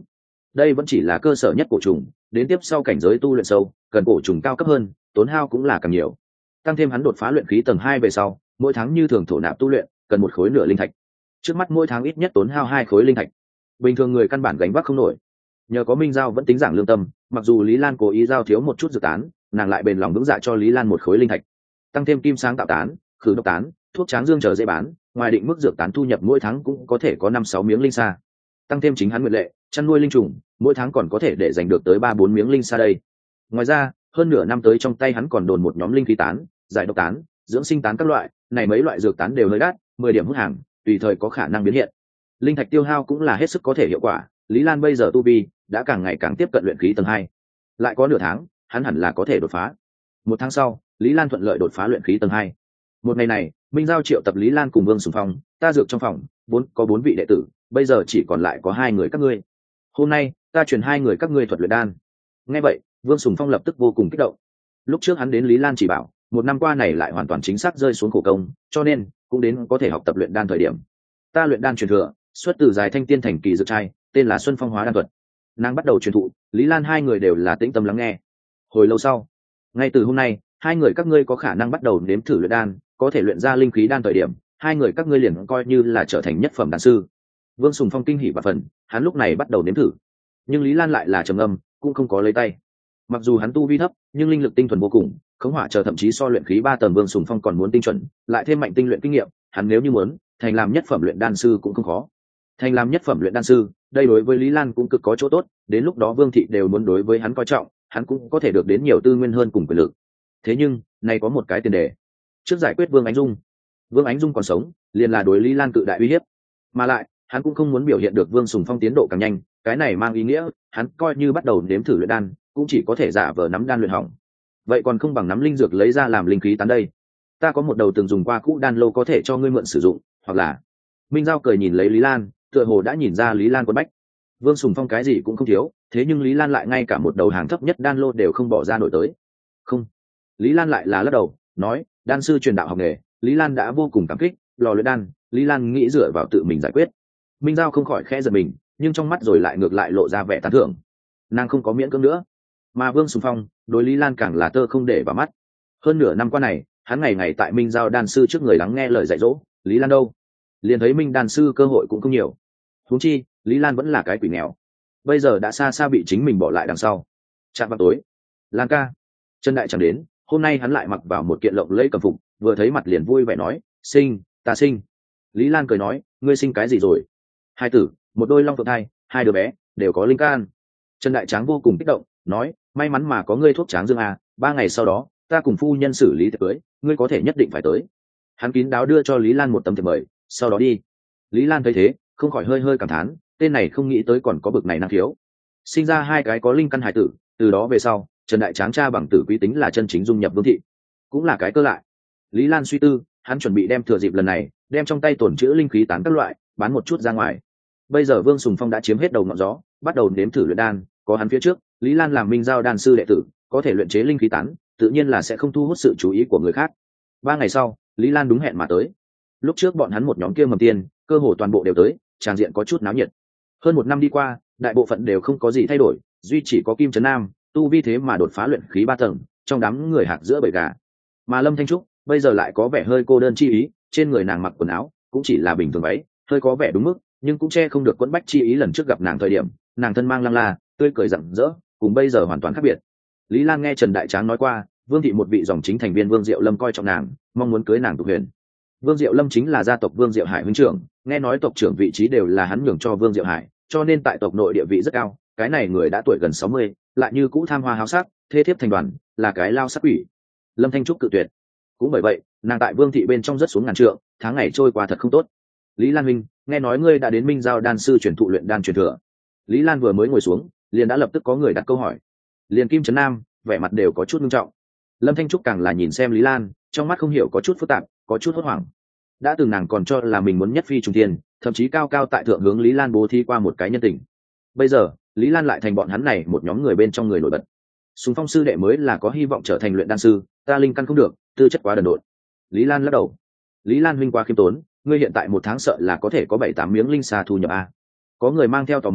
đây vẫn chỉ là cơ sở nhất cổ trùng, đến tiếp sau cảnh giới tu luyện sâu cần cổ trùng cao cấp hơn, tốn hao cũng là càng nhiều. Tăng thêm hắn đột phá luyện khí tầng 2 về sau, mỗi tháng như thường thổ nạp tu luyện cần 1 khối nửa linh thạch, trước mắt mỗi tháng ít nhất tốn hao 2 khối linh thạch, bình thường người căn bản gánh vác không nổi. Nhờ có Minh Giao vẫn tính giảng lương tâm, mặc dù Lý Lan cố ý giao thiếu một chút dự tán, nàng lại bền lòng vững dạ cho Lý Lan 1 khối linh thạch. Tăng thêm kim sáng tạo tán, khử độc tán, thuốc tráng dương chờ dễ bán, ngoài định mức dược tán thu nhập mỗi tháng cũng có thể có 5-6 miếng linh sa. Tăng thêm chính hắn nguyện lệ chăn nuôi linh trùng, mỗi tháng còn có thể để dành được tới 3-4 miếng linh sa đây. Ngoài ra, hơn nửa năm tới trong tay hắn còn đồn một nhóm linh khí tán, giải độc tán, dưỡng sinh tán các loại, này mấy loại dược tán đều hơi đắt, 10 điểm hút hàng, tùy thời có khả năng biến hiện. Linh thạch tiêu hao cũng là hết sức có thể hiệu quả, Lý Lan bây giờ tu vi đã càng ngày càng tiếp cận luyện khí tầng 2. Lại có nửa tháng, hắn hẳn là có thể đột phá. 1 tháng sau, Lý Lan thuận lợi đột phá luyện khí tầng 2. Một ngày này, Minh Giao triệu tập Lý Lan cùng Vương Sùng Phong, ta dược trong phòng, có 4 vị đệ tử, bây giờ chỉ còn lại có 2 người các ngươi. Hôm nay, ta truyền 2 người các ngươi thuật luyện đan. Nghe vậy, Vương Sùng Phong lập tức vô cùng kích động. Lúc trước hắn đến Lý Lan chỉ bảo, 1 năm qua này lại hoàn toàn chính xác rơi xuống khổ công, cho nên cũng đến có thể học tập luyện đan thời điểm. Ta luyện đan truyền thừa, xuất từ Dài Thanh Tiên Thành kỳ dược trai, tên là Xuân Phong Hóa Đan thuật. Nàng bắt đầu truyền thụ, Lý Lan 2 người đều là tĩnh tâm lắng nghe. Hồi lâu sau, ngay từ hôm nay, 2 người các ngươi có khả năng bắt đầu nếm thử luyện đan, có thể luyện ra linh khí đan thời điểm, 2 người các ngươi liền coi như là trở thành nhất phẩm đan sư. Vương Sùng Phong kinh hỉ và phần, hắn lúc này bắt đầu nếm thử. Nhưng Lý Lan lại là trầm ngâm, cũng không có lấy tay. Mặc dù hắn tu vi thấp, nhưng linh lực tinh thuần vô cùng, khống hỏa chờ thậm chí so luyện khí 3 tầng Vương Sùng Phong còn muốn tinh chuẩn, lại thêm mạnh tinh luyện kinh nghiệm, hắn nếu như muốn, thành làm nhất phẩm luyện đan sư cũng không khó. Thành làm nhất phẩm luyện đan sư, đây đối với Lý Lan cũng cực có chỗ tốt, đến lúc đó Vương thị đều muốn đối với hắn coi trọng, hắn cũng có thể được đến nhiều tư nguyên hơn cùng quyền lực. Thế nhưng, này có một cái tiền đề. Trước giải quyết Vương Ánh Dung. Vương Ánh Dung còn sống, liền là đối Lý Lan cự đại uy hiếp. Mà lại, hắn cũng không muốn biểu hiện được Vương Sùng Phong tiến độ càng nhanh, cái này mang ý nghĩa, hắn coi như bắt đầu nếm thử luyện đan, cũng chỉ có thể giả vờ nắm đan luyện hỏng. Vậy còn không bằng nắm linh dược lấy ra làm linh khí tán đây. Ta có một đầu từng dùng qua cũ đan lô có thể cho ngươi mượn sử dụng, hoặc là. Minh Giao cười nhìn lấy Lý Lan, tựa hồ đã nhìn ra Lý Lan quấn bách. Vương Sùng Phong cái gì cũng không thiếu, thế nhưng Lý Lan lại ngay cả một đầu hàng thấp nhất đan lô đều không bỏ ra nổi tới. Không. Lý Lan lại là lắc đầu, nói, đan sư truyền đạo học nghề, Lý Lan đã vô cùng cảm kích, lò luyện đan, Lý Lan nghĩ dựa vào tự mình giải quyết. Minh Giao không khỏi khẽ giật mình, nhưng trong mắt rồi lại ngược lại lộ ra vẻ tán thưởng. Nàng không có miễn cưỡng nữa, mà Vương Sùng Phong đối Lý Lan càng là tơ không để vào mắt. Hơn nửa năm qua này, hắn ngày ngày tại Minh Giao đan sư trước người lắng nghe lời dạy dỗ, Lý Lan đâu, liền thấy Minh đan sư cơ hội cũng không nhiều. Huống chi, Lý Lan vẫn là cái quỷ nghèo, bây giờ đã xa xa bị chính mình bỏ lại đằng sau. Chạm vào tối, Lan ca, Trần Đại chẳng đến, hôm nay hắn lại mặc vào một kiện lộng lẫy cẩm phục, vừa thấy mặt liền vui vẻ nói, sinh, ta sinh. Lý Lan cười nói, ngươi sinh cái gì rồi? 2 tử, một đôi long phượng thai, 2 đứa bé, đều có linh can. Trần Đại Tráng vô cùng kích động, nói, may mắn mà có ngươi thuốc tráng dương à, 3 ngày sau đó, ta cùng phu nhân xử lý tiệc cưới, ngươi có thể nhất định phải tới. Hắn kín đáo đưa cho Lý Lan một tấm thiệp mời, sau đó đi. Lý Lan thấy thế, không khỏi hơi hơi cảm thán, tên này không nghĩ tới còn có bực này năng khiếu. Sinh ra 2 cái có linh căn hải tử, từ đó về sau, Trần Đại Tráng cha bằng tử quý tính là chân chính dung nhập Vương thị, cũng là cái cơ lại. Lý Lan suy tư, hắn chuẩn bị đem thừa dịp lần này, đem trong tay tổn trữ linh khí tán các loại, bán một chút ra ngoài. Bây giờ Vương Sùng Phong đã chiếm hết đầu ngọn gió, bắt đầu nếm thử luyện đan, có hắn phía trước, Lý Lan làm Minh Giao đan sư đệ tử, có thể luyện chế linh khí tán, tự nhiên là sẽ không thu hút sự chú ý của người khác. 3 ngày sau, Lý Lan đúng hẹn mà tới. Lúc trước bọn hắn một nhóm kia mầm tiên, cơ hồ toàn bộ đều tới, tràng diện có chút náo nhiệt. Hơn 1 năm đi qua, đại bộ phận đều không có gì thay đổi, duy chỉ có Kim Trấn Nam, tu vi thế mà đột phá luyện khí 3 tầng, trong đám người hạc giữa bầy gà. Mà Lâm Thanh Trúc, bây giờ lại có vẻ hơi cô đơn chi ý, trên người nàng mặc quần áo cũng chỉ là bình thường váy, hơi có vẻ đúng mức, nhưng cũng che không được quẫn bách chi ý lần trước gặp nàng thời điểm, nàng thân mang lăng la, tươi cười rạng rỡ, cùng bây giờ hoàn toàn khác biệt. Lý Lan nghe Trần Đại Tráng nói qua, Vương thị một vị dòng chính thành viên Vương Diệu Lâm coi trọng nàng, mong muốn cưới nàng tục huyền. Vương Diệu Lâm chính là gia tộc Vương Diệu Hải huynh trưởng, nghe nói tộc trưởng vị trí đều là hắn nhường cho Vương Diệu Hải, cho nên tại tộc nội địa vị rất cao. Cái này người đã tuổi gần 60, lại như cũ tham hoa háo sắc, thê thiếp thành đoàn, là cái lao sắc quỷ. Lâm Thanh Trúc cự tuyệt. Cũng bởi vậy, nàng tại Vương thị bên trong rất xuống ngàn trượng, tháng ngày trôi qua thật không tốt. Lý Lan huynh, nghe nói ngươi đã đến Minh Giao đan sư truyền thụ luyện đan truyền thừa. Lý Lan vừa mới ngồi xuống, liền đã lập tức có người đặt câu hỏi. Liền Kim Trấn Nam, vẻ mặt đều có chút nghiêm trọng. Lâm Thanh Trúc càng là nhìn xem Lý Lan, trong mắt không hiểu có chút phức tạp, có chút hốt hoảng. Đã từng nàng còn cho là mình muốn nhất phi trùng thiên, thậm chí cao cao tại thượng hướng Lý Lan bố thí qua một cái nhân tình. Bây giờ, Lý Lan lại thành bọn hắn này một nhóm người bên trong người nổi bật. Sùng Phong sư đệ mới là có hy vọng trở thành luyện đan sư, ta linh căn không được, tư chất quá đần độn. Lý Lan lắc đầu. Lý Lan huynh quá khiêm tốn, ngươi hiện tại 1 tháng sợ là có thể có 7-8 miếng linh xà thu nhập a. Có người mang theo tò mò,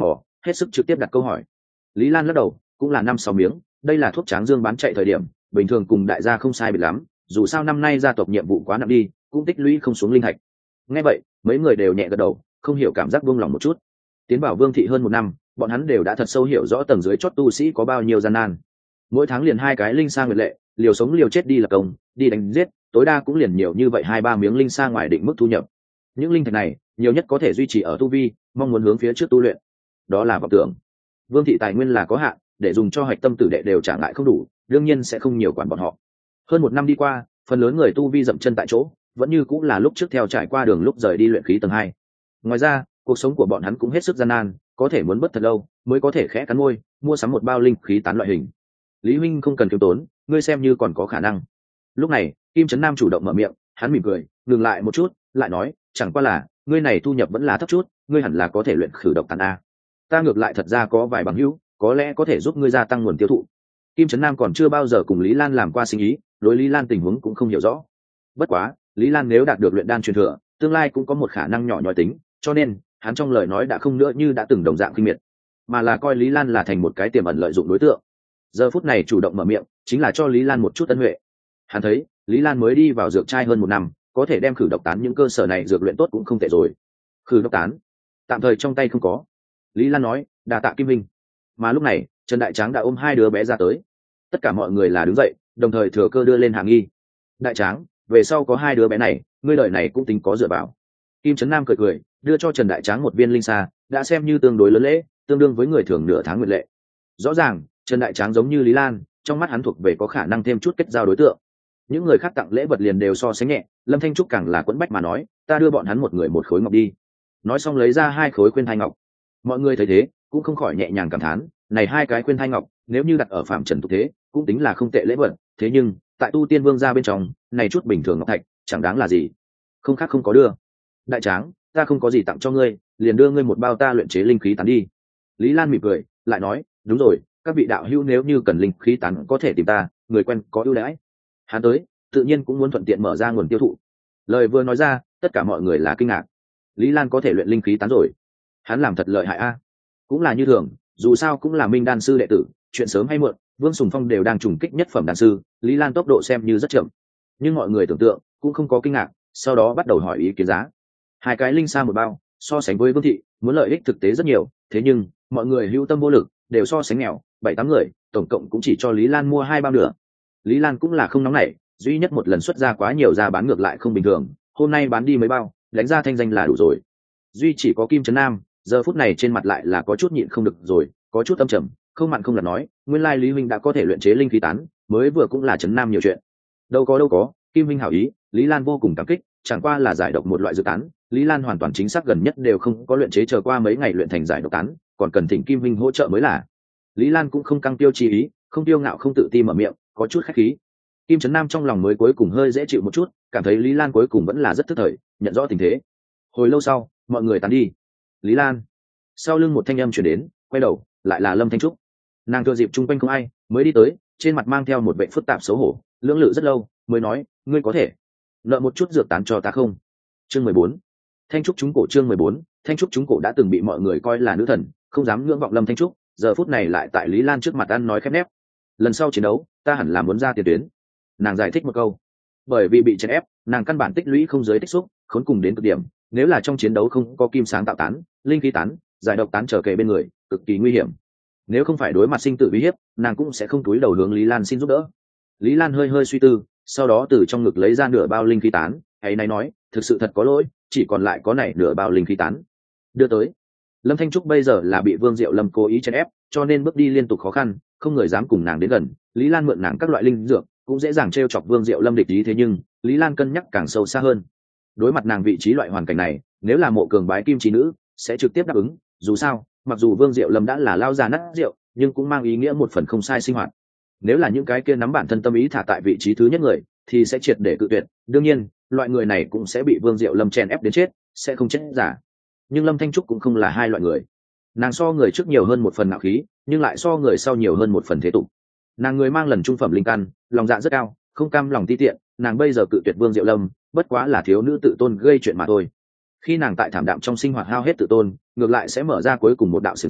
hết sức trực tiếp đặt câu hỏi. Lý Lan lắc đầu, cũng là 5-6 miếng, đây là thuốc tráng dương bán chạy thời điểm, bình thường cùng đại gia không sai biệt lắm, dù sao năm nay gia tộc nhiệm vụ quá nặng đi, cũng tích lũy không xuống linh thạch. Nghe vậy, mấy người đều nhẹ gật đầu, không hiểu cảm giác buông lòng một chút. Tiến vào Vương thị hơn 1 năm, bọn hắn đều đã thật sâu hiểu rõ tầng dưới chót tu sĩ có bao nhiêu gian nan. Mỗi tháng liền 2 cái linh sa nguyệt lệ, liều sống liều chết đi lập công, đi đánh giết, tối đa cũng liền nhiều như vậy 2-3 miếng linh sa ngoài định mức thu nhập. Những linh thạch này, nhiều nhất có thể duy trì ở tu vi, mong muốn hướng phía trước tu luyện. Đó là vọng tưởng. Vương thị tài nguyên là có hạn, để dùng cho hạch tâm tử đệ đều trả lại không đủ, đương nhiên sẽ không nhiều quản bọn họ. Hơn 1 năm đi qua, phần lớn người tu vi dậm chân tại chỗ, vẫn như cũng là lúc trước theo trải qua đường lúc rời đi luyện khí tầng 2. Ngoài ra, cuộc sống của bọn hắn cũng hết sức gian nan, có thể muốn bất thật lâu mới có thể khẽ cắn môi mua sắm một bao linh khí tán loại hình. Lý huynh không cần khiêm tốn, ngươi xem như còn có khả năng. Lúc này, Kim Trấn Nam chủ động mở miệng, hắn mỉm cười, ngừng lại một chút, lại nói, chẳng qua là, ngươi này thu nhập vẫn là thấp chút, ngươi hẳn là có thể luyện khử độc tán a. Ta ngược lại thật ra có vài bằng hữu, có lẽ có thể giúp ngươi gia tăng nguồn tiêu thụ. Kim Trấn Nam còn chưa bao giờ cùng Lý Lan làm qua sinh ý, đối Lý Lan tình huống cũng không hiểu rõ. Bất quá, Lý Lan nếu đạt được luyện đan truyền thừa, tương lai cũng có một khả năng nhỏ nhoi tính, cho nên hắn trong lời nói đã không nữa như đã từng đồng dạng kinh miệt, mà là coi Lý Lan là thành một cái tiềm ẩn lợi dụng đối tượng. Giờ phút này chủ động mở miệng, chính là cho Lý Lan một chút ân huệ. Hắn thấy, Lý Lan mới đi vào dược trai hơn 1 năm, có thể đem khử độc tán những cơ sở này dược luyện tốt cũng không tệ rồi. Khử độc tán, tạm thời trong tay không có. Lý Lan nói, đà tạ Kim Minh. Mà lúc này, Trần Đại Tráng đã ôm 2 đứa bé ra tới. Tất cả mọi người là đứng dậy, đồng thời thừa cơ đưa lên Hạ Nghi. Đại Tráng, về sau có 2 đứa bé này, ngươi đời này cũng tính có dựa vào. Kim Trấn Nam cười cười, đưa cho Trần Đại Tráng một viên linh sa, đã xem như tương đối lớn lễ, tương đương với người thường nửa tháng nguyệt lệ. Rõ ràng, Trần Đại Tráng giống như Lý Lan, trong mắt hắn thuộc về có khả năng thêm chút kết giao đối tượng. Những người khác tặng lễ vật liền đều so sánh nhẹ, Lâm Thanh Trúc càng là quẫn bách mà nói, ta đưa bọn hắn một người một khối ngọc đi. Nói xong lấy ra 2 khối khuyên thai ngọc. Mọi người thấy thế, cũng không khỏi nhẹ nhàng cảm thán, này 2 cái khuyên thai ngọc, nếu như đặt ở phạm trần tục thế, cũng tính là không tệ lễ vật, thế nhưng, tại tu tiên vương gia bên trong, này chút bình thường ngọc thạch, chẳng đáng là gì. Không khác không có đưa. Đại Tráng, ta không có gì tặng cho ngươi, liền đưa ngươi một bao ta luyện chế linh khí tán đi. Lý Lan mỉm cười, lại nói, đúng rồi, các vị đạo hữu nếu như cần linh khí tán có thể tìm ta, người quen có ưu đãi. Hắn tới, tự nhiên cũng muốn thuận tiện mở ra nguồn tiêu thụ. Lời vừa nói ra, tất cả mọi người là kinh ngạc. Lý Lan có thể luyện linh khí tán rồi, hắn làm thật lợi hại a. Cũng là như thường, dù sao cũng là minh đan sư đệ tử, chuyện sớm hay muộn, Vương Sùng Phong đều đang trùng kích nhất phẩm đan sư, Lý Lan tốc độ xem như rất chậm. Nhưng mọi người tưởng tượng cũng không có kinh ngạc, sau đó bắt đầu hỏi ý kiến giá. 2 cái linh sa một bao, so sánh với Vương thị, muốn lợi ích thực tế rất nhiều, thế nhưng mọi người hữu tâm vô lực, đều so sánh nghèo, 7-8 người, tổng cộng cũng chỉ cho Lý Lan mua 2 bao nữa. Lý Lan cũng là không nóng nảy, duy nhất một lần xuất ra quá nhiều ra bán ngược lại không bình thường, hôm nay bán đi mấy bao, đánh ra thanh danh là đủ rồi. Duy chỉ có Kim Trấn Nam, giờ phút này trên mặt lại là có chút nhịn không được rồi, có chút âm trầm, không mặn không lạt nói, nguyên lai Lý huynh đã có thể luyện chế linh khí tán, mới vừa cũng là Trấn Nam nhiều chuyện. Đâu có, Kim huynh hảo ý, Lý Lan vô cùng cảm kích, chẳng qua là giải độc một loại dược tán, Lý Lan hoàn toàn chính xác gần nhất đều không có luyện chế, chờ qua mấy ngày luyện thành giải độc tán, còn cần thỉnh Kim huynh hỗ trợ mới là. Lý Lan cũng không căng tiêu chi ý, không tiêu ngạo không tự ti mở miệng, có chút khách khí. Kim Trấn Nam trong lòng mới cuối cùng hơi dễ chịu một chút, cảm thấy Lý Lan cuối cùng vẫn là rất thức thời, nhận rõ tình thế. Hồi lâu sau, mọi người tán đi. Lý Lan, sau lưng một thanh âm truyền đến, quay đầu, lại là Lâm Thanh Trúc. Nàng thừa dịp chung quanh không ai, mới đi tới, trên mặt mang theo một vẻ phức tạp xấu hổ, lưỡng lự rất lâu, mới nói, ngươi có thể nợ một chút dược tán cho ta không? Chương 14. Thanh Trúc trúng cổ. Chương 14. Thanh Trúc trúng cổ đã từng bị mọi người coi là nữ thần, không dám ngưỡng vọng Lâm Thanh Trúc, giờ phút này lại tại Lý Lan trước mặt ăn nói khép nép. Lần sau chiến đấu, ta hẳn là muốn ra tiền tuyến. Nàng giải thích một câu. Bởi vì bị chèn ép, nàng căn bản tích lũy không giới tích xúc, khốn cùng đến cực điểm, nếu là trong chiến đấu không có kim sáng tạo tán, linh khí tán, giải độc tán trở kề bên người, cực kỳ nguy hiểm. Nếu không phải đối mặt sinh tử uy hiếp, nàng cũng sẽ không túi đầu hướng Lý Lan xin giúp đỡ. Lý Lan hơi hơi suy tư, sau đó từ trong ngực lấy ra nửa bao linh khí tán, hay này nói, thực sự thật có lỗi, chỉ còn lại có này nửa bao linh khí tán. Đưa tới. Lâm Thanh Trúc bây giờ là bị Vương Diệu Lâm cố ý chèn ép, cho nên bước đi liên tục khó khăn, không người dám cùng nàng đến gần. Lý Lan mượn nàng các loại linh dược, cũng dễ dàng trêu chọc Vương Diệu Lâm địch ý, thế nhưng Lý Lan cân nhắc càng sâu xa hơn. Đối mặt nàng vị trí loại hoàn cảnh này, nếu là mộ cường bái kim trí nữ, sẽ trực tiếp đáp ứng, dù sao, mặc dù Vương Diệu Lâm đã là lao già nát rượu, nhưng cũng mang ý nghĩa một phần không sai sinh hoạt. Nếu là những cái kia nắm bản thân tâm ý thả tại vị trí thứ nhất người, thì sẽ triệt để cự tuyệt, đương nhiên, loại người này cũng sẽ bị Vương Diệu Lâm chèn ép đến chết, sẽ không chết giả. Nhưng Lâm Thanh Trúc cũng không là hai loại người. Nàng so người trước nhiều hơn một phần ngạo khí, nhưng lại so người sau nhiều hơn một phần thế tục. Nàng người mang lần trung phẩm linh căn, lòng dạ rất cao, không cam lòng ti tiện, nàng bây giờ cự tuyệt Vương Diệu Lâm, bất quá là thiếu nữ tự tôn gây chuyện mà thôi. Khi nàng tại thảm đạm trong sinh hoạt hao hết tự tôn, ngược lại sẽ mở ra cuối cùng một đạo xiềng xích,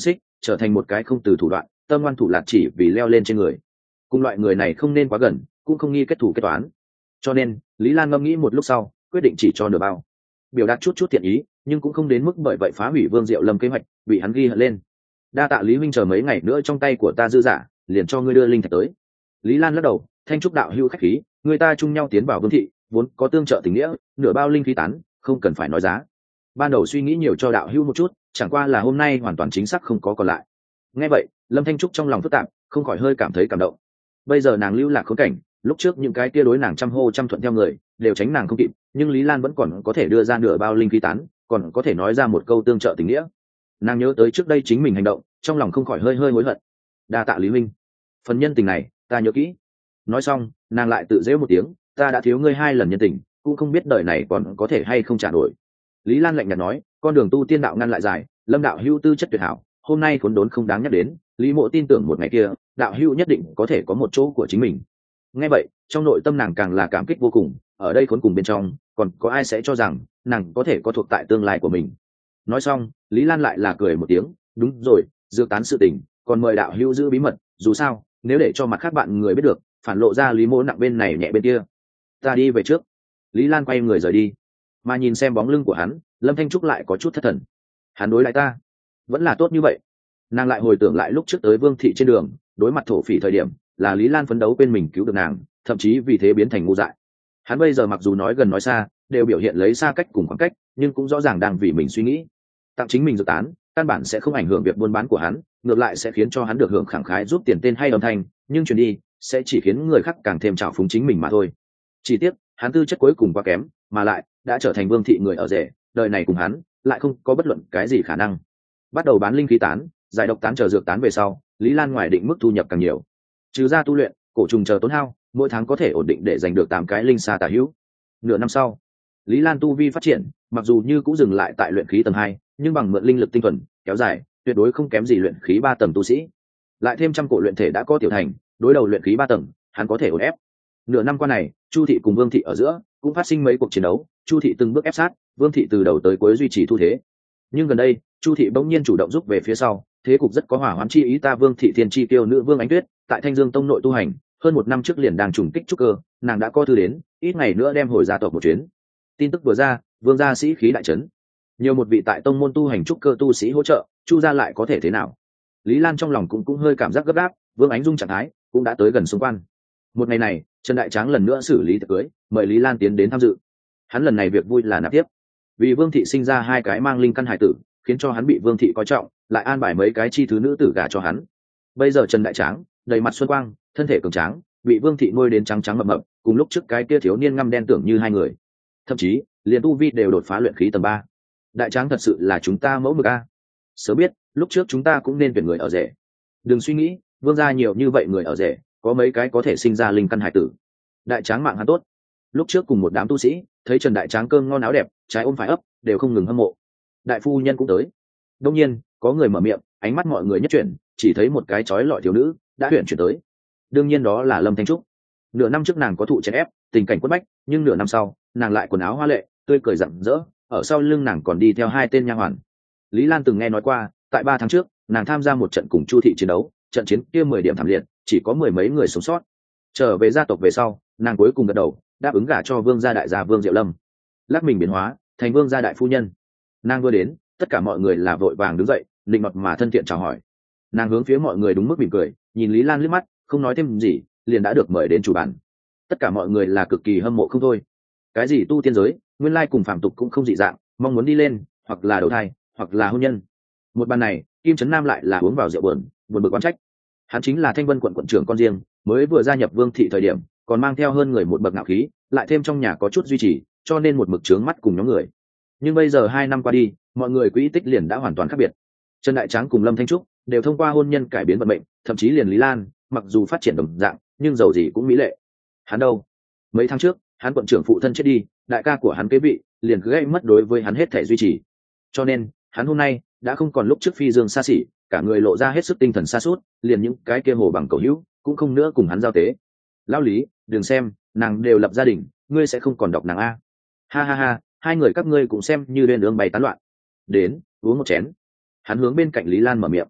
trở thành một cái không từ thủ đoạn tâm ngoan thủ lạc chỉ vì leo lên trên người. Cùng loại người này không nên quá gần, cũng không nghi kết thủ kết toán. Cho nên Lý Lan ngẫm nghĩ một lúc sau quyết định chỉ cho nửa bao, biểu đạt chút thiện ý, nhưng cũng không đến mức bởi vậy phá hủy Vương Diệu Lâm kế hoạch, bị hắn ghi hận lên. Đa tạ Lý huynh, chờ mấy ngày nữa trong tay của ta dư giả, liền cho ngươi đưa linh thạch tới. Lý Lan lắc đầu, Thanh trúc đạo hữu khách khí, người ta chung nhau tiến vào Vương thị vốn có tương trợ tình nghĩa, nửa bao linh khí tán không cần phải nói giá. Ban đầu suy nghĩ nhiều cho đạo hữu một chút, chẳng qua là hôm nay hoàn toàn chính xác không có còn lại. Nghe vậy Lâm Thanh trúc trong lòng phức tạp, không khỏi hơi cảm thấy cảm động. Bây giờ nàng lưu lạc khốn cảnh, lúc trước những cái kia đối nàng trăm hô trăm thuận theo người đều tránh nàng không kịp, nhưng Lý Lan vẫn còn có thể đưa ra nửa bao linh khí tán, còn có thể nói ra một câu tương trợ tình nghĩa. Nàng nhớ tới trước đây chính mình hành động, trong lòng không khỏi hơi hối hận. Đa tạ Lý huynh, phần nhân tình này ta nhớ kỹ. Nói xong nàng lại tự giễu một tiếng, ta đã thiếu ngươi 2 lần nhân tình, cũng không biết đời này còn có thể hay không trả nổi. Lý Lan lạnh nhạt nói, con đường tu tiên đạo ngăn lại dài, Lâm đạo hữu tư chất tuyệt hảo, hôm nay khốn đốn không đáng nhắc đến, Lý Mộ tin tưởng một ngày kia đạo hữu nhất định có thể có một chỗ của chính mình. Nghe vậy trong nội tâm nàng càng là cảm kích vô cùng, ở đây khốn cùng bên trong còn có ai sẽ cho rằng nàng có thể có thuộc tại tương lai của mình. Nói xong Lý Lan lại là cười một tiếng, đúng rồi, dược tán sự tình còn mời đạo hữu giữ bí mật, dù sao nếu để cho mặt khác bạn người biết được, phản lộ ra Lý Mộ nặng bên này nhẹ bên kia. Ta đi về trước. Lý Lan quay người rời đi, mà nhìn xem bóng lưng của hắn, Lâm Thanh trúc lại có chút thất thần. Hắn đối lại ta vẫn là tốt như vậy. Nàng lại hồi tưởng lại lúc trước tới Vương thị trên đường đối mặt thổ phỉ thời điểm, là Lý Lan phấn đấu bên mình cứu được nàng, thậm chí vì thế biến thành ngu dại. Hắn bây giờ mặc dù nói gần nói xa, đều biểu hiện lấy xa cách cùng khoảng cách, nhưng cũng rõ ràng đang vì mình suy nghĩ. Tặng chính mình dự tán căn bản sẽ không ảnh hưởng việc buôn bán của hắn, ngược lại sẽ khiến cho hắn được hưởng khẳng khái giúp tiền tên hay âm thanh, nhưng truyền đi sẽ chỉ khiến người khác càng thêm trào phúng chính mình mà thôi. Chỉ tiếc hắn tư chất cuối cùng quá kém, mà lại đã trở thành Vương thị người ở rể, đời này cùng hắn lại không có bất luận cái gì khả năng. Bắt đầu bán linh khí tán, giải độc tán chờ dược tán về sau, Lý Lan ngoài định mức thu nhập càng nhiều. Trừ ra tu luyện, cổ trùng chờ tốn hao, mỗi tháng có thể ổn định để giành được 8 cái linh sa tà hữu. Nửa năm sau, Lý Lan tu vi phát triển, mặc dù như cũng dừng lại tại luyện khí tầng 2, nhưng bằng mượn linh lực tinh thuần kéo dài, tuyệt đối không kém gì luyện khí 3 tầng tu sĩ. Lại thêm trăm cổ luyện thể đã có tiểu thành, đối đầu luyện khí 3 tầng, hắn có thể ổn ép. Nửa năm qua này, Chu thị cùng Vương thị ở giữa cũng phát sinh mấy cuộc chiến đấu, Chu thị từng bước ép sát, Vương thị từ đầu tới cuối duy trì thu thế. Nhưng gần đây, Chu thị bỗng nhiên chủ động rút về phía sau, thế cục rất có hỏa hoãn chi ý. Ta Vương thị thiên chi tiêu nữ Vương Ánh Tuyết, tại Thanh Dương tông nội tu hành, hơn 1 năm trước liền đang trùng kích trúc cơ, nàng đã có thư đến, ít ngày nữa đem hồi gia tộc một chuyến. Tin tức vừa ra, Vương gia sĩ khí đại trấn. Nhiều một vị tại tông môn tu hành trúc cơ tu sĩ hỗ trợ, Chu gia lại có thể thế nào? Lý Lan trong lòng cũng hơi cảm giác gấp gáp, Vương Ánh Dung trạng thái cũng đã tới gần xung quanh. Một ngày này, Trần Đại Tráng lần nữa xử lý tiệc cưới, mời Lý Lan tiến đến tham dự. Hắn lần này việc vui là nạp tiếp, vì Vương thị sinh ra 2 cái mang linh căn hải tử, khiến cho hắn bị Vương thị coi trọng, lại an bài mấy cái chi thứ nữ tử gả cho hắn. Bây giờ Trần Đại Tráng đầy mặt xuân quang, thân thể cường tráng, bị Vương thị nuôi đến trắng trắng mập mập, cùng lúc trước cái kia thiếu niên ngăm đen tưởng như 2 người. Thậm chí liền tu vi đều đột phá luyện khí tầng 3. Đại Tráng thật sự là chúng ta mẫu mực a. Sớm biết, lúc trước chúng ta cũng nên tuyển người ở rể. Đừng suy nghĩ, Vương gia nhiều như vậy người ở rể, có mấy cái có thể sinh ra linh căn hải tử. Đại Tráng mạng hắn tốt. Lúc trước cùng một đám tu sĩ, thấy Trần Đại Tráng cơm ngon áo đẹp, trái ôm phải ấp, đều không ngừng hâm mộ. Đại phu nhân cũng tới. Đương nhiên, có người mở miệng, ánh mắt mọi người nhất chuyển, chỉ thấy một cái chói lọi thiếu nữ đã chuyển tới. Đương nhiên đó là Lâm Thanh Trúc. Nửa năm trước nàng có thụ chèn ép, tình cảnh quất bách, nhưng nửa năm sau, nàng lại quần áo hoa lệ, tươi cười rạng rỡ, ở sau lưng nàng còn đi theo 2 tên nha hoàn. Lý Lan từng nghe nói qua, tại 3 tháng trước, nàng tham gia một trận cùng Chu thị chiến đấu, trận chiến kia 10 điểm thảm liệt, chỉ có 10 mấy người sống sót. Trở về gia tộc về sau, nàng cuối cùng gật đầu, đáp ứng gả cho Vương gia đại gia Vương Diệu Lâm. Lắc mình biến hóa thành Vương gia đại phu nhân. Nàng vừa đến, tất cả mọi người là vội vàng đứng dậy, định nọt mà thân thiện chào hỏi. Nàng hướng phía mọi người đúng mức mỉm cười, nhìn Lý Lan liếc mắt, không nói thêm gì, liền đã được mời đến chủ bàn. Tất cả mọi người là cực kỳ hâm mộ không thôi. Cái gì tu tiên giới, nguyên lai cùng phàm tục cũng không dị dạng, mong muốn đi lên, hoặc là đầu thai, hoặc là hôn nhân. Một bàn này, Kim Trấn Nam lại là uống vào rượu buồn bực oán trách. Hắn chính là Thanh Vân quận quận trưởng con riêng, mới vừa gia nhập Vương thị thời điểm, còn mang theo hơn người một bậc ngạo khí, lại thêm trong nhà có chút duy trì, cho nên một mực trướng mắt cùng nhóm người. Nhưng bây giờ 2 năm qua đi, mọi người quỹ tích liền đã hoàn toàn khác biệt. Trần Đại Tráng cùng Lâm Thanh Trúc đều thông qua hôn nhân cải biến vận mệnh, thậm chí liền Lý Lan, mặc dù phát triển đồng dạng, nhưng dầu gì cũng mỹ lệ. Hắn đâu? Mấy tháng trước, hắn quận trưởng phụ thân chết đi, đại ca của hắn kế vị, liền cứ gây mất đối với hắn hết thể duy trì. Cho nên, hắn hôm nay đã không còn lúc trước phi dương xa xỉ, cả người lộ ra hết sức tinh thần sa sút, liền những cái kia hồ bằng cầu hữu cũng không nữa cùng hắn giao tế. Lão Lý, đừng xem, nàng đều lập gia đình, ngươi sẽ không còn đọc nàng a. Ha ha ha, 2 người các ngươi cũng xem như lên đường bày tán loạn. Đến, uống một chén. Hắn hướng bên cạnh Lý Lan mở miệng.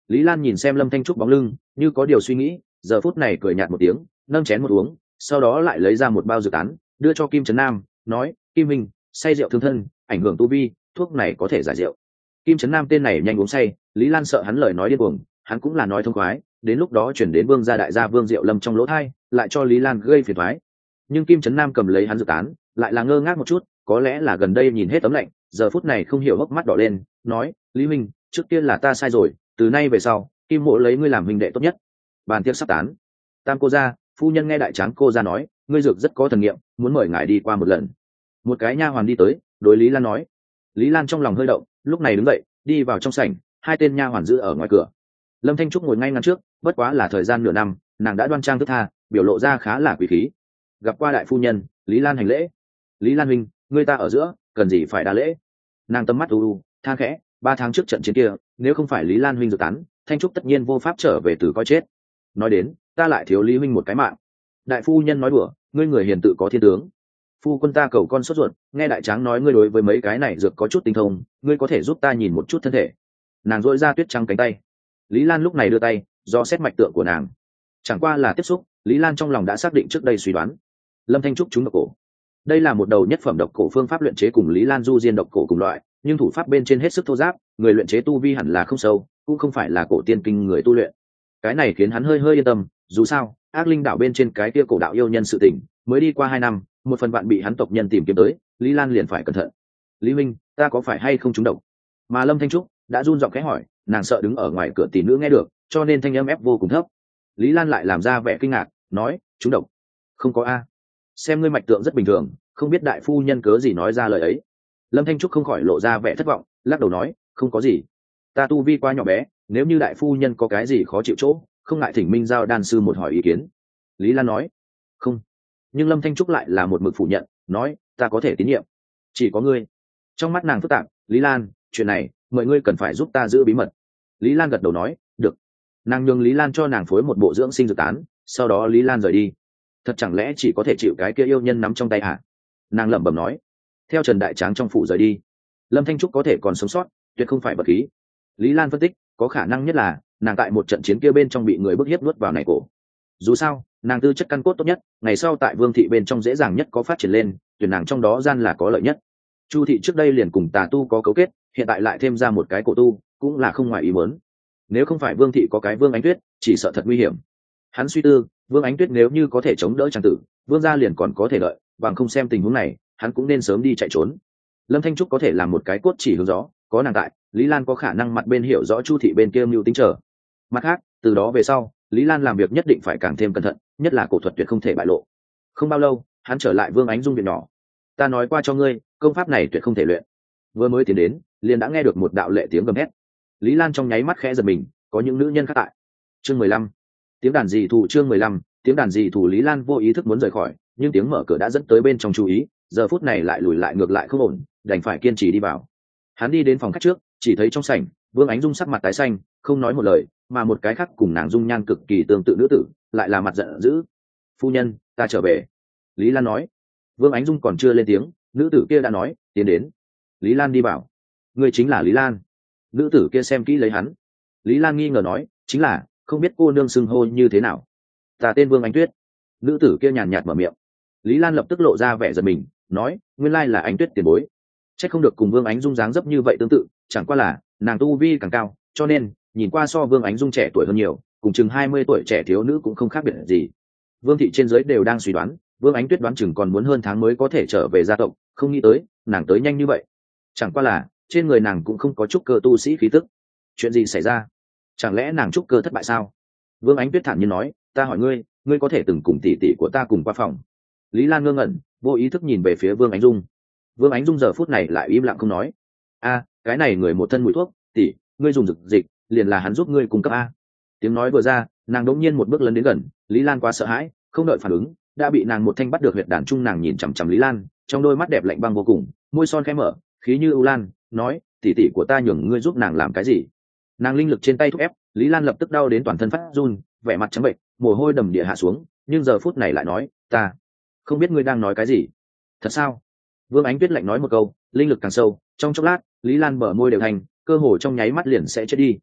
Lý Lan nhìn xem Lâm Thanh Trúc bóng lưng, như có điều suy nghĩ, giờ phút này cười nhạt một tiếng, nâng chén một uống, sau đó lại lấy ra một bao dược tán, đưa cho Kim Trấn Nam, nói: Kim Minh, say rượu thương thân, ảnh hưởng tu vi, thuốc này có thể giải rượu. Kim Trấn Nam tên này nhanh uống say, Lý Lan sợ hắn lời nói điên cuồng, hắn cũng là nói thông khoái, đến lúc đó chuyển đến Vương gia đại gia Vương Diệu Lâm trong lỗ thai, lại cho Lý Lan gây phiền toái. Nhưng Kim Trấn Nam cầm lấy hắn dược tán, lại là ngơ ngác một chút, có lẽ là gần đây nhìn hết tấm lạnh, giờ phút này không hiểu hốc mắt đỏ lên, nói: Lý Minh, trước tiên là ta sai rồi, từ nay về sau, Kim mộ lấy ngươi làm huynh đệ tốt nhất. Bàn tiệc sắp tán, Tam cô gia, phu nhân nghe đại tráng cô gia nói, ngươi dược rất có thần nghiệm, muốn mời ngài đi qua một lần. Một cái nha hoàn đi tới, đối Lý Lan nói. Lý Lan trong lòng hơi động, lúc này đứng dậy, đi vào trong sảnh, hai tên nha hoàn giữ ở ngoài cửa. Lâm Thanh Trúc ngồi ngay ngắn trước, bất quá là thời gian nửa năm, nàng đã đoan trang thức tha, biểu lộ ra khá là quý khí. Gặp qua đại phu nhân, Lý Lan hành lễ. Lý Lan huynh, ngươi ta ở giữa, cần gì phải đa lễ? Nàng tâm mắt u than khẽ, 3 tháng trước trận chiến kia, nếu không phải Lý Lan huynh dự tán, Thanh Trúc tất nhiên vô pháp trở về từ coi chết. Nói đến, ta lại thiếu Lý huynh một cái mạng. Đại phu nhân nói đùa, ngươi người hiền tự có thiên tướng. Phu quân ta cầu con sốt ruột, nghe đại tráng nói ngươi đối với mấy cái này dược có chút tinh thông, ngươi có thể giúp ta nhìn một chút thân thể. Nàng dội ra tuyết trắng cánh tay. Lý Lan lúc này đưa tay, do xét mạch tượng của nàng. Chẳng qua là tiếp xúc, Lý Lan trong lòng đã xác định trước đây suy đoán. Lâm Thanh Trúc trúng độc cổ. Đây là một đầu nhất phẩm độc cổ phương pháp luyện chế cùng Lý Lan du diên độc cổ cùng loại, nhưng thủ pháp bên trên hết sức thô giáp, người luyện chế tu vi hẳn là không sâu, cũng không phải là cổ tiên kinh người tu luyện. Cái này khiến hắn hơi yên tâm, dù sao, ác linh đảo bên trên cái kia cổ đạo yêu nhân sự tình, mới đi qua 2 năm, một phần bạn bị hắn tộc nhân tìm kiếm tới, Lý Lan liền phải cẩn thận. Lý Minh, ta có phải hay không trúng độc? Mà Lâm Thanh Trúc đã run giọng khẽ hỏi, nàng sợ đứng ở ngoài cửa tỷ nữ nghe được, cho nên thanh âm ép vô cùng thấp. Lý Lan lại làm ra vẻ kinh ngạc, nói: trúng độc? Không có a. Xem ngươi mạch tượng rất bình thường, không biết đại phu nhân cớ gì nói ra lời ấy. Lâm Thanh Trúc không khỏi lộ ra vẻ thất vọng, lắc đầu nói: không có gì, ta tu vi quá nhỏ bé, nếu như đại phu nhân có cái gì khó chịu chỗ, không ngại thỉnh Minh giao đan sư một hỏi ý kiến. Lý Lan nói: không. Nhưng Lâm Thanh Trúc lại là một mực phủ nhận, nói: ta có thể tín nhiệm, chỉ có ngươi. Trong mắt nàng phức tạp, Lý Lan, chuyện này mọi ngươi cần phải giúp ta giữ bí mật. Lý Lan gật đầu nói: được. Nàng nhường Lý Lan cho nàng phối một bộ dưỡng sinh dược tán, sau đó Lý Lan rời đi. Thật chẳng lẽ chỉ có thể chịu cái kia yêu nhân nắm trong tay hả? Nàng lẩm bẩm nói. Theo Trần Đại Tráng trong phủ rời đi, Lâm Thanh Trúc có thể còn sống sót, tuyệt không phải vật khí. Lý Lan phân tích, có khả năng nhất là nàng tại một trận chiến kia bên trong bị người bức hiếp nuốt vào này cổ. Dù sao, nàng tư chất căn cốt tốt nhất, ngày sau tại Vương thị bên trong dễ dàng nhất có phát triển lên, tuyển nàng trong đó gian là có lợi nhất. Chu thị trước đây liền cùng tà tu có cấu kết, hiện tại lại thêm ra một cái cổ tu, cũng là không ngoài ý muốn. Nếu không phải Vương thị có cái Vương Ánh Tuyết, chỉ sợ thật nguy hiểm. Hắn suy tư, Vương Ánh Tuyết nếu như có thể chống đỡ trang tử, Vương gia liền còn có thể lợi, bằng không xem tình huống này, hắn cũng nên sớm đi chạy trốn. Lâm Thanh Trúc có thể làm một cái cốt chỉ hướng gió, có nàng tại, Lý Lan có khả năng mặt bên hiểu rõ Chu thị bên kia mưu tính trở. Mặt khác, từ đó về sau, Lý Lan làm việc nhất định phải càng thêm cẩn thận, nhất là cổ thuật tuyệt không thể bại lộ. Không bao lâu, hắn trở lại Vương Ánh Dung viện nhỏ. Ta nói qua cho ngươi, công pháp này tuyệt không thể luyện. Vừa mới tiến đến, liền đã nghe được một đạo lệ tiếng gầm hét. Lý Lan trong nháy mắt khẽ giật mình, có những nữ nhân khác tại. Chương 15. Tiếng đàn dị thủ. Chương 15. Tiếng đàn dị thủ. Lý Lan vô ý thức muốn rời khỏi, nhưng tiếng mở cửa đã dẫn tới bên trong chú ý, giờ phút này lại lùi lại ngược lại không ổn, đành phải kiên trì đi vào. Hắn đi đến phòng khách trước, chỉ thấy trong sảnh, Vương Ánh Dung sắc mặt tái xanh, không nói một lời, mà một cái khác cùng nàng dung nhan cực kỳ tương tự nữ tử, lại là mặt giận dữ. Phu nhân, ta trở về. Lý Lan nói. Vương Ánh Dung còn chưa lên tiếng, nữ tử kia đã nói, tiến đến. Lý Lan đi vào. Ngươi chính là Lý Lan. Nữ tử kia xem kỹ lấy hắn. Lý Lan nghi ngờ nói, chính là, không biết cô nương xưng hô như thế nào. Ta tên Vương Ánh Tuyết. Nữ tử kia nhàn nhạt mở miệng. Lý Lan lập tức lộ ra vẻ giật mình, nói, nguyên lai là Ánh Tuyết tiền bối. Chắc không được cùng Vương Ánh Dung dáng dấp như vậy tương tự, chẳng qua là nàng tu vi càng cao, cho nên nhìn qua so Vương Ánh Dung trẻ tuổi hơn nhiều, cùng chừng 20 tuổi trẻ thiếu nữ cũng không khác biệt gì. Vương thị trên dưới đều đang suy đoán, Vương Ánh Tuyết đoán chừng còn muốn hơn tháng mới có thể trở về gia tộc, không nghĩ tới, nàng tới nhanh như vậy. Chẳng qua là, trên người nàng cũng không có trúc cơ tu sĩ khí tức. Chuyện gì xảy ra? Chẳng lẽ nàng trúc cơ thất bại sao? Vương Ánh Tuyết thản nhiên nói, ta hỏi ngươi, ngươi có thể từng cùng tỷ tỷ của ta cùng qua phòng. Lý Lan ngơ ngẩn, vô ý thức nhìn về phía Vương Ánh Dung. Vương Ánh Dung giờ phút này lại im lặng không nói. A, cái này người một thân mùi thuốc, tỷ, ngươi dùng dược dịch, liền là hắn giúp ngươi cung cấp a. Tiếng nói vừa ra, nàng đống nhiên một bước lấn đến gần, Lý Lan quá sợ hãi, không đợi phản ứng, đã bị nàng một thanh bắt được huyệt đàn trung. Nàng nhìn chằm chằm Lý Lan, trong đôi mắt đẹp lạnh băng vô cùng, môi son khẽ mở, khí như ưu lan, nói, tỷ tỷ của ta nhường ngươi giúp nàng làm cái gì? Nàng linh lực trên tay thúc ép, Lý Lan lập tức đau đến toàn thân phát run, vẻ mặt trắng bệch, mồ hôi đầm địa hạ xuống, nhưng giờ phút này lại nói, ta không biết ngươi đang nói cái gì. Thật sao? Vương Ánh Tuyết lạnh nói một câu, linh lực càng sâu, trong chốc lát, Lý Lan bờ môi đều thành, cơ hồ trong nháy mắt liền sẽ chết đi.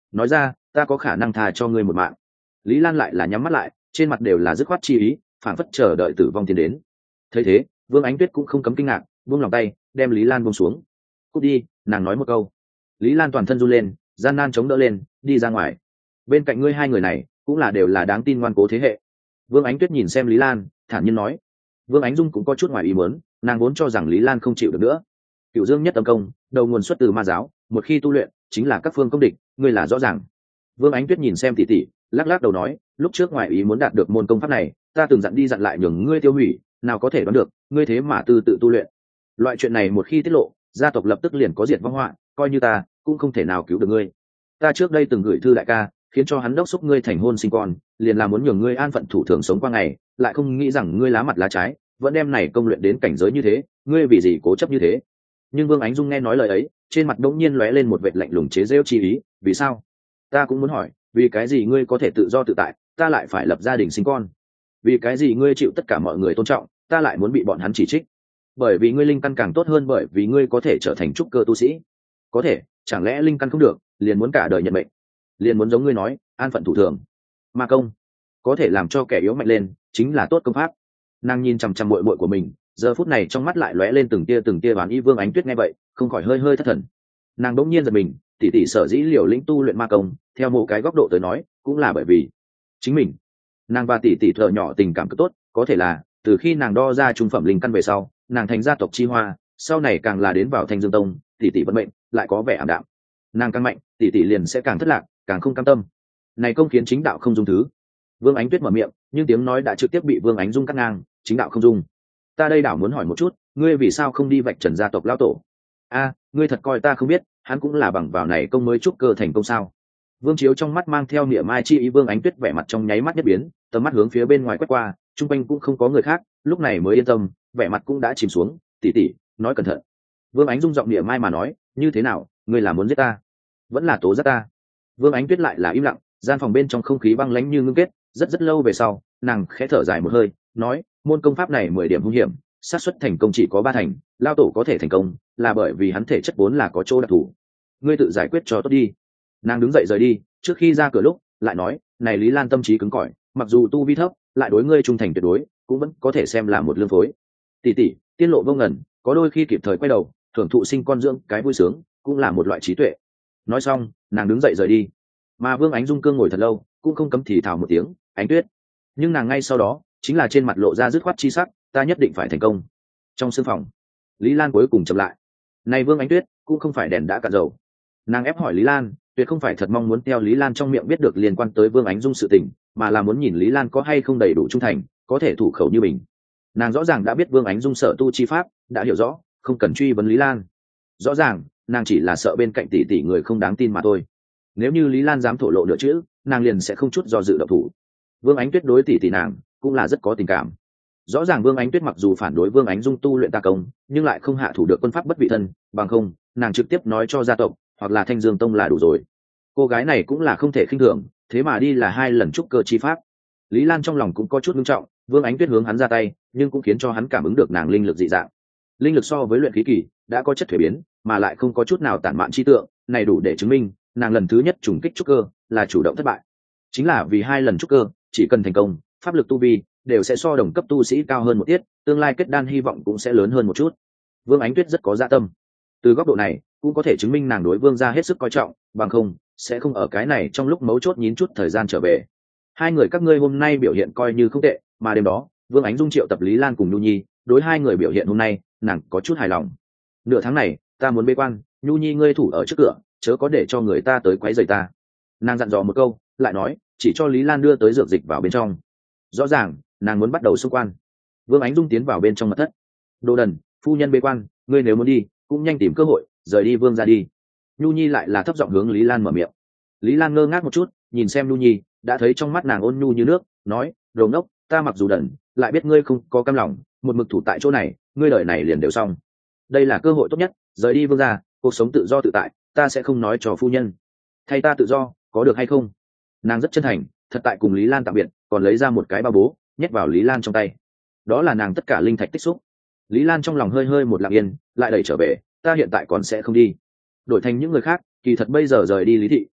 nói ra ta có khả năng tha cho ngươi một mạng. Lý Lan lại là nhắm mắt lại, trên mặt đều là dứt khoát chi ý, phản phất chờ đợi tử vong tiến đến. Thấy thế, Vương Ánh Tuyết cũng không cấm kinh ngạc, buông lòng tay, đem Lý Lan buông xuống. Cút đi, nàng nói một câu. Lý Lan toàn thân run lên, gian nan chống đỡ lên, đi ra ngoài. Bên cạnh ngươi hai người này cũng là đều là đáng tin ngoan cố thế hệ. Vương Ánh Tuyết nhìn xem Lý Lan, thản nhiên nói. Vương Ánh Dung cũng có chút ngoài ý muốn, nàng vốn cho rằng Lý Lan không chịu được nữa. Cửu Dương nhất tâm công, đầu nguồn xuất từ ma giáo, một khi tu luyện, chính là các phương công địch, ngươi là rõ ràng. Vương Ánh Tuyết nhìn xem tỷ tỷ, lắc lắc đầu nói, lúc trước ngoài ý muốn đạt được môn công pháp này, ta từng dặn đi dặn lại nhường ngươi tiêu hủy, nào có thể đoán được, ngươi thế mà tự tu luyện. Loại chuyện này một khi tiết lộ, gia tộc lập tức liền có diệt vong họa, coi như ta cũng không thể nào cứu được ngươi. Ta trước đây từng gửi thư đại ca, khiến cho hắn đốc xúc ngươi thành hôn sinh con, liền là muốn nhường ngươi an phận thủ thường sống qua ngày, lại không nghĩ rằng ngươi lá mặt lá trái, vẫn đem này công luyện đến cảnh giới như thế, ngươi vì gì cố chấp như thế? Nhưng Vương Ánh Dung nghe nói lời ấy, trên mặt đống nhiên lóe lên một vệt lạnh lùng chế giễu chi ý, vì sao? Ta cũng muốn hỏi, vì cái gì ngươi có thể tự do tự tại, ta lại phải lập gia đình sinh con? Vì cái gì ngươi chịu tất cả mọi người tôn trọng, ta lại muốn bị bọn hắn chỉ trích? Bởi vì ngươi linh căn càng tốt hơn, bởi vì ngươi có thể trở thành trúc cơ tu sĩ. Có thể, chẳng lẽ linh căn không được, liền muốn cả đời nhận mệnh, liền muốn giống ngươi nói, an phận thủ thường? Ma công có thể làm cho kẻ yếu mạnh lên, chính là tốt công pháp. Nàng nhìn chằm chằm muội muội của mình, giờ phút này trong mắt lại lóe lên từng tia đoán ý. Vương Ánh Tuyết nghe vậy, không khỏi hơi thất thần. Nàng đỗng nhiên giật mình, tỷ tỷ sở dĩ liều lĩnh tu luyện ma công, theo một cái góc độ tới nói, cũng là bởi vì chính mình. Nàng và tỷ tỷ thợ nhỏ tình cảm cực tốt, có thể là từ khi nàng đo ra trung phẩm linh căn về sau, nàng thành gia tộc chi hoa, sau này càng là đến vào Thanh Dương Tông, tỷ tỷ vận mệnh lại có vẻ ảm đạm. Nàng càng mạnh, tỷ tỷ liền sẽ càng thất lạc, càng không cam tâm. Này công khiến chính đạo không dung thứ. Vương Ánh Tuyết mở miệng, nhưng tiếng nói đã trực tiếp bị Vương Ánh Dung cắt ngang, chính đạo không dung. Ta đây đảo muốn hỏi một chút, ngươi vì sao không đi vạch trần gia tộc lão tổ? A, ngươi thật coi ta không biết, hắn cũng là bằng vào này công mới trúc cơ thành công sao? Vương Chiếu trong mắt mang theo niệm mai chi ý. Vương Ánh Tuyết vẻ mặt trong nháy mắt nhất biến, tầm mắt hướng phía bên ngoài quét qua, chung quanh cũng không có người khác, lúc này mới yên tâm, vẻ mặt cũng đã chìm xuống. Tỷ tỷ, nói cẩn thận. Vương Ánh Dung giọng niệm mai mà nói, như thế nào, ngươi là muốn giết ta, vẫn là tố giác ta? Vương Ánh Tuyết lại là im lặng, gian phòng bên trong không khí băng lãnh như ngưng kết. Rất lâu về sau, nàng khẽ thở dài một hơi, nói, môn công pháp này 10 điểm hung hiểm, xác suất thành công chỉ có 3 thành, lao tổ có thể thành công là bởi vì hắn thể chất vốn là có chỗ đặc thù. Ngươi tự giải quyết cho tốt đi. Nàng đứng dậy rời đi, trước khi ra cửa lúc lại nói, này Lý Lan tâm trí cứng cỏi, mặc dù tu vi thấp, lại đối ngươi trung thành tuyệt đối, cũng vẫn có thể xem là một lương phối. Tỷ tỷ, tiết lộ vô ngần, có đôi khi kịp thời quay đầu, thưởng thụ sinh con dưỡng cái vui sướng, cũng là một loại trí tuệ. Nói xong, nàng đứng dậy rời đi. Mà Vương Ánh Dung cương ngồi thật lâu, cũng không cấm thì thào một tiếng, Ánh Tuyết. Nhưng nàng ngay sau đó, chính là trên mặt lộ ra dứt khoát chi sắc, ta nhất định phải thành công. Trong sương phòng, Lý Lan cuối cùng chậm lại. Này Vương Ánh Tuyết cũng không phải đèn đã cạn dầu. Nàng ép hỏi Lý Lan, tuyệt không phải thật mong muốn theo Lý Lan trong miệng biết được liên quan tới Vương Ánh Dung sự tình, mà là muốn nhìn Lý Lan có hay không đầy đủ trung thành, có thể thủ khẩu như mình. Nàng rõ ràng đã biết Vương Ánh Dung sở tu chi pháp, đã hiểu rõ, không cần truy vấn Lý Lan. Rõ ràng, nàng chỉ là sợ bên cạnh tỷ tỷ người không đáng tin mà thôi. Nếu như Lý Lan dám thổ lộ nửa chữ, nàng liền sẽ không chút do dự động thủ. Vương Ánh Tuyết đối tỷ tỷ nàng cũng là rất có tình cảm. Rõ ràng Vương Ánh Tuyết mặc dù phản đối Vương Ánh Dung tu luyện tà công, nhưng lại không hạ thủ được quân pháp bất vị thân, bằng không, nàng trực tiếp nói cho gia tộc hoặc là Thanh Dương Tông là đủ rồi. Cô gái này cũng là không thể khinh thường, thế mà đi là 2 lần trúc cơ chi pháp. Lý Lan trong lòng cũng có chút nghiêm trọng, Vương Ánh Tuyết hướng hắn ra tay, nhưng cũng khiến cho hắn cảm ứng được nàng linh lực dị dạng. Linh lực so với luyện khí kỳ đã có chất thuế biến, mà lại không có chút nào tản mạn chi tượng, này đủ để chứng minh nàng lần thứ nhất trùng kích trúc cơ là chủ động thất bại. Chính là vì 2 lần trúc cơ, chỉ cần thành công, pháp lực tu vi đều sẽ so đồng cấp tu sĩ cao hơn một tiết, tương lai kết đan hy vọng cũng sẽ lớn hơn một chút. Vương Ánh Tuyết rất có dạ tâm. Từ góc độ này, cũng có thể chứng minh nàng đối Vương gia hết sức coi trọng, bằng không sẽ không ở cái này trong lúc mấu chốt nhín chút thời gian trở về. Hai người các ngươi hôm nay biểu hiện coi như không tệ, mà đêm đó, Vương Ánh Dung triệu tập Lý Lan cùng Nhu Nhi, đối 2 người biểu hiện hôm nay, nàng có chút hài lòng. Nửa tháng này, ta muốn bế quan, Nhu Nhi ngươi thủ ở trước cửa, chớ có để cho người ta tới quấy rầy ta. Nàng dặn dò một câu, lại nói, chỉ cho Lý Lan đưa tới dược dịch vào bên trong. Rõ ràng, nàng muốn bắt đầu xung quan. Vương Ánh Dung tiến vào bên trong mật thất. Đồ đần, phu nhân bế quan, ngươi nếu muốn đi, cũng nhanh tìm cơ hội, rời đi Vương ra đi. Nhu Nhi lại là thấp giọng hướng Lý Lan mở miệng. Lý Lan ngơ ngác một chút, nhìn xem Nhu Nhi, đã thấy trong mắt nàng ôn nhu như nước, nói, đồ ngốc, ta mặc dù đần, lại biết ngươi không có cam lòng, một mực thủ tại chỗ này, ngươi đời này liền đều xong. Đây là cơ hội tốt nhất, rời đi Vương ra, cuộc sống tự do tự tại, ta sẽ không nói cho phu nhân. Thay ta tự do, có được hay không? Nàng rất chân thành, thật tại cùng Lý Lan tạm biệt, còn lấy ra một cái bao bố, nhét vào Lý Lan trong tay. Đó là nàng tất cả linh thạch tích xúc. Lý Lan trong lòng hơi hơi một lặng yên, lại đẩy trở về, ta hiện tại còn sẽ không đi. Đổi thành những người khác, kỳ thật bây giờ rời đi Lý thị,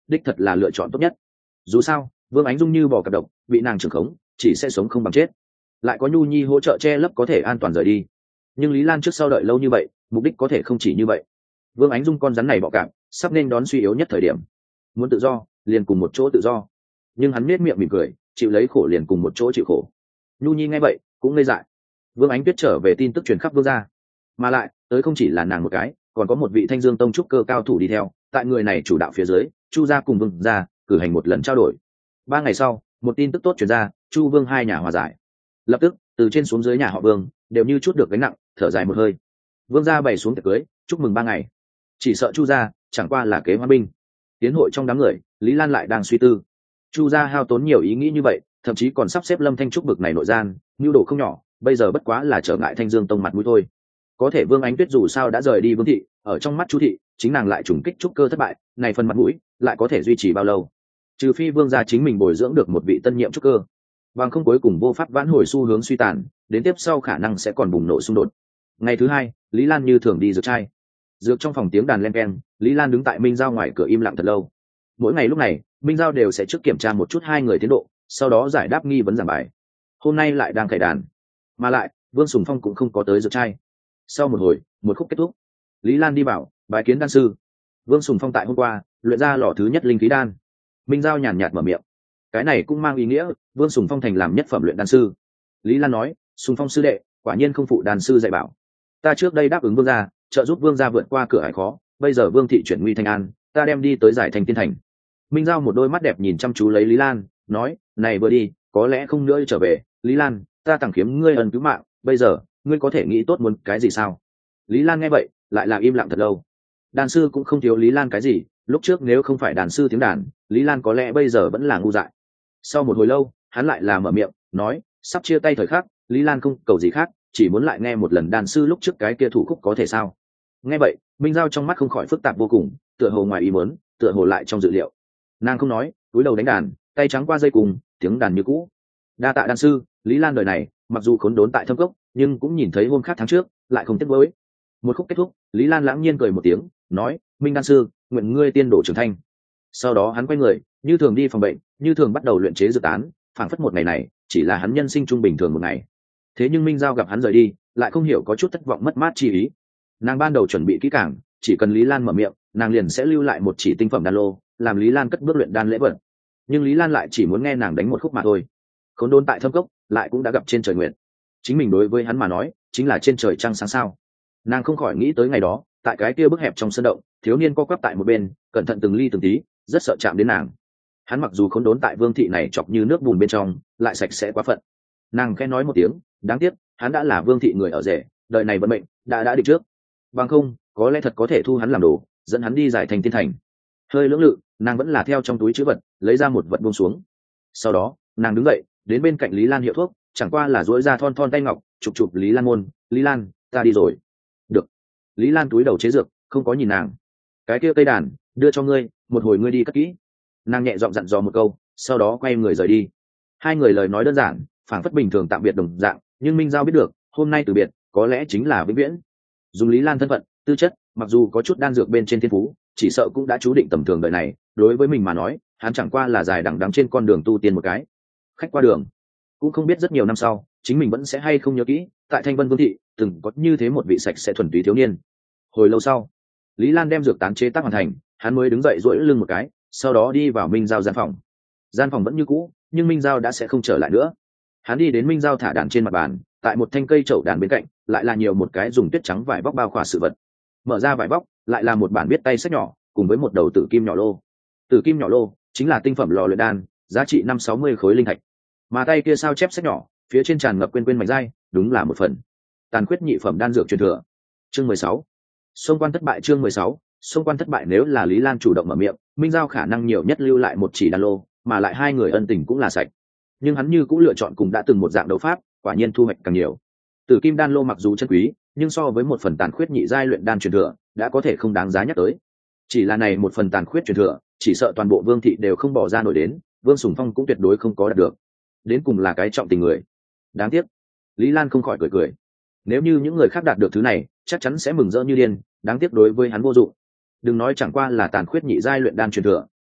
đích thật là lựa chọn tốt nhất. Dù sao Vương Ánh Dung như bò cặp độc, bị nàng trưởng khống chỉ sẽ sống không bằng chết, lại có Nhu Nhi hỗ trợ che lấp có thể an toàn rời đi. Nhưng Lý Lan trước sau đợi lâu như vậy, mục đích có thể không chỉ như vậy. Vương Ánh Dung con rắn này bọ cạp sắp nên đón suy yếu nhất thời điểm, muốn tự do liền cùng một chỗ tự do, nhưng hắn nết miệng mỉm cười, chịu lấy khổ liền cùng một chỗ chịu khổ. Nhu Nhi nghe vậy cũng ngây dại. Vương Ánh Tuyết trở về tin tức truyền khắp Vương gia, mà lại tới không chỉ là nàng một cái, còn có một vị Thanh Dương Tông trúc cơ cao thủ đi theo. Tại người này chủ đạo phía dưới, Chu gia cùng Vương gia cử hành một lần trao đổi. 3 ngày sau, một tin tức tốt truyền ra, Chu Vương hai nhà hòa giải. Lập tức từ trên xuống dưới nhà họ Vương đều như chút được gánh nặng, thở dài một hơi. Vương gia bày xuống tiệc cưới chúc mừng 3 ngày, chỉ sợ Chu gia chẳng qua là kế hoa binh. Tiến hội trong đám người, Lý Lan lại đang suy tư. Chu gia hao tốn nhiều ý nghĩ như vậy, thậm chí còn sắp xếp Lâm Thanh Trúc bực này nội gian, nhu đồ không nhỏ, bây giờ bất quá là trở ngại Thanh Dương Tông mặt mũi thôi. Có thể Vương Ánh Tuyết dù sao đã rời đi Vương thị, ở trong mắt Chu thị, chính nàng lại trùng kích trúc cơ thất bại, này phần mặt mũi lại có thể duy trì bao lâu? Trừ phi Vương gia chính mình bồi dưỡng được một vị tân nhiệm trúc cơ, bằng không cuối cùng vô pháp vãn hồi xu hướng suy tàn, đến tiếp sau khả năng sẽ còn bùng nổ xung đột. Ngày thứ hai, Lý Lan như thường đi dược trai. Dược trong phòng tiếng đàn len keng, Lý Lan đứng tại Minh Giao ngoài cửa im lặng thật lâu. Mỗi ngày lúc này, Minh Giao đều sẽ trước kiểm tra một chút hai người tiến độ, sau đó giải đáp nghi vấn giảng bài. Hôm nay lại đang cày đàn, mà lại Vương Sùng Phong cũng không có tới dược trai. Sau một hồi, một khúc kết thúc, Lý Lan đi bảo bài kiến đan sư. Vương Sùng Phong tại hôm qua luyện ra lò thứ nhất linh khí đan. Minh Giao nhàn nhạt mở miệng, cái này cũng mang ý nghĩa Vương Sùng Phong thành làm nhất phẩm luyện đan sư. Lý Lan nói, Sùng Phong sư đệ quả nhiên không phụ đan sư dạy bảo. Ta trước đây đáp ứng Vương gia, trợ giúp Vương gia vượt qua cửa ải khó, bây giờ Vương thị chuyển nguy thành an, ta đem đi tới giải thành tiên thành. Minh Giao một đôi mắt đẹp nhìn chăm chú lấy Lý Lan, nói, này vừa đi có lẽ không nữa trở về. Lý Lan, ta tặng kiếm ngươi ân cứu mạng, bây giờ ngươi có thể nghĩ tốt muốn cái gì sao? Lý Lan nghe vậy lại là im lặng thật lâu. Đàn sư cũng không thiếu Lý Lan cái gì, lúc trước nếu không phải đàn sư tiếng đàn, Lý Lan có lẽ bây giờ vẫn là ngu dại. Sau một hồi lâu, hắn lại là mở miệng nói, sắp chia tay thời khắc, Lý Lan không cầu gì khác, chỉ muốn lại nghe một lần đàn sư lúc trước cái kia thủ khúc có thể sao? Nghe vậy, Minh Giao trong mắt không khỏi phức tạp vô cùng, tựa hồ ngoài ý muốn, tựa hồ lại trong dự liệu. Nàng không nói, cúi đầu đánh đàn, tay trắng qua dây cùng, tiếng đàn như cũ. Đa tạ đàn sư. Lý Lan đời này mặc dù khốn đốn tại thâm cốc, nhưng cũng nhìn thấy hôm khác tháng trước lại không tiếc nuối. Một khúc kết thúc, Lý Lan lãng nhiên cười một tiếng, nói, Minh đan sư, nguyện ngươi tiên đổ trưởng thành. Sau đó hắn quay người, như thường đi phòng bệnh, như thường bắt đầu luyện chế dược tán, phảng phất một ngày này chỉ là hắn nhân sinh trung bình thường một ngày. Thế nhưng Minh Giao gặp hắn rời đi, lại không hiểu có chút thất vọng mất mát chi ý. Nàng ban đầu chuẩn bị kỹ càng, chỉ cần Lý Lan mở miệng, nàng liền sẽ lưu lại một chỉ tinh phẩm đan lô, làm Lý Lan cất bước luyện đan lễ vật. Nhưng Lý Lan lại chỉ muốn nghe nàng đánh một khúc mà thôi. Khốn đốn tại thâm cốc, lại cũng đã gặp trên trời nguyện. Chính mình đối với hắn mà nói, chính là trên trời trăng sáng sao. Nàng không khỏi nghĩ tới ngày đó, tại cái kia bức hẹp trong sân động, thiếu niên co quắp tại một bên, cẩn thận từng ly từng tí, rất sợ chạm đến nàng. Hắn mặc dù khốn đốn tại Vương thị này chọc như nước bùn bên trong, lại sạch sẽ quá phận. Nàng khẽ nói một tiếng, đáng tiếc, hắn đã là Vương thị người ở rể, đời này vận mệnh đã định trước. Bằng không, có lẽ thật có thể thu hắn làm đồ, dẫn hắn đi giải thành tiên thành. Hơi lưỡng lự, nàng vẫn là theo trong túi trữ vật, lấy ra một vật buông xuống. Sau đó, nàng đứng dậy, đến bên cạnh Lý Lan hiệu thuốc, chẳng qua là duỗi ra thon thon tay ngọc, chụp Lý Lan môn, Lý Lan, ta đi rồi. Được. Lý Lan túi đầu chế dược, không có nhìn nàng. Cái kia cây đàn, đưa cho ngươi, một hồi ngươi đi cất kỹ. Nàng nhẹ giọng dặn dò một câu, sau đó quay người rời đi. Hai người lời nói đơn giản, phảng phất bình thường tạm biệt đồng dạng, nhưng Minh Giao biết được, hôm nay từ biệt, có lẽ chính là vĩnh viễn. Dùng Lý Lan thân phận, tư chất, mặc dù có chút đan dược bên trên thiên phú, chỉ sợ cũng đã chú định tầm thường đời này, đối với mình mà nói, hắn chẳng qua là dài đằng đẵng trên con đường tu tiên một cái khách qua đường. Cũng không biết rất nhiều năm sau, chính mình vẫn sẽ hay không nhớ kỹ, tại Thanh Vân Vương thị từng có như thế một vị sạch sẽ thuần túy thiếu niên. Hồi lâu sau, Lý Lan đem dược tán chế tác hoàn thành, hắn mới đứng dậy duỗi lưng một cái, sau đó đi vào Minh Giao gian phòng. Gian phòng vẫn như cũ, nhưng Minh Giao đã sẽ không trở lại nữa. Hắn đi đến Minh Giao thả đàn trên mặt bàn, tại một thanh cây chậu đàn bên cạnh, lại là nhiều một cái dùng tuyết trắng vải bóc bao khỏa sự vật. Mở ra vải bóc, lại là một bản viết tay sách nhỏ, cùng với một đầu tử kim nhỏ lô. Tử kim nhỏ lô chính là tinh phẩm lò luyện đan, giá trị 560 khối linh thạch. Mà tay kia sao chép sách nhỏ, phía trên tràn ngập quên mảnh dai, đúng là một phần tàn khuyết nhị phẩm đan dược truyền thừa. Chương 16. Xung quan thất bại. Chương 16. Xung quan thất bại. Nếu là Lý Lan chủ động mở miệng, Minh Giao khả năng nhiều nhất lưu lại một chỉ đan lô, mà lại hai người ân tình cũng là sạch. Nhưng hắn như cũng lựa chọn cùng đã từng một dạng đấu pháp, quả nhiên thu hoạch càng nhiều. Tử kim đan lô mặc dù chân quý, nhưng so với một phần tàn khuyết nhị giai luyện đan truyền thừa, đã có thể không đáng giá nhắc tới. Chỉ là này một phần tàn khuyết truyền thừa, chỉ sợ toàn bộ Vương thị đều không bỏ ra nổi đến, Vương Sùng Phong cũng tuyệt đối không có đạt được. Đến cùng là cái trọng tình người. Đáng tiếc. Lý Lan không khỏi cười. Nếu như những người khác đạt được thứ này, chắc chắn sẽ mừng rỡ như điên, đáng tiếc đối với hắn vô dụng. Đừng nói chẳng qua là tàn khuyết nhị giai luyện đan truyền thừa,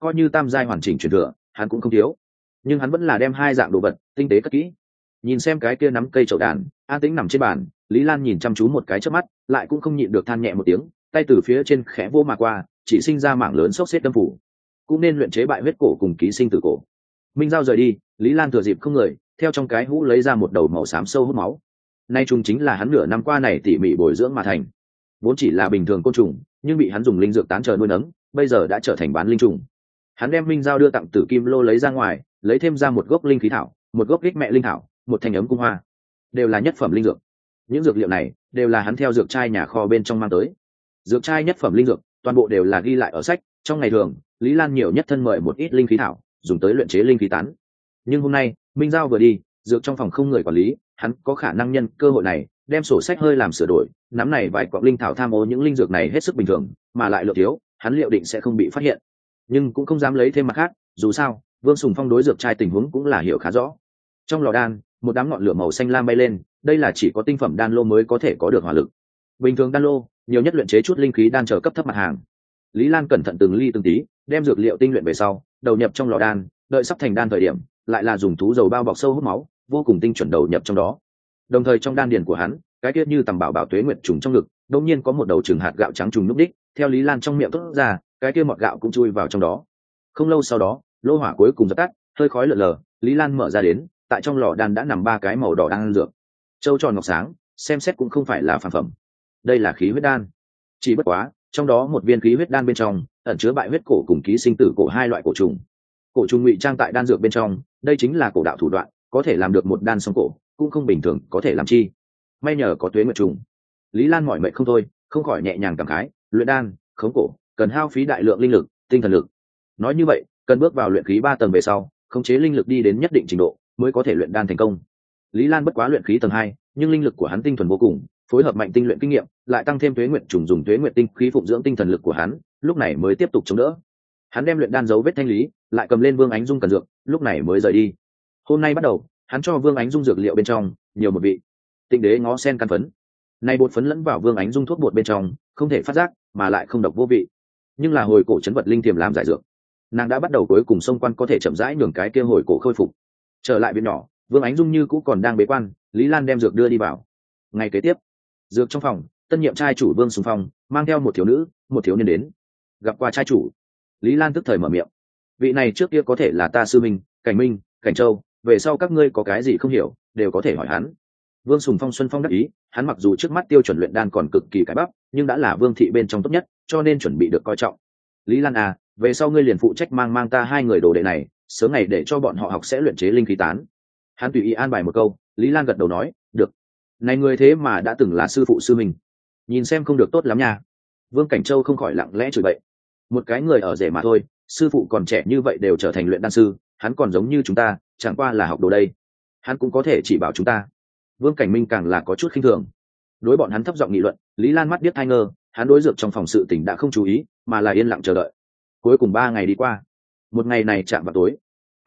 coi như tam giai hoàn chỉnh truyền thừa hắn cũng không thiếu, nhưng hắn vẫn là đem hai dạng đồ vật tinh tế cất kỹ. Nhìn xem cái kia nắm cây chậu đàn an tĩnh nằm trên bàn, Lý Lan nhìn chăm chú một cái trước mắt, lại cũng không nhịn được than nhẹ một tiếng, tay từ phía trên khẽ vô mà qua, chỉ sinh ra mảng lớn xốc xếp đâm phủ. Cũng nên luyện chế bại huyết cổ cùng ký sinh tử cổ. Minh Giao rời đi, Lý Lan thừa dịp không người, theo trong cái hũ lấy ra một đầu màu xám sâu hút máu. Nay trùng chính là hắn nửa năm qua này tỉ mỉ bồi dưỡng mà thành, vốn chỉ là bình thường côn trùng, nhưng bị hắn dùng linh dược tán trời nuôi nấng, bây giờ đã trở thành bán linh trùng. Hắn đem Minh Giao đưa tặng Tử Kim Lô lấy ra ngoài, lấy thêm ra một gốc linh khí thảo, một gốc ích mẹ linh thảo, một thanh ấm cung hoa, đều là nhất phẩm linh dược. Những dược liệu này đều là hắn theo dược trai nhà kho bên trong mang tới. Dược trai nhất phẩm linh dược, toàn bộ đều là ghi lại ở sách. Trong ngày thường, Lý Lan nhiều nhất thân mời một ít linh khí thảo, dùng tới luyện chế linh khí tán. Nhưng hôm nay, Minh Giao vừa đi, dược trong phòng không người quản lý, hắn có khả năng nhân cơ hội này, đem sổ sách hơi làm sửa đổi. Nắm này vài quặng linh thảo tham ô những linh dược này hết sức bình thường, mà lại lượng thiếu, hắn liệu định sẽ không bị phát hiện. Nhưng cũng không dám lấy thêm mặt khác, dù sao, Vương Sùng Phong đối dược trai tình huống cũng là hiểu khá rõ. Trong lò đan, một đám ngọn lửa màu xanh lam bay lên, đây là chỉ có tinh phẩm đan lô mới có thể có được hỏa lực. Bình thường đan lô, nhiều nhất luyện chế chút linh khí đan trở cấp thấp mặt hàng. Lý Lan cẩn thận từng ly từng tí, đem dược liệu tinh luyện về sau, đầu nhập trong lò đan, đợi sắp thành đan thời điểm, lại là dùng thú dầu bao bọc sâu hút máu, vô cùng tinh chuẩn đầu nhập trong đó. Đồng thời trong đan điền của hắn, cái tiết như tầm bảo bảo tuế nguyệt trùng trong ngực, đột nhiên có một đầu trường hạt gạo trắng trùng núp đích, theo Lý Lan trong miệng tốt ra, cái kia mọt gạo cũng chui vào trong đó. Không lâu sau đó, lô hỏa cuối cùng dập tắt, hơi khói lờ lờ, Lý Lan mở ra đến, tại trong lò đan đã nằm ba cái màu đỏ đan dược, châu tròn ngọc sáng, xem xét cũng không phải là phàm phẩm. Đây là khí huyết đan, chỉ bất quá trong đó một viên khí huyết đan bên trong ẩn chứa bại huyết cổ cùng ký sinh tử cổ hai loại cổ trùng. Cổ trùng ngụy trang tại đan dược bên trong, đây chính là cổ đạo thủ đoạn, có thể làm được một đan song cổ, cũng không bình thường có thể làm chi. May nhờ có tuế nguyệt trùng. Lý Lan mỏi mệt không thôi, không khỏi nhẹ nhàng cảm khái, luyện đan, khống cổ, cần hao phí đại lượng linh lực, tinh thần lực. Nói như vậy, cần bước vào luyện khí 3 tầng về sau, khống chế linh lực đi đến nhất định trình độ, mới có thể luyện đan thành công. Lý Lan bất quá luyện khí tầng 2, nhưng linh lực của hắn tinh thuần vô cùng, phối hợp mạnh tinh luyện kinh nghiệm, lại tăng thêm tuế nguyệt trùng dùng tuế nguyệt tinh khí phụng dưỡng tinh thần lực của hắn, lúc này mới tiếp tục chống đỡ. Hắn đem luyện đan dấu vết thanh lý, lại cầm lên Vương Ánh Dung cần dược, lúc này mới rời đi. Hôm nay bắt đầu, hắn cho Vương Ánh Dung dược liệu bên trong nhiều một vị Tịnh Đế ngó sen căn phấn. Này bột phấn lẫn vào Vương Ánh Dung thuốc bột bên trong, không thể phát giác, mà lại không độc vô vị, nhưng là hồi cổ trấn vật linh tiềm làm giải dược. Nàng đã bắt đầu cuối cùng xông quan có thể chậm rãi nhường cái kia hồi cổ khôi phục. Trở lại viện nhỏ, Vương Ánh Dung như cũ còn đang bế quan, Lý Lan đem dược đưa đi vào. Ngày kế tiếp, dược trong phòng, tân nhiệm trai chủ Vương Sùng Phong mang theo một thiếu nữ, một thiếu niên đến. Gặp qua trai chủ, Lý Lan tức thời mở miệng. Vị này trước kia có thể là ta sư minh, Cảnh Châu, về sau các ngươi có cái gì không hiểu, đều có thể hỏi hắn. Vương Sùng Phong xuân phong đắc ý, hắn mặc dù trước mắt tiêu chuẩn luyện đan còn cực kỳ cái bắp, nhưng đã là vương thị bên trong tốt nhất, cho nên chuẩn bị được coi trọng. Lý Lan à, về sau ngươi liền phụ trách mang ta hai người đồ đệ này, sớm ngày để cho bọn họ học sẽ luyện chế linh khí tán. Hắn tùy ý an bài một câu, Lý Lan gật đầu nói, được. Này người thế mà đã từng là sư phụ sư mình, nhìn xem không được tốt lắm nha. Vương Cảnh Châu không khỏi lặng lẽ chửi bậy. Một cái người ở rể mà thôi, sư phụ còn trẻ như vậy đều trở thành luyện đan sư, hắn còn giống như chúng ta, chẳng qua là học đồ đây. Hắn cũng có thể chỉ bảo chúng ta. Vương Cảnh Minh càng là có chút khinh thường. Đối bọn hắn thấp giọng nghị luận, Lý Lan mắt biết thai ngơ, hắn đối dược trong phòng sự tỉnh đã không chú ý, mà là yên lặng chờ đợi. Cuối cùng 3 ngày đi qua, một ngày này chạm vào tối.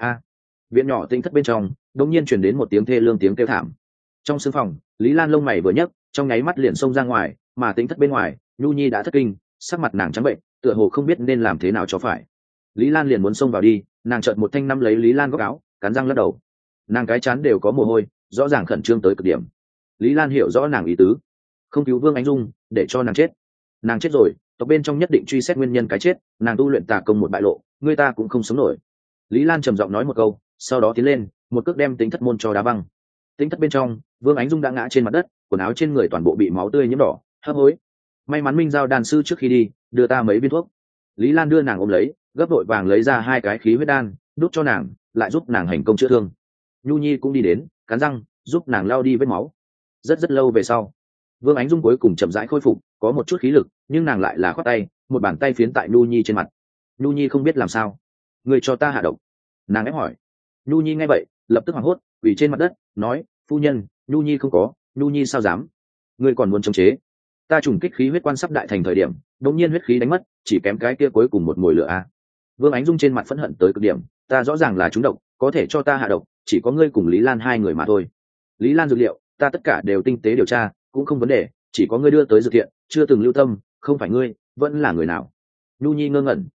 Viện nhỏ tinh thất bên trong đột nhiên truyền đến một tiếng thê lương tiếng kêu thảm. Trong sương phòng, Lý Lan lông mày vừa nhấc, trong nháy mắt liền xông ra ngoài, mà tinh thất bên ngoài, Nhu Nhi đã thất kinh, sắc mặt nàng trắng bệnh, tựa hồ không biết nên làm thế nào cho phải. Lý Lan liền muốn xông vào đi, nàng chợt một thanh nắm lấy Lý Lan góc áo, cắn răng lắc đầu. Nàng cái chán đều có mồ hôi, rõ ràng khẩn trương tới cực điểm. Lý Lan hiểu rõ nàng ý tứ, không cứu Vương Ánh Dung, để cho nàng chết. Nàng chết rồi, tộc bên trong nhất định truy xét nguyên nhân cái chết, nàng tu luyện tà công một bại lộ, người ta cũng không sống nổi. Lý Lan trầm giọng nói một câu, sau đó tiến lên, một cước đem Tính Thất môn cho đá văng. Tính Thất bên trong, Vương Ánh Dung đã ngã trên mặt đất, quần áo trên người toàn bộ bị máu tươi nhiễm đỏ, hấp hối. May mắn Minh Giao đan sư trước khi đi, đưa ta mấy viên thuốc. Lý Lan đưa nàng ôm lấy, gấp vội vàng lấy ra 2 cái khí huyết đan, đút cho nàng, lại giúp nàng hành công chữa thương. Nhu Nhi cũng đi đến, cắn răng, giúp nàng lau đi vết máu. Rất lâu về sau, Vương Ánh Dung cuối cùng chậm rãi khôi phục, có một chút khí lực, nhưng nàng lại là khoát tay, một bàn tay phiến tại Nhu Nhi trên mặt. Nhu Nhi không biết làm sao, người cho ta hạ độc. Nàng ép hỏi. Nhu Nhi nghe vậy, lập tức hoảng hốt, quỳ trên mặt đất, nói, phu nhân, Nhu Nhi không có. Nhu Nhi sao dám? Ngươi còn muốn chống chế? Ta trùng kích khí huyết quan sắp đại thành thời điểm, đột nhiên huyết khí đánh mất, chỉ kém cái kia cuối cùng một mồi lửa a. Vương Ánh Dung trên mặt phẫn hận tới cực điểm, ta rõ ràng là trúng độc, có thể cho ta hạ độc, chỉ có ngươi cùng Lý Lan 2 người mà thôi. Lý Lan dược liệu, ta tất cả đều tinh tế điều tra, cũng không vấn đề, chỉ có ngươi đưa tới dược thiện, chưa từng lưu tâm, không phải ngươi, vẫn là người nào? Nhu Nhi ngơ ngẩn,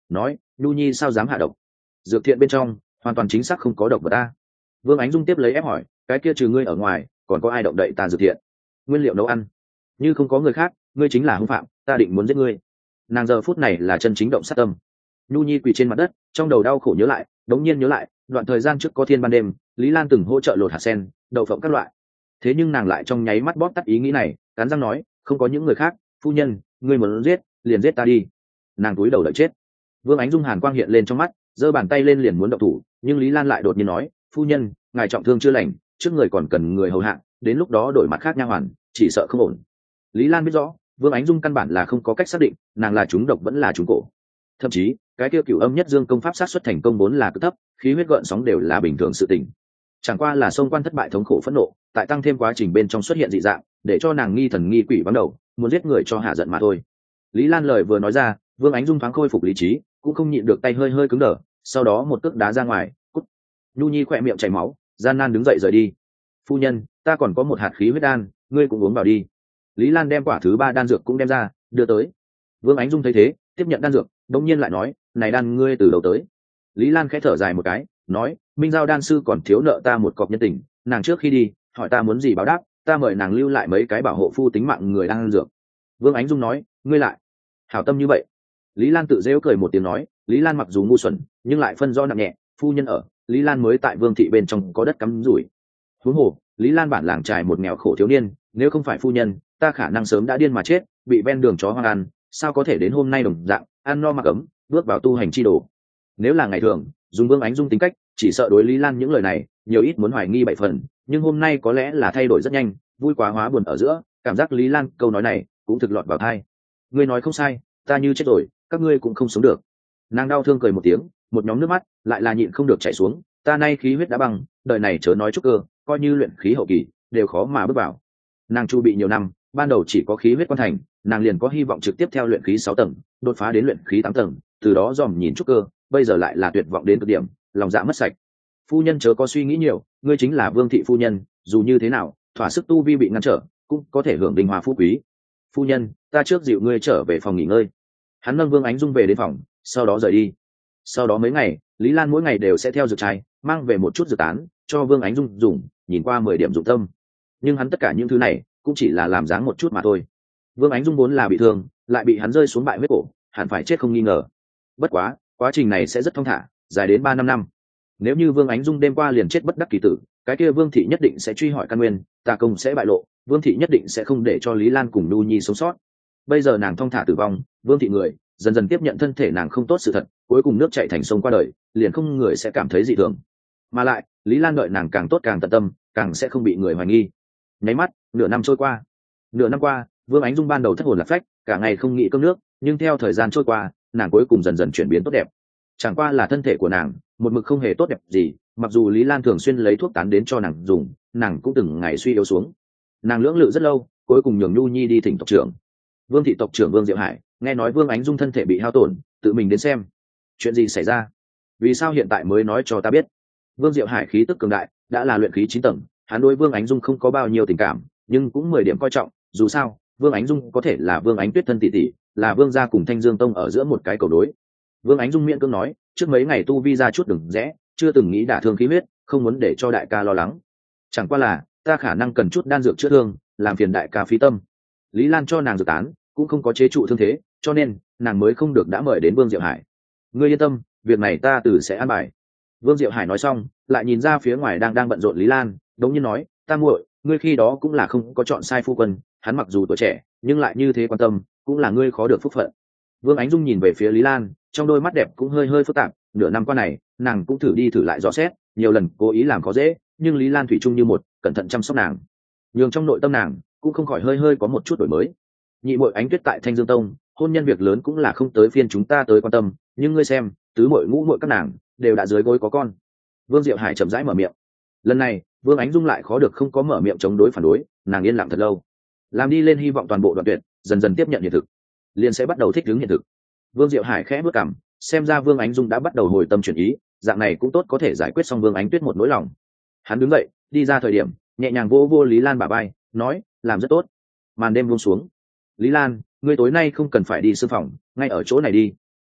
nói nhu nhi sao dám hạ độc. Dược thiện bên trong hoàn toàn chính xác không có độc vật ta. Vương Ánh Dung tiếp lấy ép hỏi, cái kia trừ ngươi ở ngoài còn có ai động đậy ta dược thiện? Nguyên liệu nấu ăn như không có người khác, ngươi chính là hung phạm, ta định muốn giết ngươi. Nàng giờ phút này là chân chính động sát tâm. Nhu nhi quỳ trên mặt đất, trong đầu đau khổ nhớ lại, đống nhiên nhớ lại đoạn thời gian trước có thiên ban đêm Lý Lan từng hỗ trợ lột hạt sen, đậu phộng các loại. Thế nhưng nàng lại trong nháy mắt bóp tắt ý nghĩ này, cắn răng nói, không có những người khác, phu nhân, ngươi muốn giết liền giết ta đi. Nàng cúi đầu đợi chết. Vương Ánh Dung hàn quang hiện lên trong mắt, giơ bàn tay lên liền muốn động thủ, nhưng Lý Lan lại đột nhiên nói, phu nhân, ngài trọng thương chưa lành, trước người còn cần người hầu hạ, đến lúc đó đổi mặt khác nha hoàn, chỉ sợ không ổn. Lý Lan biết rõ Vương Ánh Dung căn bản là không có cách xác định nàng là trúng độc vẫn là trúng cổ. Thậm chí cái tiêu cửu âm nhất dương công pháp sát xuất thành công vốn là cực thấp, khí huyết gợn sóng đều là bình thường sự tình. Chẳng qua là xông quan thất bại thống khổ phẫn nộ, tại tăng thêm quá trình bên trong xuất hiện dị dạng, để cho nàng nghi thần nghi quỷ vắng đầu, muốn giết người cho hạ giận mà thôi. Lý Lan lời vừa nói ra, Vương Ánh Dung thoáng khôi phục lý trí, cũng không nhịn được tay hơi hơi cứng đờ, sau đó một cước đá ra ngoài, cút. Nhu nhi khỏe miệng chảy máu, gian nan đứng dậy rời đi. Phu nhân, ta còn có một hạt khí huyết đan, ngươi cũng uống vào đi. Lý Lan đem quả thứ 3 đan dược cũng đem ra, đưa tới. Vương Ánh Dung thấy thế, tiếp nhận đan dược, đống nhiên lại nói, này đan ngươi từ đầu tới. Lý Lan khẽ thở dài một cái, nói, Minh Giao đan sư còn thiếu nợ ta một cọc nhân tình, nàng trước khi đi hỏi ta muốn gì báo đáp, ta mời nàng lưu lại mấy cái bảo hộ phu tính mạng người đang ăn dược. Vương Ánh Dung nói, ngươi lại hảo tâm như vậy. Lý Lan tự rêu cười một tiếng nói, Lý Lan mặc dù ngu xuẩn nhưng lại phân rõ nặng nhẹ, phu nhân ở, Lý Lan mới tại Vương thị bên trong có đất cắm rủi. Huống hồ Lý Lan bản làng trài một nghèo khổ thiếu niên, nếu không phải phu nhân, ta khả năng sớm đã điên mà chết, bị ven đường chó hoang ăn, sao có thể đến hôm nay đồng dạng ăn no mặc ấm, bước vào tu hành chi đồ. Nếu là ngày thường dùng Vương Ánh Dung tính cách, chỉ sợ đối Lý Lan những lời này nhiều ít muốn hoài nghi 7 phần, nhưng hôm nay có lẽ là thay đổi rất nhanh, vui quá hóa buồn ở giữa, cảm giác Lý Lan câu nói này cũng thực lọt vào tai. Ngươi nói không sai, ta như chết rồi, các ngươi cũng không sống được. Nàng đau thương cười một tiếng, một nhóm nước mắt lại là nhịn không được chảy xuống, ta nay khí huyết đã bằng, đời này chớ nói trúc cơ, coi như luyện khí hậu kỳ đều khó mà bước vào. Nàng chu bị nhiều năm, ban đầu chỉ có khí huyết quan thành, nàng liền có hy vọng trực tiếp theo luyện khí 6 tầng đột phá đến luyện khí 8 tầng, từ đó dòm nhìn trúc cơ, bây giờ lại là tuyệt vọng đến cực điểm, lòng dạ mất sạch. Phu nhân chớ có suy nghĩ nhiều, ngươi chính là Vương thị phu nhân, dù như thế nào thỏa sức tu vi bị ngăn trở cũng có thể hưởng vinh hoa phú quý. Phu nhân, ta trước dịu ngươi trở về phòng nghỉ ngơi. Hắn nâng Vương Ánh Dung về đến phòng, sau đó rời đi. Sau đó mấy ngày Lý Lan mỗi ngày đều sẽ theo dược trai mang về một chút dược tán cho Vương Ánh Dung dùng, nhìn qua 10 điểm dụng tâm. Nhưng hắn tất cả những thứ này cũng chỉ là làm dáng một chút mà thôi. Vương Ánh Dung vốn là bị thương, lại bị hắn rơi xuống bại huyết cổ, hẳn phải chết không nghi ngờ. Bất quá quá trình này sẽ rất thong thả, dài đến 3-5 năm. Nếu như Vương Ánh Dung đêm qua liền chết bất đắc kỳ tử, cái kia Vương thị nhất định sẽ truy hỏi căn nguyên, tà công sẽ bại lộ, Vương thị nhất định sẽ không để cho Lý Lan cùng Nhu Nhi sống sót. Bây giờ nàng thong thả tử vong, Vương thị người dần dần tiếp nhận thân thể nàng không tốt sự thật, cuối cùng nước chảy thành sông qua đời, liền không người sẽ cảm thấy dị thường. Mà lại Lý Lan đợi nàng càng tốt càng tận tâm, càng sẽ không bị người hoài nghi. Nháy mắt nửa năm trôi qua. Nửa năm qua Vương Ánh Dung ban đầu thất hồn lạc phách, cả ngày không nghĩ cơm nước, nhưng theo thời gian trôi qua nàng cuối cùng dần dần chuyển biến tốt đẹp. Chẳng qua là thân thể của nàng một mực không hề tốt đẹp gì, mặc dù Lý Lan thường xuyên lấy thuốc tán đến cho nàng dùng, nàng cũng từng ngày suy yếu xuống. Nàng lưỡng lự rất lâu, cuối cùng nhường Nhu Nhi đi thỉnh tộc trưởng. Vương thị tộc trưởng Vương Diệu Hải nghe nói Vương Ánh Dung thân thể bị hao tổn, tự mình đến xem. Chuyện gì xảy ra? Vì sao hiện tại mới nói cho ta biết? Vương Diệu Hải khí tức cường đại, đã là luyện khí 9 tầng, hắn đối Vương Ánh Dung không có bao nhiêu tình cảm, nhưng cũng 10 điểm coi trọng, dù sao Vương Ánh Dung có thể là Vương Ánh Tuyết thân tỷ tỷ, là Vương gia cùng Thanh Dương tông ở giữa một cái cầu đối. Vương Ánh Dung miệng cương nói, trước mấy ngày tu vi ra chút đừng rẽ, chưa từng nghĩ đả thương khí huyết, không muốn để cho đại ca lo lắng. Chẳng qua là ta khả năng cần chút đan dược chữa thương, làm phiền đại ca phí tâm. Lý Lan cho nàng dược tán, cũng không có chế trụ thương thế, cho nên nàng mới không được đã mời đến Vương Diệu Hải. Ngươi yên tâm, việc này ta tự sẽ an bài. Vương Diệu Hải nói xong, lại nhìn ra phía ngoài đang bận rộn Lý Lan, đống nhiên nói, ta muội, ngươi khi đó cũng là không có chọn sai phu quân, hắn mặc dù tuổi trẻ, nhưng lại như thế quan tâm, cũng là ngươi khó được phúc phận. Vương Ánh Dung nhìn về phía Lý Lan, trong đôi mắt đẹp cũng hơi hơi phức tạp, nửa năm qua này nàng cũng thử đi thử lại dò xét, nhiều lần cố ý làm khó dễ, nhưng Lý Lan thủy chung như một, cẩn thận chăm sóc nàng, nhường trong nội tâm nàng cũng không khỏi hơi hơi có một chút đổi mới. Nhị muội Ánh Tuyết tại Thanh Dương tông, hôn nhân việc lớn cũng là không tới phiên chúng ta tới quan tâm, nhưng ngươi xem, tứ muội ngũ muội các nàng đều đã dưới gối có con. Vương Diệu Hải chậm rãi mở miệng. Lần này Vương Ánh Dung lại khó được không có mở miệng chống đối phản đối, nàng yên lặng thật lâu, làm đi lên hy vọng toàn bộ đoạn tuyệt dần dần tiếp nhận hiện thực, liền sẽ bắt đầu thích ứng hiện thực. Vương Diệu Hải khẽ bước cằm, xem ra Vương Ánh Dung đã bắt đầu hồi tâm chuyển ý, dạng này cũng tốt, có thể giải quyết xong Vương Ánh Tuyết một nỗi lòng. Hắn đứng dậy đi ra thời điểm, nhẹ nhàng vỗ vô Lý Lan bả vai, nói, làm rất tốt. Màn đêm buông xuống. Lý Lan, ngươi tối nay không cần phải đi sư phòng, ngay ở chỗ này đi.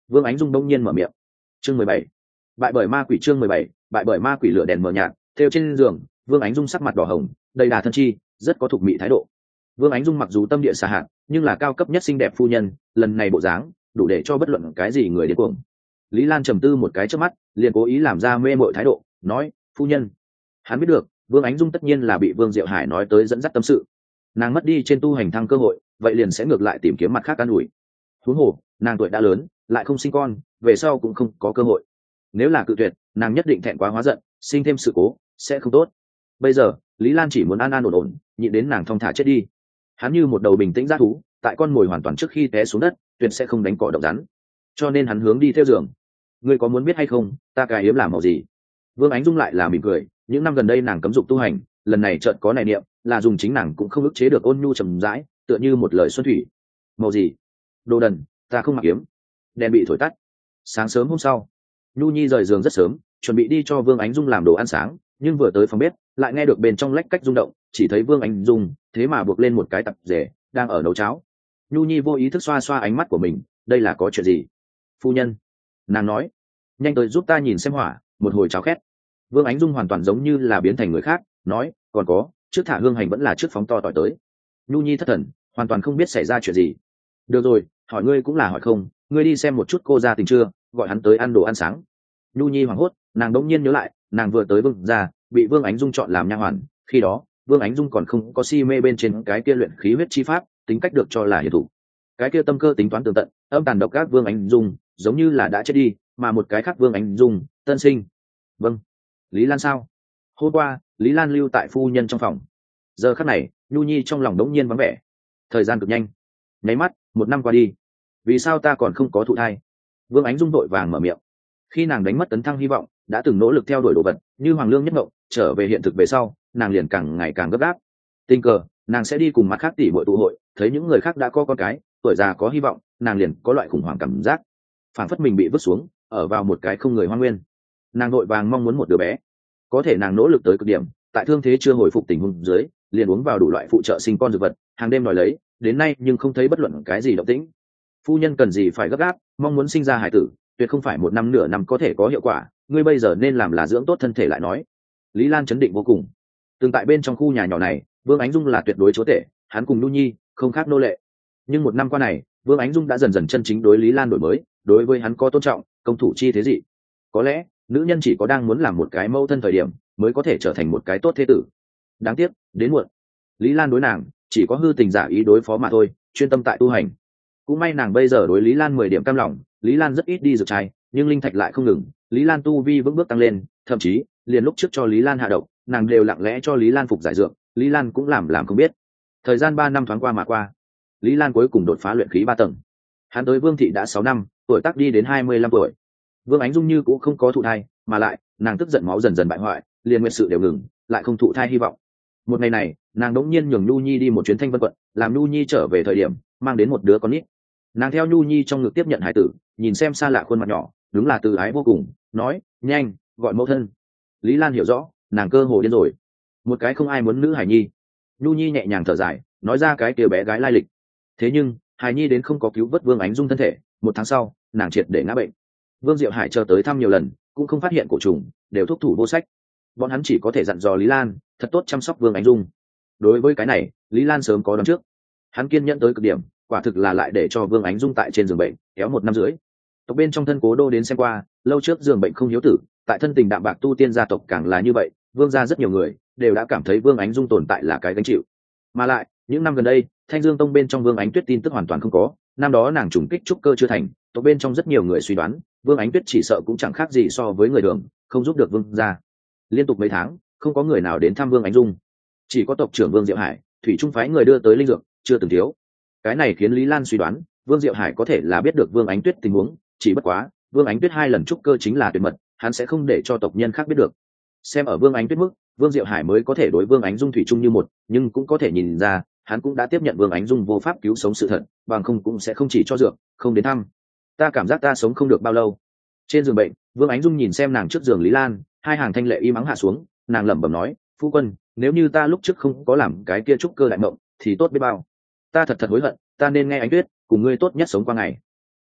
Vương Ánh Dung đông nhiên mở miệng. Chương 17. Bại bởi ma quỷ. Chương 17. Bại bởi ma quỷ. Lửa đèn mờ nhạt theo trên giường, Vương Ánh Dung sắc mặt đỏ hồng, đầy đà thân chi, rất có thục mị thái độ. Vương Ánh Dung mặc dù tâm địa xà hạn, nhưng là cao cấp nhất xinh đẹp phu nhân, lần này bộ dáng đủ để cho bất luận cái gì người điên cuồng. Lý Lan trầm tư một cái trước mắt, liền cố ý làm ra mê mội thái độ, nói: phu nhân. Hắn biết được Vương Ánh Dung tất nhiên là bị Vương Diệu Hải nói tới dẫn dắt tâm sự, nàng mất đi trên tu hành thăng cơ hội, vậy liền sẽ ngược lại tìm kiếm mặt khác an ủi. Huống hồ nàng tuổi đã lớn, lại không sinh con, về sau cũng không có cơ hội. Nếu là cự tuyệt, nàng nhất định thẹn quá hóa giận, sinh thêm sự cố sẽ không tốt. Bây giờ Lý Lan chỉ muốn an an ổn ổn, nhịn đến nàng thong thả chết đi. Hắn như một đầu bình tĩnh dã thú, tại con mồi hoàn toàn trước khi té xuống đất, tuyệt sẽ không đánh cỏ động rắn. Cho nên hắn hướng đi theo giường. Ngươi có muốn biết hay không, ta cài hiếm làm màu gì? Vương Ánh Dung lại là mỉm cười, những năm gần đây nàng cấm dục tu hành, lần này chợt có này niệm, là dùng chính nàng cũng không ức chế được ôn nhu trầm rãi, tựa như một lời xuân thủy. Màu gì? Đồ đần, ta không mặc kiếm. Đèn bị thổi tắt. Sáng sớm hôm sau, Nhu Nhi rời giường rất sớm, chuẩn bị đi cho Vương Ánh Dung làm đồ ăn sáng, nhưng vừa tới phòng bếp, lại nghe được bên trong lách cách rung động, chỉ thấy Vương Ánh Dung thế mà buộc lên một cái tập rể, đang ở nấu cháo. Nhu Nhi vô ý thức xoa xoa ánh mắt của mình, đây là có chuyện gì? Phu nhân, nàng nói, nhanh tới giúp ta nhìn xem hỏa, một hồi cháo khét. Vương Ánh Dung hoàn toàn giống như là biến thành người khác, nói, còn có, trước thả hương hành vẫn là trước phóng to tỏi tới. Nhu Nhi thất thần, hoàn toàn không biết xảy ra chuyện gì. Được rồi, hỏi ngươi cũng là hỏi không, ngươi đi xem một chút cô gia tình chưa, gọi hắn tới ăn đồ ăn sáng. Nhu Nhi hoảng hốt, nàng đống nhiên nhớ lại, nàng vừa tới Vương gia, bị Vương Ánh Dung chọn làm nha hoàn, khi đó Vương Ánh Dung còn không có si mê bên trên cái kia luyện khí huyết chi pháp, tính cách được cho là hiền thủ. Cái kia tâm cơ tính toán tường tận, âm tàn độc ác Vương Ánh Dung giống như là đã chết đi, mà một cái khác Vương Ánh Dung tân sinh. Vâng. Lý Lan sao? Hôm qua Lý Lan lưu tại phu nhân trong phòng. Giờ khắc này Nhu Nhi trong lòng đống nhiên vắng vẻ. Thời gian cực nhanh, nháy mắt 1 năm qua đi. Vì sao ta còn không có thụ thai? Vương Ánh Dung vội vàng mở miệng. Khi nàng đánh mất tấn thăng hy vọng, đã từng nỗ lực theo đuổi đồ vật như hoàng lương nhất ngộng, trở về hiện thực về sau, nàng liền càng ngày càng gấp gáp. Tình cờ nàng sẽ đi cùng mặt khác tỷ muội tụ hội, thấy những người khác đã có con cái, tuổi già có hy vọng, nàng liền có loại khủng hoảng cảm giác, phản phất mình bị vứt xuống ở vào một cái không người hoang nguyên. Nàng vội vàng mong muốn một đứa bé, có thể nàng nỗ lực tới cực điểm, tại thương thế chưa hồi phục tình huống dưới, liền uống vào đủ loại phụ trợ sinh con dược vật, hàng đêm đòi lấy, đến nay nhưng không thấy bất luận cái gì động tĩnh. Phu nhân cần gì phải gấp gáp, mong muốn sinh ra hải tử, tuyệt không phải 1 năm nửa năm có thể có hiệu quả, ngươi bây giờ nên làm là dưỡng tốt thân thể lại nói. Lý Lan chấn định vô cùng. Từng tại bên trong khu nhà nhỏ này, Vương Ánh Dung là tuyệt đối chúa tể, hắn cùng Nhu Nhi không khác nô lệ. Nhưng 1 năm qua này, Vương Ánh Dung đã dần dần chân chính đối Lý Lan đổi mới, đối với hắn có tôn trọng, công thủ chi thế gì. Có lẽ nữ nhân chỉ có đang muốn làm một cái mẫu thân thời điểm, mới có thể trở thành một cái tốt thế tử. Đáng tiếc đến muộn. Lý Lan đối nàng chỉ có hư tình giả ý đối phó mà thôi, chuyên tâm tại tu hành. Cũng may nàng bây giờ đối Lý Lan 10 điểm cam lòng. Lý Lan rất ít đi dược trai, nhưng linh thạch lại không ngừng, Lý Lan tu vi vững bước tăng lên, thậm chí liền lúc trước cho Lý Lan hạ độc, nàng đều lặng lẽ cho Lý Lan phục giải dược, Lý Lan cũng làm không biết. Thời gian 3 năm thoáng qua mà qua, Lý Lan cuối cùng đột phá luyện khí 3 tầng. Hắn tới Vương thị đã 6 năm, tuổi tác đi đến 25 tuổi. Vương Ánh Dung như cũng không có thụ thai, mà lại nàng tức giận máu dần dần bại hoại, liền nguyện sự đều ngừng, lại không thụ thai hy vọng. Một ngày này, nàng đống nhiên nhường Nhu Nhi đi một chuyến Thanh Vân quận, làm Nhu Nhi trở về thời điểm mang đến một đứa con nít. Nàng theo Nhu Nhi trong ngực tiếp nhận hải tử, nhìn xem xa lạ khuôn mặt nhỏ, đúng là từ ái vô cùng, nói, nhanh gọi mẫu thân. Lý Lan hiểu rõ, nàng cơ hồ điên rồi, một cái không ai muốn nữ hải nhi. Nhu Nhi nhẹ nhàng thở dài, nói ra cái kia bé gái lai lịch. Thế nhưng hải nhi đến không có cứu vớt Vương Ánh Dung thân thể, 1 tháng sau nàng triệt để ngã bệnh. Vương Diệu Hải chờ tới thăm nhiều lần, cũng không phát hiện cổ trùng, đều thúc thủ vô sách. Bọn hắn chỉ có thể dặn dò Lý Lan thật tốt chăm sóc Vương Ánh Dung. Đối với cái này Lý Lan sớm có đoán trước, hắn kiên nhẫn tới cực điểm, quả thực là lại để cho Vương Ánh Dung tại trên giường bệnh kéo 1 năm rưỡi. Tộc bên trong thân Cố Đô đến xem qua, lâu trước giường bệnh không hiếu tử, tại thân tình đạm bạc tu tiên gia tộc càng là như vậy. Vương gia rất nhiều người đều đã cảm thấy Vương Ánh Dung tồn tại là cái gánh chịu. Mà lại những năm gần đây, Thanh Dương Tông bên trong Vương Ánh Tuyết tin tức hoàn toàn không có. Năm đó nàng trùng kích trúc cơ chưa thành, tộc bên trong rất nhiều người suy đoán Vương Ánh Tuyết chỉ sợ cũng chẳng khác gì so với người thường, không giúp được Vương gia. Liên tục mấy tháng không có người nào đến thăm Vương Ánh Dung, chỉ có tộc trưởng Vương Diệu Hải thủy trung phái người đưa tới linh dược, chưa từng thiếu. Cái này khiến Lý Lan suy đoán Vương Diệu Hải có thể là biết được Vương Ánh Tuyết tình huống, chỉ bất quá Vương Ánh Tuyết 2 lần trúc cơ chính là tuyệt mật, hắn sẽ không để cho tộc nhân khác biết được. Xem ở Vương Ánh Tuyết mức, Vương Diệu Hải mới có thể đối Vương Ánh Dung thủy chung như một, nhưng cũng có thể nhìn ra hắn cũng đã tiếp nhận Vương Ánh Dung vô pháp cứu sống sự thật, bằng không cũng sẽ không chỉ cho dược, không đến thăm. Ta cảm giác ta sống không được bao lâu. Trên giường bệnh, Vương Ánh Dung nhìn xem nàng trước giường Lý Lan, 2 hàng thanh lệ im ắng hạ xuống, nàng lẩm bẩm nói, phu quân, nếu như ta lúc trước không có làm cái kia trúc cơ đại mộng thì tốt biết bao. Ta thật hối hận, ta nên nghe Ánh Tuyết, cùng ngươi tốt nhất sống qua ngày.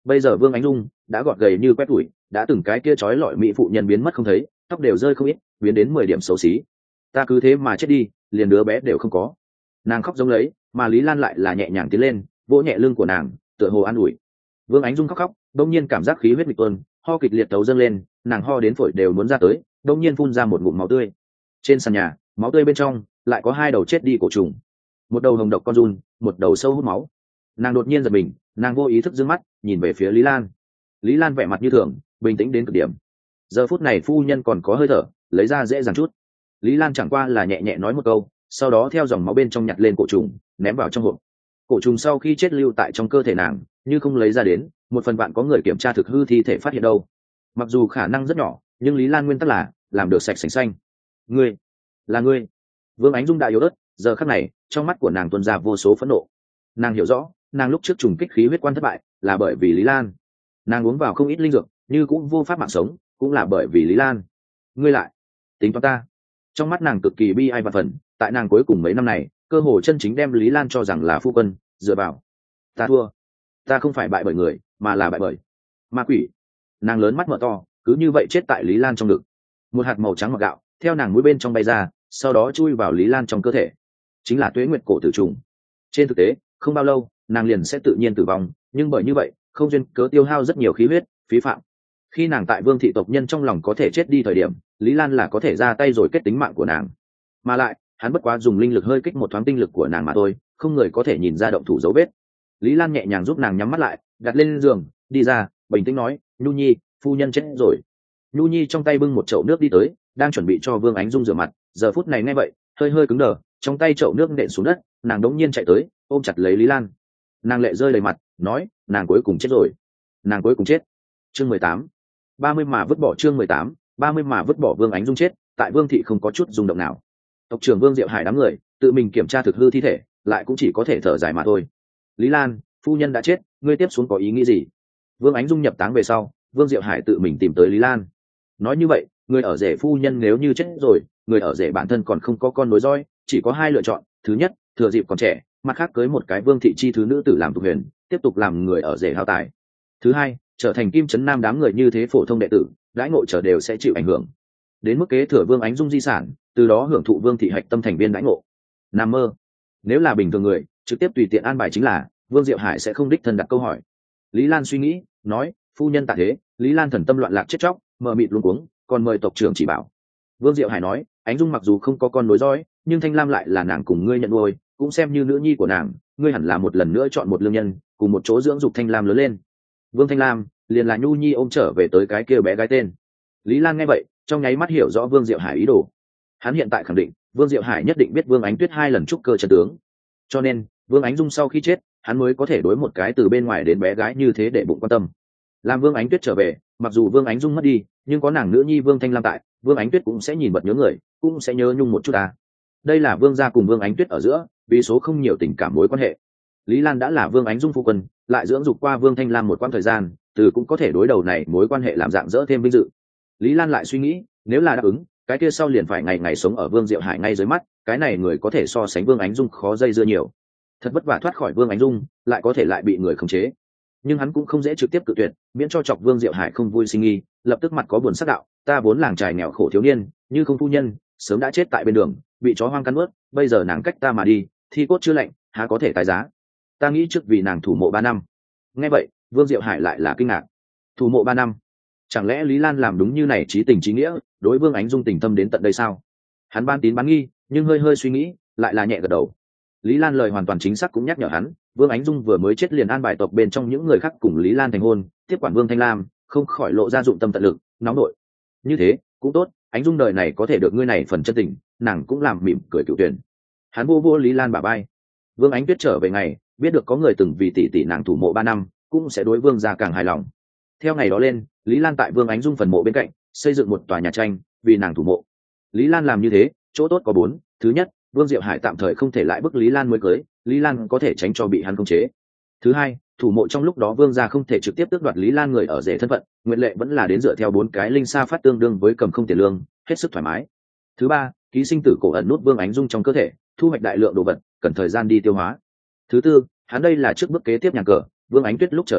Bây giờ Vương Ánh Dung đã gọt gầy như quét tủi, đã từng cái kia trói lọi mỹ phụ nhân biến mất không thấy, tóc đều rơi không ít, biến đến 10 điểm xấu xí. Ta cứ thế mà chết đi, liền đứa bé đều không có. Nàng khóc giống lấy, mà Lý Lan lại là nhẹ nhàng tiến lên, vỗ nhẹ lưng của nàng, tựa hồ an ủi. Vương Ánh Dung khóc khóc, đột nhiên cảm giác khí huyết nghịch tuôn, ho kịch liệt tấu dâng lên, nàng ho đến phổi đều muốn ra tới, đột nhiên phun ra một ngụm máu tươi. Trên sàn nhà, máu tươi bên trong lại có hai đầu chết đi cổ trùng, một đầu hồng độc con giun, một đầu sâu hút máu. Nàng đột nhiên giật mình, nàng vô ý thức dương mắt nhìn về phía Lý Lan. Lý Lan vẻ mặt như thường, bình tĩnh đến cực điểm. Giờ phút này phu nhân còn có hơi thở, lấy ra dễ dàng chút. Lý Lan chẳng qua là nhẹ nhẹ nói một câu, sau đó theo dòng máu bên trong nhặt lên cổ trùng, ném vào trong hộp. Cổ trùng sau khi chết lưu tại trong cơ thể nàng, như không lấy ra đến, một phần bạn có người kiểm tra thực hư thi thể phát hiện đâu. Mặc dù khả năng rất nhỏ, nhưng Lý Lan nguyên tắc là làm được sạch sành xanh. Ngươi, là ngươi. Vương Ánh Dung đã yếu ớt, giờ khắc này trong mắt của nàng tuôn ra vô số phẫn nộ. Nàng hiểu rõ, nàng lúc trước trùng kích khí huyết quan thất bại là bởi vì Lý Lan. Nàng uống vào không ít linh dược, nhưng cũng vô pháp mạng sống, cũng là bởi vì Lý Lan. Ngươi lại tính toán ta. Trong mắt nàng cực kỳ bi ai và phần, tại nàng cuối cùng mấy năm này, cơ hồ chân chính đem Lý Lan cho rằng là phu quân, dựa vào. Ta thua. Ta không phải bại bởi người, mà là bại bởi ma quỷ. Nàng lớn mắt mở to, cứ như vậy chết tại Lý Lan trong ngực. Một hạt màu trắng ngọt gạo theo nàng mũi bên trong bay ra, sau đó chui vào Lý Lan trong cơ thể, chính là tuế nguyệt cổ tử trùng. Trên thực tế, không bao lâu nàng liền sẽ tự nhiên tử vong, nhưng bởi như vậy không duyên cớ tiêu hao rất nhiều khí huyết, phí phạm. Khi nàng tại Vương thị tộc nhân trong lòng có thể chết đi thời điểm, Lý Lan là có thể ra tay rồi kết tính mạng của nàng. Mà lại hắn bất quá dùng linh lực hơi kích một thoáng tinh lực của nàng mà thôi, không người có thể nhìn ra động thủ dấu vết. Lý Lan nhẹ nhàng giúp nàng nhắm mắt lại, đặt lên giường, đi ra, bình tĩnh nói, Nhu Nhi, phu nhân chết rồi. Nhu Nhi trong tay bưng một chậu nước đi tới, đang chuẩn bị cho Vương Ánh Dung rửa mặt. Giờ phút này nghe vậy, hơi hơi cứng đờ, trong tay chậu nước nện xuống đất, nàng đống nhiên chạy tới, ôm chặt lấy Lý Lan. Nàng lệ rơi đầy mặt, nói, nàng cuối cùng chết rồi. Nàng cuối cùng chết. Chương 18. 30 mà vứt bỏ. Chương 18. 30 mà vứt bỏ. Vương Ánh Dung chết, tại Vương thị không có chút rung động nào. Tộc trưởng Vương Diệu Hải đám người tự mình kiểm tra thực hư thi thể, lại cũng chỉ có thể thở dài mà thôi. Lý Lan, phu nhân đã chết, ngươi tiếp xuống có ý nghĩ gì? Vương Ánh Dung nhập táng về sau, Vương Diệu Hải tự mình tìm tới Lý Lan. Nói như vậy, người ở rể phu nhân nếu như chết rồi, người ở rể bản thân còn không có con nối dõi, chỉ có hai lựa chọn. Thứ nhất, thừa dịp còn trẻ, mặt khác cưới một cái Vương thị chi thứ nữ tử làm tục huyền, tiếp tục làm người ở rể hao tài. Thứ hai, trở thành Kim Trấn Nam đám người như thế phổ thông đệ tử, đãi ngộ trở đều sẽ chịu ảnh hưởng. Đến mức kế thừa Vương Ánh Dung di sản, từ đó hưởng thụ Vương thị hạch tâm thành viên đãi ngộ. Nằm mơ. Nếu là bình thường người, trực tiếp tùy tiện an bài chính là, Vương Diệu Hải sẽ không đích thân đặt câu hỏi. Lý Lan suy nghĩ, nói, phu nhân tạ thế. Lý Lan thần tâm loạn lạc chết chóc, mờ mịt luống cuống, còn mời tộc trưởng chỉ bảo. Vương Diệu Hải nói, Ánh Dung mặc dù không có con nối dõi, nhưng Thanh Lam lại là nàng cùng ngươi nhận nuôi, cũng xem như nữ nhi của nàng, ngươi hẳn là một lần nữa chọn một lương nhân, cùng một chỗ dưỡng dục Thanh Lam lớn lên. Vương Thanh Lam liền là Nhu Nhi ôm trở về tới cái kia bé gái tên. Lý Lan nghe vậy, trong nháy mắt hiểu rõ Vương Diệu Hải ý đồ. Hắn hiện tại khẳng định, Vương Diệu Hải nhất định biết Vương Ánh Tuyết hai lần trúc cơ chân tướng. Cho nên, Vương Ánh Dung sau khi chết, hắn mới có thể đối một cái từ bên ngoài đến bé gái như thế để bụng quan tâm. Làm Vương Ánh Tuyết trở về, mặc dù Vương Ánh Dung mất đi, nhưng có nàng nữ nhi Vương Thanh Lam tại, Vương Ánh Tuyết cũng sẽ nhìn bật nhớ người, cũng sẽ nhớ nhung một chút à. Đây là Vương gia cùng Vương Ánh Tuyết ở giữa, vì số không nhiều tình cảm mối quan hệ. Lý Lan đã là Vương Ánh Dung phu quân, lại dưỡng dục qua Vương Thanh Lam một quãng thời gian, từ cũng có thể đối đầu này mối quan hệ làm dạng dỡ thêm vinh dự. Lý Lan lại suy nghĩ, nếu là đáp ứng, cái kia sau liền phải ngày ngày sống ở Vương Diệu Hải ngay dưới mắt, cái này người có thể so sánh Vương Ánh Dung khó dây dưa nhiều. Thật vất vả thoát khỏi Vương Ánh Dung, lại có thể lại bị người khống chế. Nhưng hắn cũng không dễ trực tiếp cự tuyệt, miễn cho chọc Vương Diệu Hải không vui sinh nghi, lập tức mặt có buồn sắc đạo, ta vốn làng trài nghèo khổ thiếu niên, như không phu nhân, sớm đã chết tại bên đường, bị chó hoang cắn nuốt, bây giờ nàng cách ta mà đi, thi cốt chưa lạnh, há có thể tái giá. Ta nghĩ trước vì nàng thủ mộ 3 năm. Nghe vậy, Vương Diệu Hải lại là kinh ngạc. Thủ mộ 3 năm? Chẳng lẽ Lý Lan làm đúng như này chí tình chí nghĩa, đối Vương Ánh Dung tình thâm đến tận đây sao? Hắn ban tín bán nghi, nhưng hơi hơi suy nghĩ, lại là nhẹ gật đầu. Lý Lan lời hoàn toàn chính xác cũng nhắc nhở hắn, Vương Ánh Dung vừa mới chết liền an bài tộc bên trong những người khác cùng Lý Lan thành hôn, tiếp quản Vương Thanh Lam, không khỏi lộ ra dụng tâm tận lực, nóng nội. Như thế, cũng tốt, Ánh Dung đời này có thể được ngươi này phần chân tình, nàng cũng làm mỉm cười cựu tuyển. Hắn vô vô Lý Lan bả vai. Vương Ánh Tuyết trở về ngày, biết được có người từng vì tỷ tỷ nàng thủ mộ 3 năm, cũng sẽ đối Vương gia càng hài lòng. Theo ngày đó lên, Lý Lan tại Vương Ánh Dung phần mộ bên cạnh xây dựng một tòa nhà tranh, vì nàng thủ mộ. Lý Lan làm như thế, chỗ tốt có 4. Thứ nhất, Vương Diệu Hải tạm thời không thể lại bức Lý Lan mới cưới, Lý Lan có thể tránh cho bị hắn khống chế. Thứ hai, thủ mộ trong lúc đó Vương gia không thể trực tiếp tước đoạt Lý Lan người ở rể thân phận, nguyện lệ vẫn là đến dựa theo 4 cái linh sa phát tương đương với cầm không tiền lương, hết sức thoải mái. Thứ ba, ký sinh tử cổ ẩn nút Vương Ánh Dung trong cơ thể, thu hoạch đại lượng đồ vật, cần thời gian đi tiêu hóa. Thứ tư, hắn đây là trước bước kế tiếp nhà cờ, Vương Ánh Tuyết lúc trở lại,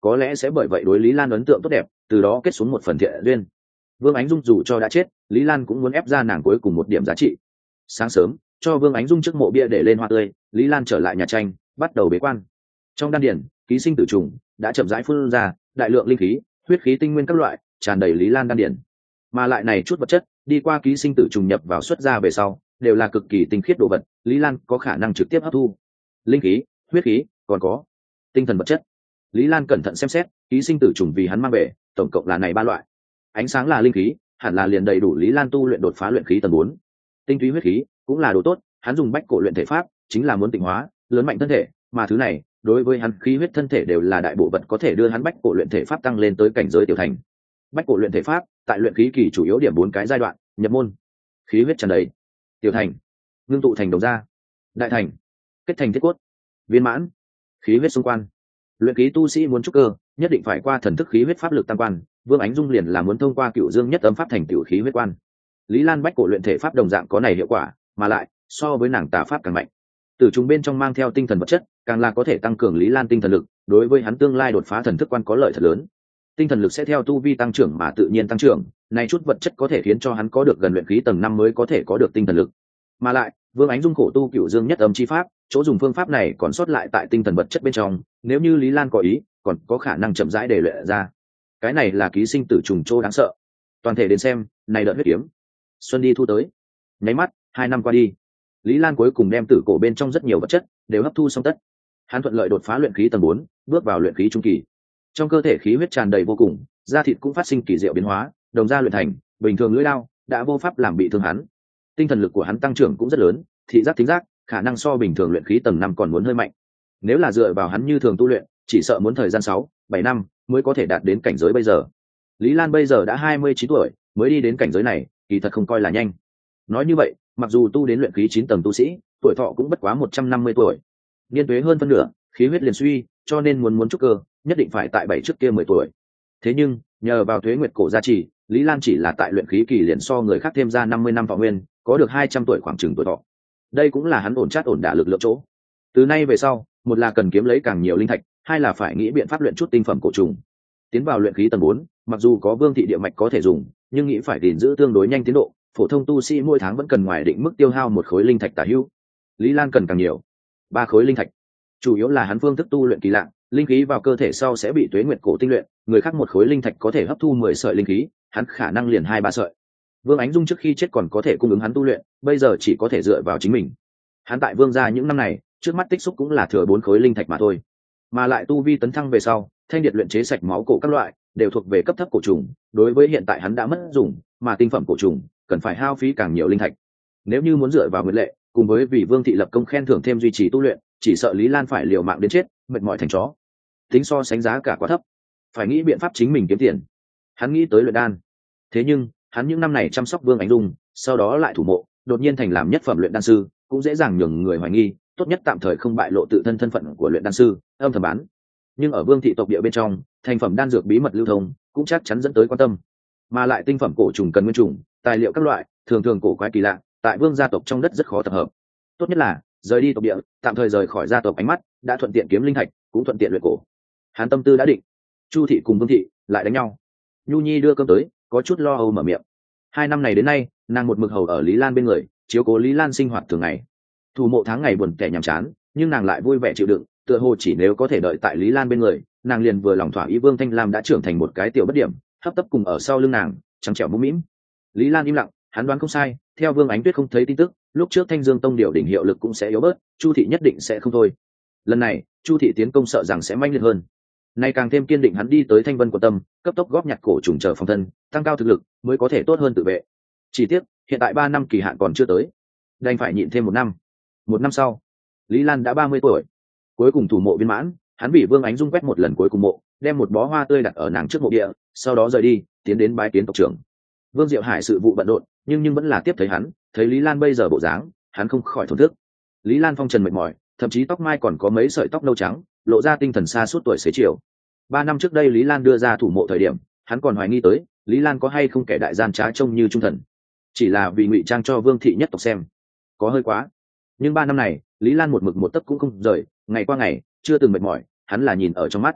có lẽ sẽ bởi vậy đối Lý Lan ấn tượng tốt đẹp, từ đó kết xuống một phần thiện duyên. Vương Ánh Dung dù cho đã chết, Lý Lan cũng muốn ép ra nàng cuối cùng một điểm giá trị. Sáng sớm, cho Vương Ánh Dung trước mộ bia để lên hoa tươi, Lý Lan trở lại nhà tranh, bắt đầu bế quan. Trong đan điển, ký sinh tử trùng đã chậm rãi phun ra, đại lượng linh khí, huyết khí tinh nguyên các loại tràn đầy Lý Lan đan điển. Mà lại này chút vật chất, đi qua ký sinh tử trùng nhập vào xuất ra về sau, đều là cực kỳ tinh khiết đồ vật, Lý Lan có khả năng trực tiếp hấp thu. Linh khí, huyết khí, còn có tinh thần vật chất. Lý Lan cẩn thận xem xét, ký sinh tử trùng vì hắn mang về, tổng cộng là này 3 loại. Ánh sáng là linh khí, hẳn là liền đầy đủ Lý Lan tu luyện đột phá luyện khí tầng 4. Tinh túy huyết khí cũng là đồ tốt, hắn dùng bách cổ luyện thể pháp, chính là muốn tịnh hóa, lớn mạnh thân thể, mà thứ này, đối với hắn khí huyết thân thể đều là đại bộ vật có thể đưa hắn bách cổ luyện thể pháp tăng lên tới cảnh giới tiểu thành. Bách cổ luyện thể pháp, tại luyện khí kỳ chủ yếu điểm 4 cái giai đoạn: nhập môn, khí huyết tràn đầy; tiểu thành, ngưng tụ thành đồng ra; đại thành, kết thành thiết cốt; viên mãn, khí huyết xung quan. Luyện khí tu sĩ muốn trúc cơ, nhất định phải qua thần thức khí huyết pháp lực tăng quan, Vương Ánh Dung liền là muốn thông qua Cựu Dương Nhất Âm pháp thành cựu khí huyết quan. Lý Lan bách cổ luyện thể pháp đồng dạng có này hiệu quả, mà lại so với nàng tà pháp càng mạnh. Từ chúng bên trong mang theo tinh thần vật chất, càng là có thể tăng cường Lý Lan tinh thần lực, đối với hắn tương lai đột phá thần thức quan có lợi thật lớn. Tinh thần lực sẽ theo tu vi tăng trưởng mà tự nhiên tăng trưởng, này chút vật chất có thể khiến cho hắn có được gần luyện khí tầng 5 mới có thể có được tinh thần lực. Mà lại, Vương Ánh Dung khổ tu Cựu Dương Nhất Âm chi pháp, chỗ dùng phương pháp này còn sót lại tại tinh thần vật chất bên trong, nếu như Lý Lan có ý, còn có khả năng chậm rãi để luyện ra. Cái này là ký sinh tử trùng trô đáng sợ. Toàn thể đến xem, này đợt huyết kiếm. Xuân đi thu tới. Nháy mắt, 2 năm qua đi. Lý Lan cuối cùng đem tử cổ bên trong rất nhiều vật chất đều hấp thu xong tất. Hắn thuận lợi đột phá luyện khí tầng 4, bước vào luyện khí trung kỳ. Trong cơ thể khí huyết tràn đầy vô cùng, da thịt cũng phát sinh kỳ diệu biến hóa, đồng da luyện thành, bình thường lưỡi đao đã vô pháp làm bị thương hắn. Tinh thần lực của hắn tăng trưởng cũng rất lớn, thị giác thính giác khả năng so bình thường luyện khí tầng 5 còn muốn hơi mạnh. Nếu là dựa vào hắn như thường tu luyện, chỉ sợ muốn thời gian 6-7 năm mới có thể đạt đến cảnh giới bây giờ. Lý Lan bây giờ đã 29 tuổi, mới đi đến cảnh giới này, kỳ thật không coi là nhanh. Nói như vậy, mặc dù tu đến luyện khí 9 tầng tu sĩ, tuổi thọ cũng bất quá 150 tuổi. Niên tuế hơn phân nửa, khí huyết liền suy, cho nên muốn trúc cơ, nhất định phải tại 7 trước kia 10 tuổi. Thế nhưng, nhờ vào tuế nguyệt cổ gia trì, Lý Lan chỉ là tại luyện khí kỳ liền so người khác thêm ra 50 năm thọ nguyên, có được 200 tuổi khoảng chừng tuổi thọ. Đây cũng là hắn ổn chát ổn đả lực lượng chỗ. Từ nay về sau, một là cần kiếm lấy càng nhiều linh thạch, hai là phải nghĩ biện pháp luyện chút tinh phẩm cổ trùng. Tiến vào luyện khí tầng 4, mặc dù có vương thị địa mạch có thể dùng, nhưng nghĩ phải gìn giữ tương đối nhanh tiến độ, phổ thông tu sĩ mỗi tháng vẫn cần ngoài định mức tiêu hao 1 khối linh thạch tả hữu. Lý Lan cần càng nhiều, 3 khối linh thạch. Chủ yếu là hắn phương thức tu luyện kỳ lạ, linh khí vào cơ thể sau sẽ bị tuế nguyệt cổ tinh luyện, người khác 1 khối linh thạch có thể hấp thu 10 sợi linh khí, hắn khả năng liền 2-3 sợi. Vương Ánh Dung trước khi chết còn có thể cung ứng hắn tu luyện, bây giờ chỉ có thể dựa vào chính mình. Hắn tại Vương gia những năm này, trước mắt tích xúc cũng là thừa 4 khối linh thạch mà thôi. Mà lại tu vi tấn thăng về sau, thanh điệt luyện chế sạch máu cổ các loại, đều thuộc về cấp thấp cổ trùng, đối với hiện tại hắn đã mất dùng, mà tinh phẩm cổ trùng cần phải hao phí càng nhiều linh thạch. Nếu như muốn dựa vào nguyệt lệ, cùng với vì Vương thị lập công khen thưởng thêm duy trì tu luyện, chỉ sợ Lý Lan phải liều mạng đến chết, mệt mỏi thành chó. Tính so sánh giá cả quá thấp, phải nghĩ biện pháp chính mình kiếm tiền. Hắn nghĩ tới luyện đan. Thế nhưng, hắn những năm này chăm sóc Vương Ánh Dung, sau đó lại thủ mộ, đột nhiên thành làm nhất phẩm luyện đan sư, cũng dễ dàng nhường người hoài nghi, tốt nhất tạm thời không bại lộ tự thân thân phận của luyện đan sư, âm thầm bán. Nhưng ở Vương thị tộc địa bên trong, thành phẩm đan dược bí mật lưu thông, cũng chắc chắn dẫn tới quan tâm. Mà lại tinh phẩm cổ trùng cần nguyên trùng, tài liệu các loại, thường thường cổ quái kỳ lạ, tại Vương gia tộc trong đất rất khó tập hợp. Tốt nhất là rời đi tộc địa, tạm thời rời khỏi gia tộc ánh mắt, đã thuận tiện kiếm linh thạch, cũng thuận tiện luyện cổ. Hắn tâm tư đã định. Chu thị cùng Vương thị lại đánh nhau. Nhu Nhi đưa cơm tới, có chút lo âu mở miệng. 2 năm này đến nay, nàng một mực hầu ở Lý Lan bên người, chiếu cố Lý Lan sinh hoạt thường ngày. Thủ mộ tháng ngày buồn tẻ nhàm chán, nhưng nàng lại vui vẻ chịu đựng, tựa hồ chỉ nếu có thể đợi tại Lý Lan bên người, nàng liền vừa lòng thỏa ý. Vương Thanh Lam đã trưởng thành một cái tiểu bất điểm, hấp tấp cùng ở sau lưng nàng, trắng trẻo mũm mĩm. Lý Lan im lặng, hắn đoán không sai, theo Vương Ánh Tuyết không thấy tin tức, lúc trước Thanh Dương Tông điều đỉnh hiệu lực cũng sẽ yếu bớt, Chu thị nhất định sẽ không thôi. Lần này, Chu thị tiến công sợ rằng sẽ manh liệt hơn. Nay càng thêm kiên định hắn đi tới Thanh Vân Quận Tâm, cấp tốc góp nhặt cổ trùng chờ phòng thân, tăng cao thực lực, mới có thể tốt hơn tự vệ. Chỉ tiếc, hiện tại 3 năm kỳ hạn còn chưa tới, đành phải nhịn thêm 1 năm. 1 năm sau, Lý Lan đã 30 tuổi, cuối cùng thủ mộ viên mãn, hắn bị Vương Ánh Dung quét một lần cuối cùng mộ, đem một bó hoa tươi đặt ở nàng trước mộ địa, sau đó rời đi, tiến đến bái kiến tộc trưởng. Vương Diệu Hải sự vụ bận rộn, nhưng vẫn là tiếp thấy hắn, thấy Lý Lan bây giờ bộ dáng, hắn không khỏi thổn thức. Lý Lan phong trần mệt mỏi, thậm chí tóc mai còn có mấy sợi tóc nâu trắng, lộ ra tinh thần xa suốt tuổi xế chiều. 3 năm trước đây Lý Lan đưa ra thủ mộ thời điểm, hắn còn hoài nghi tới Lý Lan có hay không kẻ đại gian trá trông như trung thần, chỉ là vì ngụy trang cho Vương thị nhất tộc xem, có hơi quá. Nhưng 3 năm này, Lý Lan một mực một tấc cũng không rời, ngày qua ngày chưa từng mệt mỏi, hắn là nhìn ở trong mắt.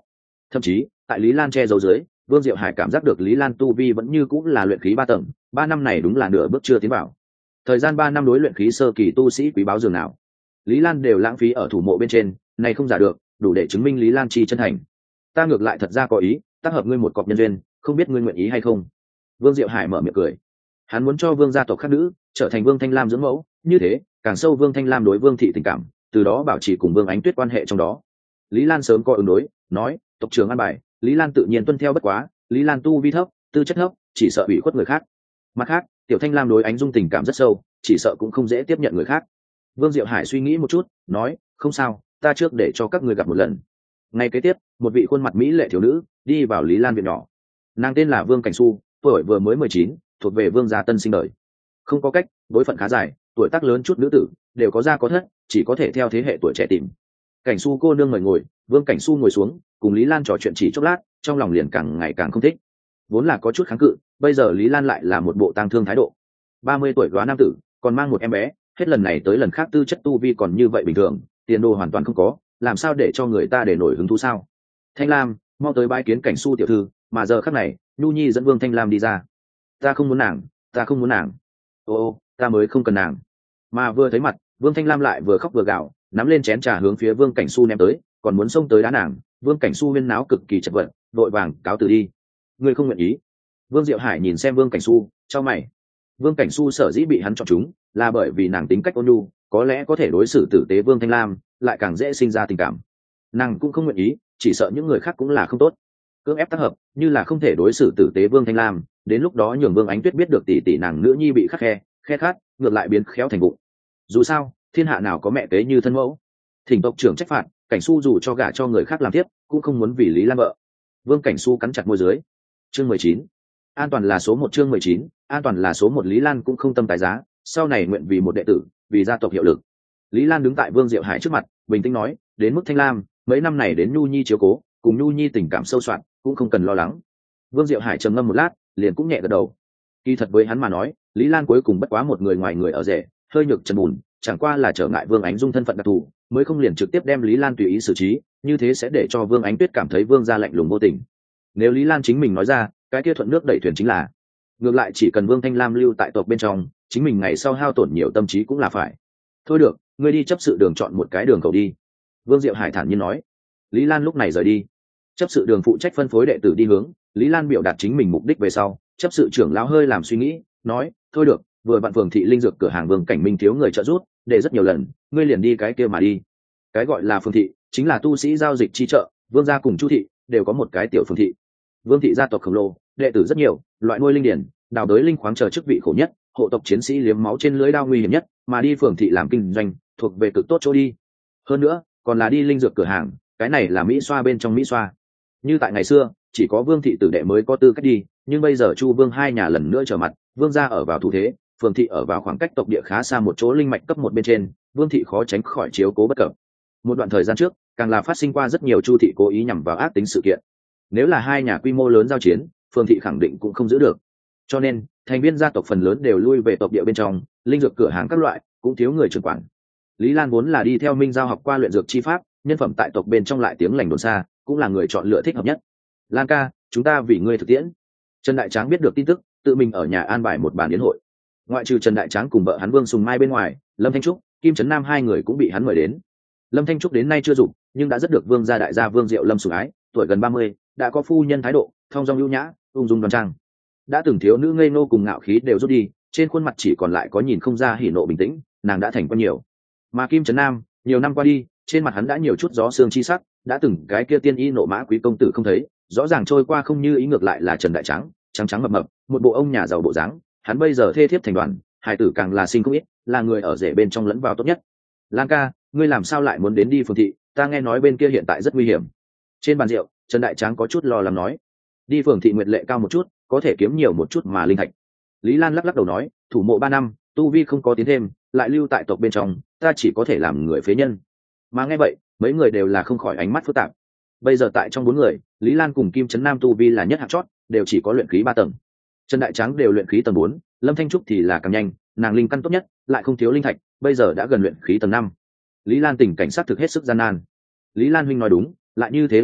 Thậm chí tại Lý Lan che giấu dưới, Vương Diệu Hải cảm giác được Lý Lan tu vi vẫn như cũng là luyện khí 3 tầng, 3 năm này đúng là nửa bước chưa tiến vào. Thời gian 3 năm đối luyện khí sơ kỳ tu sĩ quý báo dường nào, Lý Lan đều lãng phí ở thủ mộ bên trên, này không giả được, đủ để chứng minh Lý Lan chi chân thành. Ta ngược lại thật ra có ý, tác hợp ngươi một cọc nhân duyên, không biết ngươi nguyện ý hay không. Vương Diệu Hải mở miệng cười, hắn muốn cho Vương gia tộc khác nữ trở thành Vương Thanh Lam dưỡng mẫu, như thế càng sâu Vương Thanh Lam đối Vương thị tình cảm, từ đó bảo trì cùng Vương Ánh Tuyết quan hệ trong đó. Lý Lan sớm có ứng đối, nói tộc trưởng an bài, Lý Lan tự nhiên tuân theo, bất quá Lý Lan tu vi thấp, tư chất thấp, chỉ sợ ủy khuất người khác. Mặt khác, Tiểu Thanh Lam đối Ánh Dung tình cảm rất sâu, chỉ sợ cũng không dễ tiếp nhận người khác. Vương Diệu Hải suy nghĩ một chút, nói không sao, ta trước để cho các người gặp một lần. Ngay kế tiếp, một vị khuôn mặt mỹ lệ thiếu nữ đi vào Lý Lan viện nhỏ. Nàng tên là Vương Cảnh Xu, tuổi vừa mới 19, thuộc về Vương gia tân sinh đời. Không có cách, bối phận khá dài, tuổi tác lớn chút nữ tử đều có gia có thất, chỉ có thể theo thế hệ tuổi trẻ tìm. Cảnh Xu cô nương mời ngồi. Vương Cảnh Xu ngồi xuống, cùng Lý Lan trò chuyện chỉ chốc lát, trong lòng liền càng ngày càng không thích. Vốn là có chút kháng cự, bây giờ Lý Lan lại là một bộ tang thương thái độ. 30 tuổi góa nam tử, còn mang một em bé, hết lần này tới lần khác tư chất tu vi còn như vậy bình thường, tiền đồ hoàn toàn không có, làm sao để cho người ta để nổi hứng thú sao? Thanh Lam, mau tới bái kiến Cảnh Xu tiểu thư. Mà giờ khắc này, Nhu Nhi dẫn Vương Thanh Lam đi ra. Ta không muốn nàng, ta không muốn nàng. Ô, ta mới không cần nàng. Mà vừa thấy mặt, Vương Thanh Lam lại vừa khóc vừa gào, nắm lên chén trà hướng phía Vương Cảnh Xu ném tới, còn muốn xông tới đá nàng. Vương Cảnh Xu huyên náo cực kỳ chật vật, vội vàng cáo từ đi. Ngươi không nguyện ý? Vương Diệu Hải nhìn xem Vương Cảnh Xu, chau mày. Vương Cảnh Xu sở dĩ bị hắn chọn chúng, là bởi vì nàng tính cách ôn nhu, có lẽ có thể đối xử tử tế Vương Thanh Lam, lại càng dễ sinh ra tình cảm. Nàng cũng không nguyện ý, chỉ sợ những người khác cũng là không tốt, cưỡng ép tác hợp, như là không thể đối xử tử tế Vương Thanh Lam, đến lúc đó nhường Vương Ánh Tuyết biết được tỷ tỷ nàng nữ nhi bị khắc khe khát, ngược lại biến khéo thành vụ. Dù sao, thiên hạ nào có mẹ kế như thân mẫu. Thỉnh tộc trưởng trách phạt, Cảnh Xu dù cho gả cho người khác làm tiếp, cũng không muốn vì Lý Lan vợ. Vương Cảnh Xu cắn chặt môi dưới. Chương 19. An toàn là số 1. Chương 19. An toàn là số 1. Lý Lan cũng không tâm tài giá, sau này nguyện vì một đệ tử, vì gia tộc hiệu lực. Lý Lan đứng tại Vương Diệu Hải trước mặt, bình tĩnh nói, đến mức Thanh Lam, mấy năm này đến Nhu Nhi chiếu cố, cùng Nhu Nhi tình cảm sâu soạn, cũng không cần lo lắng. Vương Diệu Hải trầm ngâm một lát, liền cũng nhẹ gật đầu. Kỳ thật với hắn mà nói, Lý Lan cuối cùng bất quá một người ngoài người ở rể, hơi nhược chân bùn, chẳng qua là trở ngại Vương Ánh Dung thân phận đặc thù, mới không liền trực tiếp đem Lý Lan tùy ý xử trí, như thế sẽ để cho Vương Ánh Tuyết cảm thấy Vương gia lạnh lùng vô tình. Nếu Lý Lan chính mình nói ra, cái kia thuận nước đẩy thuyền chính là. Ngược lại chỉ cần Vương Thanh Lam lưu tại tộc bên trong, chính mình ngày sau hao tổn nhiều tâm trí cũng là phải. Thôi được, ngươi đi chấp sự đường chọn một cái đường cầu đi. Vương Diệu Hải thản nhiên nói. Lý Lan lúc này rời đi. Chấp sự đường phụ trách phân phối đệ tử đi hướng, Lý Lan biểu đạt chính mình mục đích về sau, chấp sự trưởng lão hơi làm suy nghĩ, nói, thôi được, vừa vặn phường thị linh dược cửa hàng Vương Cảnh Minh thiếu người trợ giúp, để rất nhiều lần, ngươi liền đi cái kia mà đi. Cái gọi là phường thị, chính là tu sĩ giao dịch chi chợ, Vương gia cùng Chu thị đều có một cái tiểu phường thị. Vương thị gia tộc khổng lồ, đệ tử rất nhiều, loại nuôi linh điển, đào đới linh khoáng chờ chức vị khổ nhất, hộ tộc chiến sĩ liếm máu trên lưới đao nguy hiểm nhất, mà đi phường thị làm kinh doanh, thuộc về cực tốt chỗ đi. Hơn nữa, còn là đi linh dược cửa hàng, cái này là mỹ xoa bên trong mỹ xoa. Như tại ngày xưa, chỉ có Vương thị tử đệ mới có tư cách đi, nhưng bây giờ Chu Vương hai nhà lần nữa trở mặt, Vương gia ở vào thủ thế, phường thị ở vào khoảng cách tộc địa khá xa một chỗ linh mạch cấp 1 bên trên, Vương thị khó tránh khỏi chiếu cố bất cập. Một đoạn thời gian trước, càng là phát sinh qua rất nhiều Chu thị cố ý nhằm vào ác tính sự kiện. Nếu là hai nhà quy mô lớn giao chiến, phường thị khẳng định cũng không giữ được. Cho nên, thành viên gia tộc phần lớn đều lui về tộc địa bên trong, linh dược cửa hàng các loại cũng thiếu người trưởng quản. Lý Lan vốn là đi theo Minh Giao học qua luyện dược chi pháp, nhân phẩm tại tộc bên trong lại tiếng lành đồn xa, cũng là người chọn lựa thích hợp nhất. Lan ca, chúng ta vì ngươi thực tiễn. Trần Đại Tráng biết được tin tức, tự mình ở nhà an bài một bàn yến hội. Ngoại trừ Trần Đại Tráng cùng vợ hắn Vương Sùng Mai bên ngoài, Lâm Thanh Trúc, Kim Trấn Nam hai người cũng bị hắn mời đến. Lâm Thanh Trúc đến nay chưa dục, nhưng đã rất được Vương gia đại gia Vương Diệu Lâm sủng ái, tuổi gần 30, đã có phu nhân thái độ, thong dong ưu nhã, ung dung đoan trang. Đã từng thiếu nữ ngây nô cùng ngạo khí đều rút đi, trên khuôn mặt chỉ còn lại có nhìn không ra hỉ nộ bình tĩnh, nàng đã thành quen nhiều. Mà Kim Trấn Nam, nhiều năm qua đi, trên mặt hắn đã nhiều chút gió sương chi sắc, đã từng cái kia tiên y nộ mã quý công tử không thấy, rõ ràng trôi qua không như ý, ngược lại là Trần Đại Tráng, trắng trắng mập mập, một bộ ông nhà giàu bộ dáng, hắn bây giờ thê thiếp thành đoàn, hài tử càng là sinh không ít, là người ở rể bên trong lẫn vào tốt nhất. Lan ca, ngươi làm sao lại muốn đến đi phường thị, ta nghe nói bên kia hiện tại rất nguy hiểm. Trên bàn rượu, Trần Đại Tráng có chút lo lắng nói, đi phường thị nguyệt lệ cao một chút, có thể kiếm nhiều một chút mà linh thạch. Lý Lan lắc lắc đầu nói, thủ mộ 3 năm, tu vi không có tiến thêm, lại lưu tại tộc bên trong, ta chỉ có thể làm người phế nhân. Mà nghe vậy, mấy người đều là không khỏi ánh mắt phức tạp. Bây giờ tại trong 4 người, Lý Lan cùng Kim Trấn Nam tu vi là nhất hạng chót, đều chỉ có luyện khí 3 tầng. Trần Đại Tráng đều luyện khí tầng 4, Lâm Thanh Trúc thì là càng nhanh, nàng linh căn tốt nhất, lại không thiếu linh thạch, bây giờ đã gần luyện khí tầng 5. Lý Lan tình cảnh sát thực hết sức gian nan. Lý Lan huynh nói đúng, lại như thế lẫn bảo,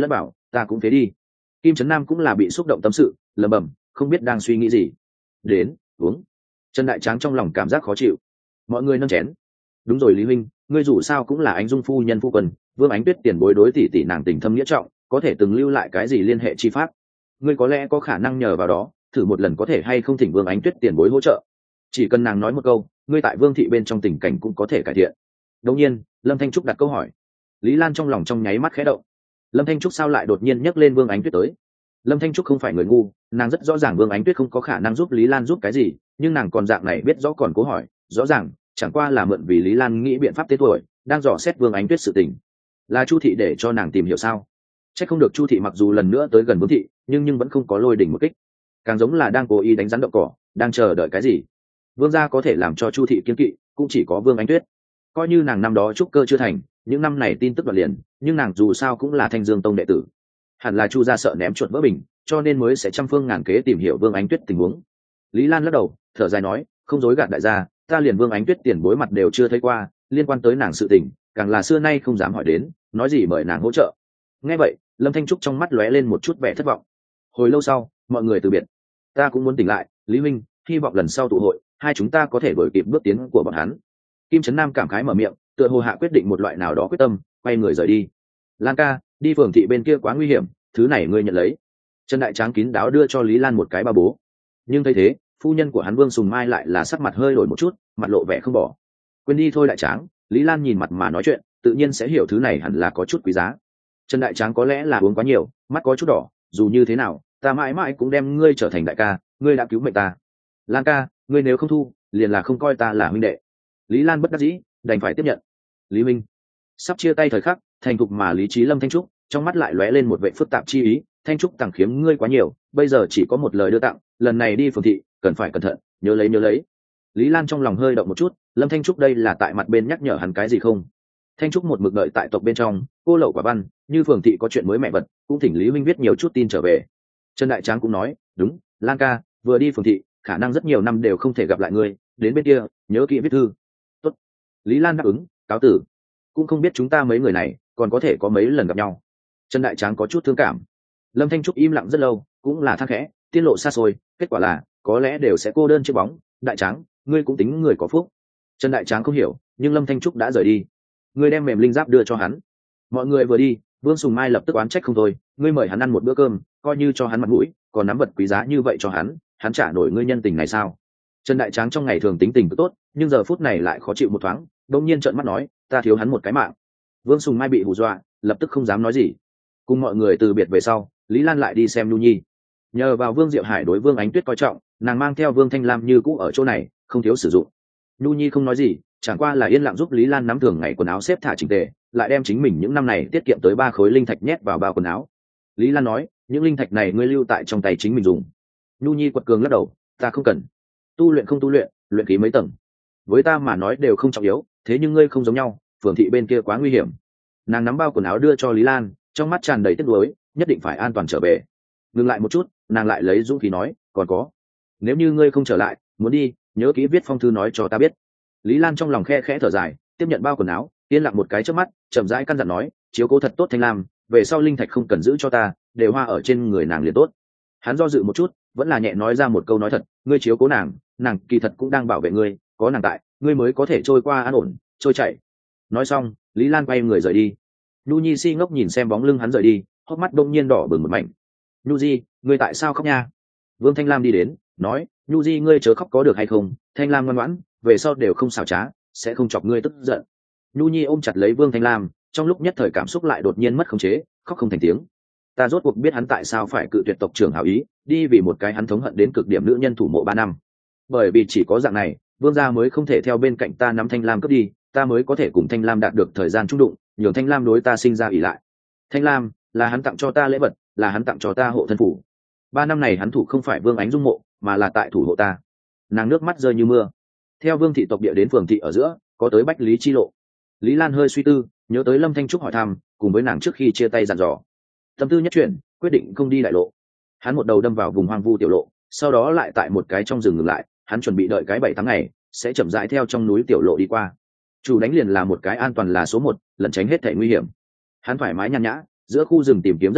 ta cũng thế đi. Kim Trấn Nam cũng là bị xúc động tâm sự, lẩm bẩm không biết đang suy nghĩ gì. Đến uống. Trần Đại Tráng trong lòng cảm giác khó chịu. Mọi người nâng chén. Đúng rồi Lý huynh, ngươi dù sao cũng là Ánh Dung phu nhân phu quân, Vương Ánh Tuyết tiền bối đối tỷ tỷ nàng tình thâm nghĩa trọng, có thể từng lưu lại cái gì liên hệ chi pháp. Ngươi có lẽ có khả năng nhờ vào đó thử một lần có thể hay không thỉnh Vương Ánh Tuyết tiền bối hỗ trợ. Chỉ cần nàng nói một câu, ngươi tại Vương thị bên trong tình cảnh cũng có thể cải thiện. Đột nhiên Lâm Thanh Trúc đặt câu hỏi. Lý Lan trong lòng trong nháy mắt khẽ động. Lâm Thanh Trúc sao lại đột nhiên nhắc lên Vương Ánh Tuyết tới? Lâm Thanh Trúc không phải người ngu, nàng rất rõ ràng Vương Ánh Tuyết không có khả năng giúp Lý Lan giúp cái gì, nhưng nàng còn dạng này biết rõ còn cố hỏi, rõ ràng chẳng qua là mượn vì Lý Lan nghĩ biện pháp tế tuổi, đang dò xét Vương Ánh Tuyết sự tình. Là Chu thị để cho nàng tìm hiểu sao? Chắc không được Chu thị mặc dù lần nữa tới gần Vương thị, nhưng vẫn không có lôi đỉnh một kích, càng giống là đang cố ý đánh rắn động cỏ, đang chờ đợi cái gì. Vương gia có thể làm cho Chu thị kiên kỵ, cũng chỉ có Vương Ánh Tuyết. Coi như nàng năm đó trúc cơ chưa thành, những năm này tin tức đoạn liền, nhưng nàng dù sao cũng là Thanh Dương tông đệ tử, hẳn là Chu gia sợ ném chuột vỡ bình, cho nên mới sẽ trăm phương ngàn kế tìm hiểu Vương Ánh Tuyết tình huống. Lý Lan lắc đầu thở dài nói, không dối gạt đại gia, ta liền Vương Ánh Tuyết tiền bối mặt đều chưa thấy qua, liên quan tới nàng sự tình càng là xưa nay không dám hỏi đến, nói gì mời nàng hỗ trợ. Nghe vậy Lâm Thanh Trúc trong mắt lóe lên một chút vẻ thất vọng. Hồi lâu sau mọi người từ biệt. Ta cũng muốn tỉnh lại Lý minh, hy vọng lần sau tụ hội hai chúng ta có thể đổi kịp bước tiến của bọn hắn. Kim Trấn Nam cảm khái mở miệng, tựa hồ hạ quyết định một loại nào đó quyết tâm, quay người rời đi. Lan ca, đi phường thị bên kia quá nguy hiểm, thứ này ngươi nhận lấy. Trần Đại Tráng kín đáo đưa cho Lý Lan một cái ba bố. Nhưng thấy thế phu nhân của hắn Vương Sùng Mai lại là sắc mặt hơi đổi một chút, mặt lộ vẻ không bỏ. Quên đi thôi Đại Tráng. Lý Lan nhìn mặt mà nói chuyện, tự nhiên sẽ hiểu thứ này hẳn là có chút quý giá. Trần Đại Tráng có lẽ là uống quá nhiều, mắt có chút đỏ, dù như thế nào ta mãi mãi cũng đem ngươi trở thành đại ca, ngươi đã cứu mệnh ta. Lan ca, ngươi nếu không thu liền là không coi ta là huynh đệ. Lý Lan bất đắc dĩ đành phải tiếp nhận. Lý minh, sắp chia tay thời khắc, thành thục mà lý trí Lâm Thanh Trúc trong mắt lại lóe lên một vẻ phức tạp chi ý. Thanh Trúc tặng khiếm ngươi quá nhiều, bây giờ chỉ có một lời đưa tặng, lần này đi phường thị cần phải cẩn thận, nhớ lấy. Lý Lan trong lòng hơi động một chút, Lâm Thanh Trúc đây là tại mặt bên nhắc nhở hắn cái gì không? Thanh Trúc một mực đợi tại tộc bên trong, cô lậu quả văn, như phường thị có chuyện mới mẹ vật, cũng thỉnh Lý Minh viết nhiều chút tin trở về. Trần Đại Tráng cũng nói, đúng, Lan ca, vừa đi phường thị, khả năng rất nhiều năm đều không thể gặp lại ngươi, đến bên kia, nhớ kỹ viết thư. Tốt. Lý Lan đáp ứng, cáo tử. Cũng không biết chúng ta mấy người này còn có thể có mấy lần gặp nhau. Trần Đại Tráng có chút thương cảm. Lâm Thanh Trúc im lặng rất lâu, cũng là than khẽ, tiết lộ xa xôi, kết quả là có lẽ đều sẽ cô đơn chiếc bóng. Đại Tráng, ngươi cũng tính người có phúc. Trần Đại Tráng không hiểu, nhưng Lâm Thanh Trúc đã rời đi. Ngươi đem mềm linh giáp đưa cho hắn. Mọi người vừa đi, Vương Sùng Mai lập tức oán trách không thôi, ngươi mời hắn ăn một bữa cơm, coi như cho hắn mặt mũi, còn nắm vật quý giá như vậy cho hắn trả nổi ngươi nhân tình này sao? Trần Đại Tráng trong ngày thường tính tình cứ tốt, nhưng giờ phút này lại khó chịu một thoáng, đột nhiên trợn mắt nói, ta thiếu hắn một cái mạng. Vương Sùng Mai bị hù dọa, lập tức không dám nói gì. Cùng mọi người từ biệt về sau, Lý Lan lại đi xem Nhu Nhi. Nhờ vào Vương Diệu Hải đối Vương Ánh Tuyết coi trọng, nàng mang theo Vương Thanh Lam như cũ ở chỗ này, không thiếu sử dụng. Nhu Nhi không nói gì, chẳng qua là yên lặng giúp Lý Lan nắm thường ngày quần áo xếp thả chỉnh tề, lại đem chính mình những năm này tiết kiệm tới 3 khối linh thạch nhét vào bao quần áo. Lý Lan nói, những linh thạch này ngươi lưu tại trong tay chính mình dùng. Nhu Nhi quật cường lắc đầu, ta không cần. Tu luyện không tu luyện, luyện khí mấy tầng, với ta mà nói đều không trọng yếu, thế nhưng ngươi không giống nhau, phường thị bên kia quá nguy hiểm. Nàng nắm bao quần áo đưa cho Lý Lan, trong mắt tràn đầy tiếc nuối, nhất định phải an toàn trở về. Ngừng lại một chút, nàng lại lấy dũng khí nói, còn có, nếu như ngươi không trở lại, muốn đi, nhớ kỹ viết phong thư nói cho ta biết. Lý Lan trong lòng khe khẽ thở dài, tiếp nhận bao quần áo, yên lặng một cái trước mắt, chậm rãi căn dặn nói, chiếu cố thật tốt Thanh Lam, về sau linh thạch không cần giữ cho ta, đều hoa ở trên người nàng liền tốt. Hắn do dự một chút, vẫn là nhẹ nói ra một câu nói thật, ngươi chiếu cố nàng, nàng kỳ thật cũng đang bảo vệ ngươi, có nàng tại, ngươi mới có thể trôi qua an ổn, trôi chảy. Nói xong, Lý Lan quay người rời đi. Nhu Nhi si ngốc nhìn xem bóng lưng hắn rời đi, hốc mắt đông nhiên đỏ bừng một mảnh. Nhu Di, ngươi tại sao khóc nha? Vương Thanh Lam đi đến, nói, Nhu Di ngươi chớ khóc có được hay không? Thanh Lam ngoan ngoãn, về sau đều không xảo trá, sẽ không chọc ngươi tức giận. Nhu Nhi ôm chặt lấy Vương Thanh Lam, trong lúc nhất thời cảm xúc lại đột nhiên mất khống chế, khóc không thành tiếng. Ta rốt cuộc biết hắn tại sao phải cự tuyệt tộc trưởng hảo ý, đi vì một cái hắn thống hận đến cực điểm nữ nhân thủ mộ 3 năm. Bởi vì chỉ có dạng này, Vương gia mới không thể theo bên cạnh ta nắm Thanh Lam cướp đi, ta mới có thể cùng Thanh Lam đạt được thời gian chung đụng, nhường Thanh Lam đối ta sinh ra ỷ lại. Thanh Lam là hắn tặng cho ta lễ vật, là hắn tặng cho ta hộ thân phủ. 3 năm này hắn thủ không phải Vương Ánh Dung mộ, mà là tại thủ hộ ta. Nàng nước mắt rơi như mưa. Theo Vương thị tộc địa đến phường thị ở giữa, có tới Bách Lý chi lộ. Lý Lan hơi suy tư, nhớ tới Lâm Thanh Trúc hỏi thăm, cùng với nàng trước khi chia tay dặn dò. Tâm tư nhất chuyển, quyết định không đi đại lộ. Hắn một đầu đâm vào vùng hoang vu tiểu lộ, sau đó lại tại một cái trong rừng ngừng lại, hắn chuẩn bị đợi cái 7 tháng ngày, sẽ chậm rãi theo trong núi tiểu lộ đi qua. Chủ đánh liền là một cái an toàn là số 1, lẩn tránh hết thảy nguy hiểm. Hắn thoải mái nhàn nhã, giữa khu rừng tìm kiếm rất lâu,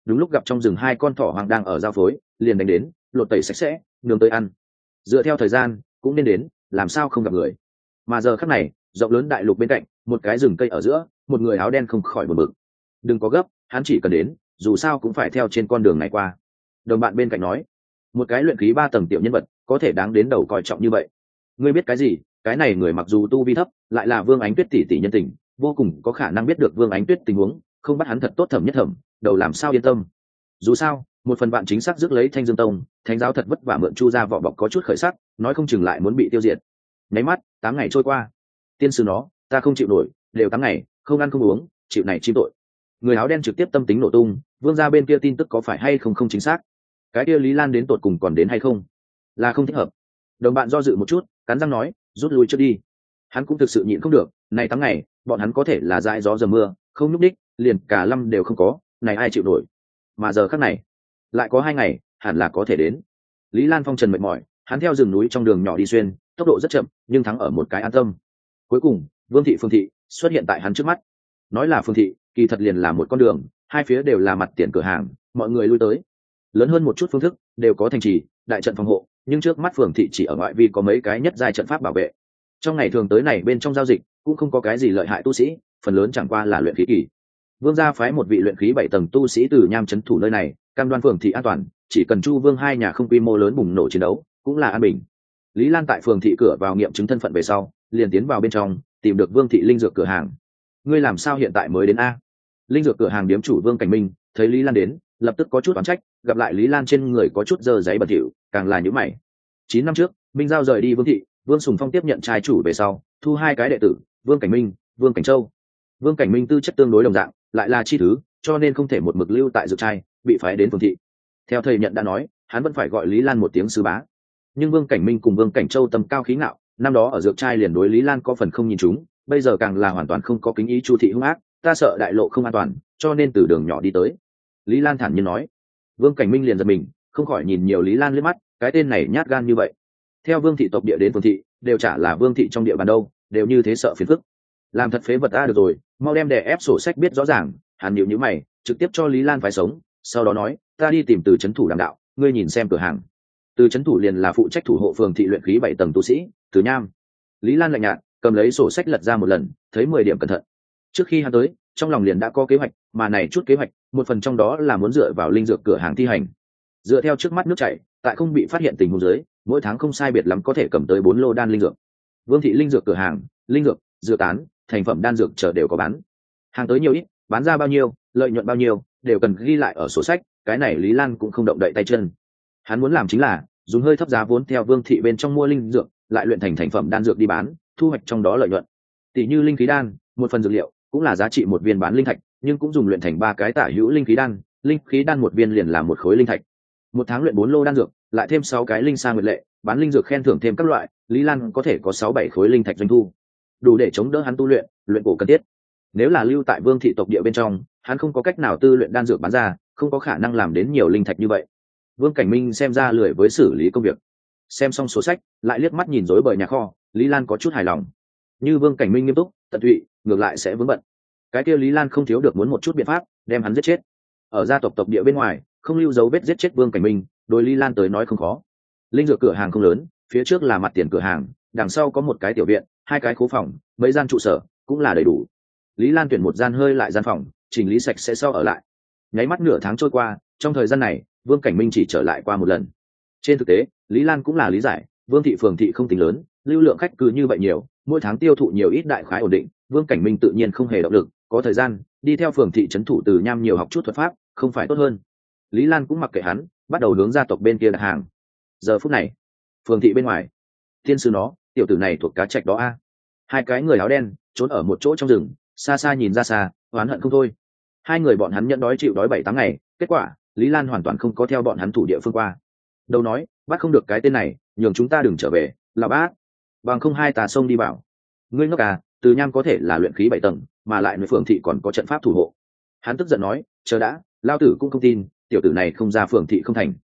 đúng lúc gặp trong rừng hai con thỏ hoang đang ở giao phối, liền đánh đến, lột tẩy sạch sẽ, nướng tới ăn. Dựa theo thời gian cũng nên đến, làm sao không gặp người. Mà giờ khắc này, rộng lớn đại lục bên cạnh, một cái rừng cây ở giữa, một người áo đen không khỏi buồn bực. Đừng có gấp, hắn chỉ cần đến, dù sao cũng phải theo trên con đường này qua. Đồng bạn bên cạnh nói, một cái luyện khí 3 tầng tiểu nhân vật, có thể đáng đến đầu coi trọng như vậy. Ngươi biết cái gì? Cái này người mặc dù tu vi thấp, lại là Vương Ánh Tuyết tỷ tỷ nhân tình, vô cùng có khả năng biết được Vương Ánh Tuyết tình huống, không bắt hắn thật tốt thẩm nhất thẩm, đầu làm sao yên tâm. Dù sao, một phần bạn chính xác rước lấy Thanh Dương Tông, thánh giáo thật vất vả mượn Chu gia vỏ bọc có chút khởi sắc, nói không chừng lại muốn bị tiêu diệt. Nháy mắt, 8 ngày trôi qua. Tiên sư nó, ta không chịu nổi, đều 8 ngày, không ăn không uống, chịu này chim tội. Người áo đen trực tiếp tâm tính nổ tung, Vương gia bên kia tin tức có phải hay không không chính xác. Cái kia Lý Lan đến tột cùng còn đến hay không? Là không thích hợp. Đồng bạn do dự một chút, cắn răng nói, rút lui trước đi. Hắn cũng thực sự nhịn không được, này 8 ngày, bọn hắn có thể là dãi gió dầm mưa, không nhúc đích, liền cả lâm đều không có, này ai chịu nổi. Mà giờ khắc này, lại có 2 ngày, hẳn là có thể đến. Lý Lan phong trần mệt mỏi, hắn theo rừng núi trong đường nhỏ đi xuyên, tốc độ rất chậm, nhưng thắng ở một cái an tâm. Cuối cùng, Vương thị Phương thị xuất hiện tại hắn trước mắt. Nói là Phương thị, kỳ thật liền là một con đường, hai phía đều là mặt tiền cửa hàng, mọi người lui tới. Lớn hơn một chút phương thức, đều có thành trì, đại trận phòng hộ, nhưng trước mắt Phương thị chỉ ở ngoại vi có mấy cái nhất giai trận pháp bảo vệ. Trong ngày thường tới này bên trong giao dịch, cũng không có cái gì lợi hại tu sĩ, phần lớn chẳng qua là luyện khí kỳ. Vương gia phái một vị luyện khí 7 tầng tu sĩ từ Nham trấn thủ nơi này, cam đoan Phường thị an toàn, chỉ cần Chu Vương hai nhà không quy mô lớn bùng nổ chiến đấu, cũng là an bình. Lý Lan tại Phường thị cửa vào nghiệm chứng thân phận về sau, liền tiến vào bên trong, tìm được Vương thị linh dược cửa hàng. Ngươi làm sao hiện tại mới đến a? Linh dược cửa hàng điếm chủ Vương Cảnh Minh thấy Lý Lan đến, lập tức có chút oán trách, gặp lại Lý Lan trên người có chút dơ giấy bẩn thỉu, càng là nhíu mày. 9 năm trước, Minh Giao rời đi Vương thị, Vương Sùng Phong tiếp nhận trai chủ về sau, thu hai cái đệ tử, Vương Cảnh Minh, Vương Cảnh Châu. Vương Cảnh Minh tư chất tương đối đồng dạng, lại là chi thứ, cho nên không thể một mực lưu tại dược trai, bị phái đến Phường thị. Theo thầy nhận đã nói, hắn vẫn phải gọi Lý Lan một tiếng sư bá. Nhưng Vương Cảnh Minh cùng Vương Cảnh Châu tầm cao khí ngạo, năm đó ở dược trai liền đối Lý Lan có phần không nhìn chúng, bây giờ càng là hoàn toàn không có kính ý Chu thị hung ác, ta sợ đại lộ không an toàn, cho nên từ đường nhỏ đi tới. Lý Lan thản nhiên nói. Vương Cảnh Minh liền giật mình, không khỏi nhìn nhiều Lý Lan liếc mắt, cái tên này nhát gan như vậy. Theo Vương thị tộc địa đến Phường thị, đều chả là Vương thị trong địa bàn đâu, đều như thế sợ phiền phức. Làm thật phế vật ta được rồi, mau đem đè ép sổ sách biết rõ ràng. Hắn nhíu nhíu mày, trực tiếp cho Lý Lan phải sống, sau đó nói, ta đi tìm từ trấn thủ đàm đạo, ngươi nhìn xem cửa hàng. Từ trấn thủ liền là phụ trách thủ hộ Phường thị luyện khí 7 tầng tu sĩ, Từ Nham. Lý Lan lạnh nhạt, cầm lấy sổ sách lật ra một lần, thấy 10 điểm cẩn thận. Trước khi hắn tới, trong lòng liền đã có kế hoạch, mà này chút kế hoạch, một phần trong đó là muốn dựa vào linh dược cửa hàng thi hành. Dựa theo trước mắt nước chảy, tại không bị phát hiện tình huống dưới, mỗi tháng không sai biệt lắm có thể cầm tới 4 lô đan linh dược. Vương thị linh dược cửa hàng, linh dược, dược tán, thành phẩm đan dược chờ đều có bán. Hàng tới nhiều ít, bán ra bao nhiêu, lợi nhuận bao nhiêu, đều cần ghi lại ở sổ sách, cái này Lý Lan cũng không động đậy tay chân. Hắn muốn làm chính là dùng hơi thấp giá vốn theo Vương thị bên trong mua linh dược, lại luyện thành thành phẩm đan dược đi bán, thu hoạch trong đó lợi nhuận. Tỷ như linh khí đan, một phần dược liệu cũng là giá trị một viên bán linh thạch, nhưng cũng dùng luyện thành 3 cái tả hữu linh khí đan một viên liền làm một khối linh thạch. Một tháng luyện 4 lô đan dược, lại thêm 6 cái linh sa nguyệt lệ, bán linh dược khen thưởng thêm các loại, Lý Lan có thể có 6-7 khối linh thạch doanh thu, đủ để chống đỡ hắn tu luyện cổ cần thiết. Nếu là lưu tại Vương thị tộc địa bên trong, hắn không có cách nào tư luyện đan dược bán ra, không có khả năng làm đến nhiều linh thạch như vậy. Vương Cảnh Minh xem ra lười với xử lý công việc. Xem xong sổ sách, lại liếc mắt nhìn rối bời nhà kho, Lý Lan có chút hài lòng. Như Vương Cảnh Minh nghiêm túc, tận tụy, ngược lại sẽ vướng bận. Cái kia Lý Lan không thiếu được muốn một chút biện pháp, đem hắn giết chết. Ở gia tộc địa bên ngoài, không lưu dấu vết giết chết Vương Cảnh Minh, đối Lý Lan tới nói không khó. Linh dược cửa hàng không lớn, phía trước là mặt tiền cửa hàng, đằng sau có một cái tiểu viện, 2 cái khố phòng, mấy gian trụ sở, cũng là đầy đủ. Lý Lan tuyển một gian hơi lại gian phòng, chỉnh lý sạch sẽ sau ở lại. Nháy mắt nửa tháng trôi qua, trong thời gian này, Vương Cảnh Minh chỉ trở lại qua một lần. Trên thực tế, Lý Lan cũng là lý giải, Vương thị Phường thị không tính lớn, lưu lượng khách cứ như vậy nhiều, mỗi tháng tiêu thụ nhiều ít đại khái ổn định, Vương Cảnh Minh tự nhiên không hề động lực, có thời gian đi theo Phường thị trấn thủ Từ Nham nhiều học chút thuật pháp, không phải tốt hơn. Lý Lan cũng mặc kệ hắn, bắt đầu hướng gia tộc bên kia đặt hàng. Giờ phút này, Phường thị bên ngoài, tiên sư nó, tiểu tử này thuộc cá trạch đó a. 2 cái người áo đen trốn ở một chỗ trong rừng, xa xa nhìn ra xa, oán hận không thôi. 2 người bọn hắn nhận đói chịu đói 7-8 ngày, kết quả Lý Lan hoàn toàn không có theo bọn hắn thủ địa phương qua. Đâu nói, bắt không được cái tên này, nhường chúng ta đừng trở về, là bác. Bằng không hai tà sông đi bảo. Ngươi ngốc à, Từ Nham có thể là luyện khí 7 tầng, mà lại nơi Phường thị còn có trận pháp thủ hộ. Hắn tức giận nói, chờ đã, lao tử cũng không tin, tiểu tử này không ra Phường thị không thành.